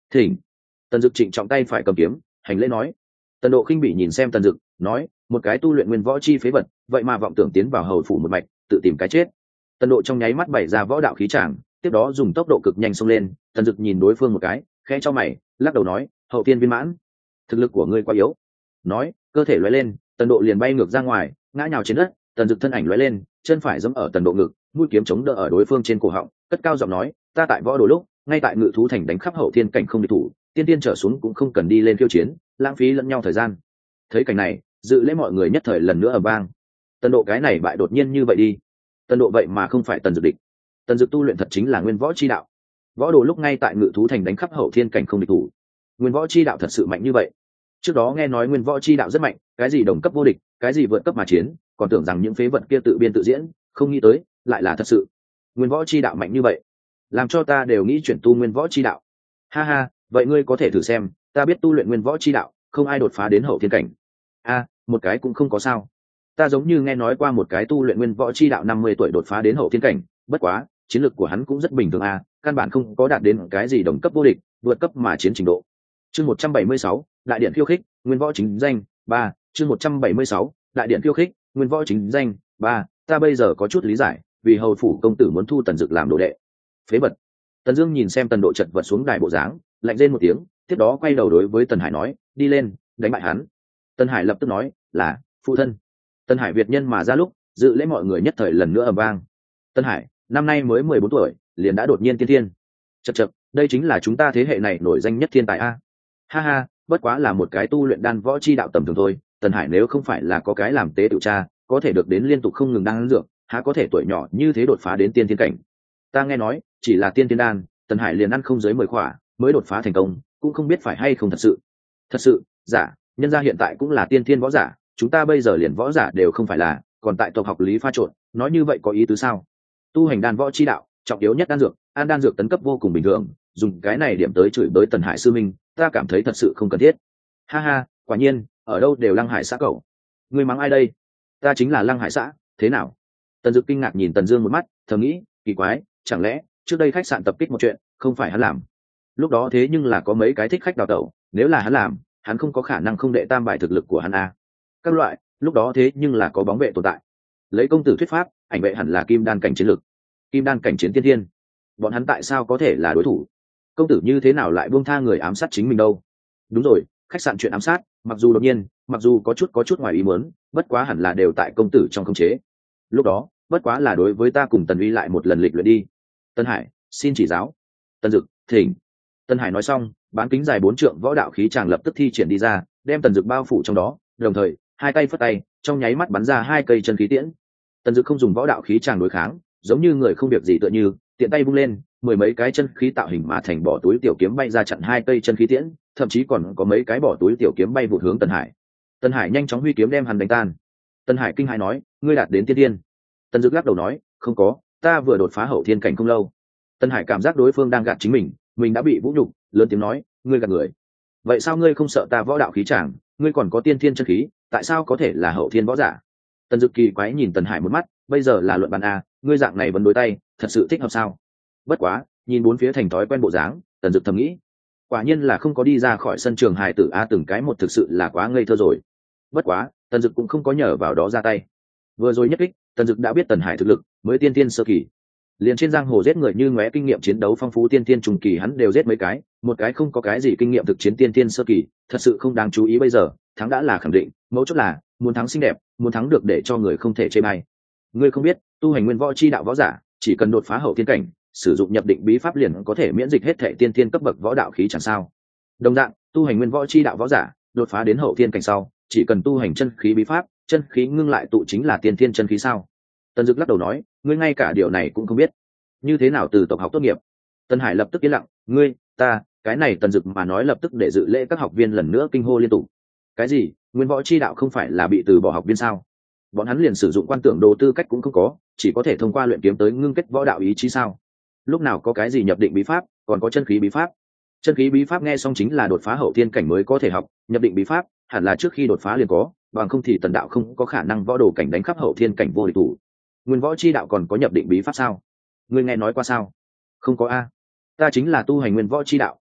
Thỉnh. Tần Dực trịnh trọng tay phải cầm kiếm, hành lễ nói. Tần Độ khinh bỉ nhìn xem Tần Dực, nói, một cái tu luyện nguyên võ chi phế vật, vậy mà vọng tưởng tiến vào hầu phủ một mạch, tự tìm cái chết. Tần Độ trong nháy mắt bày ra võ đạo khí tràng, tiếp đó dùng tốc độ cực nhanh xông lên. Tần Dực nhìn đối phương một cái, khẽ cho mày, lắc đầu nói, hậu tiên viên mãn, thực lực của ngươi quá yếu. Nói, cơ thể lóe lên, Tần Độ liền bay ngược ra ngoài, ngã nhào trên đất. Tần Dực thân ảnh lóe lên, chân phải giẫm ở Tần Độ ngực, mũi kiếm chống đỡ ở đối phương trên cổ họng, cất cao giọng nói, ta tại võ đồ lúc, ngay tại Ngự Thú Thành đánh khắp hậu thiên cảnh không địch thủ, tiên tiên trở xuống cũng không cần đi lên khiêu chiến, lãng phí lẫn nhau thời gian. Thấy cảnh này, dự lễ mọi người nhất thời lần nữa ầm vang. Tần Độ cái này bại đột nhiên như vậy đi. Tần Độ vậy mà không phải Tần Dực địch. Tần Dực tu luyện thật chính là nguyên võ chi đạo. Võ đồ lúc ngay tại Ngự Thú Thành đánh khắp hậu thiên cảnh không địch thủ. Nguyên võ chi đạo thật sự mạnh như vậy. Trước đó nghe nói nguyên võ chi đạo rất mạnh, cái gì đồng cấp vô địch, cái gì vượt cấp mà chiến, còn tưởng rằng những phế vật kia tự biên tự diễn, không nghĩ tới lại là thật sự. Nguyên võ chi đạo mạnh như vậy, làm cho ta đều nghĩ chuyển tu nguyên võ chi đạo. Ha ha, vậy ngươi có thể thử xem, ta biết tu luyện nguyên võ chi đạo, không ai đột phá đến hậu thiên cảnh. A, một cái cũng không có sao. Ta giống như nghe nói qua một cái tu luyện nguyên võ chi đạo năm mươi tuổi đột phá đến hậu thiên cảnh, bất quá, chiến lược của hắn cũng rất bình thường a, căn bản không có đạt đến cái gì đồng cấp vô địch, vượt cấp mà chiến trình độ. Chương một trăm bảy mươi sáu, đại điện khiêu khích, nguyên võ chính danh, ba, chương một trăm bảy mươi sáu, đại điện khiêu khích, nguyên võ chính danh, ba, ta bây giờ có chút lý giải, vì hầu phủ công tử muốn thu Tần Dực làm đồ đệ. Phế vật. Tần Dương nhìn xem Tần Độ chật vật xuống đài bộ dáng, lạnh rên một tiếng, tiếp đó quay đầu đối với Tần Hải nói, đi lên, đánh bại hắn. Tần Hải lập tức nói, là, phụ thân. Tần Hải việt nhân mà ra lúc, dự lễ mọi người nhất thời lần nữa ầm vang. Tần Hải, năm nay mới mười bốn tuổi, liền đã đột nhiên tiên thiên. Chậc chậc, đây chính là chúng ta thế hệ này nổi danh nhất thiên tài a. Ha ha, bất quá là một cái tu luyện đan võ chi đạo tầm thường thôi. Tần Hải nếu không phải là có cái làm tế tự cha, có thể được đến liên tục không ngừng đan dược, há có thể tuổi nhỏ như thế đột phá đến tiên thiên cảnh. Ta nghe nói, chỉ là tiên thiên đan, Tần Hải liền ăn không dưới mười khỏa, mới đột phá thành công, cũng không biết phải hay không thật sự. Thật sự, giả, nhân gia hiện tại cũng là tiên thiên võ giả, chúng ta bây giờ liền võ giả đều không phải là, còn tại tộc học lý pha trộn, nói như vậy có ý tứ sao? Tu hành đan võ chi đạo, trọng yếu nhất đan dược, ăn đan dược tấn cấp vô cùng bình thường, dùng cái này điểm tới chửi bới Tần Hải sư minh, ta cảm thấy thật sự không cần thiết. Ha ha, quả nhiên, ở đâu đều Lăng Hải xã cậu. Ngươi mắng ai đây? Ta chính là Lăng Hải xã, thế nào? Tần Dực kinh ngạc nhìn Tần Dương một mắt, thầm nghĩ, kỳ quái, chẳng lẽ trước đây khách sạn tập kích một chuyện, không phải hắn làm? Lúc đó thế nhưng là có mấy cái thích khách đào tẩu, nếu là hắn làm, hắn không có khả năng không đệ tam bài thực lực của hắn a. Các loại, lúc đó thế nhưng là có bóng vệ tồn tại. Lấy công tử thuyết pháp, ảnh vệ hẳn là kim đan cảnh chiến lực, kim đan cảnh chiến tiên thiên, bọn hắn tại sao có thể là đối thủ? Công tử như thế nào lại buông tha người ám sát chính mình đâu? Đúng rồi, khách sạn chuyện ám sát, mặc dù đột nhiên, mặc dù có chút có chút ngoài ý muốn, bất quá hẳn là đều tại công tử trong khống chế. Lúc đó, bất quá là đối với ta cùng Tần Uy lại một lần lịch luyện đi. Tân Hải, xin chỉ giáo. Tần Dực, thỉnh. Tân Hải nói xong, bán kính dài bốn trượng võ đạo khí tràng lập tức thi triển đi ra, đem Tần Dực bao phủ trong đó, đồng thời, hai tay phất tay, trong nháy mắt bắn ra hai cây chân khí tiễn. Tần Dực không dùng võ đạo khí tràng đối kháng, giống như người không việc gì tựa như, tiện tay vung lên, mười mấy cái chân khí tạo hình mà thành bỏ túi tiểu kiếm bay ra chặn hai cây chân khí tiễn, thậm chí còn có mấy cái bỏ túi tiểu kiếm bay vụt hướng Tần Hải. Tần Hải nhanh chóng huy kiếm đem hắn đánh tan. Tần Hải kinh hãi nói, ngươi đạt đến tiên thiên. Tần Dực lắc đầu nói, không có, ta vừa đột phá hậu thiên cảnh không lâu. Tần Hải cảm giác đối phương đang gạt chính mình, mình đã bị vũ nhục, lớn tiếng nói, ngươi gạt người. Vậy sao ngươi không sợ ta võ đạo khí tràng, ngươi còn có tiên thiên chân khí, tại sao có thể là hậu thiên võ giả? Tần Dực kỳ quái nhìn Tần Hải một mắt, bây giờ là luận bàn a, ngươi dạng này vẫn đối tay, thật sự thích hợp sao? Bất quá, nhìn bốn phía thành thói quen bộ dáng, Tần Dực thầm nghĩ, quả nhiên là không có đi ra khỏi sân trường hài tử a, từng cái một thực sự là quá ngây thơ rồi. Bất quá, Tần Dực cũng không có nhờ vào đó ra tay. Vừa rồi nhất kích, Tần Dực đã biết Tần Hải thực lực mới tiên tiên sơ kỳ, liền trên giang hồ giết người như ngóe kinh nghiệm chiến đấu phong phú tiên tiên trung kỳ hắn đều giết mấy cái, một cái không có cái gì kinh nghiệm thực chiến tiên tiên sơ kỳ, thật sự không đáng chú ý. Bây giờ thắng đã là khẳng định, mấu chốt là muốn thắng xinh đẹp, muốn thắng được để cho người không thể chê bai. Ngươi không biết, tu hành nguyên võ chi đạo võ giả chỉ cần đột phá hậu thiên cảnh, sử dụng nhập định bí pháp liền có thể miễn dịch hết thệ tiên tiên cấp bậc võ đạo khí chẳng sao? Đồng dạng, tu hành nguyên võ chi đạo võ giả đột phá đến hậu thiên cảnh sau, chỉ cần tu hành chân khí bí pháp, chân khí ngưng lại tụ chính là tiên thiên chân khí sao? Tần Dực lắc đầu nói, ngươi ngay cả điều này cũng không biết, như thế nào từ tộc học tốt nghiệp? Tần Hải lập tức yên lặng, ngươi, ta, cái này Tần Dực mà nói lập tức để dự lễ các học viên lần nữa kinh hô liên tục. Cái gì? Nguyên võ chi đạo không phải là bị từ bỏ học viên sao? Bọn hắn liền sử dụng quan tưởng đồ tư cách cũng không có, chỉ có thể thông qua luyện kiếm tới ngưng kết võ đạo ý chí sao? Lúc nào có cái gì nhập định bí pháp, còn có chân khí bí pháp? Chân khí bí pháp nghe xong chính là đột phá hậu thiên cảnh mới có thể học, nhập định bí pháp hẳn là trước khi đột phá liền có, bằng không thì Tần đạo không có khả năng võ đồ cảnh đánh khắp hậu thiên cảnh vô địch thủ. Nguyên võ chi đạo còn có nhập định bí pháp sao? Ngươi nghe nói qua sao? Không có a. Ta chính là tu hành nguyên võ chi đạo,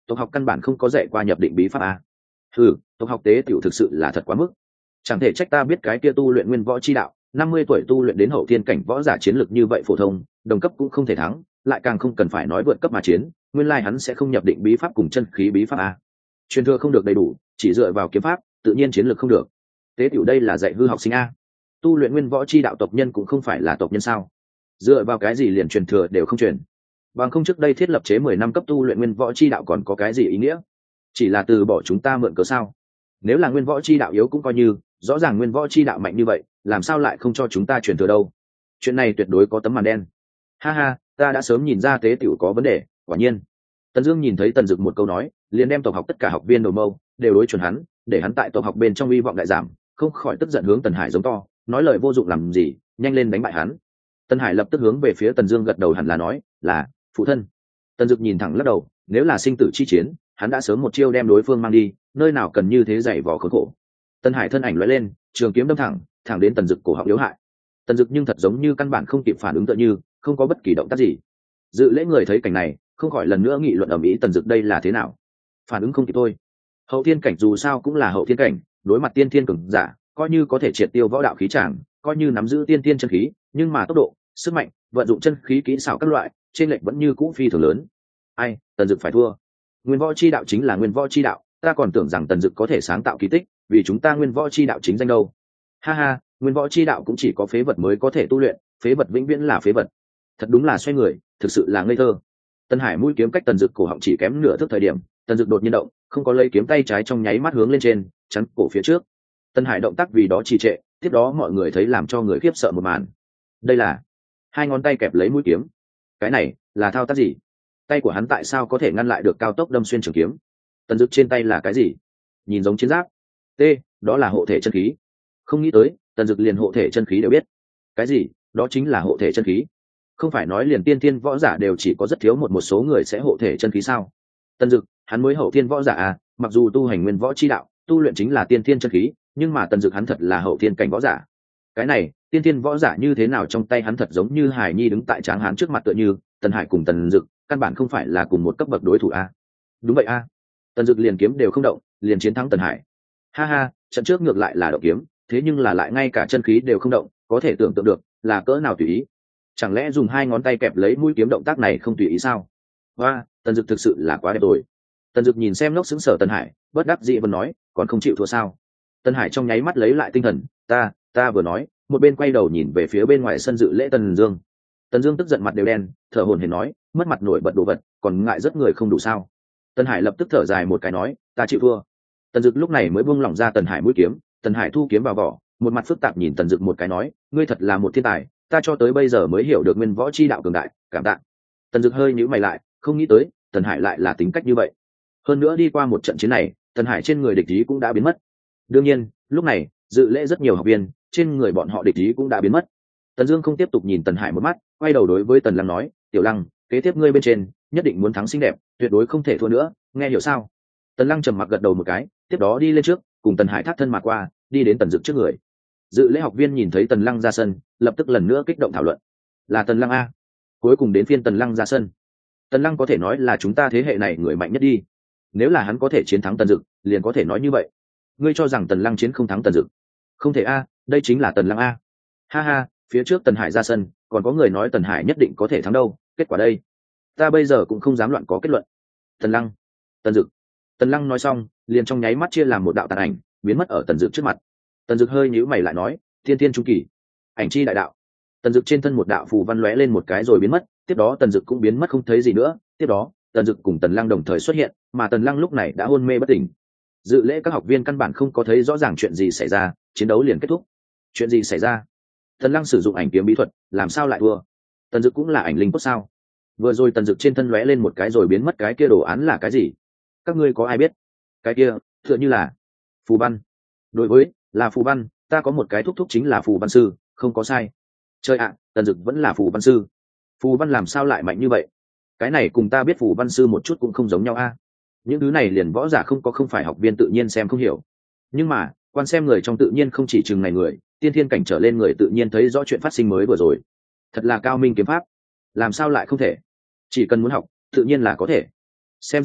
tộc học căn bản không có dạy qua nhập định bí pháp à. Ừ, tộc học tế tiểu thực sự là thật quá mức. Chẳng thể trách ta biết cái kia tu luyện nguyên võ chi đạo, năm mươi tuổi tu luyện đến hậu thiên cảnh võ giả chiến lược như vậy phổ thông, đồng cấp cũng không thể thắng, lại càng không cần phải nói vượt cấp mà chiến, nguyên lai hắn sẽ không nhập định bí pháp cùng chân khí bí pháp à. Truyền thừa không được đầy đủ, chỉ dựa vào kiếm pháp, tự nhiên chiến lược không được. Tế tiểu đây là dạy hư học sinh a. Tu luyện nguyên võ chi đạo tộc nhân cũng không phải là tộc nhân sao? Dựa vào cái gì liền truyền thừa đều không truyền? Bằng không trước đây thiết lập chế mười năm cấp tu luyện nguyên võ chi đạo còn có cái gì ý nghĩa? Chỉ là từ bỏ chúng ta mượn cớ sao? Nếu là nguyên võ chi đạo yếu cũng coi như, rõ ràng nguyên võ chi đạo mạnh như vậy, làm sao lại không cho chúng ta truyền thừa đâu? Chuyện này tuyệt đối có tấm màn đen. Ha ha, ta đã sớm nhìn ra tế tiểu có vấn đề, quả nhiên. Tần Dương nhìn thấy Tần Dực một câu nói, liền đem tộc học tất cả học viên đầu mâu đều đối chuẩn hắn, để hắn tại tộc học bên trong uy vọng đại giảm, không khỏi tức giận hướng Tần Hải giống to, nói lời vô dụng làm gì, nhanh lên đánh bại hắn. Tần Hải lập tức hướng về phía Tần Dương gật đầu hẳn là nói, là phụ thân. Tần Dực nhìn thẳng lắc đầu, nếu là sinh tử chi chiến, hắn đã sớm một chiêu đem đối phương mang đi, nơi nào cần như thế dày vò khốn khổ. Tần Hải thân ảnh lóe lên, trường kiếm đâm thẳng, thẳng đến Tần Dực cổ họng yếu hại. Tần Dực nhưng thật giống như căn bản không kịp phản ứng tựa như, không có bất kỳ động tác gì. Dự lễ người thấy cảnh này, không khỏi lần nữa nghị luận ầm ĩ Tần Dực đây là thế nào? Phản ứng không kịp thôi. Hậu thiên cảnh dù sao cũng là hậu thiên cảnh, đối mặt tiên thiên cường giả, coi như có thể triệt tiêu võ đạo khí tràng, coi như nắm giữ tiên thiên chân khí, nhưng mà tốc độ, sức mạnh, vận dụng chân khí kỹ xảo các loại, trên lệch vẫn như cũ phi thường lớn. Ai, Tần Dực phải thua. Nguyên võ chi đạo chính là nguyên võ chi đạo, ta còn tưởng rằng Tần Dực có thể sáng tạo kỳ tích, vì chúng ta nguyên võ chi đạo chính danh đâu. Ha ha, nguyên võ chi đạo cũng chỉ có phế vật mới có thể tu luyện, phế vật vĩnh viễn là phế vật. Thật đúng là xoay người, thực sự là ngây thơ. Tân Hải mũi kiếm cách Tần Dực cổ họng chỉ kém nửa thước thời điểm, Tần Dực đột nhiên động, không có lấy kiếm tay trái trong nháy mắt hướng lên trên, chắn cổ phía trước. Tân Hải động tác vì đó trì trệ, tiếp đó mọi người thấy làm cho người khiếp sợ một màn. Đây là hai ngón tay kẹp lấy mũi kiếm. Cái này là thao tác gì? Tay của hắn tại sao có thể ngăn lại được cao tốc đâm xuyên trường kiếm? Tần Dực trên tay là cái gì? Nhìn giống chiến giáp. T, đó là hộ thể chân khí. Không nghĩ tới, Tần Dực liền hộ thể chân khí đều biết. Cái gì? Đó chính là hộ thể chân khí. Không phải nói liền tiên thiên võ giả đều chỉ có rất thiếu một một số người sẽ hộ thể chân khí sao? Tần Dực, hắn mới hậu thiên võ giả à, mặc dù tu hành nguyên võ chi đạo, tu luyện chính là tiên thiên chân khí, nhưng mà Tần Dực hắn thật là hậu thiên cảnh võ giả. Cái này, tiên thiên võ giả như thế nào trong tay hắn thật giống như Hải Nhi đứng tại tráng hán trước mặt tựa như, Tần Hải cùng Tần Dực, căn bản không phải là cùng một cấp bậc đối thủ a. À? Đúng vậy a. À. Tần Dực liền kiếm đều không động, liền chiến thắng Tần Hải. Ha ha, trận trước ngược lại là động kiếm, thế nhưng là lại ngay cả chân khí đều không động, có thể tưởng tượng được là cỡ nào tùy ý. Chẳng lẽ dùng hai ngón tay kẹp lấy mũi kiếm động tác này không tùy ý sao? Hoa, Tần Dực thực sự là quá đẹp rồi. Tần Dực nhìn xem ngốc sững sờ Tần Hải, bất đắc dĩ vẫn nói, còn không chịu thua sao? Tần Hải trong nháy mắt lấy lại tinh thần, ta, ta vừa nói, một bên quay đầu nhìn về phía bên ngoài sân dự lễ Tần Dương. Tần Dương tức giận mặt đều đen, thở hổn hển nói, mất mặt nổi bật đồ vật, còn ngại rất người không đủ sao? Tần Hải lập tức thở dài một cái nói, ta chịu thua. Tần Dực lúc này mới buông lỏng ra Tần Hải mũi kiếm, Tần Hải thu kiếm vào vỏ, một mặt phức tạp nhìn Tần Dực một cái nói, ngươi thật là một thiên tài, ta cho tới bây giờ mới hiểu được nguyên võ chi đạo cường đại, cảm tạ. Tần Dực hơi nhíu mày lại, không nghĩ tới, Tần Hải lại là tính cách như vậy. Hơn nữa đi qua một trận chiến này, Tần Hải trên người địch ý cũng đã biến mất. Đương nhiên, lúc này, dự lễ rất nhiều học viên, trên người bọn họ địch ý cũng đã biến mất. Tần Dương không tiếp tục nhìn Tần Hải một mắt, quay đầu đối với Tần Lăng nói, "Tiểu Lăng, kế tiếp ngươi bên trên, nhất định muốn thắng xinh đẹp, tuyệt đối không thể thua nữa, nghe hiểu sao?" Tần Lăng trầm mặc gật đầu một cái, tiếp đó đi lên trước, cùng Tần Hải thác thân mà qua, đi đến Tần Dực trước người. Dự lễ học viên nhìn thấy Tần Lăng ra sân, lập tức lần nữa kích động thảo luận. Là Tần Lăng a. Cuối cùng đến phiên Tần Lăng ra sân. Tần Lăng có thể nói là chúng ta thế hệ này người mạnh nhất đi. Nếu là hắn có thể chiến thắng Tần Dực, liền có thể nói như vậy. Ngươi cho rằng Tần Lăng chiến không thắng Tần Dực? Không thể a, đây chính là Tần Lăng a. Ha ha, phía trước Tần Hải ra sân, còn có người nói Tần Hải nhất định có thể thắng đâu, kết quả đây, ta bây giờ cũng không dám loạn có kết luận. Tần Lăng, Tần Dực. Tần Lăng nói xong, liền trong nháy mắt chia làm một đạo tàn ảnh, biến mất ở Tần Dực trước mặt. Tần Dực hơi nhíu mày lại nói, thiên thiên trung kỳ, ảnh chi đại đạo. Tần Dực trên thân một đạo phù văn lóe lên một cái rồi biến mất, tiếp đó Tần Dực cũng biến mất không thấy gì nữa, tiếp đó, Tần Dực cùng Tần Lăng đồng thời xuất hiện, mà Tần Lăng lúc này đã hôn mê bất tỉnh. Dự lễ các học viên căn bản không có thấy rõ ràng chuyện gì xảy ra, chiến đấu liền kết thúc. Chuyện gì xảy ra? Tần Lăng sử dụng ảnh kiếm bí thuật, làm sao lại thua? Tần Dực cũng là ảnh linh cốt sao? Vừa rồi Tần Dực trên thân lóe lên một cái rồi biến mất, cái kia đồ án là cái gì? Các ngươi có ai biết? Cái kia, tựa như là phù văn. Đối với, là phù văn, ta có một cái thúc thúc chính là phù văn sư, không có sai. Chơi ạ, à, Tần Dực vẫn là phù văn sư. Phù văn làm sao lại mạnh như vậy? Cái này cùng ta biết phù văn sư một chút cũng không giống nhau a. À? Những thứ này liền võ giả không có không phải học viên tự nhiên xem không hiểu. Nhưng mà, quan xem người trong tự nhiên không chỉ chừng này người, tiên thiên cảnh trở lên người tự nhiên thấy rõ chuyện phát sinh mới vừa rồi. Thật là cao minh kiếm pháp, làm sao lại không thể? Chỉ cần muốn học, tự nhiên là có thể. Xem ra,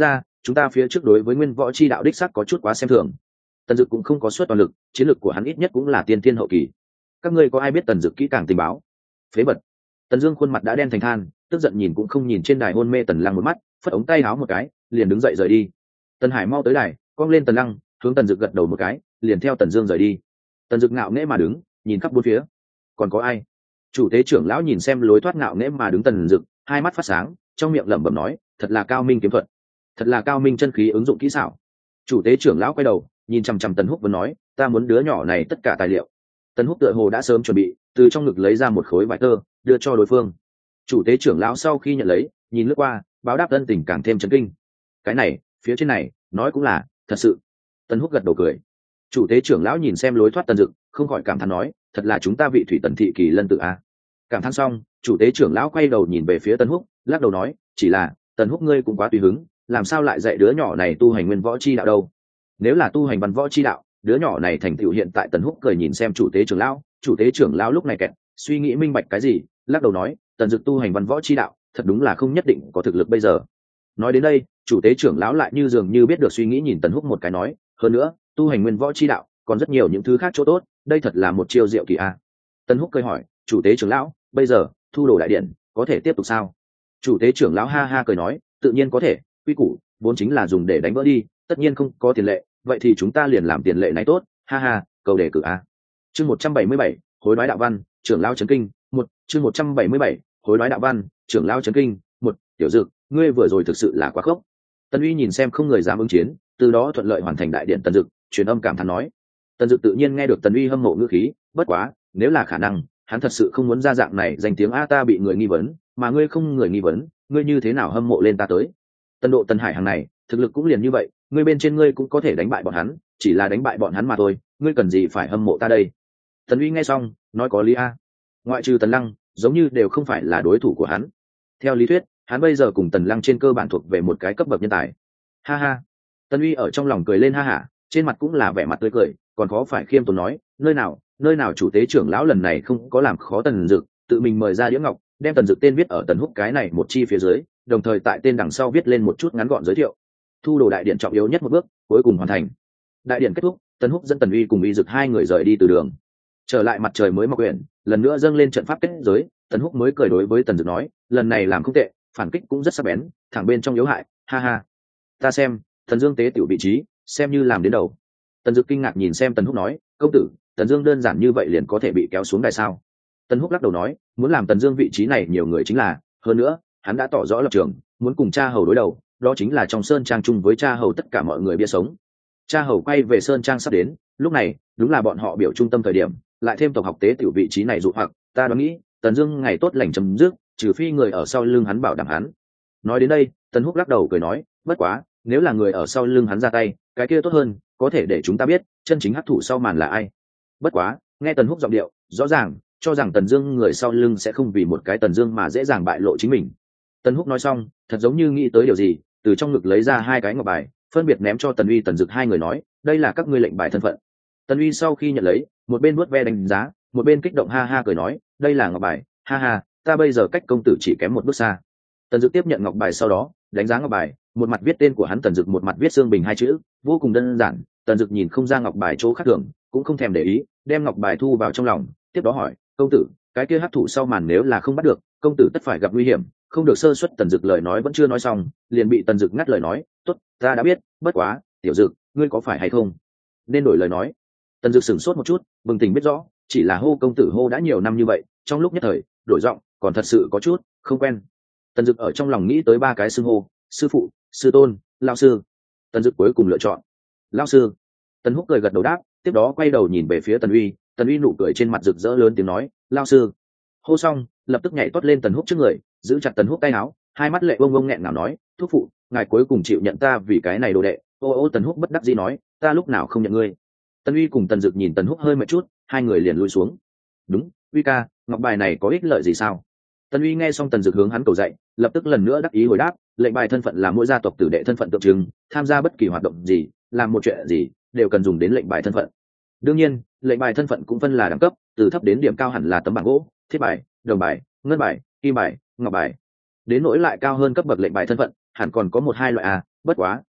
chúng ta phía trước đối với nguyên võ chi đạo đích sắc có chút quá xem thường. Tần Dực cũng không có suất toàn lực, chiến lược của hắn ít nhất cũng là tiên thiên hậu kỳ. Các ngươi có ai biết Tần Dực kỹ càng tình báo? Phế bật. Tần Dương khuôn mặt đã đen thành than, tức giận nhìn cũng không nhìn trên đài hôn mê Tần Lăng một mắt, phất ống tay áo một cái, liền đứng dậy rời đi. Tần Hải mau tới đài, cong lên Tần Lăng, hướng Tần Dực gật đầu một cái, liền theo Tần Dương rời đi. Tần Dực ngạo nghễ mà đứng, nhìn khắp bốn phía. Còn có ai? Chủ tế trưởng lão nhìn xem lối thoát ngạo nghễ mà đứng Tần Dực, hai mắt phát sáng, trong miệng lẩm bẩm nói, thật là cao minh kiếm thuật, thật là cao minh chân khí ứng dụng kỹ xảo. Chủ tế trưởng lão quay đầu, nhìn chằm chằm Tần Húc vẫn nói, ta muốn đứa nhỏ này tất cả tài liệu. Tần Húc tựa hồ đã sớm chuẩn bị, từ trong ngực lấy ra một khối vải tơ, đưa cho đối phương. Chủ tế trưởng lão sau khi nhận lấy, nhìn lướt qua, báo đáp ân tình càng thêm chấn kinh. Cái này, phía trên này, nói cũng là thật sự. Tần Húc gật đầu cười. Chủ tế trưởng lão nhìn xem lối thoát Tần Dực, không khỏi cảm thán nói, thật là chúng ta vị thủy Tần thị kỳ lân tự a. Cảm thán xong, chủ tế trưởng lão quay đầu nhìn về phía Tần Húc, lắc đầu nói, chỉ là Tần Húc ngươi cũng quá tùy hứng, làm sao lại dạy đứa nhỏ này tu hành nguyên võ chi đạo đâu? Nếu là tu hành văn võ chi đạo, đứa nhỏ này thành tựu hiện tại. Tần Húc cười nhìn xem chủ tế trưởng lão, chủ tế trưởng lão lúc này kẹt, suy nghĩ minh bạch cái gì, lắc đầu nói, Tần Dực tu hành văn võ chi đạo, thật đúng là không nhất định có thực lực bây giờ. Nói đến đây, chủ tế trưởng lão lại như dường như biết được suy nghĩ nhìn Tần Húc một cái nói, hơn nữa, tu hành nguyên võ chi đạo, còn rất nhiều những thứ khác chỗ tốt, đây thật là một chiêu diệu kỳ a. Tần Húc cười hỏi, chủ tế trưởng lão, bây giờ thu đồ đại điện có thể tiếp tục sao? Chủ tế trưởng lão ha ha cười nói, tự nhiên có thể, quy củ vốn chính là dùng để đánh vỡ đi, tất nhiên không có tiền lệ, vậy thì chúng ta liền làm tiền lệ này tốt, ha ha, cầu đề cử a. Chương một trăm bảy mươi bảy, hối đoái đạo văn, trưởng lão chấn kinh, một, chương một trăm bảy mươi bảy, hối đoái đạo văn, trưởng lão chấn kinh, một, tiểu Dực, ngươi vừa rồi thực sự là quá khốc. Tần Uy nhìn xem không người dám ứng chiến, từ đó thuận lợi hoàn thành đại điện Tần Dực, truyền âm cảm thán nói. Tần Dực tự nhiên nghe được Tần Uy hâm mộ ngữ khí, bất quá, nếu là khả năng, hắn thật sự không muốn ra dạng này danh tiếng a, ta bị người nghi vấn, mà ngươi không người nghi vấn, ngươi như thế nào hâm mộ lên ta tới? Tần Độ Tần Hải hàng này, thực lực cũng liền như vậy, ngươi bên trên ngươi cũng có thể đánh bại bọn hắn, chỉ là đánh bại bọn hắn mà thôi, ngươi cần gì phải hâm mộ ta đây? Tần Uy nghe xong, nói có lý a. Ngoại trừ Tần Lăng, giống như đều không phải là đối thủ của hắn. Theo lý thuyết, hắn bây giờ cùng Tần Lăng trên cơ bản thuộc về một cái cấp bậc nhân tài. Ha ha. Tần Uy ở trong lòng cười lên ha hả, trên mặt cũng là vẻ mặt tươi cười, còn khó phải khiêm tốn nói, nơi nào, nơi nào chủ tế trưởng lão lần này không có làm khó Tần Dực, tự mình mời ra đĩa ngọc, đem Tần Dực tên viết ở Tần Húc cái này một chi phía dưới, đồng thời tại tên đằng sau viết lên một chút ngắn gọn giới thiệu. Thu đồ đại điện trọng yếu nhất một bước, cuối cùng hoàn thành. Đại điện kết thúc, Tần Húc dẫn Tần Uy cùng Uy Dực hai người rời đi từ đường. Trở lại mặt trời mới mọc quyển, lần nữa dâng lên trận pháp kết giới, Tần Húc mới cười đối với Tần Dực nói, lần này làm không tệ, phản kích cũng rất sắc bén, thẳng bên trong yếu hại, ha ha. Ta xem, Thần Dương tế tiểu vị trí, xem như làm đến đầu. Tần Dực kinh ngạc nhìn xem Tần Húc nói, công tử, Tần Dương đơn giản như vậy liền có thể bị kéo xuống đài sao? Tần Húc lắc đầu nói, muốn làm Tần Dương vị trí này nhiều người chính là, hơn nữa, hắn đã tỏ rõ lập trường, muốn cùng cha hầu đối đầu, đó chính là trong sơn trang chung với cha hầu tất cả mọi người bia sống. Cha hầu quay về sơn trang sắp đến, lúc này đúng là bọn họ biểu trung tâm thời điểm, lại thêm tộc học tế tiểu vị trí này dụ hoặc, ta đoán nghĩ Tần Dương ngày tốt lành chấm dứt, trừ phi người ở sau lưng hắn bảo đảm hắn. Nói đến đây, Tần Húc lắc đầu cười nói, bất quá, nếu là người ở sau lưng hắn ra tay, cái kia tốt hơn, có thể để chúng ta biết chân chính hắc thủ sau màn là ai. Bất quá, nghe Tần Húc giọng điệu, rõ ràng cho rằng Tần Dương người sau lưng sẽ không vì một cái Tần Dương mà dễ dàng bại lộ chính mình. Tần Húc nói xong, thật giống như nghĩ tới điều gì, từ trong ngực lấy ra hai cái ngọc bài, phân biệt ném cho Tần Uy Tần Dực hai người nói, đây là các ngươi lệnh bài thân phận. Tần Uy sau khi nhận lấy, một bên vuốt ve đánh giá, một bên kích động ha ha cười nói, đây là ngọc bài, ha ha, ta bây giờ cách công tử chỉ kém một bước xa. Tần Dực tiếp nhận ngọc bài sau đó, đánh giá ngọc bài, một mặt viết tên của hắn Tần Dực, một mặt viết Dương Bình hai chữ, vô cùng đơn giản. Tần Dực nhìn không ra ngọc bài chỗ khác thường, cũng không thèm để ý, đem ngọc bài thu vào trong lòng, tiếp đó hỏi, công tử, cái kia hắc thủ sau màn nếu là không bắt được, công tử tất phải gặp nguy hiểm, không được sơ suất. Tần Dực lời nói vẫn chưa nói xong, liền bị Tần Dực ngắt lời nói, tốt, ta đã biết, bất quá, tiểu Dực, ngươi có phải hay không nên đổi lời nói. Tần Dực sửng sốt một chút, bừng tỉnh biết rõ, chỉ là hô công tử hô đã nhiều năm như vậy, trong lúc nhất thời đổi giọng còn thật sự có chút không quen. Tần Dực ở trong lòng nghĩ tới ba cái xưng hô, sư phụ, sư tôn, lão sư. Tần Dực cuối cùng lựa chọn lão sư. Tần Húc cười gật đầu đáp, tiếp đó quay đầu nhìn về phía Tần Uy, Tần Uy nụ cười trên mặt rực rỡ, lớn tiếng nói, lão sư. Hô xong, lập tức nhảy toát lên Tần Húc trước người, giữ chặt Tần Húc tay áo, hai mắt lệ bông bông nghẹn ngào nói, thúc phụ, ngài cuối cùng chịu nhận ta vì cái này đồ đệ. Ô ô Tần Húc bất đắc dĩ nói, ta lúc nào không nhận ngươi. Tần Uy cùng Tần Dực nhìn Tần Húc hơi mệt chút, hai người liền lui xuống. Đúng, Uy ca, ngọc bài này có ích lợi gì sao? Tần Uy nghe xong Tần Dực hướng hắn cầu dạy, lập tức lần nữa đắc ý hồi đáp, lệnh bài thân phận là mỗi gia tộc tử đệ thân phận tượng trưng, tham gia bất kỳ hoạt động gì, làm một chuyện gì, đều cần dùng đến lệnh bài thân phận. Đương nhiên, lệnh bài thân phận cũng phân là đẳng cấp, từ thấp đến điểm cao hẳn là tấm bảng gỗ, thiết bài, đồng bài, ngân bài, kim bài, ngọc bài. Đến nỗi lại cao hơn cấp bậc lệnh bài thân phận, hẳn còn có một hai loại a, bất quá,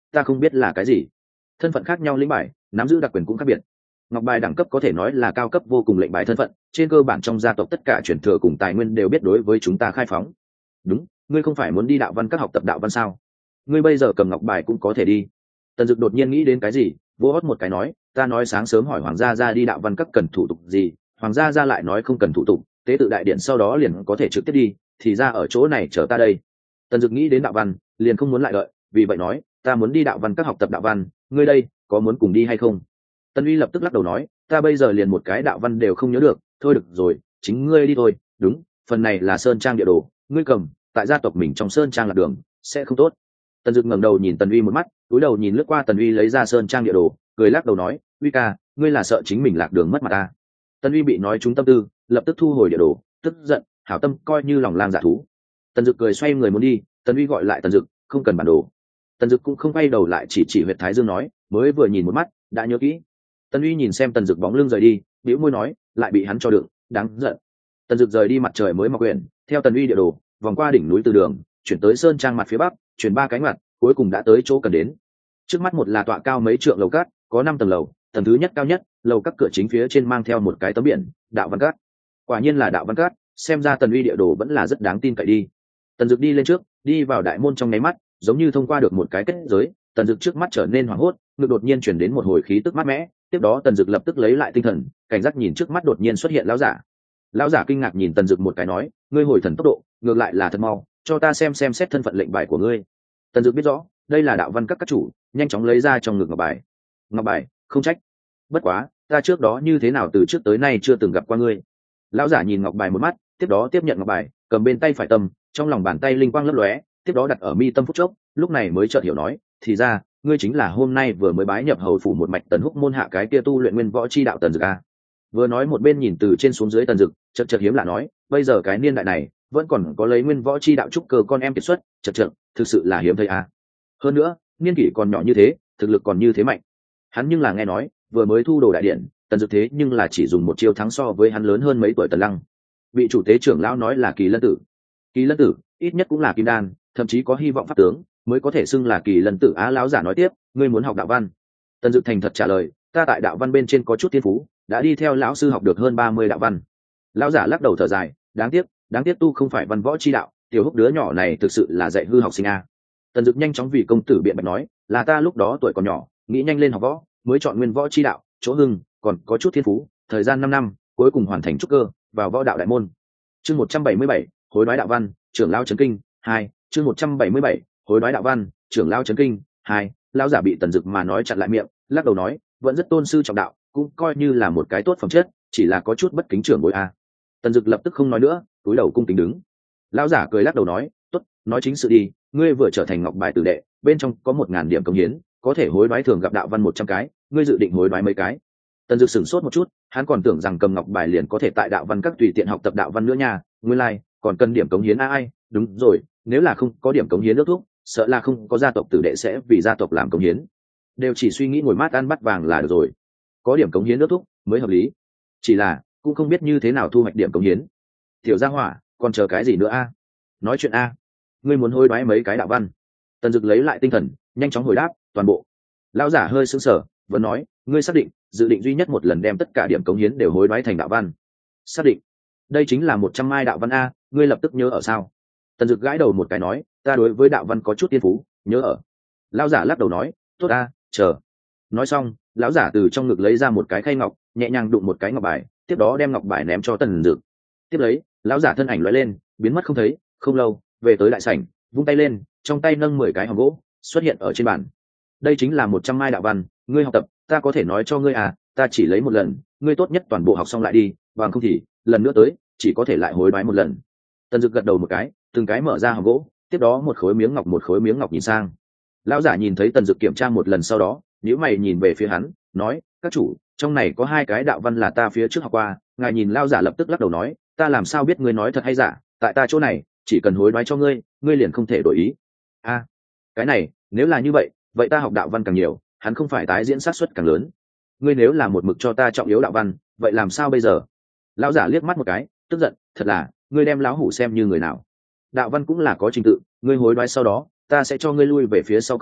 ta không biết là cái gì. Thân phận khác nhau lĩnh bài nắm giữ đặc quyền cũng khác biệt. Ngọc bài đẳng cấp có thể nói là cao cấp vô cùng, lệnh bài thân phận trên cơ bản trong gia tộc tất cả truyền thừa cùng tài nguyên đều biết đối với chúng ta khai phóng. Đúng, ngươi không phải muốn đi đạo văn các học tập đạo văn sao? Ngươi bây giờ cầm ngọc bài cũng có thể đi. Tần Dực đột nhiên nghĩ đến cái gì, vỗ hót một cái nói, ta nói sáng sớm hỏi hoàng gia ra đi đạo văn các cần thủ tục gì, hoàng gia ra lại nói không cần thủ tục, tế tự đại điện sau đó liền có thể trực tiếp đi, thì ra ở chỗ này chờ ta đây. Tần Dực nghĩ đến đạo văn liền không muốn lại đợi, vì vậy nói, ta muốn đi đạo văn các học tập đạo văn, ngươi đây có muốn cùng đi hay không? Tần Uy lập tức lắc đầu nói, ta bây giờ liền một cái đạo văn đều không nhớ được, thôi được rồi, chính ngươi đi thôi. Đúng, phần này là sơn trang địa đồ, ngươi cầm, tại gia tộc mình trong sơn trang lạc đường sẽ không tốt. Tần Dực ngẩng đầu nhìn Tần Uy một mắt, cúi đầu nhìn lướt qua Tần Uy lấy ra sơn trang địa đồ, cười lắc đầu nói, Uy ca, ngươi là sợ chính mình lạc đường mất mặt ta. Tần Uy bị nói trúng tâm tư, lập tức thu hồi địa đồ, tức giận, hảo tâm coi như lòng lang dạ thú. Tần Dực cười xoay người muốn đi, Tần Uy gọi lại Tần Dực, không cần bản đồ. Tần Dực cũng không quay đầu lại, chỉ chỉ huyệt thái dương nói, mới vừa nhìn một mắt đã nhớ kỹ. Tần Uy nhìn xem Tần Dực bóng lưng rời đi, bĩu môi nói, lại bị hắn cho đựng, đáng giận. Tần Dực rời đi, mặt trời mới mọc quyển, theo Tần Uy địa đồ, vòng qua đỉnh núi từ đường, chuyển tới sơn trang mặt phía bắc, chuyển ba cánh mặt, cuối cùng đã tới chỗ cần đến. Trước mắt một là tọa cao mấy trượng lầu cát, có năm tầng lầu, tầng thứ nhất cao nhất, lầu các cửa chính phía trên mang theo một cái tấm biển, đạo văn cát. Quả nhiên là đạo văn cát, xem ra Tần Uy địa đồ vẫn là rất đáng tin cậy đi. Tần Dực đi lên trước, đi vào đại môn trong nháy mắt, giống như thông qua được một cái kết giới, Tần Dực trước mắt trở nên hoảng hốt, ngực đột nhiên chuyển đến một hồi khí tức mát mẽ, tiếp đó Tần Dực lập tức lấy lại tinh thần, cảnh giác nhìn trước mắt đột nhiên xuất hiện lão giả. Lão giả kinh ngạc nhìn Tần Dực một cái nói, ngươi hồi thần tốc độ ngược lại là thật mau, cho ta xem xem xét thân phận lệnh bài của ngươi. Tần Dực biết rõ đây là đạo văn các các chủ, nhanh chóng lấy ra trong ngực ngọc bài. Ngọc bài, không trách, bất quá ta trước đó như thế nào từ trước tới nay chưa từng gặp qua ngươi. Lão giả nhìn ngọc bài một mắt, tiếp đó tiếp nhận ngọc bài, cầm bên tay phải tâm, trong lòng bàn tay linh quang lấp lóe, tiếp đó đặt ở mi tâm phút chốc, lúc này mới chợt hiểu nói, thì ra ngươi chính là hôm nay vừa mới bái nhập hầu phủ một mạch Tần Húc môn hạ cái kia tu luyện nguyên võ chi đạo Tần Dực a. Vừa nói một bên nhìn từ trên xuống dưới Tần Dực, chợt chợt hiếm lạ nói, bây giờ cái niên đại này vẫn còn có lấy nguyên võ chi đạo trúc cơ con em kiệt xuất, chợt chợt, thực sự là hiếm thấy a. Hơn nữa niên kỷ còn nhỏ như thế, thực lực còn như thế mạnh. Hắn nhưng là nghe nói vừa mới thu đồ đại điện, Tần Dực thế nhưng là chỉ dùng một chiêu thắng so với hắn lớn hơn mấy tuổi Tần Lăng. Vị chủ tế trưởng lão nói là Kỳ Lân tử. Kỳ Lân tử ít nhất cũng là kim đan, thậm chí có hy vọng pháp tướng mới có thể xưng là Kỳ Lân tử. Á, lão giả nói tiếp, ngươi muốn học đạo văn? Tần Dực thành thật trả lời, ta tại đạo văn bên trên có chút thiên phú, đã đi theo lão sư học được hơn ba mươi đạo văn. Lão giả lắc đầu thở dài, đáng tiếc, đáng tiếc tu không phải văn võ chi đạo, tiểu Húc đứa nhỏ này thực sự là dạy hư học sinh a. Tần Dực nhanh chóng vì công tử biện bạch nói, là ta lúc đó tuổi còn nhỏ, nghĩ nhanh lên học võ, mới chọn nguyên võ chi đạo, chỗ hưng, còn có chút thiên phú, thời gian năm năm, cuối cùng hoàn thành trúc cơ, vào võ đạo đại môn. Chương một trăm bảy mươi bảy, hối đoái đạo văn, trưởng lão chấn kinh hai. Chương một trăm bảy mươi bảy, hối đoái đạo văn, trưởng lão chấn kinh hai. Lão giả bị Tần Dực mà nói chặn lại miệng, lắc đầu nói, vẫn rất tôn sư trọng đạo, cũng coi như là một cái tốt phẩm chất, chỉ là có chút bất kính trưởng bối a. Tần Dực lập tức không nói nữa, cúi đầu cung kính đứng. Lão giả cười lắc đầu nói, tốt, nói chính sự đi, ngươi vừa trở thành ngọc bài tử đệ, bên trong có một ngàn điểm công hiến, có thể hối đoái thường gặp đạo văn một trăm cái, ngươi dự định hối đoái mấy cái? Tần Dực sửng sốt một chút, hắn còn tưởng rằng cầm ngọc bài liền có thể tại đạo văn các tùy tiện học tập đạo văn nữa nha, nguyên lai like, còn cần điểm cống hiến a. Ai, đúng rồi, nếu là không có điểm cống hiến nước thuốc, sợ là không có gia tộc tử đệ sẽ vì gia tộc làm cống hiến, đều chỉ suy nghĩ ngồi mát ăn bát vàng là được rồi, có điểm cống hiến nước thuốc mới hợp lý, chỉ là cũng không biết như thế nào thu hoạch điểm cống hiến. Tiểu gia hỏa, còn chờ cái gì nữa a? Nói chuyện a. Ngươi muốn hối đoái mấy cái đạo văn? Tần Dực lấy lại tinh thần, nhanh chóng hồi đáp, toàn bộ. Lão giả hơi sững sờ, vẫn nói, ngươi xác định dự định duy nhất một lần đem tất cả điểm cống hiến đều hối đoái thành đạo văn? Xác định. Đây chính là một trăm mai đạo văn a, ngươi lập tức nhớ ở sao? Tần Dực gãi đầu một cái nói, ta đối với đạo văn có chút tiên phú, nhớ ở. Lão giả lắc đầu nói, tốt a, chờ. Nói xong, lão giả từ trong ngực lấy ra một cái khay ngọc, nhẹ nhàng đụng một cái ngọc bài, tiếp đó đem ngọc bài ném cho Tần Dực. Tiếp lấy, lão giả thân ảnh lóe lên, biến mất không thấy. Không lâu, về tới đại sảnh, vung tay lên, trong tay nâng mười cái hòm gỗ, xuất hiện ở trên bàn. Đây chính là một trăm mai đạo văn, ngươi học tập, ta có thể nói cho ngươi à, ta chỉ lấy một lần, ngươi tốt nhất toàn bộ học xong lại đi, bằng không thì lần nữa tới, chỉ có thể lại hối đoái một lần. Tần Dực gật đầu một cái, từng cái mở ra hòm gỗ, tiếp đó một khối miếng ngọc một khối miếng ngọc nhìn sang. Lão giả nhìn thấy Tần Dực kiểm tra một lần sau đó, nhíu mày nhìn về phía hắn, nói, các chủ, trong này có hai cái đạo văn là ta phía trước học qua. Ngài nhìn. Lão giả lập tức lắc đầu nói, ta làm sao biết ngươi nói thật hay giả, tại ta chỗ này chỉ cần hối đoái cho ngươi, ngươi liền không thể đổi ý. A, à, cái này, nếu là như vậy, vậy ta học đạo văn càng nhiều, hắn không phải tái diễn sát suất càng lớn. Ngươi nếu là một mực cho ta trọng yếu đạo văn, vậy làm sao bây giờ? Lão giả liếc mắt một cái, tức giận, thật là, ngươi đem lão hủ xem như người nào? Đạo văn cũng là có trình tự, ngươi hối đoái sau đó, ta sẽ cho ngươi lui về phía sau cầm,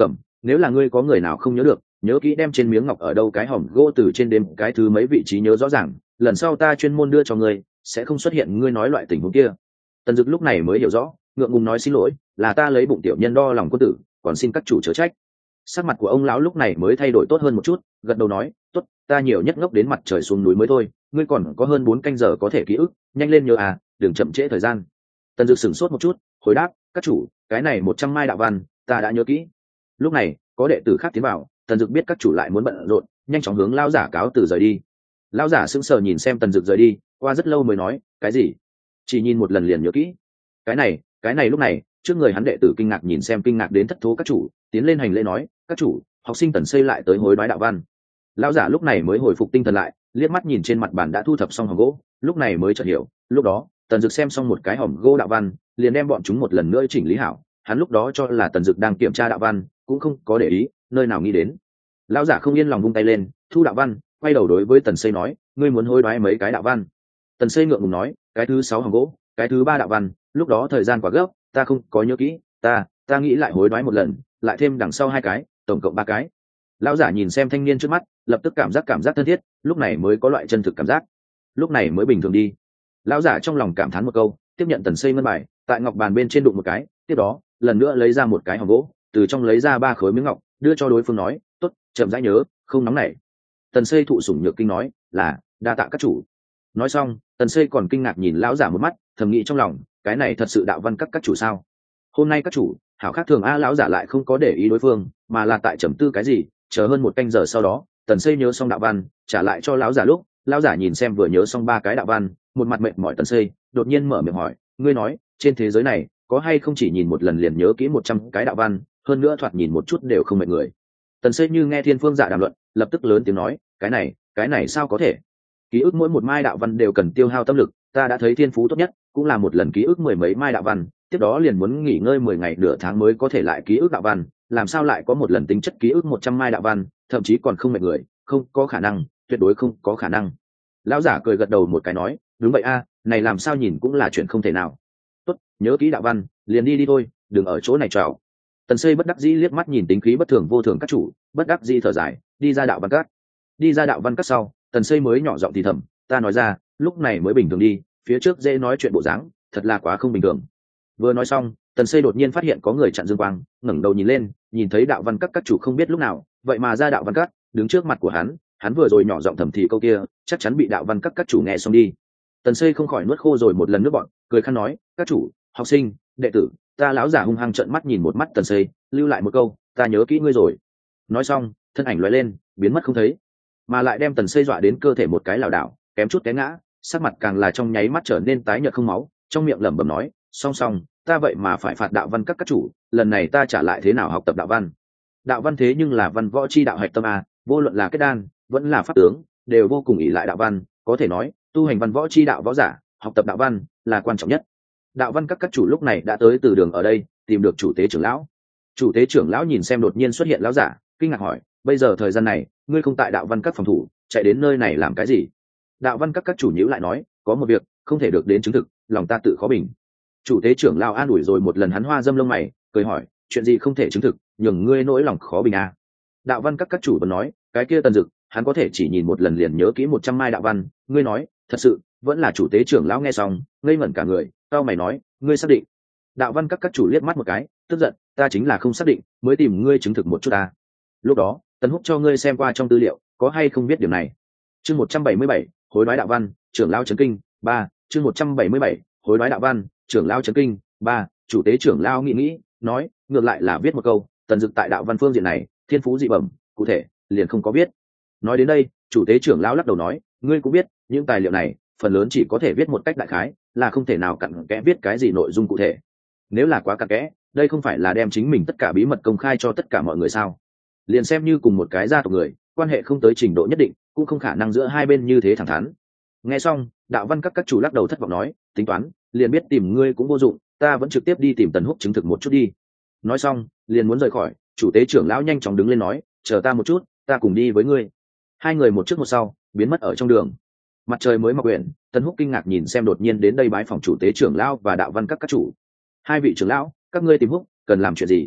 nếu là ngươi có người nào không nhớ được, nhớ kỹ đem trên miếng ngọc ở đâu cái hòm gỗ từ trên đêm cái thứ mấy vị trí nhớ rõ ràng, lần sau ta chuyên môn đưa cho ngươi, sẽ không xuất hiện ngươi nói loại tình huống kia. Tần Dực lúc này mới hiểu rõ, ngượng ngùng nói xin lỗi, là ta lấy bụng tiểu nhân đo lòng quân tử, còn xin các chủ chớ trách. Sắc mặt của ông lão lúc này mới thay đổi tốt hơn một chút, gật đầu nói, tốt, ta nhiều nhất ngốc đến mặt trời xuống núi mới thôi, ngươi còn có hơn bốn canh giờ có thể ký ức, nhanh lên nhớ à, đừng chậm trễ thời gian. Tần Dực sửng sốt một chút, hồi đáp, các chủ, cái này một trăm mai đạo văn, ta đã nhớ kỹ. Lúc này, có đệ tử khác tiến vào, Tần Dực biết các chủ lại muốn bận rộn, nhanh chóng hướng lão giả cáo từ rời đi. Lão giả sững sờ nhìn xem Tần Dực rời đi, qua rất lâu mới nói, cái gì? Chỉ nhìn một lần liền nhớ kỹ? Cái này, cái này lúc này, trước người hắn đệ tử kinh ngạc nhìn xem kinh ngạc đến thất thố các chủ, tiến lên hành lễ nói, các chủ, học sinh Tần Xây lại tới hối đoái đạo văn. Lão giả lúc này mới hồi phục tinh thần lại, liếc mắt nhìn trên mặt bàn đã thu thập xong hòm gỗ, lúc này mới chợt hiểu, lúc đó, Tần Dực xem xong một cái hòm gỗ đạo văn, liền đem bọn chúng một lần nữa chỉnh lý hảo, hắn lúc đó cho là Tần Dực đang kiểm tra đạo văn, cũng không có để ý, nơi nào nghĩ đến. Lão giả không yên lòng vung tay lên, thu đạo văn, quay đầu đối với Tần Xây nói, ngươi muốn hối đoái mấy cái đạo văn? Tần Xây ngượng ngùng nói, cái thứ sáu hòm gỗ, cái thứ ba đạo văn, lúc đó thời gian quá gấp, ta không có nhớ kỹ, ta, ta nghĩ lại hối đoái một lần, lại thêm đằng sau hai cái, tổng cộng ba cái. Lão giả nhìn xem thanh niên trước mắt, lập tức cảm giác cảm giác thân thiết, lúc này mới có loại chân thực cảm giác, lúc này mới bình thường đi. Lão giả trong lòng cảm thán một câu, tiếp nhận Tần Xây ngân bài, tại ngọc bàn bên trên đụng một cái, tiếp đó lần nữa lấy ra một cái hòm gỗ, từ trong lấy ra ba khối miếng ngọc, đưa cho đối phương nói, tốt, chậm rãi nhớ, không nóng nảy. Tần Xây thụ sủng nhược kinh nói, là đa tạ các chủ. Nói xong, Tần Xây còn kinh ngạc nhìn lão giả một mắt, thầm nghĩ trong lòng, cái này thật sự đạo văn các các chủ sao? Hôm nay các chủ hảo khác thường a. Lão giả lại không có để ý đối phương, mà là tại trầm tư cái gì. Chờ hơn một canh giờ sau đó, Tần Xây nhớ xong đạo văn, trả lại cho lão giả lúc, lão giả nhìn xem vừa nhớ xong ba cái đạo văn, một mặt mệt mỏi. Tần Xây đột nhiên mở miệng hỏi, ngươi nói, trên thế giới này có hay không chỉ nhìn một lần liền nhớ kỹ một trăm cái đạo văn, hơn nữa thoạt nhìn một chút đều không mệt người? Tần Xây như nghe thiên phương dạ đàm luận, lập tức lớn tiếng nói, cái này, cái này sao có thể? Ký ức mỗi một mai đạo văn đều cần tiêu hao tâm lực, ta đã thấy thiên phú tốt nhất cũng là một lần ký ức mười mấy mai đạo văn, tiếp đó liền muốn nghỉ ngơi mười ngày nửa tháng mới có thể lại ký ức đạo văn, làm sao lại có một lần tính chất ký ức một trăm mai đạo văn, thậm chí còn không mệt người, không có khả năng, tuyệt đối không có khả năng. Lão giả cười gật đầu một cái nói, đúng vậy a, này làm sao nhìn cũng là chuyện không thể nào. Tốt, nhớ kỹ đạo văn, liền đi đi thôi, đừng ở chỗ này trò. Tần Xây bất đắc dĩ liếc mắt nhìn tính khí bất thường vô thường các chủ, bất đắc dĩ thở dài, đi ra đạo văn các. Đi ra đạo văn các sau, Tần Xây mới nhỏ giọng thì thầm, ta nói ra, lúc này mới bình thường đi, phía trước dễ nói chuyện bộ dáng, thật là quá không bình thường. Vừa nói xong, Tần Xây đột nhiên phát hiện có người chặn dương quang, ngẩng đầu nhìn lên, nhìn thấy đạo văn các các chủ không biết lúc nào, vậy mà ra đạo văn các, đứng trước mặt của hắn, hắn vừa rồi nhỏ giọng thầm thì câu kia, chắc chắn bị đạo văn các các chủ nghe xong đi. Tần Xây không khỏi nuốt khô rồi một lần nước bọn, cười khăn nói, các chủ, học sinh, đệ tử, ta lão giả hung hăng trợn mắt nhìn một mắt Tần Xây, lưu lại một câu, ta nhớ kỹ ngươi rồi. Nói xong, thân ảnh lóe lên, biến mất không thấy, mà lại đem Tần Xây dọa đến cơ thể một cái lảo đảo, kém chút té ngã, sắc mặt càng là trong nháy mắt trở nên tái nhợt không máu, trong miệng lẩm bẩm nói, song song, ta vậy mà phải phạt đạo văn các các chủ, lần này ta trả lại thế nào học tập đạo văn? Đạo văn thế nhưng là văn võ chi đạo hạch tâm a, vô luận là kết đan, vẫn là pháp tướng, đều vô cùng ỷ lại đạo văn, có thể nói, tu hành văn võ chi đạo võ giả, học tập đạo văn là quan trọng nhất. Đạo văn các các chủ lúc này đã tới từ đường ở đây, tìm được chủ tế trưởng lão. Chủ tế trưởng lão nhìn xem đột nhiên xuất hiện lão giả, kinh ngạc hỏi, bây giờ thời gian này, ngươi không tại đạo văn các phòng thủ, chạy đến nơi này làm cái gì? Đạo văn các các chủ nhíu lại nói, có một việc không thể được đến chứng thực, lòng ta tự khó bình. Chủ tế trưởng lão an ủi rồi một lần hắn hoa dâm lông mày, cười hỏi, chuyện gì không thể chứng thực, nhường ngươi nỗi lòng khó bình à? Đạo văn các các chủ vẫn nói, cái kia Tần Dực, hắn có thể chỉ nhìn một lần liền nhớ kỹ một trăm mai đạo văn, ngươi nói, thật sự? Vẫn là chủ tế trưởng lão nghe xong, ngây ngẩn cả người, tao mày nói, ngươi xác định? Đạo văn các các chủ liếc mắt một cái, tức giận, ta chính là không xác định, mới tìm ngươi chứng thực một chút ta. Lúc đó, Tần Húc cho ngươi xem qua trong tư liệu, có hay không biết điểm này? Chương một trăm bảy mươi bảy, hối đoái đạo văn, trưởng lão chấn kinh, ba, chương một trăm bảy mươi bảy, hối đoái đạo văn, trưởng lão chấn kinh, ba, chủ tế trưởng lão nghĩ nghĩ, nói, ngược lại là viết một câu, Tần Dực tại đạo văn phương diện này, thiên phú dị bẩm, cụ thể, liền không có biết. Nói đến đây, chủ tế trưởng lão lắc đầu nói, ngươi cũng biết, những tài liệu này, phần lớn chỉ có thể viết một cách đại khái, là không thể nào cặn kẽ viết cái gì nội dung cụ thể. Nếu là quá cặn kẽ, đây không phải là đem chính mình tất cả bí mật công khai cho tất cả mọi người sao? Liền xem như cùng một cái gia tộc người, quan hệ không tới trình độ nhất định, cũng không khả năng giữa hai bên như thế thẳng thắn. Nghe xong, đạo văn các các chủ lắc đầu thất vọng nói, tính toán, liền biết tìm ngươi cũng vô dụng, ta vẫn trực tiếp đi tìm Tần Húc chứng thực một chút đi. Nói xong, liền muốn rời khỏi, chủ tế trưởng lão nhanh chóng đứng lên nói, chờ ta một chút, ta cùng đi với ngươi. Hai người một trước một sau, biến mất ở trong đường. Mặt trời mới mọc quyển, Tần Húc kinh ngạc nhìn xem đột nhiên đến đây bái phòng chủ tế trưởng lão và đạo văn các các chủ. Hai vị trưởng lão, các ngươi tìm Húc, cần làm chuyện gì?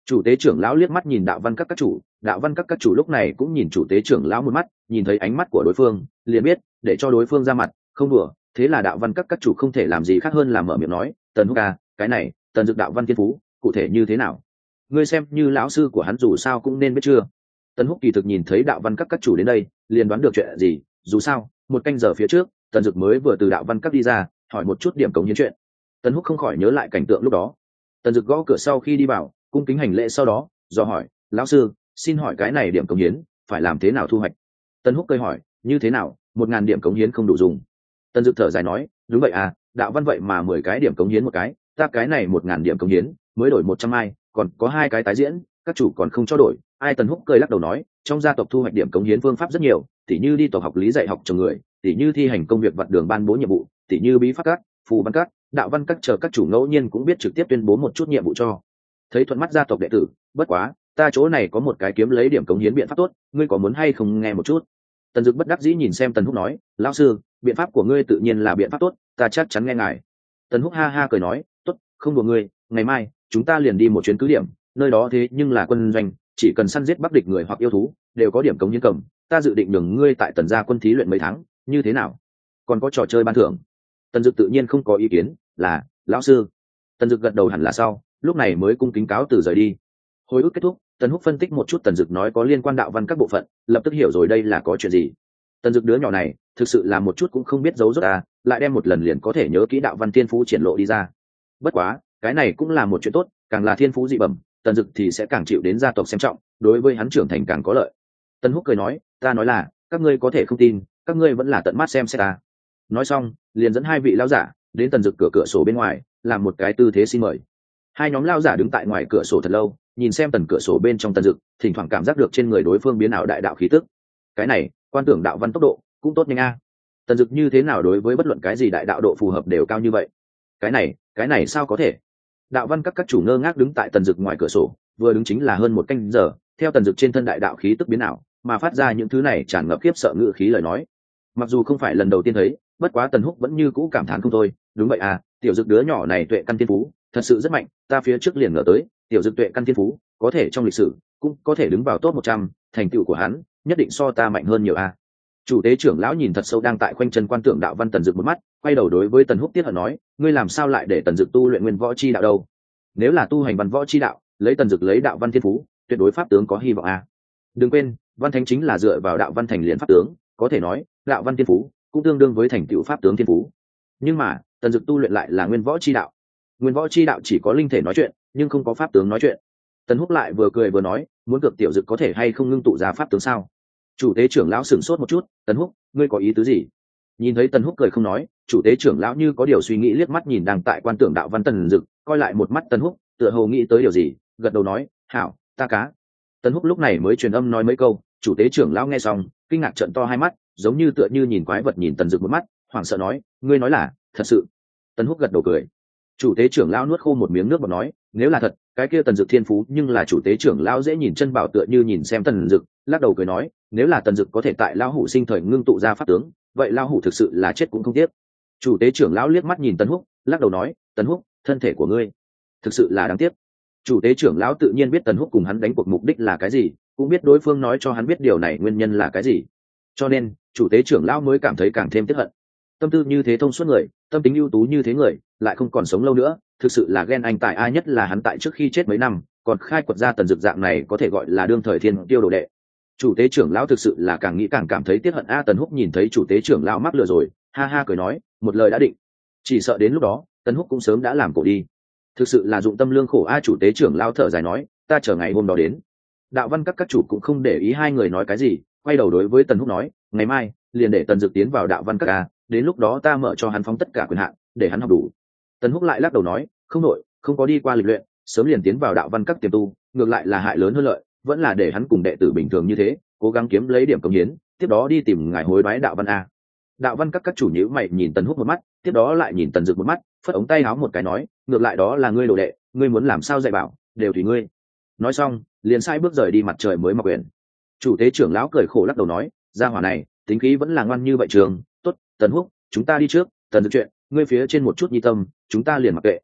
Chủ tế trưởng lão liếc mắt nhìn đạo văn các các chủ, đạo văn các các chủ lúc này cũng nhìn chủ tế trưởng lão một mắt, nhìn thấy ánh mắt của đối phương liền biết để cho đối phương ra mặt không đùa. Thế là đạo văn các các chủ không thể làm gì khác hơn là mở miệng nói, Tần Húc à, cái này Tần Dực đạo văn thiên phú cụ thể như thế nào, ngươi xem như lão sư của hắn dù sao cũng nên biết chưa. Tần Húc kỳ thực nhìn thấy đạo văn các các chủ đến đây liền đoán được chuyện gì, dù sao một canh giờ phía trước Tần Dực mới vừa từ đạo văn các đi ra, hỏi một chút điểm cống hiến chuyện. Tần Húc không khỏi nhớ lại cảnh tượng lúc đó. Tần Dực gõ cửa sau khi đi vào, cung kính hành lễ, sau đó do hỏi, lão sư xin hỏi cái này điểm cống hiến phải làm thế nào thu hoạch. Tần Húc cười hỏi, như thế nào, một ngàn điểm cống hiến không đủ dùng. Tần Dực thở dài nói, đúng vậy à, đạo văn vậy mà mười cái điểm cống hiến một cái, ta cái này một ngàn điểm cống hiến mới đổi một trăm ai, còn có hai cái tái diễn các chủ còn không cho đổi ai. Tần Húc cười lắc đầu nói, trong gia tộc thu hoạch điểm cống hiến phương pháp rất nhiều, tỉ như đi tộc học lý dạy học trồng người, tỉ như thi hành công việc vặt đường ban bố nhiệm vụ, tỉ như bí pháp các, phù văn các, đạo văn các chờ các chủ ngẫu nhiên cũng biết trực tiếp tuyên bố một chút nhiệm vụ cho thấy thuận mắt gia tộc đệ tử. Bất quá ta chỗ này có một cái kiếm lấy điểm cống hiến biện pháp tốt, ngươi có muốn hay không nghe một chút. Tần Dực bất đắc dĩ nhìn xem Tần Húc nói, lão sư biện pháp của ngươi tự nhiên là biện pháp tốt, ta chắc chắn nghe ngài. Tần Húc ha ha cười nói, tốt, không đùa ngươi, ngày mai chúng ta liền đi một chuyến cứ điểm, nơi đó thế nhưng là quân doanh, chỉ cần săn giết bắc địch người hoặc yêu thú đều có điểm cống hiến cầm, ta dự định nhường ngươi tại Tần gia quân thí luyện mấy tháng, như thế nào, còn có trò chơi ban thưởng. Tần Dực tự nhiên không có ý kiến, là lão sư. Tần Dực gật đầu hẳn là sau, lúc này mới cung kính cáo từ rời đi. Hồi ức kết thúc, Tần Húc phân tích một chút Tần Dực nói có liên quan đạo văn các bộ phận, lập tức hiểu rồi đây là có chuyện gì. Tần Dực đứa nhỏ này thực sự là một chút cũng không biết giấu rốt à, lại đem một lần liền có thể nhớ kỹ đạo văn thiên phú triển lộ đi ra. Bất quá cái này cũng là một chuyện tốt, càng là thiên phú dị bẩm, Tần Dực thì sẽ càng chịu đến gia tộc xem trọng, đối với hắn trưởng thành càng có lợi. Tần Húc cười nói, ta nói là các ngươi có thể không tin, các ngươi vẫn là tận mắt xem xét ta. Nói xong liền dẫn hai vị lão giả đến Tần Dực cửa cửa sổ bên ngoài, làm một cái tư thế xin mời. Hai nhóm lão giả đứng tại ngoài cửa sổ thật lâu, nhìn xem tần cửa sổ bên trong Tần Dực, thỉnh thoảng cảm giác được trên người đối phương biến ảo đại đạo khí tức. Cái này quan tưởng đạo văn tốc độ cũng tốt nhanh a. Tần Dực như thế nào đối với bất luận cái gì đại đạo độ phù hợp đều cao như vậy? Cái này, cái này sao có thể? Đạo văn các các chủ ngơ ngác đứng tại Tần Dực ngoài cửa sổ, vừa đứng chính là hơn một canh giờ, theo Tần Dực trên thân đại đạo khí tức biến ảo, mà phát ra những thứ này tràn ngập khiếp sợ ngữ khí lời nói. Mặc dù không phải lần đầu tiên thấy, bất quá Tần Húc vẫn như cũ cảm thán không thôi, đúng vậy à, tiểu Dực đứa nhỏ này tuệ căn thiên phú thật sự rất mạnh, ta phía trước liền ngờ tới, tiểu Dực tuệ căn thiên phú có thể trong lịch sử cũng có thể đứng vào top một trăm, thành tựu của hắn nhất định so ta mạnh hơn nhiều a. Chủ tế trưởng lão nhìn thật sâu đang tại khoanh chân quan tưởng đạo văn Tần Dực một mắt, quay đầu đối với Tần Húc tiếc hận nói, ngươi làm sao lại để Tần Dực tu luyện nguyên võ chi đạo đâu? Nếu là tu hành văn võ chi đạo, lấy Tần Dực lấy đạo văn thiên phú, tuyệt đối pháp tướng có hy vọng a. Đừng quên, văn thánh chính là dựa vào đạo văn thành liền pháp tướng, có thể nói đạo văn thiên phú cũng tương đương với thành tựu pháp tướng thiên phú. Nhưng mà Tần Dực tu luyện lại là nguyên võ chi đạo. Nguyên võ chi đạo chỉ có linh thể nói chuyện, nhưng không có pháp tướng nói chuyện. Tần Húc lại vừa cười vừa nói, muốn cược tiểu Dực có thể hay không ngưng tụ ra pháp tướng sao? Chủ tế trưởng lão sửng sốt một chút, Tần Húc, ngươi có ý tứ gì? Nhìn thấy Tần Húc cười không nói, chủ tế trưởng lão như có điều suy nghĩ liếc mắt nhìn đang tại quan tưởng đạo văn Tần Dực, coi lại một mắt Tần Húc, tựa hồ nghĩ tới điều gì, gật đầu nói, hảo, ta cá. Tần Húc lúc này mới truyền âm nói mấy câu, chủ tế trưởng lão nghe xong, kinh ngạc trợn to hai mắt, giống như tựa như nhìn quái vật nhìn Tần Dực một mắt, hoảng sợ nói, ngươi nói là thật sự? Tần Húc gật đầu cười. Chủ tế trưởng lão nuốt khô một miếng nước và nói, nếu là thật, cái kia Tần Dực thiên phú, nhưng là chủ tế trưởng lão dễ nhìn chân bảo tựa như nhìn xem Tần Dực, lắc đầu cười nói, nếu là Tần Dực có thể tại lão hủ sinh thời ngưng tụ ra pháp tướng, vậy lão hủ thực sự là chết cũng không tiếc. Chủ tế trưởng lão liếc mắt nhìn Tần Húc, lắc đầu nói, Tần Húc, thân thể của ngươi thực sự là đáng tiếc. Chủ tế trưởng lão tự nhiên biết Tần Húc cùng hắn đánh cuộc mục đích là cái gì, cũng biết đối phương nói cho hắn biết điều này nguyên nhân là cái gì, cho nên chủ tế trưởng lão mới cảm thấy càng thêm tiếc hận. Tâm tư như thế thông suốt người, tâm tính ưu tú như thế người, lại không còn sống lâu nữa, thực sự là ghen anh tài ai, nhất là hắn tại trước khi chết mấy năm còn khai quật ra Tần Dực dạng này có thể gọi là đương thời thiên tiêu đồ đệ. Chủ tế trưởng lão thực sự là càng nghĩ càng cảm thấy tiếc hận a. Tần Húc nhìn thấy chủ tế trưởng lão mắc lừa rồi, ha ha cười nói, một lời đã định, chỉ sợ đến lúc đó Tần Húc cũng sớm đã làm cổ đi, thực sự là dụng tâm lương khổ a. Chủ tế trưởng lão thở dài nói, ta chờ ngày hôm đó đến. Đạo văn các các chủ cũng không để ý hai người nói cái gì, quay đầu đối với Tần Húc nói, ngày mai liền để Tần Dực tiến vào đạo văn các a, đến lúc đó ta mở cho hắn phóng tất cả quyền hạn, để hắn học đủ. Tần Húc lại lắc đầu nói, không nội, không có đi qua lịch luyện, sớm liền tiến vào đạo văn các tiềm tu, ngược lại là hại lớn hơn lợi, vẫn là để hắn cùng đệ tử bình thường như thế, cố gắng kiếm lấy điểm công hiến, tiếp đó đi tìm ngài hối đoái đạo văn a. Đạo văn các các chủ nhíu mày nhìn Tần Húc một mắt, tiếp đó lại nhìn Tần Dực một mắt, phất ống tay áo một cái nói, ngược lại đó là ngươi đồ đệ, ngươi muốn làm sao dạy bảo, đều tùy ngươi. Nói xong, liền sai bước rời đi, mặt trời mới mọc quyền. Chủ tế trưởng lão cười khổ lắc đầu nói, gia hỏa này tính khí vẫn là ngoan như vậy trường. Tốt, Tần Húc, chúng ta đi trước. Tần Dực chuyện, ngươi phía trên một chút nhi tâm, chúng ta liền mặc kệ.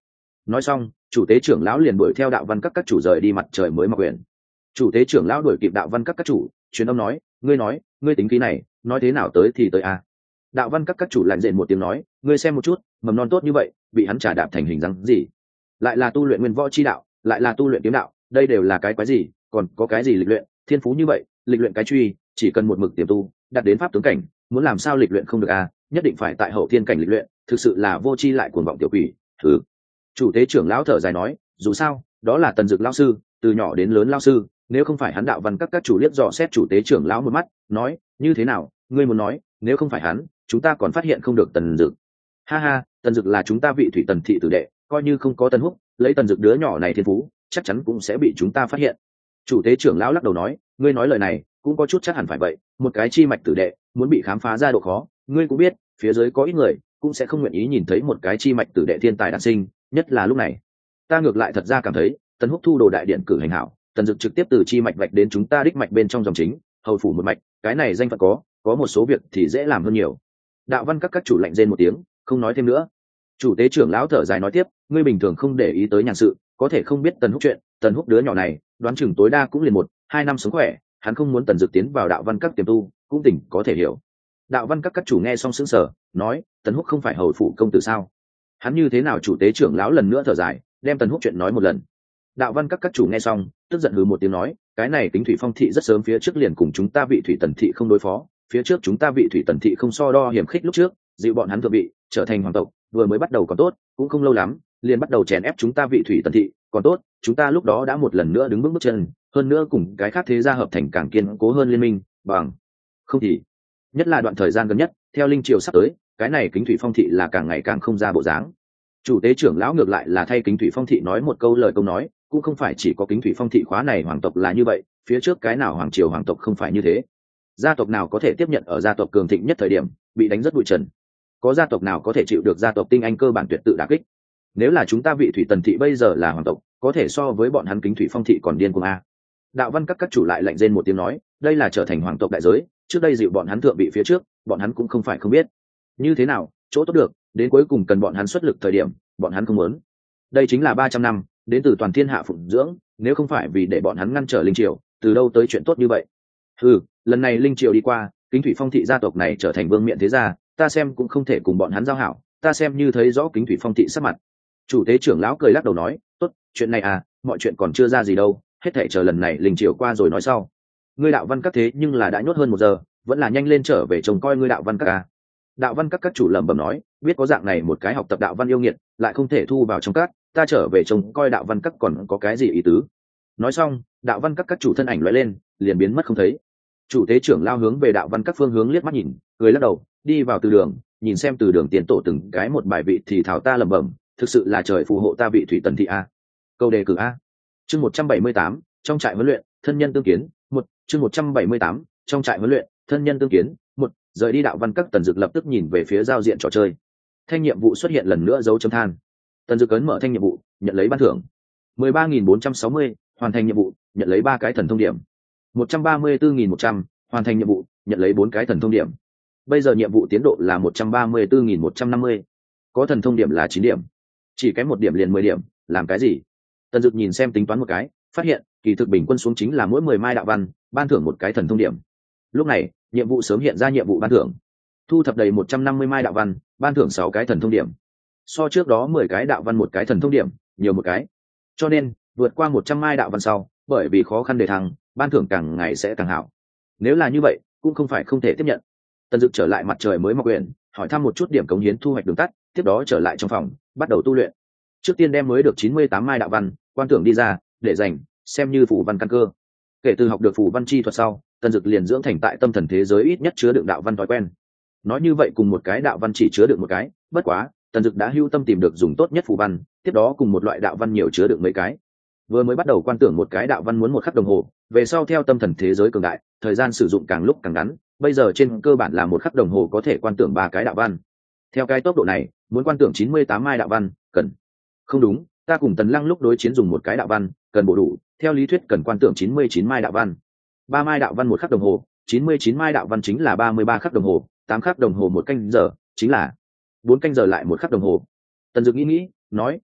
nói xong chủ tế trưởng lão liền đuổi theo đạo văn các các chủ rời đi mặt trời mới mọc quyển. Chủ tế trưởng lão đuổi kịp đạo văn các các chủ, truyền âm nói, ngươi nói ngươi tính khí này nói thế nào tới thì tới a. Đạo văn các các chủ lạnh rên một tiếng nói, ngươi xem một chút, mầm non tốt như vậy bị hắn trả đạp thành hình dáng gì, lại là tu luyện nguyên võ chi đạo, lại là tu luyện kiếm đạo, đây đều là cái quái gì, còn có cái gì lịch luyện thiên phú như vậy, lịch luyện cái truy chỉ cần một mực tiềm tu đạt đến pháp tướng cảnh, muốn làm sao lịch luyện không được a, nhất định phải tại hậu thiên cảnh lịch luyện, thực sự là vô chi lại cuồng vọng tiểu quỷ. Thử. Chủ tế trưởng lão thở dài nói, dù sao đó là tần dực lão sư, từ nhỏ đến lớn lão sư, nếu không phải hắn. Đạo văn các các chủ liếc dò xét chủ tế trưởng lão một mắt, nói, như thế nào, ngươi muốn nói nếu không phải hắn chúng ta còn phát hiện không được tần dực? Ha ha, tần dực là chúng ta vị thủy tần thị tử đệ, coi như không có tần húc, lấy tần dực đứa nhỏ này thiên phú chắc chắn cũng sẽ bị chúng ta phát hiện. Chủ tế trưởng lão lắc đầu nói, ngươi nói lời này cũng có chút chắc hẳn phải vậy, một cái chi mạch tử đệ muốn bị khám phá ra độ khó, ngươi cũng biết phía dưới có ít người cũng sẽ không nguyện ý nhìn thấy một cái chi mạch tử đệ thiên tài đản sinh, nhất là lúc này. Ta ngược lại thật ra cảm thấy tần húc thu đồ đại điện cử hành hảo, tần dực trực tiếp từ chi mạch vạch đến chúng ta đích mạch bên trong dòng chính hầu phủ một mạch, cái này danh phận có có một số việc thì dễ làm hơn nhiều. Đạo văn các các chủ lạnh rên một tiếng, không nói thêm nữa. Chủ tế trưởng lão thở dài nói tiếp, ngươi bình thường không để ý tới nhàn sự, có thể không biết tần húc chuyện, tần húc đứa nhỏ này đoán chừng tối đa cũng liền một hai năm sống khỏe, hắn không muốn tần dực tiến vào đạo văn các tiềm tu cũng tỉnh có thể hiểu. Đạo văn các các chủ nghe xong sững sờ, nói, tần húc không phải hầu phủ công tử sao, hắn như thế nào? Chủ tế trưởng lão lần nữa thở dài, đem tần húc chuyện nói một lần. Đạo văn các các chủ nghe xong tức giận hừ một tiếng nói, cái này Kính Thủy Phong thị rất sớm phía trước liền cùng chúng ta vị thủy tần thị không đối phó, phía trước chúng ta vị thủy tần thị không so đo hiểm khích, lúc trước dịu bọn hắn thượng vị trở thành hoàng tộc, vừa mới bắt đầu còn tốt, cũng không lâu lắm liền bắt đầu chèn ép chúng ta vị thủy tần thị, còn tốt chúng ta lúc đó đã một lần nữa đứng bước bước chân, hơn nữa cùng cái khác thế gia hợp thành càng kiên cố hơn liên minh, bằng không thì nhất là đoạn thời gian gần nhất theo linh triều sắp tới, cái này Kính Thủy Phong thị là càng ngày càng không ra bộ dáng. Chủ tế trưởng lão ngược lại là thay Kính Thủy Phong thị nói một câu lời công nói, cũng không phải chỉ có Kính Thủy Phong thị khóa này hoàng tộc là như vậy, phía trước cái nào hoàng triều hoàng tộc không phải như thế, gia tộc nào có thể tiếp nhận ở gia tộc cường thịnh nhất thời điểm bị đánh rất bụi trần, có gia tộc nào có thể chịu được gia tộc tinh anh cơ bản tuyệt tự đả kích. Nếu là chúng ta vị thủy tần thị bây giờ là hoàng tộc, có thể so với bọn hắn Kính Thủy Phong thị còn điên cuồng a. Đạo văn các các chủ lại lạnh rên một tiếng nói, đây là trở thành hoàng tộc đại giới, trước đây dịu bọn hắn thượng vị phía trước bọn hắn cũng không phải không biết, như thế nào chỗ tốt được đến cuối cùng cần bọn hắn xuất lực thời điểm bọn hắn không muốn. Đây chính là ba trăm năm đến từ toàn thiên hạ phụng dưỡng, nếu không phải vì để bọn hắn ngăn trở linh triều, từ đâu tới chuyện tốt như vậy. Ừ, lần này linh triều đi qua, Kính Thủy Phong thị gia tộc này trở thành vương miện thế gia, ta xem cũng không thể cùng bọn hắn giao hảo, ta xem như thấy rõ Kính Thủy Phong thị sắc mặt. Chủ tế trưởng lão cười lắc đầu nói, tốt, chuyện này à, mọi chuyện còn chưa ra gì đâu, hết thảy chờ lần này linh triều qua rồi nói sau. Ngươi đạo văn các thế nhưng là đã nhốt hơn một giờ, vẫn là nhanh lên trở về trông coi ngươi đạo văn các à. Đạo văn các các chủ lẩm bẩm nói, biết có dạng này một cái học tập đạo văn yêu nghiệt lại không thể thu vào trong các, ta trở về trông coi đạo văn các còn có cái gì ý tứ. Nói xong đạo văn các các chủ thân ảnh lóe lên liền biến mất không thấy. Chủ tế trưởng lao hướng về đạo văn các phương hướng liếc mắt nhìn, cười lắc đầu, đi vào từ đường, nhìn xem từ đường tiền tổ từng cái một bài vị thì thảo ta lẩm bẩm, thực sự là trời phù hộ ta vị thủy tần thị a. Câu đề cử a. Chương một trăm bảy mươi tám, trong trại huấn luyện thân nhân tương kiến một. Chương một trăm bảy mươi tám, trong trại huấn luyện thân nhân tương kiến một. Rời đi đạo văn các, Tần Dực lập tức nhìn về phía giao diện trò chơi, thanh nhiệm vụ xuất hiện lần nữa dấu chấm than. Tần Dực ấn mở thanh nhiệm vụ, nhận lấy ban thưởng mười ba nghìn bốn trăm sáu mươi, hoàn thành nhiệm vụ, nhận lấy ba cái thần thông điểm. Một trăm ba mươi tư nghìn một trăm, hoàn thành nhiệm vụ, nhận lấy bốn cái thần thông điểm. Bây giờ nhiệm vụ tiến độ là một trăm ba mươi tư nghìn một trăm năm mươi, có thần thông điểm là chín điểm, chỉ kém một điểm liền mười điểm, làm cái gì? Tần Dực nhìn xem tính toán một cái, phát hiện kỳ thực bình quân xuống chính là mỗi mười mai đạo văn ban thưởng một cái thần thông điểm. Lúc này nhiệm vụ sớm hiện ra nhiệm vụ ban thưởng, thu thập đầy một trăm năm mươi mai đạo văn ban thưởng sáu cái thần thông điểm, so trước đó mười cái đạo văn một cái thần thông điểm nhiều một cái, cho nên vượt qua một trăm mai đạo văn sau, bởi vì khó khăn đề thăng, ban thưởng càng ngày sẽ càng hảo. Nếu là như vậy cũng không phải không thể tiếp nhận. Tần Dực trở lại mặt trời mới mọc quyển, hỏi thăm một chút điểm cống hiến thu hoạch đường tắt, tiếp đó trở lại trong phòng bắt đầu tu luyện. Trước tiên đem mới được chín mươi tám mai đạo văn quan tưởng đi ra để dành xem như phù văn căn cơ. Kể từ học được phù văn chi thuật sau, Tần Dực liền dưỡng thành tại tâm thần thế giới ít nhất chứa đựng đạo văn thói quen. Nói như vậy cùng một cái đạo văn chỉ chứa đựng một cái, bất quá Tần Dực đã hưu tâm tìm được dùng tốt nhất phù văn, tiếp đó cùng một loại đạo văn nhiều chứa đựng mấy cái. Vừa mới bắt đầu quan tưởng một cái đạo văn muốn một khắc đồng hồ, về sau theo tâm thần thế giới cường đại, thời gian sử dụng càng lúc càng ngắn, bây giờ trên cơ bản là một khắc đồng hồ có thể quan tưởng ba cái đạo văn. Theo cái tốc độ này, muốn quan tưởng chín mươi tám mai đạo văn, cần không đúng, ta cùng Tần Lăng lúc đối chiến dùng một cái đạo văn, cần bổ đủ, theo lý thuyết cần quan tưởng chín mươi chín mai đạo văn. Ba mai đạo văn một khắc đồng hồ, chín mươi chín mai đạo văn chính là ba mươi ba khắc đồng hồ, tám khắc đồng hồ một canh giờ, chính là bốn canh giờ lại một khắc đồng hồ. Tần Dực nghĩ nghĩ, nói,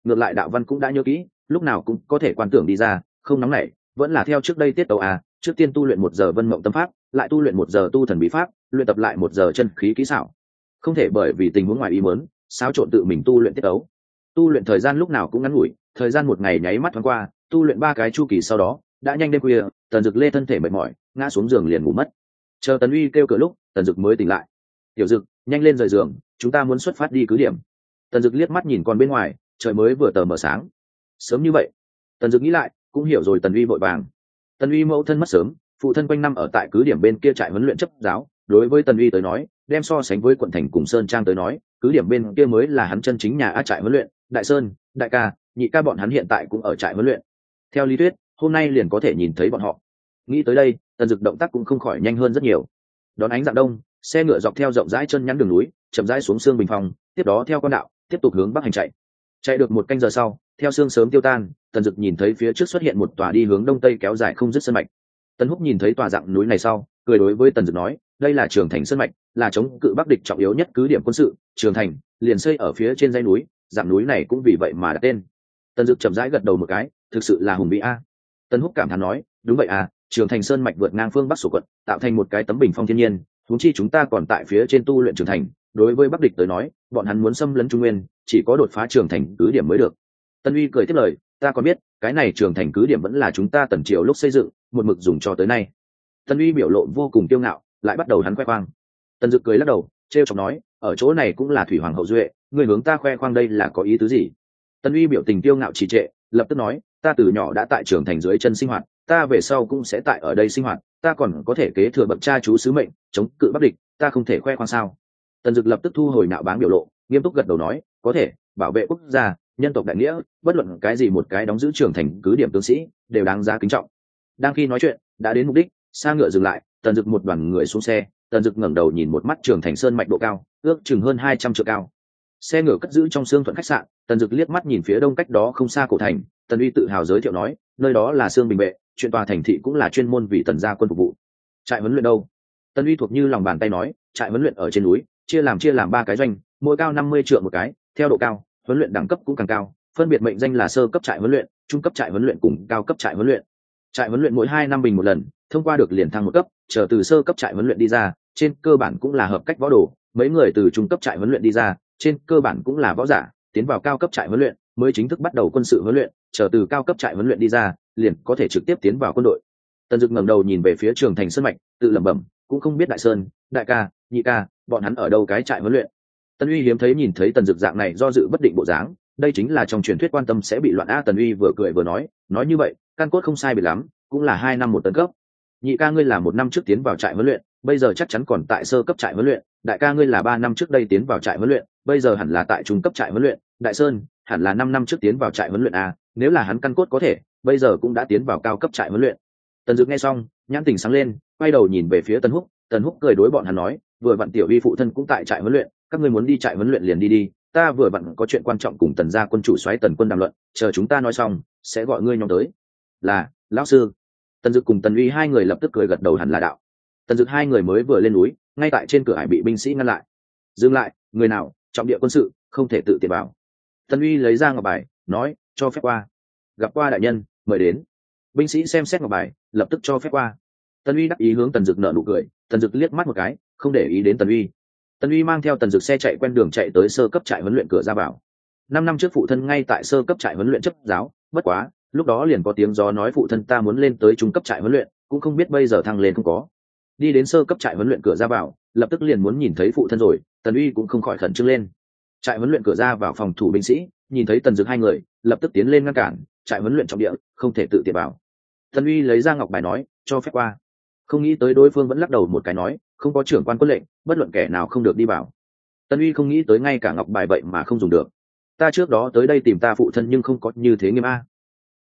ngược lại đạo văn cũng đã nhớ kỹ, lúc nào cũng có thể quan tưởng đi ra, không nóng nảy, vẫn là theo trước đây tiết tấu à, trước tiên tu luyện một giờ vân mộng tâm pháp, lại tu luyện một giờ tu thần bí pháp, luyện tập lại một giờ chân khí kỹ xảo, không thể bởi vì tình huống ngoài ý muốn xáo trộn tự mình tu luyện tiết tấu. Tu luyện thời gian lúc nào cũng ngắn ngủi, thời gian một ngày nháy mắt thoáng qua, tu luyện ba cái chu kỳ sau đó đã nhanh đêm khuya, Tần Dực lê thân thể mệt mỏi ngã xuống giường liền ngủ mất. Chờ Tần Uy kêu cửa lúc, Tần Dực mới tỉnh lại. Tiểu Dực, nhanh lên rời giường, chúng ta muốn xuất phát đi cứ điểm. Tần Dực liếc mắt nhìn con bên ngoài, trời mới vừa tờ mờ sáng. Sớm như vậy? Tần Dực nghĩ lại, cũng hiểu rồi Tần Uy vội vàng. Tần Uy mẫu thân mất sớm, phụ thân quanh năm ở tại cứ điểm bên kia trại huấn luyện chấp giáo, đối với Tần Uy tới nói, đem so sánh với quận thành cùng Sơn Trang tới nói, cứ điểm bên kia mới là hắn chân chính nhà a trại huấn luyện. Đại Sơn, Đại ca, Nhị ca bọn hắn hiện tại cũng ở trại huấn luyện. Theo lý thuyết, hôm nay liền có thể nhìn thấy bọn họ. Nghĩ tới đây, Tần Dực động tác cũng không khỏi nhanh hơn rất nhiều. Đón ánh dạng đông, xe ngựa dọc theo rộng rãi chân nhắn đường núi, chậm rãi xuống Sương Bình Phong, tiếp đó theo con đạo, tiếp tục hướng bắc hành chạy. Chạy được một canh giờ sau, theo sương sớm tiêu tan, Tần Dực nhìn thấy phía trước xuất hiện một tòa đi hướng đông tây kéo dài không dứt sơn mạch. Tần Húc nhìn thấy tòa dạng núi này sau, cười đối với Tần Dực nói, đây là Trường Thành sơn mạch, là chống cự Bắc địch trọng yếu nhất cứ điểm quân sự, Trường Thành liền xây ở phía trên dãy núi, dạng núi này cũng vì vậy mà đặt tên. Tần Dực chậm rãi gật đầu một cái, thực sự là hùng vĩ a. Tần Húc cảm thán nói, đúng vậy à, Trường Thành sơn mạch vượt ngang phương Bắc sổ quận, tạo thành một cái tấm bình phong thiên nhiên, huống chi chúng ta còn tại phía trên tu luyện Trường Thành, đối với Bắc địch tới nói, bọn hắn muốn xâm lấn Trung Nguyên, chỉ có đột phá Trường Thành cứ điểm mới được. Tân Uy cười tiếp lời, ta còn biết, cái này Trường Thành cứ điểm vẫn là chúng ta Tần Triều lúc xây dựng, một mực dùng cho tới nay. Tân Uy biểu lộ vô cùng kiêu ngạo, lại bắt đầu hắn khoe khoang. Tần Dực cười lắc đầu, trêu chọc nói, ở chỗ này cũng là thủy hoàng hậu duệ, người hướng ta khoe khoang đây là có ý tứ gì? Tân Uy biểu tình kiêu ngạo trì trệ, lập tức nói, ta từ nhỏ đã tại Trường Thành dưới chân sinh hoạt, ta về sau cũng sẽ tại ở đây sinh hoạt, ta còn có thể kế thừa bậc cha chú sứ mệnh, chống cự Bắc địch, ta không thể khoe khoang sao? Tần Dực lập tức thu hồi nạo báng biểu lộ, nghiêm túc gật đầu nói, có thể, bảo vệ quốc gia, nhân tộc đại nghĩa, bất luận cái gì một cái đóng giữ Trường Thành cứ điểm tướng sĩ đều đáng giá kính trọng. Đang khi nói chuyện, đã đến mục đích, xa ngựa dừng lại, Tần Dực một đoàn người xuống xe, Tần Dực ngẩng đầu nhìn một mắt Trường Thành sơn mạch độ cao, ước chừng hơn hai trăm trượng cao. Xe ngựa cất giữ trong Sương Thuận khách sạn, Tần Dực liếc mắt nhìn phía đông cách đó không xa cổ thành, Tần Uy tự hào giới thiệu nói, nơi đó là Sương Bình Vệ, chuyện tòa thành thị cũng là chuyên môn vì Tần gia quân phục vụ. Trại huấn luyện đâu? Tần Uy thuộc như lòng bàn tay nói, trại huấn luyện ở trên núi, chia làm chia làm ba cái doanh, mỗi cao năm mươi trượng một cái, theo độ cao, huấn luyện đẳng cấp cũng càng cao, phân biệt mệnh danh là sơ cấp trại huấn luyện, trung cấp trại huấn luyện cùng cao cấp trại huấn luyện. Trại huấn luyện mỗi hai năm bình một lần, thông qua được liền thăng một cấp, chờ từ sơ cấp trại huấn luyện đi ra, trên cơ bản cũng là hợp cách võ đồ, mấy người từ trung cấp trại huấn luyện đi ra, trên cơ bản cũng là võ giả, tiến vào cao cấp trại huấn luyện, mới chính thức bắt đầu quân sự huấn luyện, chờ từ cao cấp trại huấn luyện đi ra, liền có thể trực tiếp tiến vào quân đội. Tần Dực ngẩng đầu nhìn về phía Trường Thành sơn mạch, tự lẩm bẩm, cũng không biết Đại Sơn, Đại ca, Nhị ca, bọn hắn ở đâu cái trại huấn luyện. Tần Uy hiếm thấy nhìn thấy Tần Dực dạng này do dự bất định bộ dáng, đây chính là trong truyền thuyết quan tâm sẽ bị loạn a. Tần Uy vừa cười vừa nói, nói như vậy, căn cốt không sai biệt lắm, cũng là hai năm một tấn cấp. Nhị ca ngươi là một năm trước tiến vào trại huấn luyện, bây giờ chắc chắn còn tại sơ cấp trại huấn luyện. Đại ca ngươi là ba năm trước đây tiến vào trại huấn luyện, bây giờ hẳn là tại trung cấp trại huấn luyện. Đại Sơn hẳn là năm năm trước tiến vào trại huấn luyện a, nếu là hắn căn cốt có thể, bây giờ cũng đã tiến vào cao cấp trại huấn luyện. Tần Dực nghe xong, nhãn tình sáng lên, quay đầu nhìn về phía Tần Húc, Tần Húc cười đối bọn hắn nói, vừa vặn Tiểu Uy phụ thân cũng tại trại huấn luyện, các ngươi muốn đi trại huấn luyện liền đi đi, ta vừa vặn có chuyện quan trọng cùng Tần gia quân chủ soái Tần Quân đàm luận, chờ chúng ta nói xong, sẽ gọi ngươi nhóm tới. Là, lão sư. Tần Dực cùng Tần Uy hai người lập tức cười gật đầu hẳn là đạo. Tần Dực hai người mới vừa lên núi, ngay tại trên cửa hải bị binh sĩ ngăn lại. Dừng lại, người nào, trọng địa quân sự, không thể tự tiện vào. Tần Uy lấy ra ngọc bài, nói, cho phép qua. Gặp qua đại nhân, mời đến. Binh sĩ xem xét ngọc bài, lập tức cho phép qua. Tần Uy đắc ý hướng Tần Dực nở nụ cười, Tần Dực liếc mắt một cái, không để ý đến Tần Uy. Tần Uy mang theo Tần Dực xe chạy quen đường chạy tới sơ cấp trại huấn luyện cửa ra vào. Năm năm trước phụ thân ngay tại sơ cấp trại huấn luyện chấp giáo, bất quá, lúc đó liền có tiếng gió nói phụ thân ta muốn lên tới trung cấp trại huấn luyện, cũng không biết bây giờ thăng lên không có. Đi đến sơ cấp trại huấn luyện cửa ra vào, lập tức liền muốn nhìn thấy phụ thân rồi, Tần Uy cũng không khỏi khẩn trương lên. Trại huấn luyện cửa ra vào phòng thủ binh sĩ, nhìn thấy Tần Dực hai người, lập tức tiến lên ngăn cản, trại huấn luyện trọng địa, không thể tự tiện vào. Tần Uy lấy ra ngọc bài nói, cho phép qua. Không nghĩ tới đối phương vẫn lắc đầu một cái nói, không có trưởng quan quân lệnh, bất luận kẻ nào không được đi vào. Tần Uy không nghĩ tới ngay cả ngọc bài vậy mà không dùng được. Ta trước đó tới đây tìm ta phụ thân nhưng không có như thế nghiêm a.